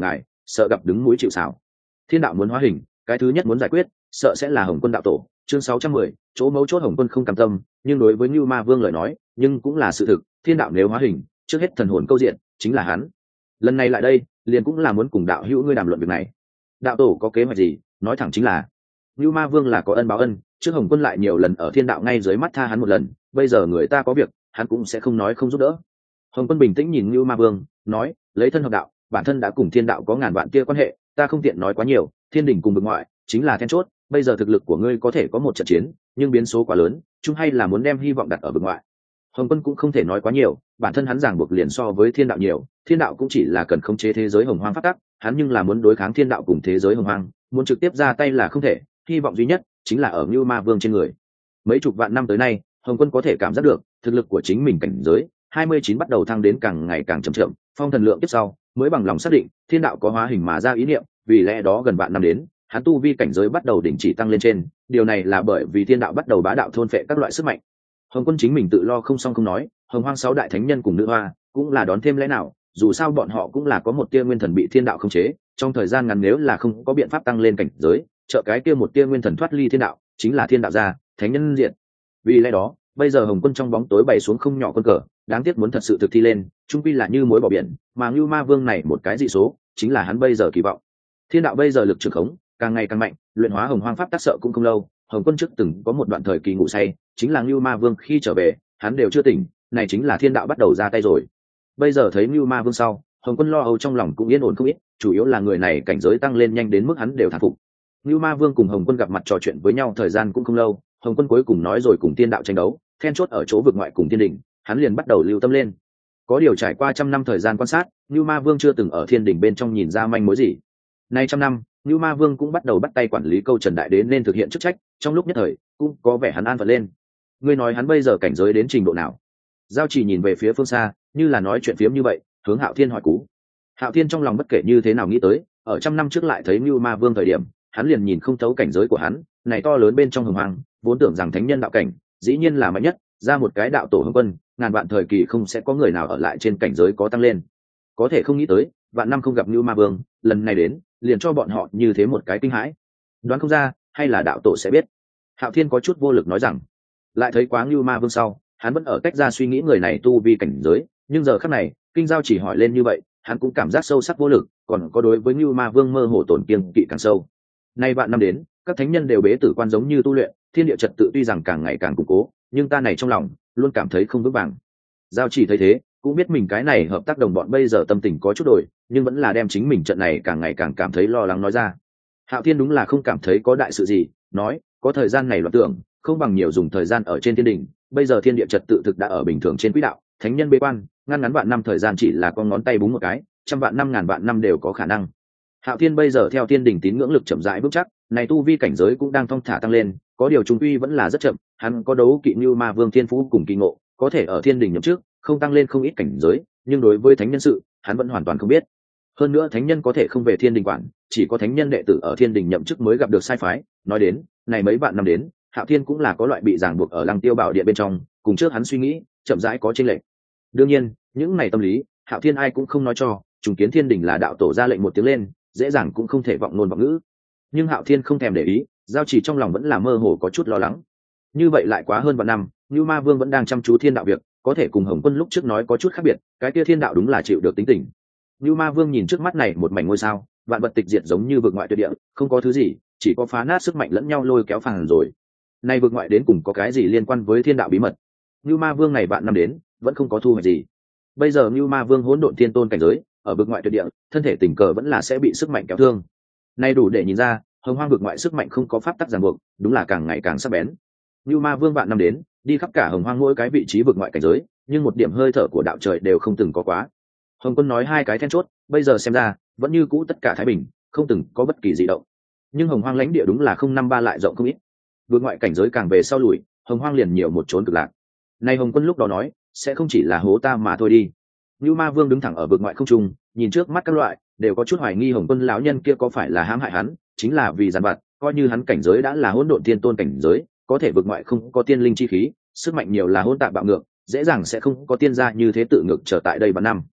sợ gặp đứng núi chịu sào. Thiên đạo muốn hóa hình, cái thứ nhất muốn giải quyết sợ sẽ là Hồng Quân đạo tổ. Chương 610, chỗ mấu chốt Hồng Quân không cam tâm, nhưng đối với Nưu Ma Vương lời nói nhưng cũng là sự thực. Thiên đạo nếu hóa hình, trước hết thần hồn câu diện chính là hắn. Lần này lại đây liền cũng là muốn cùng đạo hữu ngươi đàm luận việc này. Đạo tổ có kế hoạch gì, nói thẳng chính là. Nưu Ma Vương là có ân báo ân, trước Hồng Quân lại nhiều lần ở thiên đạo ngay dưới mắt tha hắn một lần, bây giờ người ta có việc hắn cũng sẽ không nói không giúp đỡ. Hồng Quân bình tĩnh nhìn Nưu Ma Vương nói, lấy thân hợp đạo, bản thân đã cùng thiên đạo có ngàn vạn kia quan hệ, ta không tiện nói quá nhiều. Thiên đình cùng vực ngoại chính là then chốt, bây giờ thực lực của ngươi có thể có một trận chiến, nhưng biến số quá lớn, chung hay là muốn đem hy vọng đặt ở vực ngoại. Hồng Quân cũng không thể nói quá nhiều, bản thân hắn ràng buộc liền so với thiên đạo nhiều, thiên đạo cũng chỉ là cần khống chế thế giới hồng hoang pháp tắc, hắn nhưng là muốn đối kháng thiên đạo cùng thế giới hồng hoang, muốn trực tiếp ra tay là không thể, hy vọng duy nhất chính là ở Nưu Ma Vương trên người. Mấy chục vạn năm tới nay, Hồng Quân có thể cảm giác được thực lực của chính mình cảnh giới 29 bắt đầu thăng đến càng ngày càng chậm chậm, phong thần lượng tiếp sau mới bằng lòng xác định thiên đạo có hóa hình mà ra ý niệm, vì lẽ đó gần vạn năm đến, hắn tu vi cảnh giới bắt đầu đình chỉ tăng lên trên, điều này là bởi vì thiên đạo bắt đầu bá đạo thôn phệ các loại sức mạnh. Hồng Quân chính mình tự lo không xong không nói, Hồng Hoang 6 đại thánh nhân cùng nữ hoa cũng là đón thêm lẽ nào, dù sao bọn họ cũng là có một tia nguyên thần bị thiên đạo khống chế, trong thời gian ngắn nếu là không có biện pháp tăng lên cảnh giới, trợ cái kia một tia nguyên thần thoát ly thiên đạo, chính là thiên đạo gia, thánh nhân diện. Vì lẽ đó, bây giờ Hồng Quân trong bóng tối bày xuống không nhỏ quân cờ, đáng tiếc muốn thật sự thực thi lên, chung quy là như muối bỏ biển, mà Nưu Ma Vương này một cái dị số, chính là hắn bây giờ kỳ vọng. Thiên đạo bây giờ lực trường khống càng ngày càng mạnh, luyện hóa Hồng Hoang pháp tác sợ cũng không lâu. Hồng Quân trước từng có một đoạn thời kỳ ngủ say, chính là Nưu Ma Vương khi trở về, hắn đều chưa tỉnh, này chính là thiên đạo bắt đầu ra tay rồi. Bây giờ thấy Nưu Ma Vương sau, Hồng Quân lo âu trong lòng cũng yên ổn không ít, chủ yếu là người này cảnh giới tăng lên nhanh đến mức hắn đều thán phục. Nưu Ma Vương cùng Hồng Quân gặp mặt trò chuyện với nhau thời gian cũng không lâu, Hồng Quân cuối cùng nói rồi cùng thiên đạo tranh đấu, then chốt ở chỗ vực ngoại cùng thiên đình, hắn liền bắt đầu lưu tâm lên. Có điều trải qua trăm năm thời gian quan sát, Nưu Ma Vương chưa từng ở thiên đình bên trong nhìn ra manh mối gì. Nay trăm năm, Nưu Ma Vương cũng bắt đầu bắt tay quản lý câu Trần Đại Đế nên thực hiện chức trách, trong lúc nhất thời cũng có vẻ hắn an phận lên. Ngươi nói hắn bây giờ cảnh giới đến trình độ nào? Giao Chỉ nhìn về phía phương xa, như là nói chuyện phiếm như vậy, hướng Hạo Thiên hỏi cú. Hạo Thiên trong lòng bất kể như thế nào nghĩ tới, ở trăm năm trước lại thấy Nưu Ma Vương thời điểm, hắn liền nhìn không thấu cảnh giới của hắn, này to lớn bên trong hồng hoang, vốn tưởng rằng thánh nhân đạo cảnh, dĩ nhiên là mạnh nhất, ra một cái đạo tổ Hồng Quân, ngàn vạn thời kỳ không sẽ có người nào ở lại trên cảnh giới có tăng lên. Có thể không nghĩ tới, vạn năm không gặp Nưu Ma Vương, lần này đến, liền cho bọn họ như thế một cái kinh hãi. Đoán không ra, hay là đạo tổ sẽ biết. Hạo Thiên có chút vô lực nói rằng, lại thấy quá Nưu Ma Vương sau, hắn vẫn ở cách ra suy nghĩ người này tu vi cảnh giới, nhưng giờ khắc này, Kinh Giao chỉ hỏi lên như vậy, hắn cũng cảm giác sâu sắc vô lực, còn có đối với Nưu Ma Vương mơ hồ tổn kiêng kỵ càng sâu. Nay vạn năm đến, các thánh nhân đều bế tử quan giống như tu luyện, thiên địa trật tự tuy rằng càng ngày càng củng cố, nhưng ta này trong lòng luôn cảm thấy không vững vàng. Giao Chỉ thấy thế, cũng biết mình cái này hợp tác đồng bọn bây giờ tâm tình có chút đổi, nhưng vẫn là đem chính mình trận này càng ngày càng cảm thấy lo lắng nói ra. Hạo Thiên đúng là không cảm thấy có đại sự gì, nói, có thời gian này loạn tưởng, không bằng nhiều dùng thời gian ở trên thiên đình, bây giờ thiên địa trật tự thực đã ở bình thường trên quỹ đạo, thánh nhân bế quan, ngăn ngắn vạn năm thời gian chỉ là con ngón tay búng một cái, trăm vạn năm ngàn vạn năm đều có khả năng. Hạo Thiên bây giờ theo thiên đình tín ngưỡng lực chậm rãi vững chắc, này tu vi cảnh giới cũng đang thong thả tăng lên, có điều trung quy vẫn là rất chậm, hắn có đấu kỵ Nưu Ma Vương thiên phú cùng kỳ ngộ, có thể ở thiên đình nhậm trước, không tăng lên không ít cảnh giới, nhưng đối với thánh nhân sự, hắn vẫn hoàn toàn không biết. Hơn nữa thánh nhân có thể không về thiên đình quản, chỉ có thánh nhân đệ tử ở thiên đình nhậm chức mới gặp được sai phái. Nói đến, này mấy vạn năm đến, Hạo Thiên cũng là có loại bị ràng buộc ở Lăng Tiêu Bảo Điện bên trong, cùng trước hắn suy nghĩ, chậm rãi có chênh lệch. Đương nhiên, những này tâm lý, Hạo Thiên ai cũng không nói cho, trùng kiến thiên đình là đạo tổ ra lệnh một tiếng lên, dễ dàng cũng không thể vọng ngôn vọng ngữ. Nhưng Hạo Thiên không thèm để ý, Giao Chỉ trong lòng vẫn là mơ hồ có chút lo lắng. Như vậy lại quá hơn vạn năm, Nưu Ma Vương vẫn đang chăm chú thiên đạo việc, có thể cùng Hồng Quân lúc trước nói có chút khác biệt, cái kia thiên đạo đúng là chịu được tính tình. Nưu Ma Vương nhìn trước mắt này một mảnh ngôi sao, vạn vật tịch diệt giống như vực ngoại tuyệt địa, không có thứ gì, chỉ có phá nát sức mạnh lẫn nhau lôi kéo phản rồi. Nay vực ngoại đến cùng có cái gì liên quan với thiên đạo bí mật? Nưu Ma Vương này vạn năm đến, vẫn không có thu hoạch gì. Bây giờ Nưu Ma Vương hỗn độn thiên tôn cảnh giới, ở vực ngoại tuyệt địa, thân thể tình cờ vẫn là sẽ bị sức mạnh kéo thương. Nay đủ để nhìn ra, hồng hoang vực ngoại sức mạnh không có pháp tắc ràng buộc, đúng là càng ngày càng sắc bén. Nưu Ma Vương vạn năm đến, đi khắp cả hồng hoang mỗi cái vị trí vực ngoại cảnh giới, nhưng một điểm hơi thở của đạo trời đều không từng có quá. Hồng Quân nói hai cái then chốt, bây giờ xem ra vẫn như cũ tất cả thái bình, không từng có bất kỳ dị động. Nhưng hồng hoang lãnh địa đúng là 053 lại rộng không ít. Vượt ngoại cảnh giới càng về sau lùi, hồng hoang liền nhiều một chốn cực lạc. Nay Hồng Quân lúc đó nói, sẽ không chỉ là hố ta mà thôi đi. Nưu Ma Vương đứng thẳng ở vượt ngoại không trung, nhìn trước mắt các loại, đều có chút hoài nghi Hồng Quân lão nhân kia có phải là hãm hại hắn, chính là vì giàn vặt, coi như hắn cảnh giới đã là hỗn độn tiên tôn cảnh giới, có thể vượt ngoại không có tiên linh chi khí, sức mạnh nhiều là hỗn tạp bạo ngược, dễ dàng sẽ không có tiên gia như thế tự ngược trở tại đây vạn năm.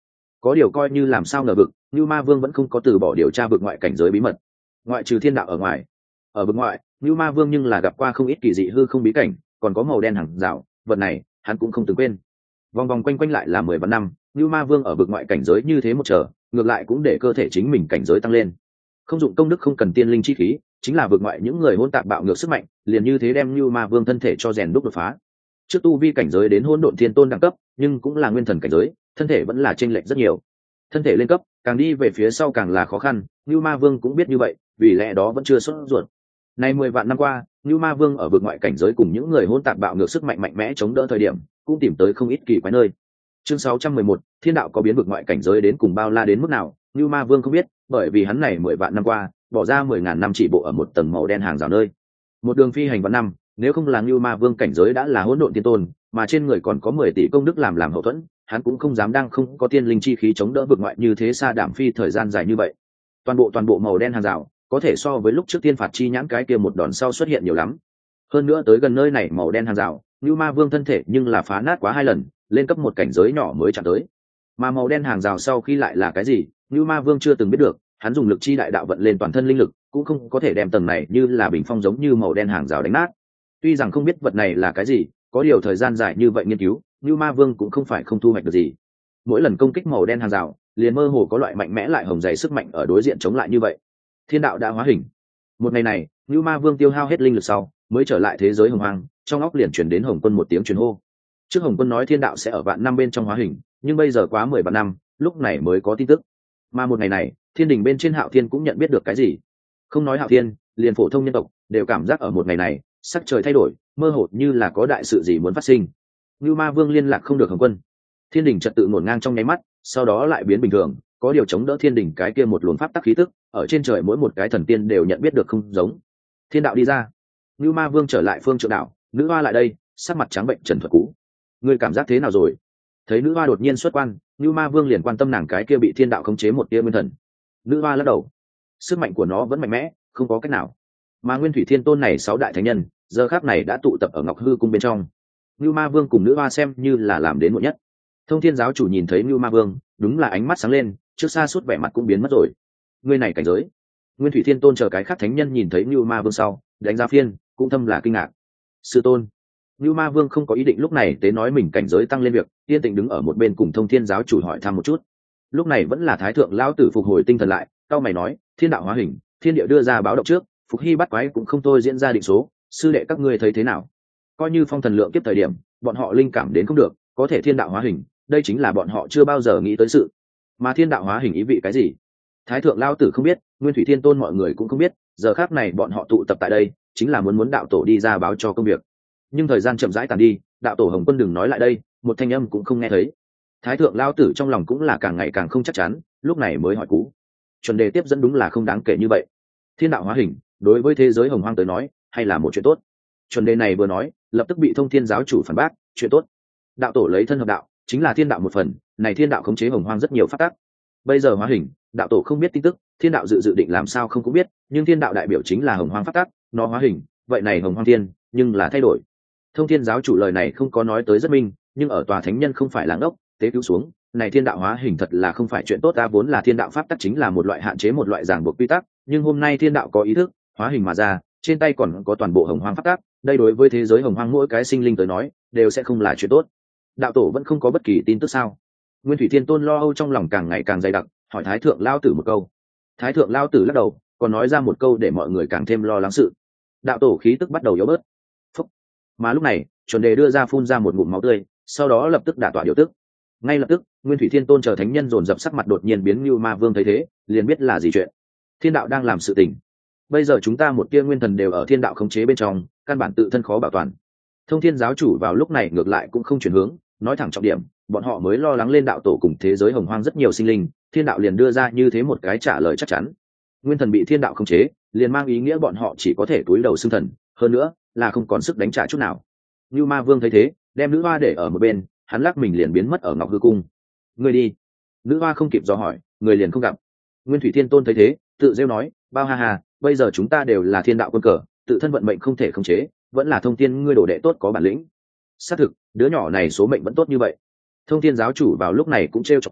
có điều coi như làm sao ngờ vực, Nưu Ma Vương vẫn không có từ bỏ điều tra vực ngoại cảnh giới bí mật. Ngoại trừ thiên đạo ở ngoài, ở vực ngoại, Nưu Ma Vương nhưng là gặp qua không ít kỳ dị hư không bí cảnh, còn có màu đen hàng rào, vật này hắn cũng không từng quên. Vòng vòng quanh quanh lại là 10 vạn năm, Nưu Ma Vương ở vực ngoại cảnh giới như thế một trở, ngược lại cũng để cơ thể chính mình cảnh giới tăng lên. Không dụng công đức, không cần tiên linh chi khí, chính là vực ngoại những người hỗn tạp bạo ngược sức mạnh, liền như thế đem Nưu Ma Vương thân thể cho rèn đúc đột phá. Trước tu vi cảnh giới đến hỗn độn thiên tôn đẳng cấp, nhưng cũng là nguyên thần cảnh giới, thân thể vẫn là chênh lệch rất nhiều. Thân thể lên cấp, càng đi về phía sau càng là khó khăn, Nưu Ma Vương cũng biết như vậy, vì lẽ đó vẫn chưa sốt ruột. Nay 10 vạn năm qua, Nưu Ma Vương ở vực ngoại cảnh giới cùng những người hỗn tạp bạo ngược sức mạnh mạnh mẽ chống đỡ thời điểm, cũng tìm tới không ít kỳ quái nơi. Chương 611, thiên đạo có biến vực ngoại cảnh giới đến cùng bao la đến mức nào, Nưu Ma Vương không biết, bởi vì hắn này 10 vạn năm qua, bỏ ra 10.000 năm chỉ bộ ở một tầng màu đen hàng rào nơi. Một đường phi hành vạn năm, nếu không là Nưu Ma Vương cảnh giới đã là hỗn độn thiên tôn, mà trên người còn có 10 tỷ công đức làm hậu thuẫn, hắn cũng không dám đang không có tiên linh chi khí chống đỡ vực ngoại như thế xa đảm phi thời gian dài như vậy. Toàn bộ màu đen hàng rào, có thể so với lúc trước tiên phạt chi nhãn cái kia một đòn sau xuất hiện nhiều lắm. Hơn nữa tới gần nơi này màu đen hàng rào, Nưu Ma Vương thân thể nhưng là phá nát quá 2 lần, lên cấp một cảnh giới nhỏ mới chạm tới. Mà màu đen hàng rào sau khi lại là cái gì, Nưu Ma Vương chưa từng biết được, hắn dùng lực chi đại đạo vận lên toàn thân linh lực, cũng không có thể đem tầng này như là bình phong giống như màu đen hàng rào đánh nát. Tuy rằng không biết vật này là cái gì, có điều thời gian dài như vậy nghiên cứu, Nưu Ma Vương cũng không phải không thu hoạch được gì. Mỗi lần công kích màu đen hàng rào, liền mơ hồ có loại mạnh mẽ lại hồng dày sức mạnh ở đối diện chống lại như vậy. Thiên đạo đã hóa hình. Một ngày này, Nưu Ma Vương tiêu hao hết linh lực sau, mới trở lại thế giới hồng hoang, trong óc liền truyền đến Hồng Quân một tiếng truyền hô. Trước Hồng Quân nói thiên đạo sẽ ở vạn năm bên trong hóa hình, nhưng bây giờ quá 10 vạn năm, lúc này mới có tin tức. Mà một ngày này, thiên đình bên trên Hạo Thiên cũng nhận biết được cái gì. Không nói Hạo Thiên, liền phổ thông nhân tộc đều cảm giác ở một ngày này, sắc trời thay đổi, mơ hồ như là có đại sự gì muốn phát sinh. Nưu Ma Vương liên lạc không được Hồng Quân, thiên đình trật tự ngổn ngang trong nháy mắt, sau đó lại biến bình thường, có điều chống đỡ thiên đình cái kia một luồng pháp tắc khí tức, ở trên trời mỗi một cái thần tiên đều nhận biết được không giống. Thiên đạo đi ra. Nưu Ma Vương trở lại phương trượng đạo, nữ hoa lại đây, sắc mặt trắng bệnh trần thuật cũ. Ngươi cảm giác thế nào rồi? Thấy nữ hoa đột nhiên xuất quan, Nưu Ma Vương liền quan tâm nàng cái kia bị thiên đạo khống chế một tia nguyên thần. Nữ hoa lắc đầu, sức mạnh của nó vẫn mạnh mẽ, không có cách nào. Mà Nguyên Thủy Thiên Tôn này 6 đại thánh nhân, giờ khắc này đã tụ tập ở Ngọc Hư cung bên trong. Nưu Ma Vương cùng nữ hoa xem như là làm đến muộn nhất. Thông Thiên giáo chủ nhìn thấy Nưu Ma Vương, đúng là ánh mắt sáng lên, trước xa suốt vẻ mặt cũng biến mất rồi. Ngươi này cảnh giới. Nguyên Thủy Thiên Tôn chờ cái khác thánh nhân nhìn thấy Nưu Ma Vương sau, đánh giá phiên, cũng thâm là kinh ngạc. Sư tôn. Nưu Ma Vương không có ý định lúc này tế nói mình cảnh giới tăng lên việc, yên tĩnh đứng ở một bên cùng Thông Thiên giáo chủ hỏi thăm một chút. Lúc này vẫn là Thái thượng lão tử phục hồi tinh thần lại, cao mày nói, thiên đạo hóa hình, thiên địa đưa ra báo động trước, phục hy bắt quái cũng không thôi diễn ra định số, sư đệ các ngươi thấy thế nào? Coi như phong thần lượng kiếp thời điểm, bọn họ linh cảm đến không được, có thể thiên đạo hóa hình, đây chính là bọn họ chưa bao giờ nghĩ tới sự. Mà thiên đạo hóa hình ý vị cái gì? Thái thượng lão tử không biết, Nguyên Thủy Thiên Tôn mọi người cũng không biết, giờ khắc này bọn họ tụ tập tại đây, chính là muốn đạo tổ đi ra báo cho công việc. Nhưng thời gian chậm rãi tàn đi, đạo tổ Hồng Quân đừng nói lại đây, một thanh âm cũng không nghe thấy. Thái thượng lão tử trong lòng cũng là càng ngày càng không chắc chắn, lúc này mới hỏi cũ. Chuẩn đề tiếp dẫn đúng là không đáng kể như vậy. Thiên đạo hóa hình, đối với thế giới hồng hoang tới nói, hay là một chuyện tốt. Chuẩn đề này vừa nói, lập tức bị Thông Thiên giáo chủ phản bác, chuyện tốt. Đạo tổ lấy thân hợp đạo, chính là thiên đạo một phần, này thiên đạo khống chế hồng hoang rất nhiều pháp tắc. Bây giờ hóa hình, đạo tổ không biết tin tức, thiên đạo dự định làm sao không cũng biết, nhưng thiên đạo đại biểu chính là hồng hoang pháp tắc, nó hóa hình, vậy này hồng hoang thiên, nhưng là thay đổi. Thông Thiên giáo chủ lời này không có nói tới rất minh, nhưng ở tòa thánh nhân không phải làng ốc, tế cứu xuống, này thiên đạo hóa hình thật là không phải chuyện tốt. Ta vốn là thiên đạo pháp tắc chính là một loại hạn chế, một loại ràng buộc quy tắc, nhưng hôm nay thiên đạo có ý thức hóa hình mà ra, trên tay còn có toàn bộ hồng hoang pháp tắc, đây đối với thế giới hồng hoang mỗi cái sinh linh tới nói đều sẽ không là chuyện tốt. Đạo tổ vẫn không có bất kỳ tin tức sao? Nguyên Thủy Thiên Tôn lo âu trong lòng càng ngày càng dày đặc, hỏi Thái thượng lao tử một câu. Thái thượng lao tử lắc đầu, còn nói ra một câu để mọi người càng thêm lo lắng sự. Đạo tổ khí tức bắt đầu yếu bớt. Phúc. Mà lúc này, chuẩn đề đưa ra phun ra một ngụm máu tươi, sau đó lập tức đả tọa điều tức. Ngay lập tức, Nguyên Thủy Thiên Tôn chờ thánh nhân dồn dập sắc mặt đột nhiên biến. Như Ma Vương thấy thế, liền biết là gì chuyện. Thiên đạo đang làm sự tình. Bây giờ chúng ta một tia nguyên thần đều ở thiên đạo khống chế bên trong, căn bản tự thân khó bảo toàn. Thông Thiên giáo chủ vào lúc này ngược lại cũng không chuyển hướng, nói thẳng trọng điểm, bọn họ mới lo lắng lên đạo tổ cùng thế giới hồng hoang rất nhiều sinh linh, thiên đạo liền đưa ra như thế một cái trả lời chắc chắn. Nguyên thần bị thiên đạo khống chế, liền mang ý nghĩa bọn họ chỉ có thể cúi đầu xưng thần, hơn nữa là không còn sức đánh trả chút nào. Như Ma Vương thấy thế, đem nữ hoa để ở một bên, hắn lắc mình liền biến mất ở Ngọc Hư cung. Người đi. Nữ hoa không kịp dò hỏi, người liền không gặp. Nguyên Thủy Thiên Tôn thấy thế, tự rêu nói, bao ha ha, bây giờ chúng ta đều là thiên đạo quân cờ, tự thân vận mệnh không thể khống chế, vẫn là Thông Thiên ngươi đồ đệ tốt có bản lĩnh. Xác thực, đứa nhỏ này số mệnh vẫn tốt như vậy. Thông Thiên giáo chủ vào lúc này cũng trêu chọc cú,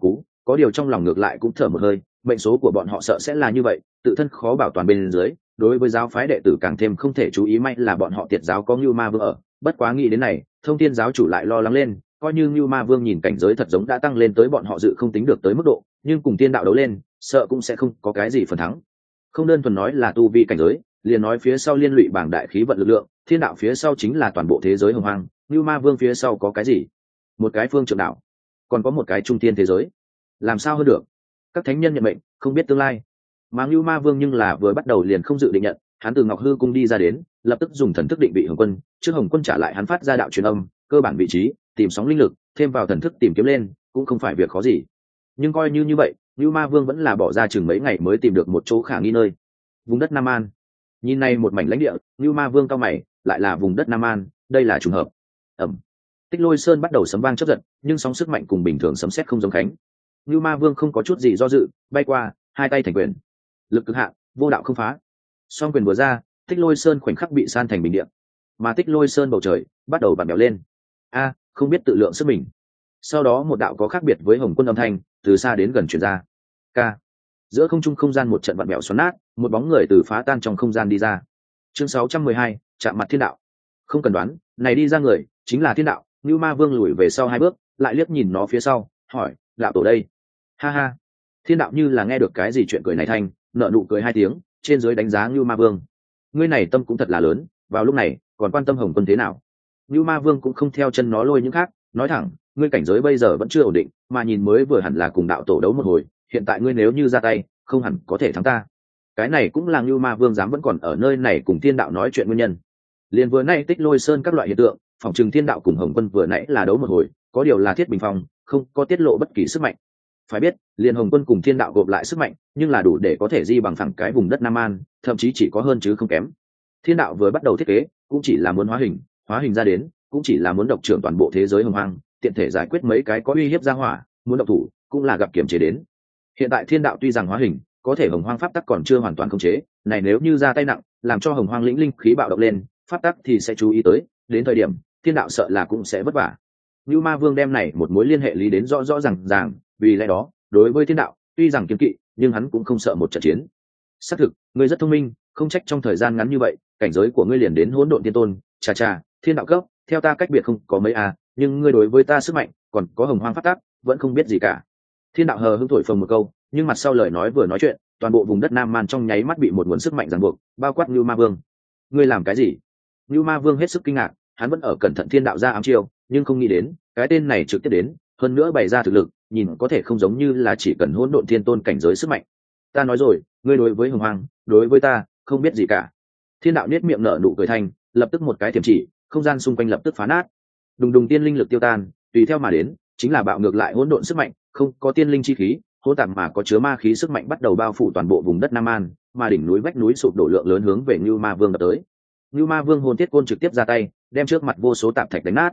có điều trong lòng ngược lại cũng thở một hơi, mệnh số của bọn họ sợ sẽ là như vậy, tự thân khó bảo toàn bên dưới, đối với giáo phái đệ tử càng thêm không thể chú ý, may là bọn họ tiệt giáo có Ngưu Ma Vương ở. Bất quá nghĩ đến này, Thông Thiên giáo chủ lại lo lắng lên, coi như Ngưu Ma Vương nhìn cảnh giới thật giống đã tăng lên tới bọn họ dự không tính được tới mức độ, nhưng cùng tiên đạo đấu lên, sợ cũng sẽ không có cái gì phần thắng. Không đơn thuần nói là tu vi cảnh giới, liền nói phía sau liên lụy bảng đại khí vận lực lượng, thiên đạo phía sau chính là toàn bộ thế giới hồng hoang, Ngưu Ma Vương phía sau có cái gì? Một cái phương trượng đạo, còn có một cái trung tiên thế giới, làm sao hơn được? Các thánh nhân nhận mệnh, không biết tương lai. Mà Ngưu Ma Vương nhưng là vừa bắt đầu liền không dự định nhận, hắn từ Ngọc Hư cung đi ra đến, lập tức dùng thần thức định vị Hồng Quân, trước Hồng Quân trả lại hắn phát ra đạo truyền âm, cơ bản vị trí, tìm sóng linh lực, thêm vào thần thức tìm kiếm lên, cũng không phải việc khó gì. Nhưng coi như vậy, Ngưu Ma Vương vẫn là bỏ ra chừng mấy ngày mới tìm được một chỗ khả nghi nơi. Vùng đất Nam An. Nhìn này một mảnh lãnh địa, Ngưu Ma Vương cao mày, lại là vùng đất Nam An, đây là trùng hợp. Ẩm. Tích Lôi Sơn bắt đầu sấm vang chớp giật, nhưng sóng sức mạnh cùng bình thường sấm sét không giống khánh. Ngưu Ma Vương không có chút gì do dự, bay qua, hai tay thành quyền. Lực cực hạn, vô đạo không phá. Song quyền vừa ra, Tích Lôi Sơn khoảnh khắc bị san thành bình địa. Mà Tích Lôi Sơn bầu trời bắt đầu vặn vẹo lên. A, không biết tự lượng sức mình. Sau đó một đạo có khác biệt với Hồng Quân âm thanh từ xa đến gần truyền ra. K. Giữa không trung không gian một trận vặn vẹo xoắn nát, một bóng người từ phá tan trong không gian đi ra. Chương 612, chạm mặt thiên đạo. Không cần đoán, này đi ra người chính là thiên đạo. Ngưu Ma Vương lùi về sau hai bước, lại liếc nhìn nó phía sau, hỏi, đạo tổ đây? Ha ha. Thiên đạo như là nghe được cái gì chuyện cười này thanh, nở nụ cười hai tiếng, trên dưới đánh giá Ngưu Ma Vương. Ngươi này tâm cũng thật là lớn, vào lúc này còn quan tâm Hồng Quân thế nào? Ngưu Ma Vương cũng không theo chân nó lôi những khác, nói thẳng, ngươi cảnh giới bây giờ vẫn chưa ổn định, mà nhìn mới vừa hẳn là cùng đạo tổ đấu một hồi, hiện tại ngươi nếu như ra tay, không hẳn có thể thắng ta. Cái này cũng là Ngưu Ma Vương dám vẫn còn ở nơi này cùng thiên đạo nói chuyện nguyên nhân. Liền vừa nãy Tích Lôi Sơn các loại hiện tượng, phòng trừng thiên đạo cùng Hồng Quân vừa nãy là đấu một hồi, có điều là thiết bình phong, không có tiết lộ bất kỳ sức mạnh. Phải biết, liền Hồng Quân cùng thiên đạo gộp lại sức mạnh, nhưng là đủ để có thể di bằng phẳng cái vùng đất Nam An, thậm chí chỉ có hơn chứ không kém. Thiên đạo vừa bắt đầu thiết kế, cũng chỉ là muốn hóa hình ra đến, cũng chỉ là muốn độc trưởng toàn bộ thế giới hồng hoang, tiện thể giải quyết mấy cái có uy hiếp ra hỏa, muốn độc thủ, cũng là gặp kiểm chế đến. Hiện tại thiên đạo tuy rằng hóa hình, có thể hồng hoang pháp tắc còn chưa hoàn toàn khống chế, này nếu như ra tay nặng, làm cho hồng hoang lĩnh linh khí bạo động lên, pháp tắc thì sẽ chú ý tới, đến thời điểm thiên đạo sợ là cũng sẽ vất vả. Như Ma Vương đem này một mối liên hệ lý đến rõ rõ ràng, vì lẽ đó, đối với thiên đạo, tuy rằng kiêng kỵ, nhưng hắn cũng không sợ một trận chiến. Xác thực, ngươi rất thông minh, không trách trong thời gian ngắn như vậy, cảnh giới của ngươi liền đến hỗn độn tiên tôn, chà, thiên đạo cấp, theo ta cách biệt không có mấy nhưng ngươi đối với ta sức mạnh, còn có hồng hoang pháp tắc, vẫn không biết gì cả. Thiên đạo hờ hững thổi phồng một câu, nhưng mặt sau lời nói vừa nói chuyện, toàn bộ vùng đất Nam Man trong nháy mắt bị một nguồn sức mạnh ràng buộc, bao quát Như Ma Vương. Ngươi làm cái gì? Như Ma Vương hết sức kinh ngạc, hắn vẫn ở cẩn thận thiên đạo ra ám chiêu, nhưng không nghĩ đến, cái tên này trực tiếp đến, hơn nữa bày ra thực lực, nhìn có thể không giống như là chỉ cần hỗn độn thiên tôn cảnh giới sức mạnh. Ta nói rồi, ngươi đối với hồng hoang, đối với ta, không biết gì cả. Thiên đạo nét miệng nở nụ cười thanh, lập tức một cái thiểm chỉ, không gian xung quanh lập tức phá nát. Đùng đùng tiên linh lực tiêu tan, tùy theo mà đến, chính là bạo ngược lại hỗn độn sức mạnh, không có tiên linh chi khí, hỗn tạp mà có chứa ma khí sức mạnh bắt đầu bao phủ toàn bộ vùng đất Nam An, mà đỉnh núi vách núi sụp đổ lượng lớn hướng về Như Ma Vương đập tới. Như Ma Vương hồn thiết côn trực tiếp ra tay, đem trước mặt vô số tạp thạch đánh nát.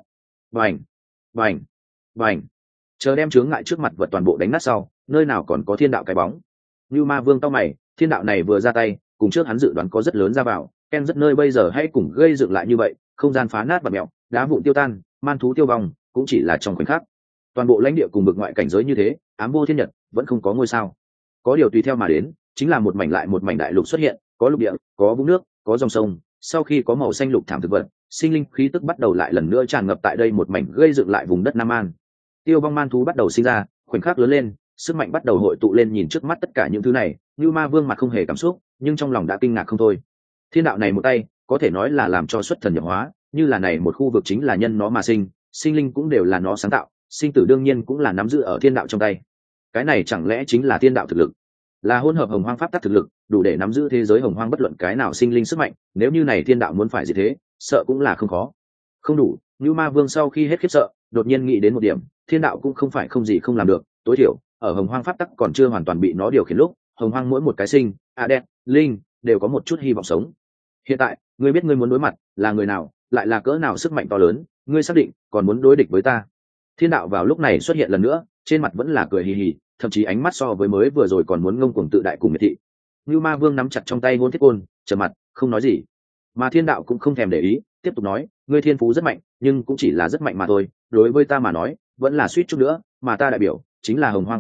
Bành. Chờ đem chướng ngại trước mặt vật toàn bộ đánh nát sau, nơi nào còn có thiên đạo cái bóng. Như Ma Vương cau mày, thiên đạo này vừa ra tay, cùng trước hắn dự đoán có rất lớn ra vào, Ken rất nơi bây giờ hay cùng gây dựng lại như vậy, không gian phá nát và mẹo, đá vụn tiêu tan, man thú tiêu vong, cũng chỉ là trong khoảnh khắc. Toàn bộ lãnh địa cùng vực ngoại cảnh giới như thế, ám vô thiên nhật, vẫn không có ngôi sao. Có điều tùy theo mà đến, chính là một mảnh lại một mảnh đại lục xuất hiện, có lục địa, có vũng nước, có dòng sông, sau khi có màu xanh lục thảm thực vật, sinh linh khí tức bắt đầu lại lần nữa tràn ngập tại đây một mảnh gây dựng lại vùng đất Nam An. Tiêu vong man thú bắt đầu sinh ra, khoảnh khắc lớn lên, sức mạnh bắt đầu hội tụ lên, nhìn trước mắt tất cả những thứ này, Như Ma Vương mặt không hề cảm xúc, nhưng trong lòng đã kinh ngạc không thôi. Thiên đạo này một tay, có thể nói là làm cho xuất thần nhập hóa, như là này một khu vực chính là nhân nó mà sinh, sinh linh cũng đều là nó sáng tạo, sinh tử đương nhiên cũng là nắm giữ ở thiên đạo trong tay. Cái này chẳng lẽ chính là thiên đạo thực lực, là hỗn hợp hồng hoang pháp tắc thực lực, đủ để nắm giữ thế giới hồng hoang bất luận cái nào sinh linh sức mạnh, nếu như này thiên đạo muốn phải gì thế, sợ cũng là không khó. Không đủ, Như Ma Vương sau khi hết khiếp sợ, đột nhiên nghĩ đến một điểm, thiên đạo cũng không phải không gì không làm được, tối thiểu ở hồng hoang pháp tắc còn chưa hoàn toàn bị nó điều khiển lúc, hồng hoang mỗi một cái sinh, đẹp, linh đều có một chút hy vọng sống. Hiện tại, ngươi biết ngươi muốn đối mặt là người nào, lại là cỡ nào sức mạnh to lớn, ngươi xác định còn muốn đối địch với ta. Thiên đạo vào lúc này xuất hiện lần nữa, trên mặt vẫn là cười hì hì, thậm chí ánh mắt so với mới vừa rồi còn muốn ngông cuồng tự đại cùng miệt thị. Như Ma Vương nắm chặt trong tay hôn thiết côn, trầm mặt không nói gì, mà thiên đạo cũng không thèm để ý, tiếp tục nói, ngươi thiên phú rất mạnh, nhưng cũng chỉ là rất mạnh mà thôi, đối với ta mà nói vẫn là suýt chút nữa, mà ta đại biểu chính là hồng hoang pháp tắc,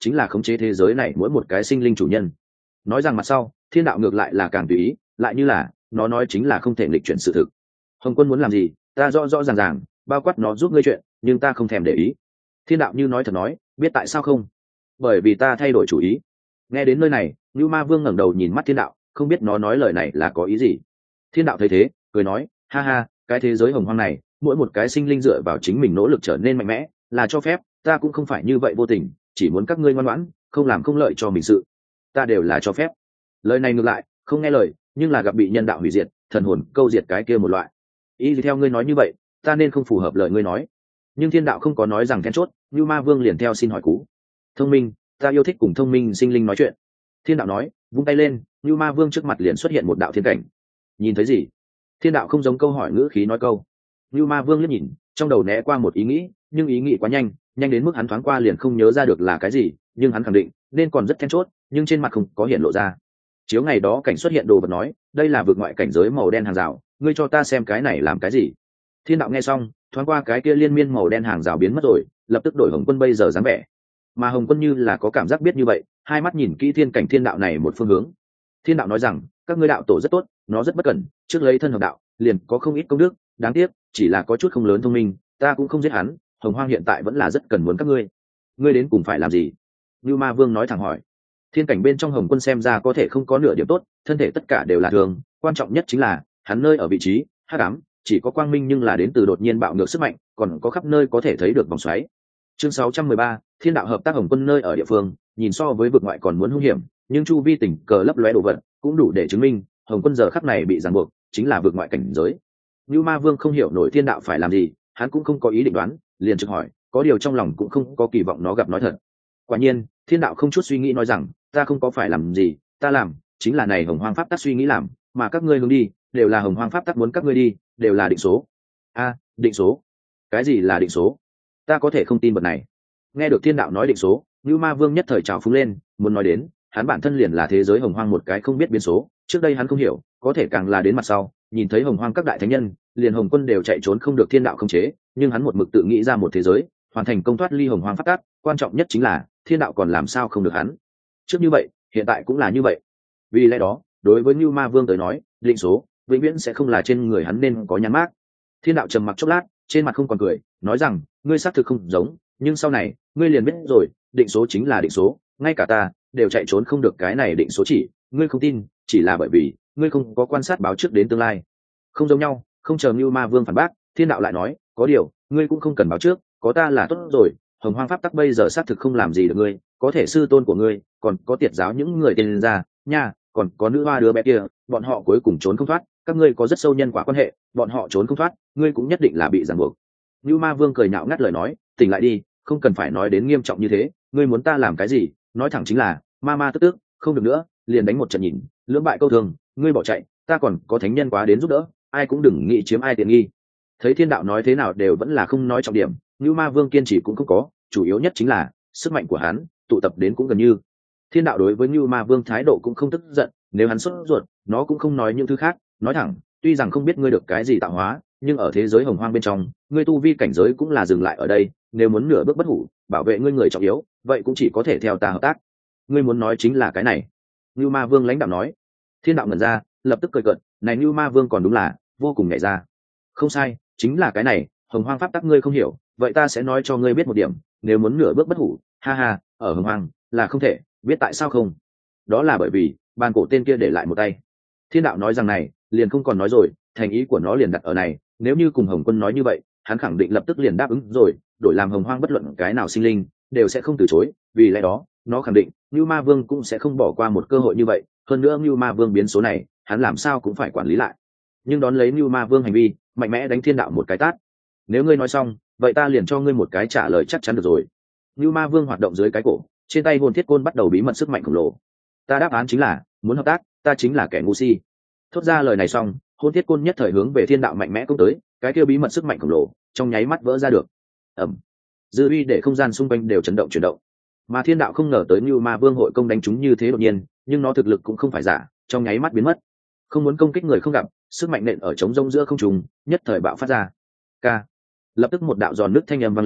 chính là khống chế thế giới này mỗi một cái sinh linh chủ nhân. Nói rằng mặt sau thiên đạo ngược lại là càng tùy ý, lại như là nó nói chính là không thể nghịch chuyển sự thực. Hồng Quân muốn làm gì ta rõ rõ ràng ràng, bao quát nó giúp ngươi chuyện, nhưng ta không thèm để ý. Thiên đạo như nói thật nói, biết tại sao không? Bởi vì ta thay đổi chủ ý. Nghe đến nơi này, Nưu Ma Vương ngẩng đầu nhìn mắt thiên đạo, không biết nó nói lời này là có ý gì. Thiên đạo thấy thế cười nói, ha ha, cái thế giới hồng hoang này mỗi một cái sinh linh dựa vào chính mình nỗ lực trở nên mạnh mẽ là cho phép, ta cũng không phải như vậy vô tình, chỉ muốn các ngươi ngoan ngoãn, không làm không lợi cho mình sự, ta đều là cho phép. Lời này ngược lại không nghe lời, nhưng là gặp bị nhân đạo hủy diệt, thần hồn câu diệt cái kia một loại. Ý gì theo ngươi nói như vậy, ta nên không phù hợp lời ngươi nói. Nhưng thiên đạo không có nói rằng then chốt, Nưu Ma Vương liền theo xin hỏi cú. Thông minh, ta yêu thích cùng thông minh sinh linh nói chuyện. Thiên đạo nói, vung tay lên, Nưu Ma Vương trước mặt liền xuất hiện một đạo thiên cảnh. Nhìn thấy gì? Thiên đạo không giống câu hỏi ngữ khí nói câu. Nưu Ma Vương liếc nhìn, trong đầu né qua một ý nghĩ, nhưng ý nghĩ quá nhanh, nhanh đến mức hắn thoáng qua liền không nhớ ra được là cái gì, nhưng hắn khẳng định nên còn rất then chốt, nhưng trên mặt không có hiện lộ ra. Chiếu ngày đó cảnh xuất hiện đồ vật nói, đây là vượt ngoại cảnh giới màu đen hàng rào, ngươi cho ta xem cái này làm cái gì? Thiên đạo nghe xong, thoáng qua cái kia liên miên màu đen hàng rào biến mất rồi, lập tức đổi Hồng Quân bây giờ dáng vẻ. Mà Hồng Quân như là có cảm giác biết như vậy, hai mắt nhìn kỹ thiên cảnh thiên đạo này một phương hướng. Thiên đạo nói rằng, các ngươi đạo tổ rất tốt, nó rất bất cẩn, trước lấy thân hợp đạo, liền có không ít công đức, đáng tiếc, chỉ là có chút không lớn thông minh, ta cũng không giết hắn, Hồng Hoang hiện tại vẫn là rất cần muốn các ngươi. Ngươi đến cùng phải làm gì? Nưu Ma Vương nói thẳng hỏi. Thiên cảnh bên trong Hồng Quân xem ra có thể không có nửa điểm tốt, thân thể tất cả đều là thường, quan trọng nhất chính là hắn nơi ở vị trí hắc ám, chỉ có quang minh nhưng là đến từ đột nhiên bạo ngược sức mạnh, còn có khắp nơi có thể thấy được vòng xoáy. Chương 613, Thiên đạo hợp tác Hồng Quân nơi ở địa phương, nhìn so với vực ngoại còn muốn hung hiểm, nhưng chu vi tình cờ lấp lóe đồ vật cũng đủ để chứng minh Hồng Quân giờ khắc này bị ràng buộc, chính là vực ngoại cảnh giới. Nưu Ma Vương không hiểu nổi thiên đạo phải làm gì, hắn cũng không có ý định đoán, liền trực hỏi, có điều trong lòng cũng không có kỳ vọng nó gặp nói thật. Quả nhiên, thiên đạo không chút suy nghĩ nói rằng, ta không có phải làm gì, ta làm chính là này Hồng Hoang pháp tắc suy nghĩ làm, mà các ngươi hướng đi đều là Hồng Hoang pháp tắc muốn các ngươi đi, đều là định số. A, định số? Cái gì là định số? Ta có thể không tin vật này. Nghe được thiên đạo nói định số, Nưu Ma Vương nhất thời trào phúng lên, muốn nói đến hắn bản thân liền là thế giới Hồng Hoang một cái không biết biến số, trước đây hắn không hiểu, có thể càng là đến mặt sau nhìn thấy Hồng Hoang các đại thánh nhân liền Hồng Quân đều chạy trốn không được thiên đạo khống chế, nhưng hắn một mực tự nghĩ ra một thế giới hoàn thành công thoát ly Hồng Hoang pháp tắc, quan trọng nhất chính là thiên đạo còn làm sao không được hắn. Trước như vậy hiện tại cũng là như vậy, vì lẽ đó đối với Nưu Ma Vương tới nói, định số vĩnh viễn sẽ không là trên người hắn nên có nhãn mác. Thiên đạo trầm mặc chốc lát, trên mặt không còn cười, nói rằng, ngươi xác thực không giống, nhưng sau này ngươi liền biết rồi, định số chính là định số, ngay cả ta đều chạy trốn không được cái này định số chỉ, ngươi không tin chỉ là bởi vì ngươi không có quan sát báo trước đến tương lai. Không giống nhau. Không chờ Nưu Ma Vương phản bác, thiên đạo lại nói, có điều ngươi cũng không cần báo trước, có ta là tốt rồi. Hồng Hoang pháp tắc bây giờ xác thực không làm gì được ngươi, có thể sư tôn của ngươi còn có tiệt giáo những người tên ra nha, còn có nữ hoa đứa bé kia, bọn họ cuối cùng trốn không thoát, các ngươi có rất sâu nhân quả quan hệ, bọn họ trốn không thoát, ngươi cũng nhất định là bị ràng buộc. Nưu Ma Vương cười nhạo ngắt lời nói, tỉnh lại đi, không cần phải nói đến nghiêm trọng như thế, ngươi muốn ta làm cái gì, nói thẳng chính là ma tức tức, không được nữa liền đánh một trận nhìn, lưỡng bại câu thường, ngươi bỏ chạy, ta còn có thánh nhân quá đến giúp đỡ, ai cũng đừng nghĩ chiếm ai tiện nghi. Thấy thiên đạo nói thế nào đều vẫn là không nói trọng điểm, Nưu Ma Vương kiên trì cũng không có, chủ yếu nhất chính là sức mạnh của hắn tụ tập đến cũng gần như. Thiên đạo đối với Nưu Ma Vương thái độ cũng không tức giận, nếu hắn sốt ruột nó cũng không nói những thứ khác, nói thẳng, tuy rằng không biết ngươi được cái gì tạo hóa, nhưng ở thế giới Hồng Hoang bên trong ngươi tu vi cảnh giới cũng là dừng lại ở đây, nếu muốn nửa bước bất hủ bảo vệ ngươi người trọng yếu, vậy cũng chỉ có thể theo ta hợp tác. Ngươi muốn nói chính là cái này? Nưu Ma Vương lãnh đạo nói. Thiên đạo ngẩn ra, lập tức cười cợt, này Nưu Ma Vương còn đúng là vô cùng nhảy ra. Không sai, chính là cái này, Hồng Hoang pháp tắc ngươi không hiểu, vậy ta sẽ nói cho ngươi biết một điểm, nếu muốn nửa bước bất hủ, ha ha, ở Hồng Hoang là không thể, biết tại sao không? Đó là bởi vì bàn cổ tên kia để lại một tay. Thiên đạo nói rằng này liền không còn nói rồi, thành ý của nó liền đặt ở này, nếu như cùng Hồng Quân nói như vậy, hắn khẳng định lập tức liền đáp ứng rồi, đổi làm Hồng Hoang bất luận cái nào sinh linh đều sẽ không từ chối, vì lẽ đó nó khẳng định Nưu Ma Vương cũng sẽ không bỏ qua một cơ hội như vậy, hơn nữa Nưu Ma Vương biến số này hắn làm sao cũng phải quản lý lại. Nhưng đón lấy Nưu Ma Vương hành vi mạnh mẽ đánh thiên đạo một cái tát. Nếu ngươi nói xong vậy ta liền cho ngươi một cái trả lời chắc chắn được rồi. Nưu Ma Vương hoạt động dưới cái cổ, trên tay hồn thiết côn bắt đầu bí mật sức mạnh khổng lồ. Ta đáp án chính là muốn hợp tác, ta chính là kẻ ngu si. Thốt ra lời này xong, hồn thiết côn nhất thời hướng về thiên đạo mạnh mẽ công tới, cái kia bí mật sức mạnh khổng lồ trong nháy mắt vỡ ra được. Ầm, dư uy để không gian xung quanh đều chấn động chuyển động. Mà thiên đạo không ngờ tới Nưu Ma Vương hội công đánh chúng như thế đột nhiên, nhưng nó thực lực cũng không phải giả, trong nháy mắt biến mất. Không muốn công kích người không gặp, sức mạnh nện ở trống rông giữa không trung, nhất thời bạo phát ra. K. Lập tức một đạo giòn nước thanh âm vang lên,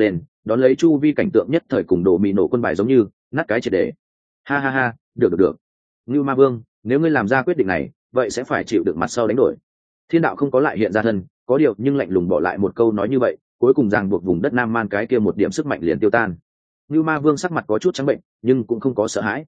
đón lấy chu vi cảnh tượng nhất thời cùng đồ mì nổ quân bài giống như nát cái triệt để. Ha ha ha, được. Ngưu Ma Vương, nếu ngươi làm ra quyết định này vậy sẽ phải chịu được mặt sau đánh đổi. Thiên đạo không có lại hiện ra thân, có điều nhưng lạnh lùng bỏ lại một câu nói như vậy, cuối cùng ràng buộc vùng đất Nam Man cái kia một điểm sức mạnh liền tiêu tan. Ngưu Ma Vương sắc mặt có chút trắng bệnh nhưng cũng không có sợ hãi.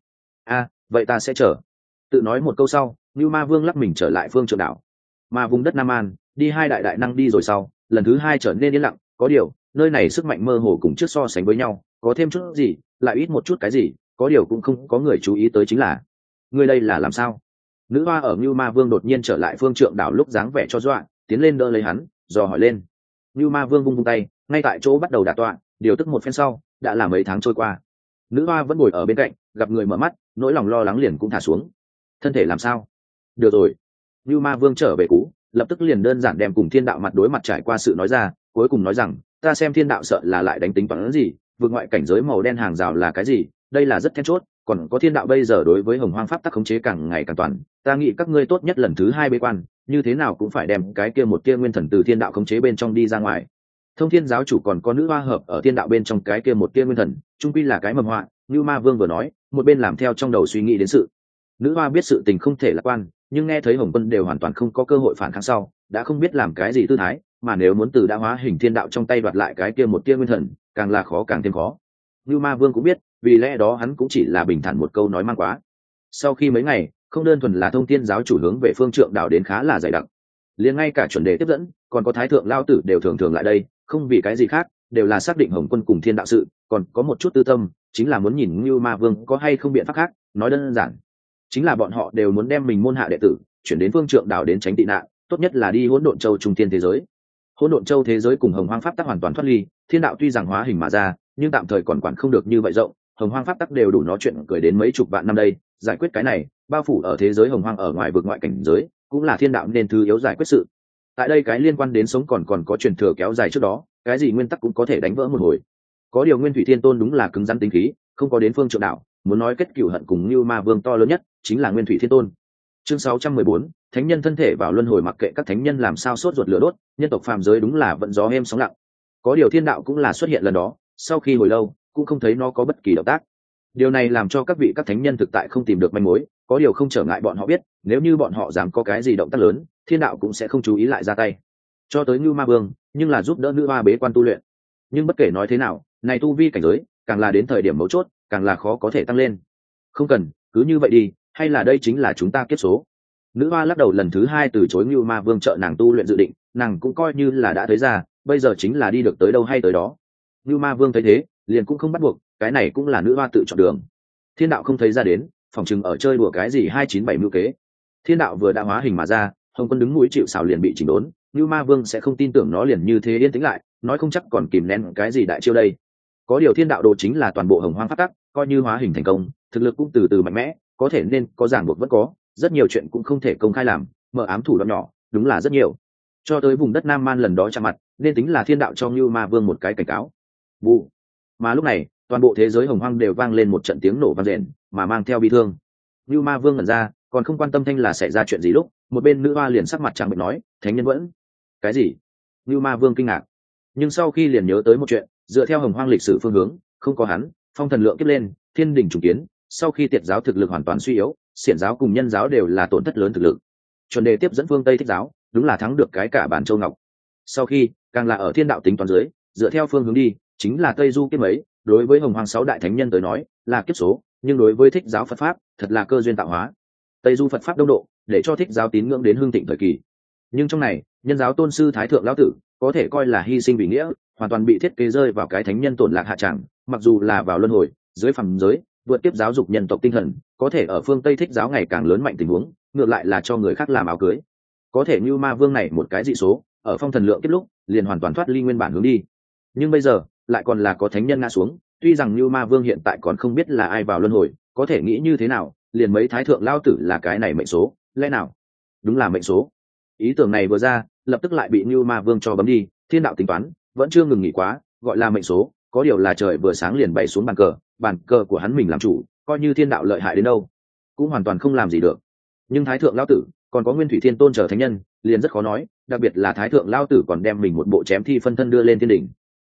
Vậy ta sẽ chờ. Tự nói một câu sau, Ngưu Ma Vương lắc mình trở lại phương trượng đảo. Mà vùng đất Nam Man đi hai đại năng đi rồi sau, lần thứ hai trở nên yên lặng, có điều nơi này sức mạnh mơ hồ cùng trước so sánh với nhau, có thêm chút gì lại ít một chút cái gì, có điều cũng không có người chú ý tới chính là người đây là làm sao. Nữ hoa ở Ngưu Ma Vương đột nhiên trở lại phương trượng đảo lúc dáng vẻ cho dọa, tiến lên đỡ lấy hắn, dò hỏi lên. Ngưu Ma Vương vung vung tay, ngay tại chỗ bắt đầu đả tọa, điều tức một phen sau, đã là mấy tháng trôi qua. Nữ hoa vẫn ngồi ở bên cạnh, gặp người mở mắt, nỗi lòng lo lắng liền cũng thả xuống. Thân thể làm sao? Được rồi. Ngưu Ma Vương trở về cũ, lập tức liền đơn giản đem cùng thiên đạo mặt đối mặt trải qua sự nói ra, cuối cùng nói rằng, ta xem thiên đạo sợ là lại đánh tính toán gì, vượt ngoại cảnh giới màu đen hàng rào là cái gì, đây là rất then chốt, còn có thiên đạo bây giờ đối với hồng hoang pháp tắc khống chế càng ngày càng toàn, ta nghĩ các ngươi tốt nhất lần thứ hai bế quan, như thế nào cũng phải đem cái kia một tia nguyên thần từ thiên đạo khống chế bên trong đi ra ngoài. Thông thiên giáo chủ còn có nữ hoa hợp ở thiên đạo bên trong cái kia một tia nguyên thần, chung quy là cái mầm họa. Như Ma Vương vừa nói, một bên làm theo trong đầu suy nghĩ đến sự. Nữ hoa biết sự tình không thể lạc quan, nhưng nghe thấy Hồng Quân đều hoàn toàn không có cơ hội phản kháng sau, đã không biết làm cái gì tư thái, mà nếu muốn từ đã hóa hình thiên đạo trong tay đoạt lại cái kia một tia nguyên thần, càng là khó càng thêm khó. Như Ma Vương cũng biết, vì lẽ đó hắn cũng chỉ là bình thản một câu nói mang quá. Sau khi mấy ngày, không đơn thuần là thông thiên giáo chủ hướng về phương trượng đảo đến khá là dày đặc, liền ngay cả chuẩn đề tiếp dẫn, còn có thái thượng lao tử đều thường thường lại đây, không vì cái gì khác, đều là xác định Hồng Quân cùng thiên đạo sự, còn có một chút tư tâm, chính là muốn nhìn Như Ma Vương có hay không biện pháp khác. Nói đơn giản, chính là bọn họ đều muốn đem mình môn hạ đệ tử chuyển đến phương trượng đảo đến tránh tị nạn, tốt nhất là đi hỗn độn châu trung thiên thế giới. Hỗn độn châu thế giới cùng hồng hoang pháp tắc hoàn toàn thoát ly, thiên đạo tuy rằng hóa hình mà ra, nhưng tạm thời còn quản không được như vậy rộng, hồng hoang pháp tắc đều đủ nói chuyện cười đến mấy chục vạn năm đây, giải quyết cái này, bao phủ ở thế giới hồng hoang ở ngoài vực ngoại cảnh giới, cũng là thiên đạo nên thứ yếu giải quyết sự. Tại đây cái liên quan đến sống còn có truyền thừa kéo dài trước đó, cái gì nguyên tắc cũng có thể đánh vỡ một hồi. Có điều Nguyên Thủy Thiên Tôn đúng là cứng rắn tính khí, không có đến phương trượng đảo, muốn nói kết cửu hận cùng Như Ma Vương to lớn nhất chính là Nguyên Thủy Thiên Tôn. Chương 614, thánh nhân thân thể vào luân hồi, mặc kệ các thánh nhân làm sao sốt ruột lửa đốt, nhân tộc phàm giới đúng là vận gió êm sóng lặng. Có điều thiên đạo cũng là xuất hiện lần đó, sau khi hồi lâu cũng không thấy nó có bất kỳ động tác. Điều này làm cho các thánh nhân thực tại không tìm được manh mối, có điều không trở ngại bọn họ biết, nếu như bọn họ dám có cái gì động tác lớn, thiên đạo cũng sẽ không chú ý lại ra tay. Cho tới Như Ma Vương, nhưng là giúp đỡ nữ hoa bế quan tu luyện. Nhưng bất kể nói thế nào, này tu vi cảnh giới, càng là đến thời điểm mấu chốt, càng là khó có thể tăng lên. Không cần, cứ như vậy đi, hay là đây chính là chúng ta kiếp số. Nữ hoa lắc đầu lần thứ hai từ chối Như Ma Vương trợ nàng tu luyện dự định, nàng cũng coi như là đã thấy ra, bây giờ chính là đi được tới đâu hay tới đó. Như Ma Vương thấy thế, liền cũng không bắt buộc, cái này cũng là nữ hoa tự chọn đường. Thiên đạo không thấy ra đến, phòng chừng ở chơi đùa cái gì 297 mưu kế. Thiên đạo vừa đã hóa hình mà ra, Hồng Quân đứng mũi chịu sào liền bị chỉnh đốn, Như Ma Vương sẽ không tin tưởng nó liền như thế yên tĩnh lại, nói không chắc còn kìm nén cái gì đại chiêu đây. Có điều thiên đạo đồ chính là toàn bộ hồng hoang pháp tắc, coi như hóa hình thành công, thực lực cũng từ từ mạnh mẽ, có thể nên có ràng buộc vẫn có, rất nhiều chuyện cũng không thể công khai làm, mở ám thủ đoạn nhỏ, đúng là rất nhiều. Cho tới vùng đất Nam Man lần đó chạm mặt, nên tính là thiên đạo cho Như Ma Vương một cái cảnh cáo. Vụ. Mà lúc này, toàn bộ thế giới hồng hoang đều vang lên một trận tiếng nổ vang rền, mà mang theo bi thương. Như Ma Vương ngẩn ra, còn không quan tâm thanh là xảy ra chuyện gì lúc, một bên nữ hoa liền sắc mặt trắng bệch nói, thánh nhân vẫn. Cái gì? Như Ma Vương kinh ngạc, nhưng sau khi liền nhớ tới một chuyện, dựa theo hồng hoang lịch sử phương hướng, không có hắn, phong thần lượng kiếp lên, thiên đình trùng kiến, sau khi tiệt giáo thực lực hoàn toàn suy yếu, xiển giáo cùng nhân giáo đều là tổn thất lớn thực lực. Chuẩn đề tiếp dẫn phương Tây Thích giáo, đúng là thắng được cái cả bản châu ngọc. Sau khi, càng là ở thiên đạo tính toán dưới, dựa theo phương hướng đi, chính là Tây Du kiếp mấy, đối với hồng hoang 6 đại thánh nhân tới nói, là kiếp số, nhưng đối với Thích giáo Phật pháp, thật là cơ duyên tạo hóa. Tây Du Phật pháp đông độ, để cho Thích giáo tín ngưỡng đến hưng thịnh thời kỳ. Nhưng trong này, nhân giáo tôn sư Thái thượng lão tử, có thể coi là hy sinh vì nghĩa, hoàn toàn bị thiết kế rơi vào cái thánh nhân tổn lạc hạ tràng, mặc dù là vào luân hồi, dưới phàm giới, vượt tiếp giáo dục nhân tộc tinh thần, có thể ở phương Tây Thích giáo ngày càng lớn mạnh tình huống, ngược lại là cho người khác làm áo cưới. Có thể Như Ma Vương này một cái dị số, ở phong thần lượng kết lúc, liền hoàn toàn thoát ly nguyên bản hướng đi. Nhưng bây giờ, lại còn là có thánh nhân ngã xuống, tuy rằng Như Ma Vương hiện tại còn không biết là ai vào luân hồi, có thể nghĩ như thế nào, liền mấy thái thượng lao tử là cái này mệnh số, lẽ nào? Đúng là mệnh số. Ý tưởng này vừa ra, lập tức lại bị Như Ma Vương cho bấm đi, thiên đạo tính toán, vẫn chưa ngừng nghỉ quá, gọi là mệnh số, có điều là trời vừa sáng liền bày xuống bàn cờ của hắn mình làm chủ, coi như thiên đạo lợi hại đến đâu, cũng hoàn toàn không làm gì được. Nhưng thái thượng lao tử, còn có Nguyên Thủy Thiên Tôn trở thánh nhân, liền rất khó nói, đặc biệt là thái thượng lao tử còn đem mình một bộ chém thi phân thân đưa lên thiên đỉnh.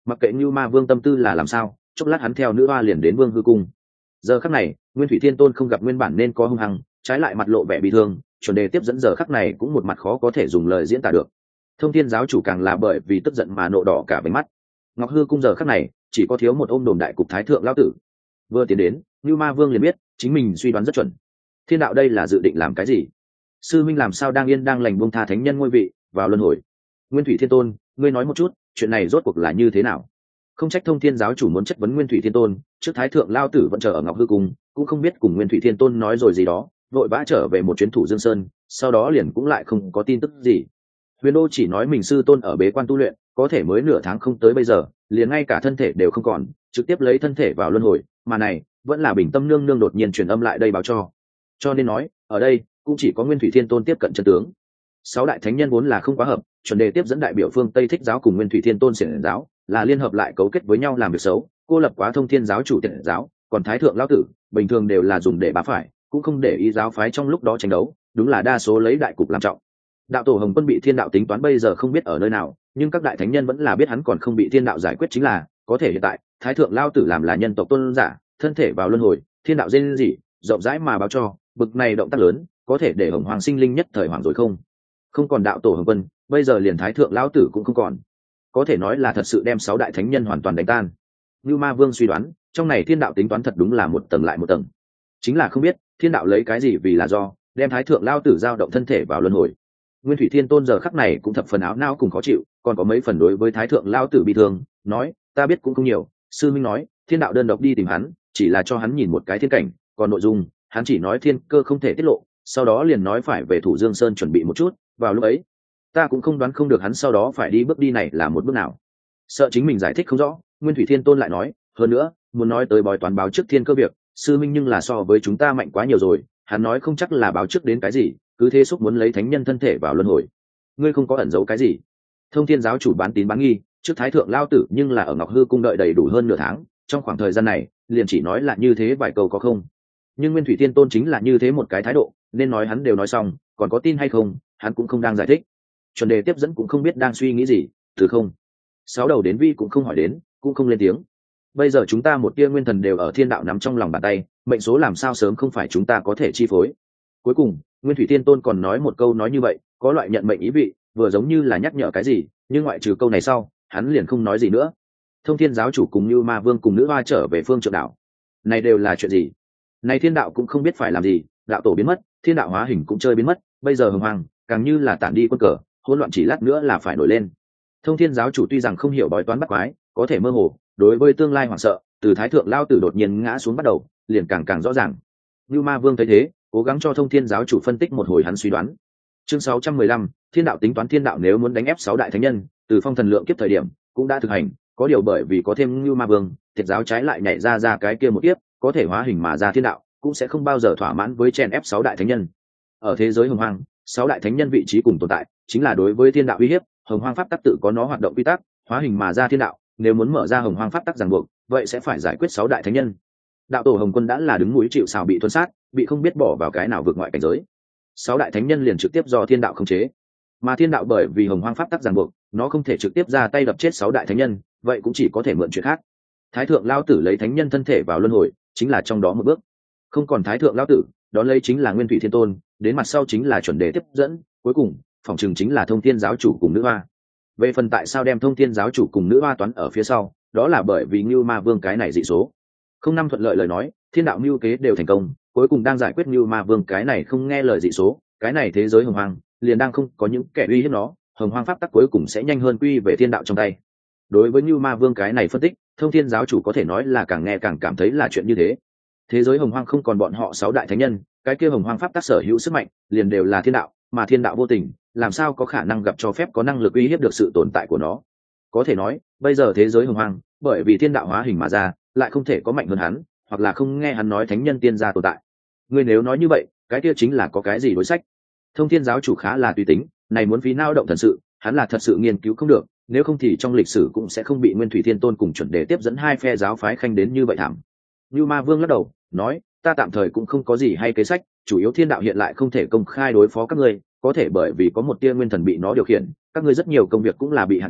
Mặc kệ Như Ma Vương tâm tư là làm sao, chốc lát hắn theo nữ hoa liền đến Vương Hư cung. Giờ khắc này, Nguyên Thủy Thiên Tôn không gặp nguyên bản nên có hung hăng, trái lại mặt lộ vẻ bị thương, chuẩn đề tiếp dẫn giờ khắc này cũng một mặt khó có thể dùng lời diễn tả được. Thông Thiên giáo chủ càng là bởi vì tức giận mà nộ đỏ cả bánh mắt. Ngọc Hư cung giờ khắc này chỉ có thiếu một ôm đồm đại cục thái thượng lão tử. Vừa tiến đến, Như Ma Vương liền biết chính mình suy đoán rất chuẩn. Thiên đạo đây là dự định làm cái gì? Sư minh làm sao đang yên đang lành buông tha thánh nhân ngôi vị vào luân hồi? Nguyên Thủy Thiên Tôn, ngươi nói một chút, chuyện này rốt cuộc là như thế nào? Không trách Thông Thiên giáo chủ muốn chất vấn Nguyên Thủy Thiên Tôn, trước thái thượng lao tử vẫn chờ ở Ngọc Hư cung, cũng không biết cùng Nguyên Thủy Thiên Tôn nói rồi gì đó, vội vã trở về một chuyến Thủ Dương Sơn, sau đó liền cũng lại không có tin tức gì. Huyền Đô chỉ nói mình sư tôn ở bế quan tu luyện, có thể mới nửa tháng không tới bây giờ, liền ngay cả thân thể đều không còn, trực tiếp lấy thân thể vào luân hồi, mà này vẫn là Bình Tâm nương nương đột nhiên truyền âm lại đây báo cho nên nói, ở đây cũng chỉ có Nguyên Thủy Thiên Tôn tiếp cận chân tướng. Sáu đại thánh nhân vốn là không quá hợp, chuẩn đề tiếp dẫn đại biểu phương Tây Thích giáo cùng Nguyên Thủy Thiên Tôn xiển giáo, là liên hợp lại cấu kết với nhau làm việc xấu, cô lập quá Thông Thiên giáo chủ tiện giáo, còn Thái thượng lão tử bình thường đều là dùng để bá phải, cũng không để ý giáo phái trong lúc đó tranh đấu, đúng là đa số lấy đại cục làm trọng. Đạo tổ Hồng Quân bị thiên đạo tính toán bây giờ không biết ở nơi nào, nhưng các đại thánh nhân vẫn là biết hắn còn không bị thiên đạo giải quyết, chính là có thể hiện tại Thái thượng lão tử làm là nhân tộc tôn giả, thân thể vào luân hồi, thiên đạo dên gì rộng rãi mà báo cho, bực này động tác lớn có thể để Hồng Hoàng sinh linh nhất thời hoàng rồi không còn đạo tổ Hồng Quân, bây giờ liền Thái thượng lão tử cũng không còn, có thể nói là thật sự đem sáu đại thánh nhân hoàn toàn đánh tan. Như Ma Vương suy đoán, trong này thiên đạo tính toán thật đúng là một tầng lại một tầng, chính là không biết thiên đạo lấy cái gì vì là do đem Thái thượng lão tử giao động thân thể vào luân hồi. Nguyên Thủy Thiên Tôn giờ khắc này cũng thập phần áo não cùng khó chịu, còn có mấy phần đối với Thái thượng lão tử bị thương, nói ta biết cũng không nhiều, sư minh nói thiên đạo đơn độc đi tìm hắn, chỉ là cho hắn nhìn một cái thiên cảnh, còn nội dung hắn chỉ nói thiên cơ không thể tiết lộ, sau đó liền nói phải về Thủ Dương Sơn chuẩn bị một chút, vào lúc ấy ta cũng không đoán không được hắn sau đó phải đi bước đi này là một bước nào. Sợ chính mình giải thích không rõ, Nguyên Thủy Thiên Tôn lại nói, hơn nữa muốn nói tới bói toán báo trước thiên cơ việc, sư minh nhưng là so với chúng ta mạnh quá nhiều rồi, hắn nói không chắc là báo trước đến cái gì, cứ thế xúc muốn lấy thánh nhân thân thể vào luân hồi. Ngươi không có ẩn giấu cái gì? Thông Thiên giáo chủ bán tín bán nghi, trước Thái thượng lao tử nhưng là ở Ngọc Hư cung đợi đầy đủ hơn nửa tháng, trong khoảng thời gian này liền chỉ nói là như thế vài câu có không. Nhưng Nguyên Thủy Thiên Tôn chính là như thế một cái thái độ, nên nói hắn đều nói xong, còn có tin hay không hắn cũng không đang giải thích. Chuẩn đề tiếp dẫn cũng không biết đang suy nghĩ gì, từ không sáu đầu đến vi cũng không hỏi đến, cũng không lên tiếng. Bây giờ chúng ta một tia nguyên thần đều ở thiên đạo nắm trong lòng bàn tay, mệnh số làm sao sớm không phải chúng ta có thể chi phối. Cuối cùng Nguyên Thủy Thiên Tôn còn nói một câu nói như vậy, có loại nhận mệnh ý vị, vừa giống như là nhắc nhở cái gì, nhưng ngoại trừ câu này sau hắn liền không nói gì nữa. Thông Thiên giáo chủ cùng Như Ma Vương cùng nữ hoa trở về phương Trượng Đạo, này đều là chuyện gì? Này thiên đạo cũng không biết phải làm gì, đạo tổ biến mất, thiên đạo hóa hình cũng chơi biến mất, bây giờ hồng hoàng càng như là tản đi quân cờ, hỗn loạn chỉ lát nữa là phải nổi lên. Thông Thiên giáo chủ tuy rằng không hiểu bói toán bắt quái, có thể mơ hồ đối với tương lai hoảng sợ, từ Thái thượng lao tử đột nhiên ngã xuống bắt đầu, liền càng rõ ràng. Như Ma Vương thấy thế, cố gắng cho Thông Thiên giáo chủ phân tích một hồi hắn suy đoán. Chương 615, thiên đạo tính toán, thiên đạo nếu muốn đánh ép sáu đại thánh nhân, từ phong thần lượng kiếp thời điểm cũng đã thực hành, có điều bởi vì có thêm Như Ma Vương, thiệt giáo trái lại nhảy ra cái kia một kiếp, có thể hóa hình mà ra thiên đạo, cũng sẽ không bao giờ thỏa mãn với chèn ép sáu đại thánh nhân. Ở thế giới hồng hoang, sáu đại thánh nhân vị trí cùng tồn tại, chính là đối với thiên đạo uy hiếp. Hồng hoang pháp tắc tự có nó hoạt động quy tắc, hóa hình mà ra thiên đạo, nếu muốn mở ra hồng hoang pháp tắc ràng buộc, vậy sẽ phải giải quyết sáu đại thánh nhân. Đạo tổ Hồng Quân đã là đứng núi chịu sào bị thuần sát, bị không biết bỏ vào cái nào vượt ngoại cảnh giới. Sáu đại thánh nhân liền trực tiếp do thiên đạo khống chế, mà thiên đạo bởi vì hồng hoang pháp tắc ràng buộc, nó không thể trực tiếp ra tay đập chết sáu đại thánh nhân, vậy cũng chỉ có thể mượn chuyện khác. Thái thượng lao tử lấy thánh nhân thân thể vào luân hồi, chính là trong đó một bước. Không còn Thái thượng lao tử, đón lấy chính là Nguyên Thủy Thiên Tôn, đến mặt sau chính là chuẩn đề tiếp dẫn, cuối cùng phòng trường chính là Thông Thiên giáo chủ cùng nữ hoa. Về phần tại sao đem Thông Thiên giáo chủ cùng nữ hoa toán ở phía sau, đó là bởi vì Như Ma Vương cái này dị số. Không năm thuận lợi lời nói, thiên đạo mưu kế đều thành công, cuối cùng đang giải quyết Như Ma Vương cái này không nghe lời dị số, cái này thế giới hồng hoang liền đang không có những kẻ uy hiếp nó, hồng hoang pháp tắc cuối cùng sẽ nhanh hơn quy về thiên đạo trong tay. Đối với Như Ma Vương cái này phân tích, Thông Thiên giáo chủ có thể nói là càng nghe càng cảm thấy là chuyện như thế. Thế giới hồng hoang không còn bọn họ sáu đại thánh nhân, cái kia hồng hoang pháp tắc sở hữu sức mạnh liền đều là thiên đạo, mà thiên đạo vô tình, làm sao có khả năng gặp cho phép có năng lực uy hiếp được sự tồn tại của nó. Có thể nói bây giờ thế giới hồng hoang bởi vì thiên đạo hóa hình mà ra, lại không thể có mạnh hơn hắn, hoặc là không nghe hắn nói thánh nhân tiên gia tồn tại. Ngươi nếu nói như vậy, cái kia chính là có cái gì đối sách. Thông Thiên giáo chủ khá là tùy tính, này muốn phí nao động thần sự, hắn là thật sự nghiên cứu không được, nếu không thì trong lịch sử cũng sẽ không bị Nguyên Thủy Thiên Tôn cùng chuẩn đề tiếp dẫn hai phe giáo phái khanh đến như vậy thảm. Như Ma Vương lắc đầu nói, ta tạm thời cũng không có gì hay kế sách, chủ yếu thiên đạo hiện lại không thể công khai đối phó các ngươi, có thể bởi vì có một tia nguyên thần bị nó điều khiển, các ngươi rất nhiều công việc cũng là bị hạn chế,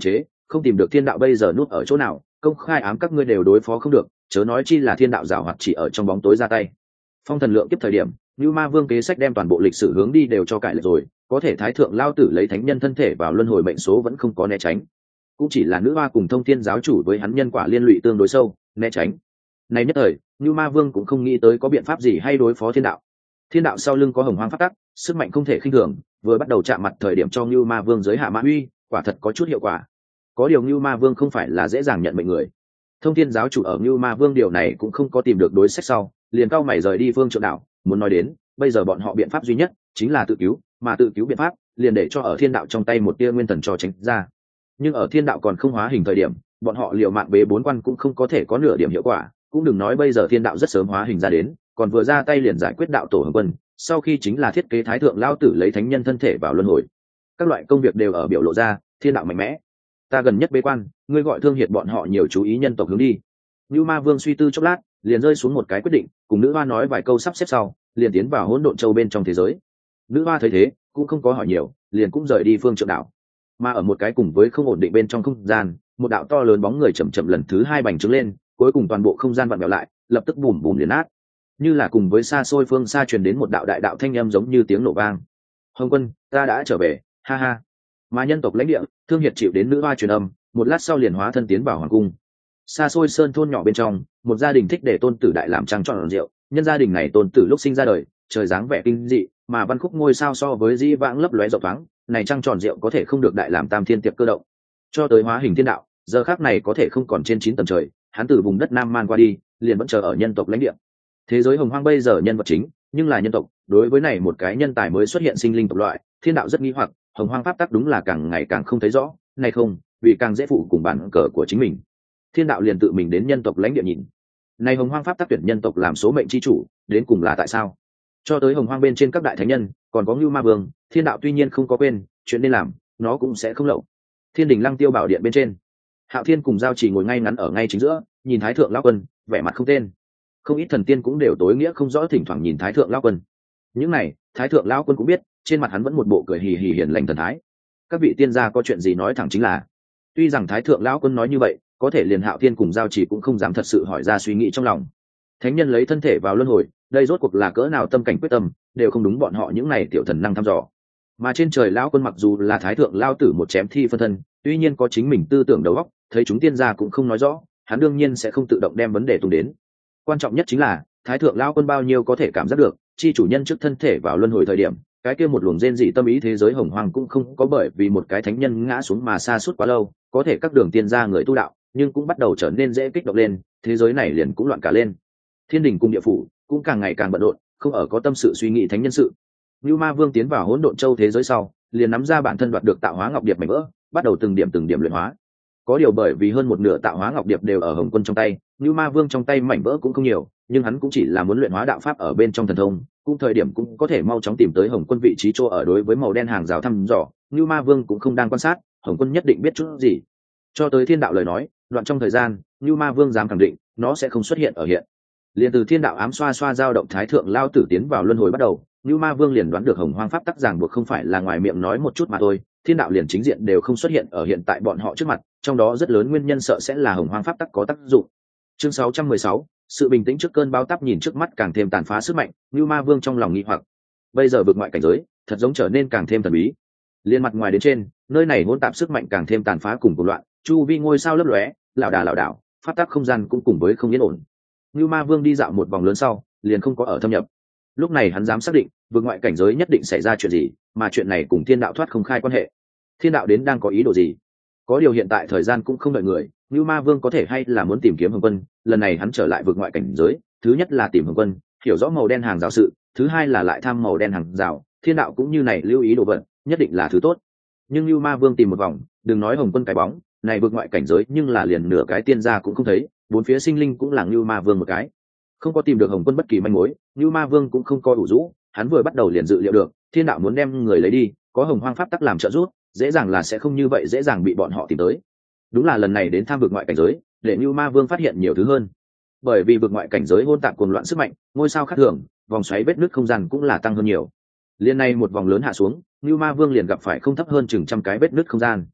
không tìm được thiên đạo bây giờ núp ở chỗ nào, công khai ám các ngươi đều đối phó không được, chớ nói chi là thiên đạo giảo hoạt chỉ ở trong bóng tối ra tay. Phong thần lượng tiếp thời điểm, Nưu Ma Vương kế sách đem toàn bộ lịch sử hướng đi đều cho cải lệch rồi, có thể thái thượng lao tử lấy thánh nhân thân thể vào luân hồi mệnh số vẫn không có né tránh, cũng chỉ là nữ hoa cùng thông thiên giáo chủ với hắn nhân quả liên lụy tương đối sâu, né tránh. Này nhất thời, Nưu Ma Vương cũng không nghĩ tới có biện pháp gì hay đối phó thiên đạo. Thiên đạo sau lưng có hồng hoang pháp tắc, sức mạnh không thể khinh thường, vừa bắt đầu chạm mặt thời điểm cho Nưu Ma Vương giới hạ mã uy, quả thật có chút hiệu quả. Có điều Nưu Ma Vương không phải là dễ dàng nhận mệnh người. Thông thiên giáo chủ ở Nưu Ma Vương điều này cũng không có tìm được đối sách sau, liền cao mày rời đi phương trượng đạo, muốn nói đến, bây giờ bọn họ biện pháp duy nhất chính là tự cứu, mà tự cứu biện pháp liền để cho ở thiên đạo trong tay một tia nguyên thần cho tránh ra. Nhưng ở thiên đạo còn không hóa hình thời điểm, bọn họ liều mạng bế bốn quan cũng không có thể có nửa điểm hiệu quả, cũng đừng nói bây giờ thiên đạo rất sớm hóa hình ra đến, còn vừa ra tay liền giải quyết đạo tổ hồng quân, sau khi chính là thiết kế thái thượng lao tử lấy thánh nhân thân thể vào luân hồi. Các loại công việc đều ở biểu lộ ra, thiên đạo mạnh mẽ. Ta gần nhất bế quan, ngươi gọi Thương Hiệt bọn họ nhiều chú ý nhân tộc hướng đi. Nưu Ma Vương suy tư chốc lát, liền rơi xuống một cái quyết định, cùng nữ hoa nói vài câu sắp xếp sau, liền tiến vào hỗn độn châu bên trong thế giới. Nữ hoa thấy thế, cũng không có hỏi nhiều, liền cũng rời đi phương trượng đảo. Mà ở một cái cùng với không ổn định bên trong không gian, một đạo to lớn bóng người chậm chậm lần thứ hai bành trướng lên, cuối cùng toàn bộ không gian vặn vẹo lại, lập tức bùm bùm liền nát. Như là cùng với xa xôi phương xa truyền đến một đạo đại đạo thanh âm giống như tiếng nổ vang. Hồng Quân, ta đã trở về, ha ha. Mà nhân tộc lãnh địa, Thương Hiệt chịu đến nữ hoa truyền âm, một lát sau liền hóa thân tiến vào hoàng cung. Xa xôi sơn thôn nhỏ bên trong, một gia đình thích để tôn tử đại làm trang tròn rượu, nhân gia đình này tôn tử lúc sinh ra đời, trời dáng vẻ kinh dị, mà văn khúc ngôi sao so với dĩ vãng lấp lóe rộng thoáng, này trăng tròn rượu có thể không được đại làm tam thiên tiệp cơ động. Cho tới hóa hình thiên đạo, giờ khác này có thể không còn trên 9 tầng trời, hắn từ vùng đất Nam Man qua đi, liền vẫn chờ ở nhân tộc lãnh địa. Thế giới hồng hoang bây giờ nhân vật chính, nhưng là nhân tộc, đối với này một cái nhân tài mới xuất hiện sinh linh tộc loại, thiên đạo rất nghi hoặc, hồng hoang pháp tắc đúng là càng ngày càng không thấy rõ, này không, vì càng dễ phụ cùng bản cờ của chính mình. Thiên đạo liền tự mình đến nhân tộc lãnh địa nhìn. Này hồng hoang pháp tắc tuyển nhân tộc làm số mệnh chi chủ, đến cùng là tại sao? Cho tới hồng hoang bên trên các đại thánh nhân, còn có Ngưu Ma Vương, thiên đạo tuy nhiên không có quên, chuyện nên làm, nó cũng sẽ không lậu. Thiên đình Lăng Tiêu bảo điện bên trên, Hạo Thiên cùng Giao Chỉ ngồi ngay ngắn ở ngay chính giữa, nhìn Thái thượng lão quân, vẻ mặt không tên. Không ít thần tiên cũng đều tối nghĩa không rõ, thỉnh thoảng nhìn Thái thượng lão quân. Những này, Thái thượng lão quân cũng biết, trên mặt hắn vẫn một bộ cười hì hì hiền lành thần thái. Các vị tiên gia có chuyện gì nói thẳng chính là. Tuy rằng Thái thượng lão quân nói như vậy, có thể liền Hạo Thiên cùng Giao Chỉ cũng không dám thật sự hỏi ra suy nghĩ trong lòng. Thánh nhân lấy thân thể vào luân hồi, đây rốt cuộc là cỡ nào tâm cảnh quyết tâm, đều không đúng bọn họ những này tiểu thần năng thăm dò. Mà trên trời lão quân mặc dù là thái thượng lao tử một chém thi phân thân, tuy nhiên có chính mình tư tưởng đầu óc, thấy chúng tiên gia cũng không nói rõ, hắn đương nhiên sẽ không tự động đem vấn đề tung đến. Quan trọng nhất chính là thái thượng lão quân bao nhiêu có thể cảm giác được, chi chủ nhân trước thân thể vào luân hồi thời điểm, cái kia một luồng rên dị tâm ý thế giới hồng hoang cũng không có bởi vì một cái thánh nhân ngã xuống mà sa sút quá lâu, có thể các đường tiên gia người tu đạo, nhưng cũng bắt đầu trở nên dễ kích động lên, thế giới này liền cũng loạn cả lên. Thiên đình cùng địa phủ cũng càng ngày càng bận rộn, không ở có tâm sự suy nghĩ thánh nhân sự. Nưu Ma Vương tiến vào hỗn độn châu thế giới sau, liền nắm ra bản thân đoạt được tạo hóa ngọc điệp mảnh vỡ, bắt đầu từng điểm luyện hóa. Có điều bởi vì hơn một nửa tạo hóa ngọc điệp đều ở Hồng Quân trong tay, Nưu Ma Vương trong tay mảnh vỡ cũng không nhiều, nhưng hắn cũng chỉ là muốn luyện hóa đạo pháp ở bên trong thần thông, cũng thời điểm cũng có thể mau chóng tìm tới Hồng Quân vị trí chỗ ở. Đối với màu đen hàng rào thăm dò, Nưu Ma Vương cũng không đang quan sát, Hồng Quân nhất định biết chút gì. Cho tới thiên đạo lời nói, đoạn trong thời gian, Nưu Ma Vương dám khẳng định, nó sẽ không xuất hiện ở hiện. Liền từ thiên đạo ám xoa xoa dao động thái thượng lao tử tiến vào luân hồi bắt đầu, Nưu Ma Vương liền đoán được hồng hoang pháp tắc ràng buộc không phải là ngoài miệng nói một chút mà thôi, thiên đạo liền chính diện đều không xuất hiện ở hiện tại bọn họ trước mặt, trong đó rất lớn nguyên nhân sợ sẽ là hồng hoang pháp tắc có tác dụng. Chương 616, sự bình tĩnh trước cơn bão táp nhìn trước mắt càng thêm tàn phá sức mạnh, Nưu Ma Vương trong lòng nghi hoặc. Bây giờ vượt ngoại cảnh giới, thật giống trở nên càng thêm thần bí. Liên mặt ngoài đến trên, nơi này hỗn tạp sức mạnh càng thêm tàn phá cùng hỗn loạn, chu vi ngôi sao lấp lóe, lảo đảo, pháp tắc không gian cũng cùng với không yên ổn. Nưu Ma Vương đi dạo một vòng lớn sau, liền không có ở thâm nhập. Lúc này hắn dám xác định, vượt ngoại cảnh giới nhất định xảy ra chuyện gì, mà chuyện này cùng thiên đạo thoát không khai quan hệ. Thiên đạo đến đang có ý đồ gì? Có điều hiện tại thời gian cũng không đợi người, Nưu Ma Vương có thể hay là muốn tìm kiếm Hồng Quân, lần này hắn trở lại vượt ngoại cảnh giới, thứ nhất là tìm Hồng Quân, hiểu rõ màu đen hàng rào sự, thứ hai là lại thăm màu đen hàng rào, thiên đạo cũng như này lưu ý đồ vật, nhất định là thứ tốt. Nhưng Nưu Ma Vương tìm một vòng, đừng nói Hồng Quân cái bóng, này vượt ngoại cảnh giới nhưng là liền nửa cái tiên gia cũng không thấy, bốn phía sinh linh cũng là Nưu Ma Vương một cái, không có tìm được Hồng Quân bất kỳ manh mối. Nưu Ma Vương cũng không coi ủ rũ, hắn vừa bắt đầu liền dự liệu được thiên đạo muốn đem người lấy đi, có hồng hoang pháp tắc làm trợ giúp, dễ dàng là sẽ không như vậy dễ dàng bị bọn họ tìm tới. Đúng là lần này đến tham vực ngoại cảnh giới, để Nưu Ma Vương phát hiện nhiều thứ hơn, bởi vì vực ngoại cảnh giới hỗn tạp cuồng loạn sức mạnh, ngôi sao khác thường, vòng xoáy vết nứt không gian cũng là tăng hơn nhiều. Liên này một vòng lớn hạ xuống, Nưu Ma Vương liền gặp phải không thấp hơn chừng trăm cái vết nứt không gian.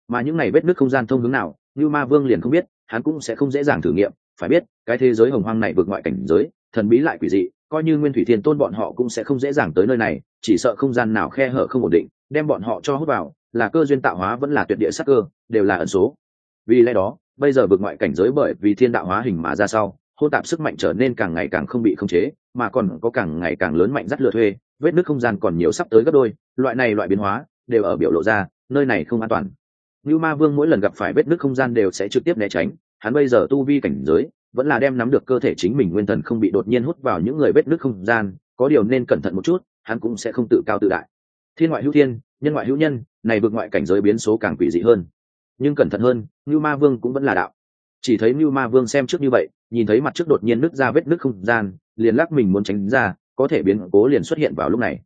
mà những này vết nứt không gian thông hướng nào như ma vương liền không biết, hắn cũng sẽ không dễ dàng thử nghiệm. Phải biết cái thế giới hồng hoang này vượt ngoại cảnh giới thần bí lại quỷ dị, coi như nguyên thủy thiên tôn bọn họ cũng sẽ không dễ dàng tới nơi này, chỉ sợ không gian nào khe hở không ổn định đem bọn họ cho hút vào, là cơ duyên tạo hóa vẫn là tuyệt địa sắc cơ đều là ẩn số. Vì lẽ đó bây giờ vượt ngoại cảnh giới bởi vì thiên đạo hóa hình mà ra sau, hỗn tạp sức mạnh trở nên càng ngày càng không bị khống chế, mà còn có càng ngày càng lớn mạnh dắt lừa thuê, vết nứt không gian còn nhiều sắp tới gấp đôi, loại biến hóa đều ở biểu lộ ra nơi này không an toàn. Như Ma Vương mỗi lần gặp phải vết nứt không gian đều sẽ trực tiếp né tránh, hắn bây giờ tu vi cảnh giới vẫn là đem nắm được cơ thể chính mình nguyên thần không bị đột nhiên hút vào những người vết nứt không gian, có điều nên cẩn thận một chút, hắn cũng sẽ không tự cao tự đại. Thiên ngoại hữu thiên, nhân ngoại hữu nhân, này vượt ngoại cảnh giới biến số càng quỷ dị hơn. Nhưng cẩn thận hơn, Như Ma Vương cũng vẫn là đạo. Chỉ thấy Như Ma Vương xem trước như vậy, nhìn thấy mặt trước đột nhiên nứt ra vết nứt không gian, liền lắc mình muốn tránh ra, có thể biến cố liền xuất hiện vào lúc này.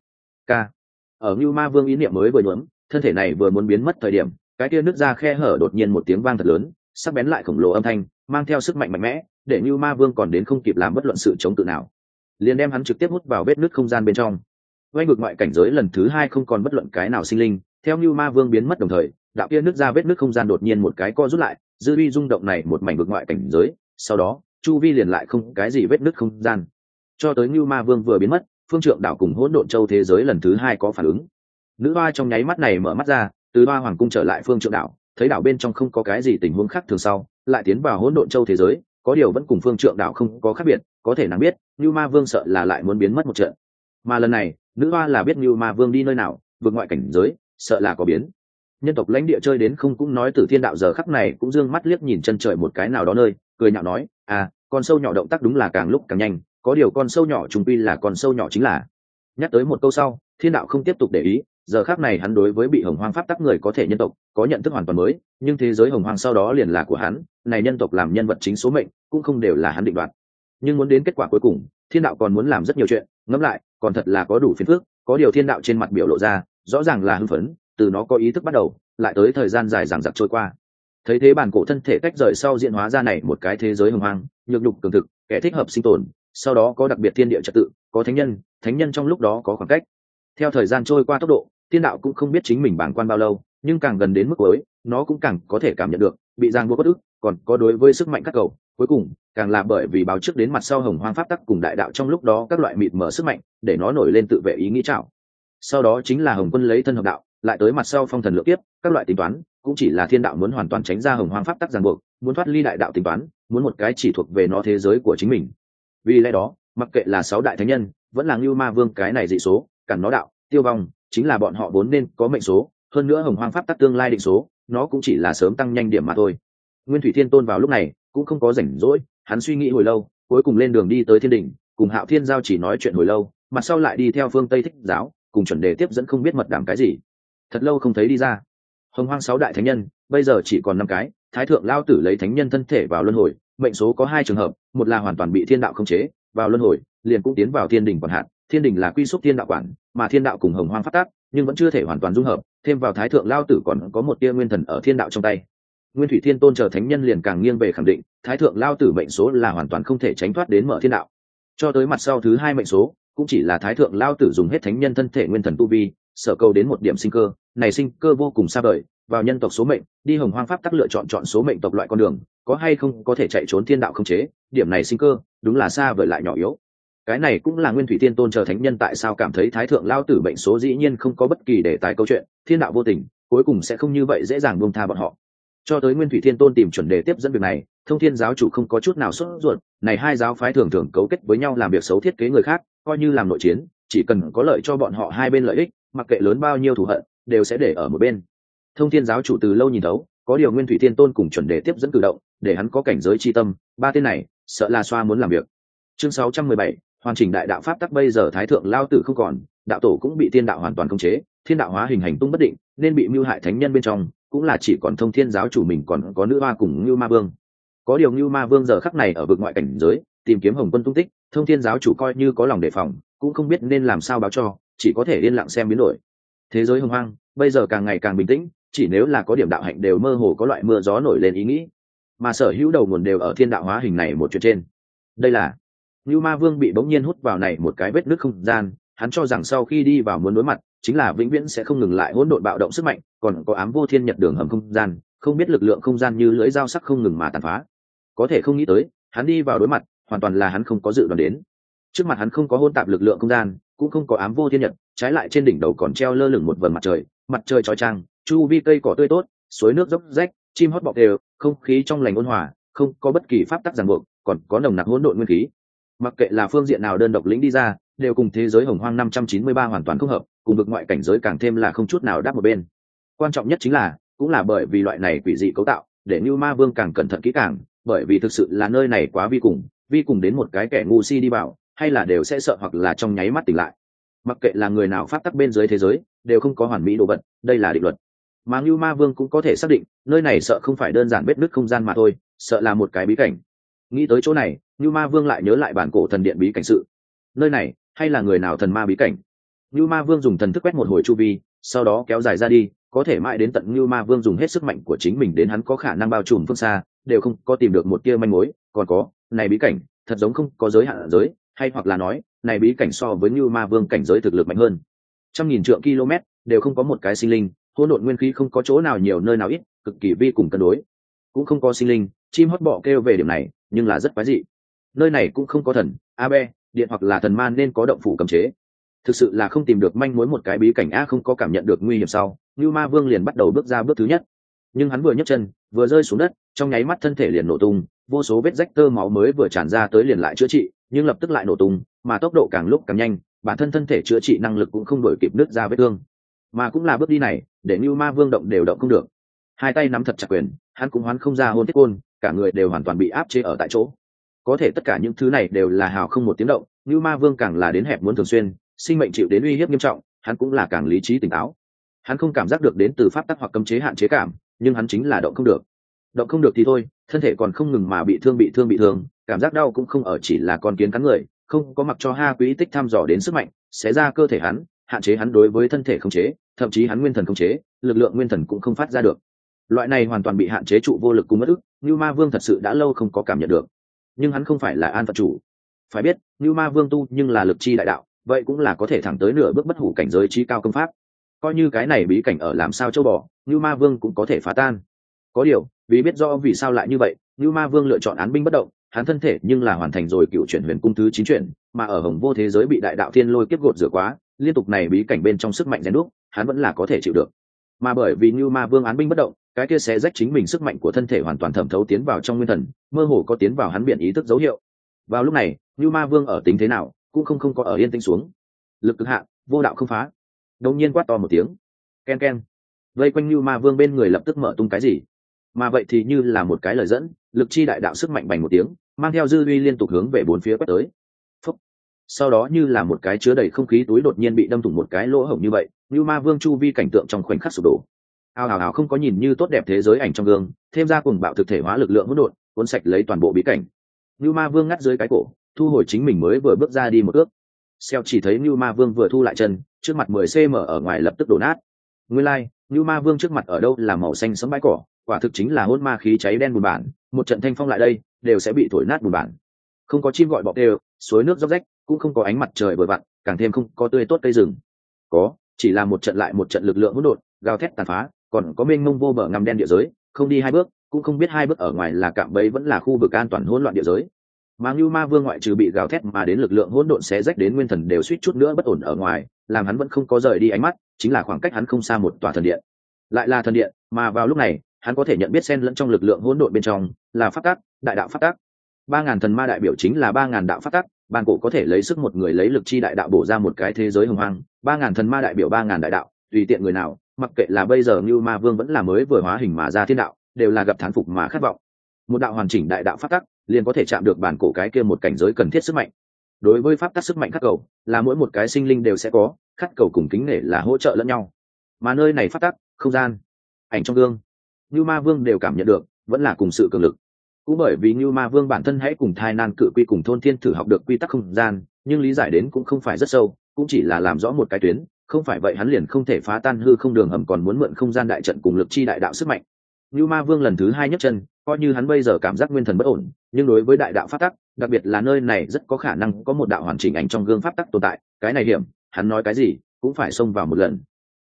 Ở Như Ma Vương ý niệm mới vừa nhuốm, thân thể này vừa muốn biến mất thời điểm, cái kia nứt ra khe hở đột nhiên một tiếng vang thật lớn, sắc bén lại khổng lồ âm thanh, mang theo sức mạnh mạnh mẽ, để Như Ma Vương còn đến không kịp làm bất luận sự chống cự nào, liền đem hắn trực tiếp hút vào vết nứt không gian bên trong. Oanh vực ngoại cảnh giới lần thứ hai không còn bất luận cái nào sinh linh, theo Như Ma Vương biến mất đồng thời, đạo kia nứt ra vết nứt không gian đột nhiên một cái co rút lại, dư vi rung động này một mảnh vực ngoại cảnh giới, sau đó chu vi liền lại không cái gì vết nứt không gian. Cho tới Như Ma Vương vừa biến mất, Phương Trượng đảo cùng Hỗn Độn Châu thế giới lần thứ hai có phản ứng. Nữ hoa trong nháy mắt này mở mắt ra, từ Hoa Hoàng cung trở lại Phương Trượng đảo, thấy đảo bên trong không có cái gì tình huống khác thường sau, lại tiến vào Hỗn Độn Châu thế giới, có điều vẫn cùng Phương Trượng đảo không có khác biệt, có thể nàng biết, Như Ma Vương sợ là lại muốn biến mất một trận. Mà lần này, nữ hoa là biết Như Ma Vương đi nơi nào, vượt ngoại cảnh giới, sợ là có biến. Nhân tộc lãnh địa chơi đến không cũng nói Tử Thiên đạo giờ khắc này cũng dương mắt liếc nhìn chân trời một cái nào đó nơi, cười nhạo nói, con sâu nhỏ động tác đúng là càng lúc càng nhanh, có điều con sâu nhỏ trùng quy là con sâu nhỏ chính là. Nhắc tới một câu sau, Thiên đạo không tiếp tục để ý, giờ khắc này hắn đối với bị hồng hoang pháp tắc người có thể nhân tộc có nhận thức hoàn toàn mới, nhưng thế giới hồng hoang sau đó liền là của hắn, này nhân tộc làm nhân vật chính số mệnh cũng không đều là hắn định đoạt. Nhưng muốn đến kết quả cuối cùng, Thiên đạo còn muốn làm rất nhiều chuyện, ngẫm lại còn thật là có đủ phiền phức, có điều Thiên đạo trên mặt biểu lộ ra rõ ràng là hưng phấn, từ nó có ý thức bắt đầu lại tới thời gian dài dằng dặc trôi qua. Thấy thế bản cổ thân thể tách rời sau diễn hóa ra này một cái thế giới hồng hoang, nhược nhục cường thực, kẻ thích hợp sinh tồn, sau đó có đặc biệt thiên địa trật tự, có thánh nhân trong lúc đó có khoảng cách. Theo thời gian trôi qua tốc độ, Thiên đạo cũng không biết chính mình bảng quan bao lâu, nhưng càng gần đến mức cuối, nó cũng càng có thể cảm nhận được bị ràng buộc bất ức, còn có đối với sức mạnh các cầu, cuối cùng càng là bởi vì báo trước đến mặt sau hồng hoang pháp tắc cùng đại đạo trong lúc đó các loại mịt mở sức mạnh, để nó nổi lên tự vệ ý nghĩ trảo. Sau đó chính là hồng quân lấy thân hợp đạo, lại tới mặt sau phong thần lượng kiếp, các loại tính toán cũng chỉ là Thiên đạo muốn hoàn toàn tránh ra hồng hoang pháp tắc ràng buộc, muốn thoát ly đại đạo tính toán, muốn một cái chỉ thuộc về nó thế giới của chính mình. Vì lẽ đó, mặc kệ là 6 đại thánh nhân, vẫn là Ngưu Ma Vương cái này dị số, cản nó đạo, tiêu vong, chính là bọn họ vốn nên có mệnh số, hơn nữa hồng hoang pháp tắc tương lai định số, nó cũng chỉ là sớm tăng nhanh điểm mà thôi. Nguyên Thủy Thiên Tôn vào lúc này cũng không có rảnh rỗi, hắn suy nghĩ hồi lâu, cuối cùng lên đường đi tới Thiên Đình, cùng Hạo Thiên giao chỉ nói chuyện hồi lâu, mặt sau lại đi theo phương Tây Thích giáo, cùng chuẩn đề tiếp dẫn không biết mật đàm cái gì. Thật lâu không thấy đi ra. Hồng hoang 6 đại thánh nhân, bây giờ chỉ còn 5 cái, Thái thượng lao tử lấy thánh nhân thân thể vào luân hồi, mệnh số có 2 trường hợp, một là hoàn toàn bị thiên đạo khống chế, vào luân hồi, liền cũng tiến vào Thiên Đình quản hạt, Thiên Đình là quy xúc thiên đạo quản, mà thiên đạo cùng hồng hoang phát tác, nhưng vẫn chưa thể hoàn toàn dung hợp, thêm vào Thái thượng lao tử còn có một tia nguyên thần ở thiên đạo trong tay. Nguyên Thủy Thiên Tôn chờ thánh nhân liền càng nghiêng về khẳng định, Thái thượng lao tử mệnh số là hoàn toàn không thể tránh thoát đến mở thiên đạo. Cho tới mặt sau thứ 2 mệnh số, cũng chỉ là Thái thượng lao tử dùng hết thánh nhân thân thể nguyên thần tu vi, sở cầu đến một điểm sinh cơ, này sinh cơ vô cùng xa vời, vào nhân tộc số mệnh, đi hồng hoang pháp tắc lựa chọn số mệnh tộc loại con đường, có hay không có thể chạy trốn thiên đạo không chế, điểm này sinh cơ, đúng là xa vời lại nhỏ yếu. Cái này cũng là Nguyên Thủy Thiên Tôn chờ thánh nhân tại sao cảm thấy Thái thượng lao tử bệnh số dĩ nhiên không có bất kỳ đề tài câu chuyện, thiên đạo vô tình, cuối cùng sẽ không như vậy dễ dàng buông tha bọn họ. Cho tới Nguyên Thủy Thiên Tôn tìm chuẩn đề tiếp dẫn việc này, Thông Thiên giáo chủ không có chút nào sốt ruột, này hai giáo phái thường thường cấu kết với nhau làm việc xấu thiết kế người khác, coi như làm nội chiến, chỉ cần có lợi cho bọn họ hai bên lợi ích, mặc kệ lớn bao nhiêu thù hận, đều sẽ để ở một bên. Thông Thiên giáo chủ từ lâu nhìn thấu, có điều Nguyên Thủy Thiên Tôn cùng chuẩn đề tiếp dẫn cử động, để hắn có cảnh giới chi tâm, ba tên này, sợ là xoa muốn làm việc. Chương 617, hoàn chỉnh đại đạo pháp tắc. Bây giờ Thái thượng lao tử không còn, đạo tổ cũng bị thiên đạo hoàn toàn khống chế, thiên đạo hóa hình hành tung bất định, nên bị mưu hại thánh nhân bên trong, cũng là chỉ còn Thông Thiên giáo chủ mình còn có nữ hoa cùng Ngưu Ma Vương. Có điều Ngưu Ma Vương giờ khắc này ở vực ngoại cảnh giới, tìm kiếm Hồng Quân tung tích, Thông Thiên giáo chủ coi như có lòng đề phòng, cũng không biết nên làm sao báo cho, chỉ có thể yên lặng xem biến đổi. Thế giới hồng hoang bây giờ càng ngày càng bình tĩnh, chỉ nếu là có điểm đạo hạnh đều mơ hồ có loại mưa gió nổi lên ý nghĩ, mà sở hữu đầu nguồn đều ở thiên đạo hóa hình này một chuyện trên. Đây là Ngưu Ma Vương bị bỗng nhiên hút vào này một cái vết nứt không gian, hắn cho rằng sau khi đi vào muốn đối mặt chính là vĩnh viễn sẽ không ngừng lại hỗn độn bạo động sức mạnh, còn có ám vô thiên nhật đường hầm không gian, không biết lực lượng không gian như lưỡi dao sắc không ngừng mà tàn phá. Có thể không nghĩ tới, hắn đi vào đối mặt, hoàn toàn là hắn không có dự đoán đến. Trước mặt hắn không có hỗn tạp lực lượng không gian, cũng không có ám vô thiên nhật, trái lại trên đỉnh đầu còn treo lơ lửng một vầng mặt trời chói chang, chu vi cây cỏ tươi tốt, suối nước dốc rách, chim hót bọt đều, không khí trong lành ôn hòa, không có bất kỳ pháp tắc ràng buộc, còn có nồng nặc hỗn độn nguyên khí. Mặc kệ là phương diện nào đơn độc lĩnh đi ra, đều cùng thế giới hồng hoang 593 hoàn toàn không hợp, cùng vực ngoại cảnh giới càng thêm là không chút nào đáp một bên. Quan trọng nhất chính là, cũng là bởi vì loại này quỷ dị cấu tạo, để Nưu Ma Vương càng cẩn thận kỹ càng, bởi vì thực sự là nơi này quá vi cùng đến một cái kẻ ngu si đi vào, hay là đều sẽ sợ hoặc là trong nháy mắt tỉnh lại. Mặc kệ là người nào pháp tắc bên dưới thế giới, đều không có hoàn mỹ đồ vật, đây là định luật. Mà Nưu Ma Vương cũng có thể xác định, nơi này sợ không phải đơn giản vết nứt không gian mà thôi, sợ là một cái bí cảnh. Nghĩ tới chỗ này, Nưu Ma Vương lại nhớ lại bản cổ thần điện bí cảnh sự. Nơi này, hay là người nào thần ma bí cảnh? Nưu Ma Vương dùng thần thức quét một hồi chu vi, sau đó kéo dài ra đi, có thể mãi đến tận Nưu Ma Vương dùng hết sức mạnh của chính mình đến hắn có khả năng bao trùm phương xa, đều không có tìm được một tia manh mối. Còn có, này bí cảnh, thật giống không có giới hạn giới, hay hoặc là nói, này bí cảnh so với Nưu Ma Vương cảnh giới thực lực mạnh hơn. 100.000 trượng km đều không có một cái sinh linh, hỗn độn nguyên khí không có chỗ nào nhiều nơi nào ít, cực kỳ vi cùng cân đối. Cũng không có sinh linh, chim hót bọ kêu về điểm này, nhưng là rất quái dị. Nơi này cũng không có thần, abe, điện hoặc là thần man nên có động phủ cấm chế. Thực sự là không tìm được manh mối một cái bí cảnh a, không có cảm nhận được nguy hiểm sau, Nưu Ma Vương liền bắt đầu bước ra bước thứ nhất. Nhưng hắn vừa nhấc chân, vừa rơi xuống đất, trong nháy mắt thân thể liền nổ tung, vô số vết rách tơ máu mới vừa tràn ra tới liền lại chữa trị, nhưng lập tức lại nổ tung, mà tốc độ càng lúc càng nhanh, bản thân thân thể chữa trị năng lực cũng không đổi kịp nứt ra vết thương. Mà cũng là bước đi này, để Nưu Ma Vương động đều động không được. Hai tay nắm thật chặt quyền, hắn cũng hoán không ra hôn thiết côn, cả người đều hoàn toàn bị áp chế ở tại chỗ. Có thể tất cả những thứ này đều là hào không một tiếng động, Nưu Ma Vương càng là đến hẹp muốn thường xuyên, sinh mệnh chịu đến uy hiếp nghiêm trọng, hắn cũng là càng lý trí tỉnh táo. Hắn không cảm giác được đến từ pháp tắc hoặc cấm chế hạn chế cảm, nhưng hắn chính là động không được. Động không được thì thôi, thân thể còn không ngừng mà bị thương, cảm giác đau cũng không ở chỉ là con kiến cắn người, không có mặc cho Ha Quý Tích thăm dò đến sức mạnh, xé ra cơ thể hắn, hạn chế hắn đối với thân thể khống chế, thậm chí hắn nguyên thần khống chế, lực lượng nguyên thần cũng không phát ra được. Loại này hoàn toàn bị hạn chế trụ vô lực cùng mất ức, Nưu Ma Vương thật sự đã lâu không có cảm nhận được. Nhưng hắn không phải là An Phật chủ. Phải biết, Nưu Ma Vương tu nhưng là lực chi đại đạo, vậy cũng là có thể thẳng tới nửa bước bất hủ cảnh giới trí cao công pháp. Coi như cái này bí cảnh ở làm sao châu bò, Nưu Ma Vương cũng có thể phá tan. Có điều, vì biết rõ vì sao lại như vậy, Nưu Ma Vương lựa chọn án binh bất động, hắn thân thể nhưng là hoàn thành rồi cựu chuyển huyền cung thứ 9 chuyển, mà ở hồng vô thế giới bị đại đạo thiên lôi kiếp gột rửa quá, liên tục này bí cảnh bên trong sức mạnh rèn đúc, hắn vẫn là có thể chịu được. Mà bởi vì Nưu Ma Vương án binh bất động, cái kia sẽ rách chính mình sức mạnh của thân thể hoàn toàn thẩm thấu tiến vào trong nguyên thần, mơ hồ có tiến vào hắn biển ý thức dấu hiệu. Vào lúc này, Nưu Ma Vương ở tính thế nào, cũng không có ở yên tĩnh xuống. Lực cực hạn, vô đạo không phá. Đột nhiên quát to một tiếng. Ken ken. Vây quanh Nưu Ma Vương bên người lập tức mở tung cái gì? Mà vậy thì như là một cái lời dẫn, lực chi đại đạo sức mạnh bành một tiếng, mang theo dư uy liên tục hướng về bốn phía quét tới. Phúc. Sau đó như là một cái chứa đầy không khí túi đột nhiên bị đâm thủng một cái lỗ hổng như vậy, Nưu Ma Vương chu vi cảnh tượng trong khoảnh khắc sụp đổ. Ào không có nhìn như tốt đẹp thế giới ảnh trong gương, thêm ra cùng bạo thực thể hóa lực lượng hỗn độn, cuốn sạch lấy toàn bộ bí cảnh. Nưu Ma Vương ngắt dưới cái cổ, thu hồi chính mình mới vừa bước ra đi một ước. Xeo chỉ thấy Nưu Ma Vương vừa thu lại chân, trước mặt 10 cm ở ngoài lập tức đổ nát. Nguyên lai, Nưu Ma Vương trước mặt ở đâu là màu xanh sẫm bãi cỏ, quả thực chính là hỗn ma khí cháy đen bùn bản, một trận thanh phong lại đây, đều sẽ bị thổi nát bùn bản. Không có chim gọi bọt đều, suối nước róc rách, cũng không có ánh mặt trời vời vặn, càng thêm không có tươi tốt cây rừng. Có, chỉ là một trận lại một trận lực lượng hỗn độn, gào thét tàn phá, còn có mênh mông vô bờ ngăm đen địa giới, không đi hai bước, cũng không biết hai bước ở ngoài là cạm bẫy vẫn là khu vực an toàn hỗn loạn địa giới. Mà Nưu Ma Vương ngoại trừ bị gào thét mà đến lực lượng hỗn độn xé rách đến nguyên thần đều suýt chút nữa bất ổn ở ngoài, làm hắn vẫn không có rời đi ánh mắt, chính là khoảng cách hắn không xa một tòa thần điện. Lại là thần điện, mà vào lúc này, hắn có thể nhận biết xen lẫn trong lực lượng hỗn độn bên trong, là pháp tắc, đại đạo pháp tắc. 3000 thần ma đại biểu chính là 3000 đạo pháp tắc, ban cổ có thể lấy sức một người lấy lực chi đại đạo bổ ra một cái thế giới hồng hoang, 3000 thần ma đại biểu 3000 đại đạo, tùy tiện người nào, mặc kệ là bây giờ Nưu Ma Vương vẫn là mới vừa hóa hình mà ra thiên đạo, đều là gặp thán phục mà khát vọng. Một đạo hoàn chỉnh đại đạo pháp tắc, liền có thể chạm được bản cổ cái kia một cảnh giới cần thiết sức mạnh. Đối với pháp tắc sức mạnh khắc cầu, là mỗi một cái sinh linh đều sẽ có, khắc cầu cùng kính nể là hỗ trợ lẫn nhau. Mà nơi này pháp tắc, không gian, ảnh trong gương, Nưu Ma Vương đều cảm nhận được, vẫn là cùng sự cường lực. Cũng bởi vì Nưu Ma Vương bản thân hãy cùng Thai Nan Cự Quy cùng Thôn Thiên thử học được quy tắc không gian, nhưng lý giải đến cũng không phải rất sâu, cũng chỉ là làm rõ một cái tuyến, không phải vậy hắn liền không thể phá tan hư không đường hầm, còn muốn mượn không gian đại trận cùng lực chi đại đạo sức mạnh. Nưu Ma Vương lần thứ 2 nhấc chân, coi như hắn bây giờ cảm giác nguyên thần bất ổn, nhưng đối với đại đạo pháp tắc, đặc biệt là nơi này rất có khả năng có một đạo hoàn chỉnh ảnh trong gương pháp tắc tồn tại, cái này hiểm, hắn nói cái gì cũng phải xông vào một lần.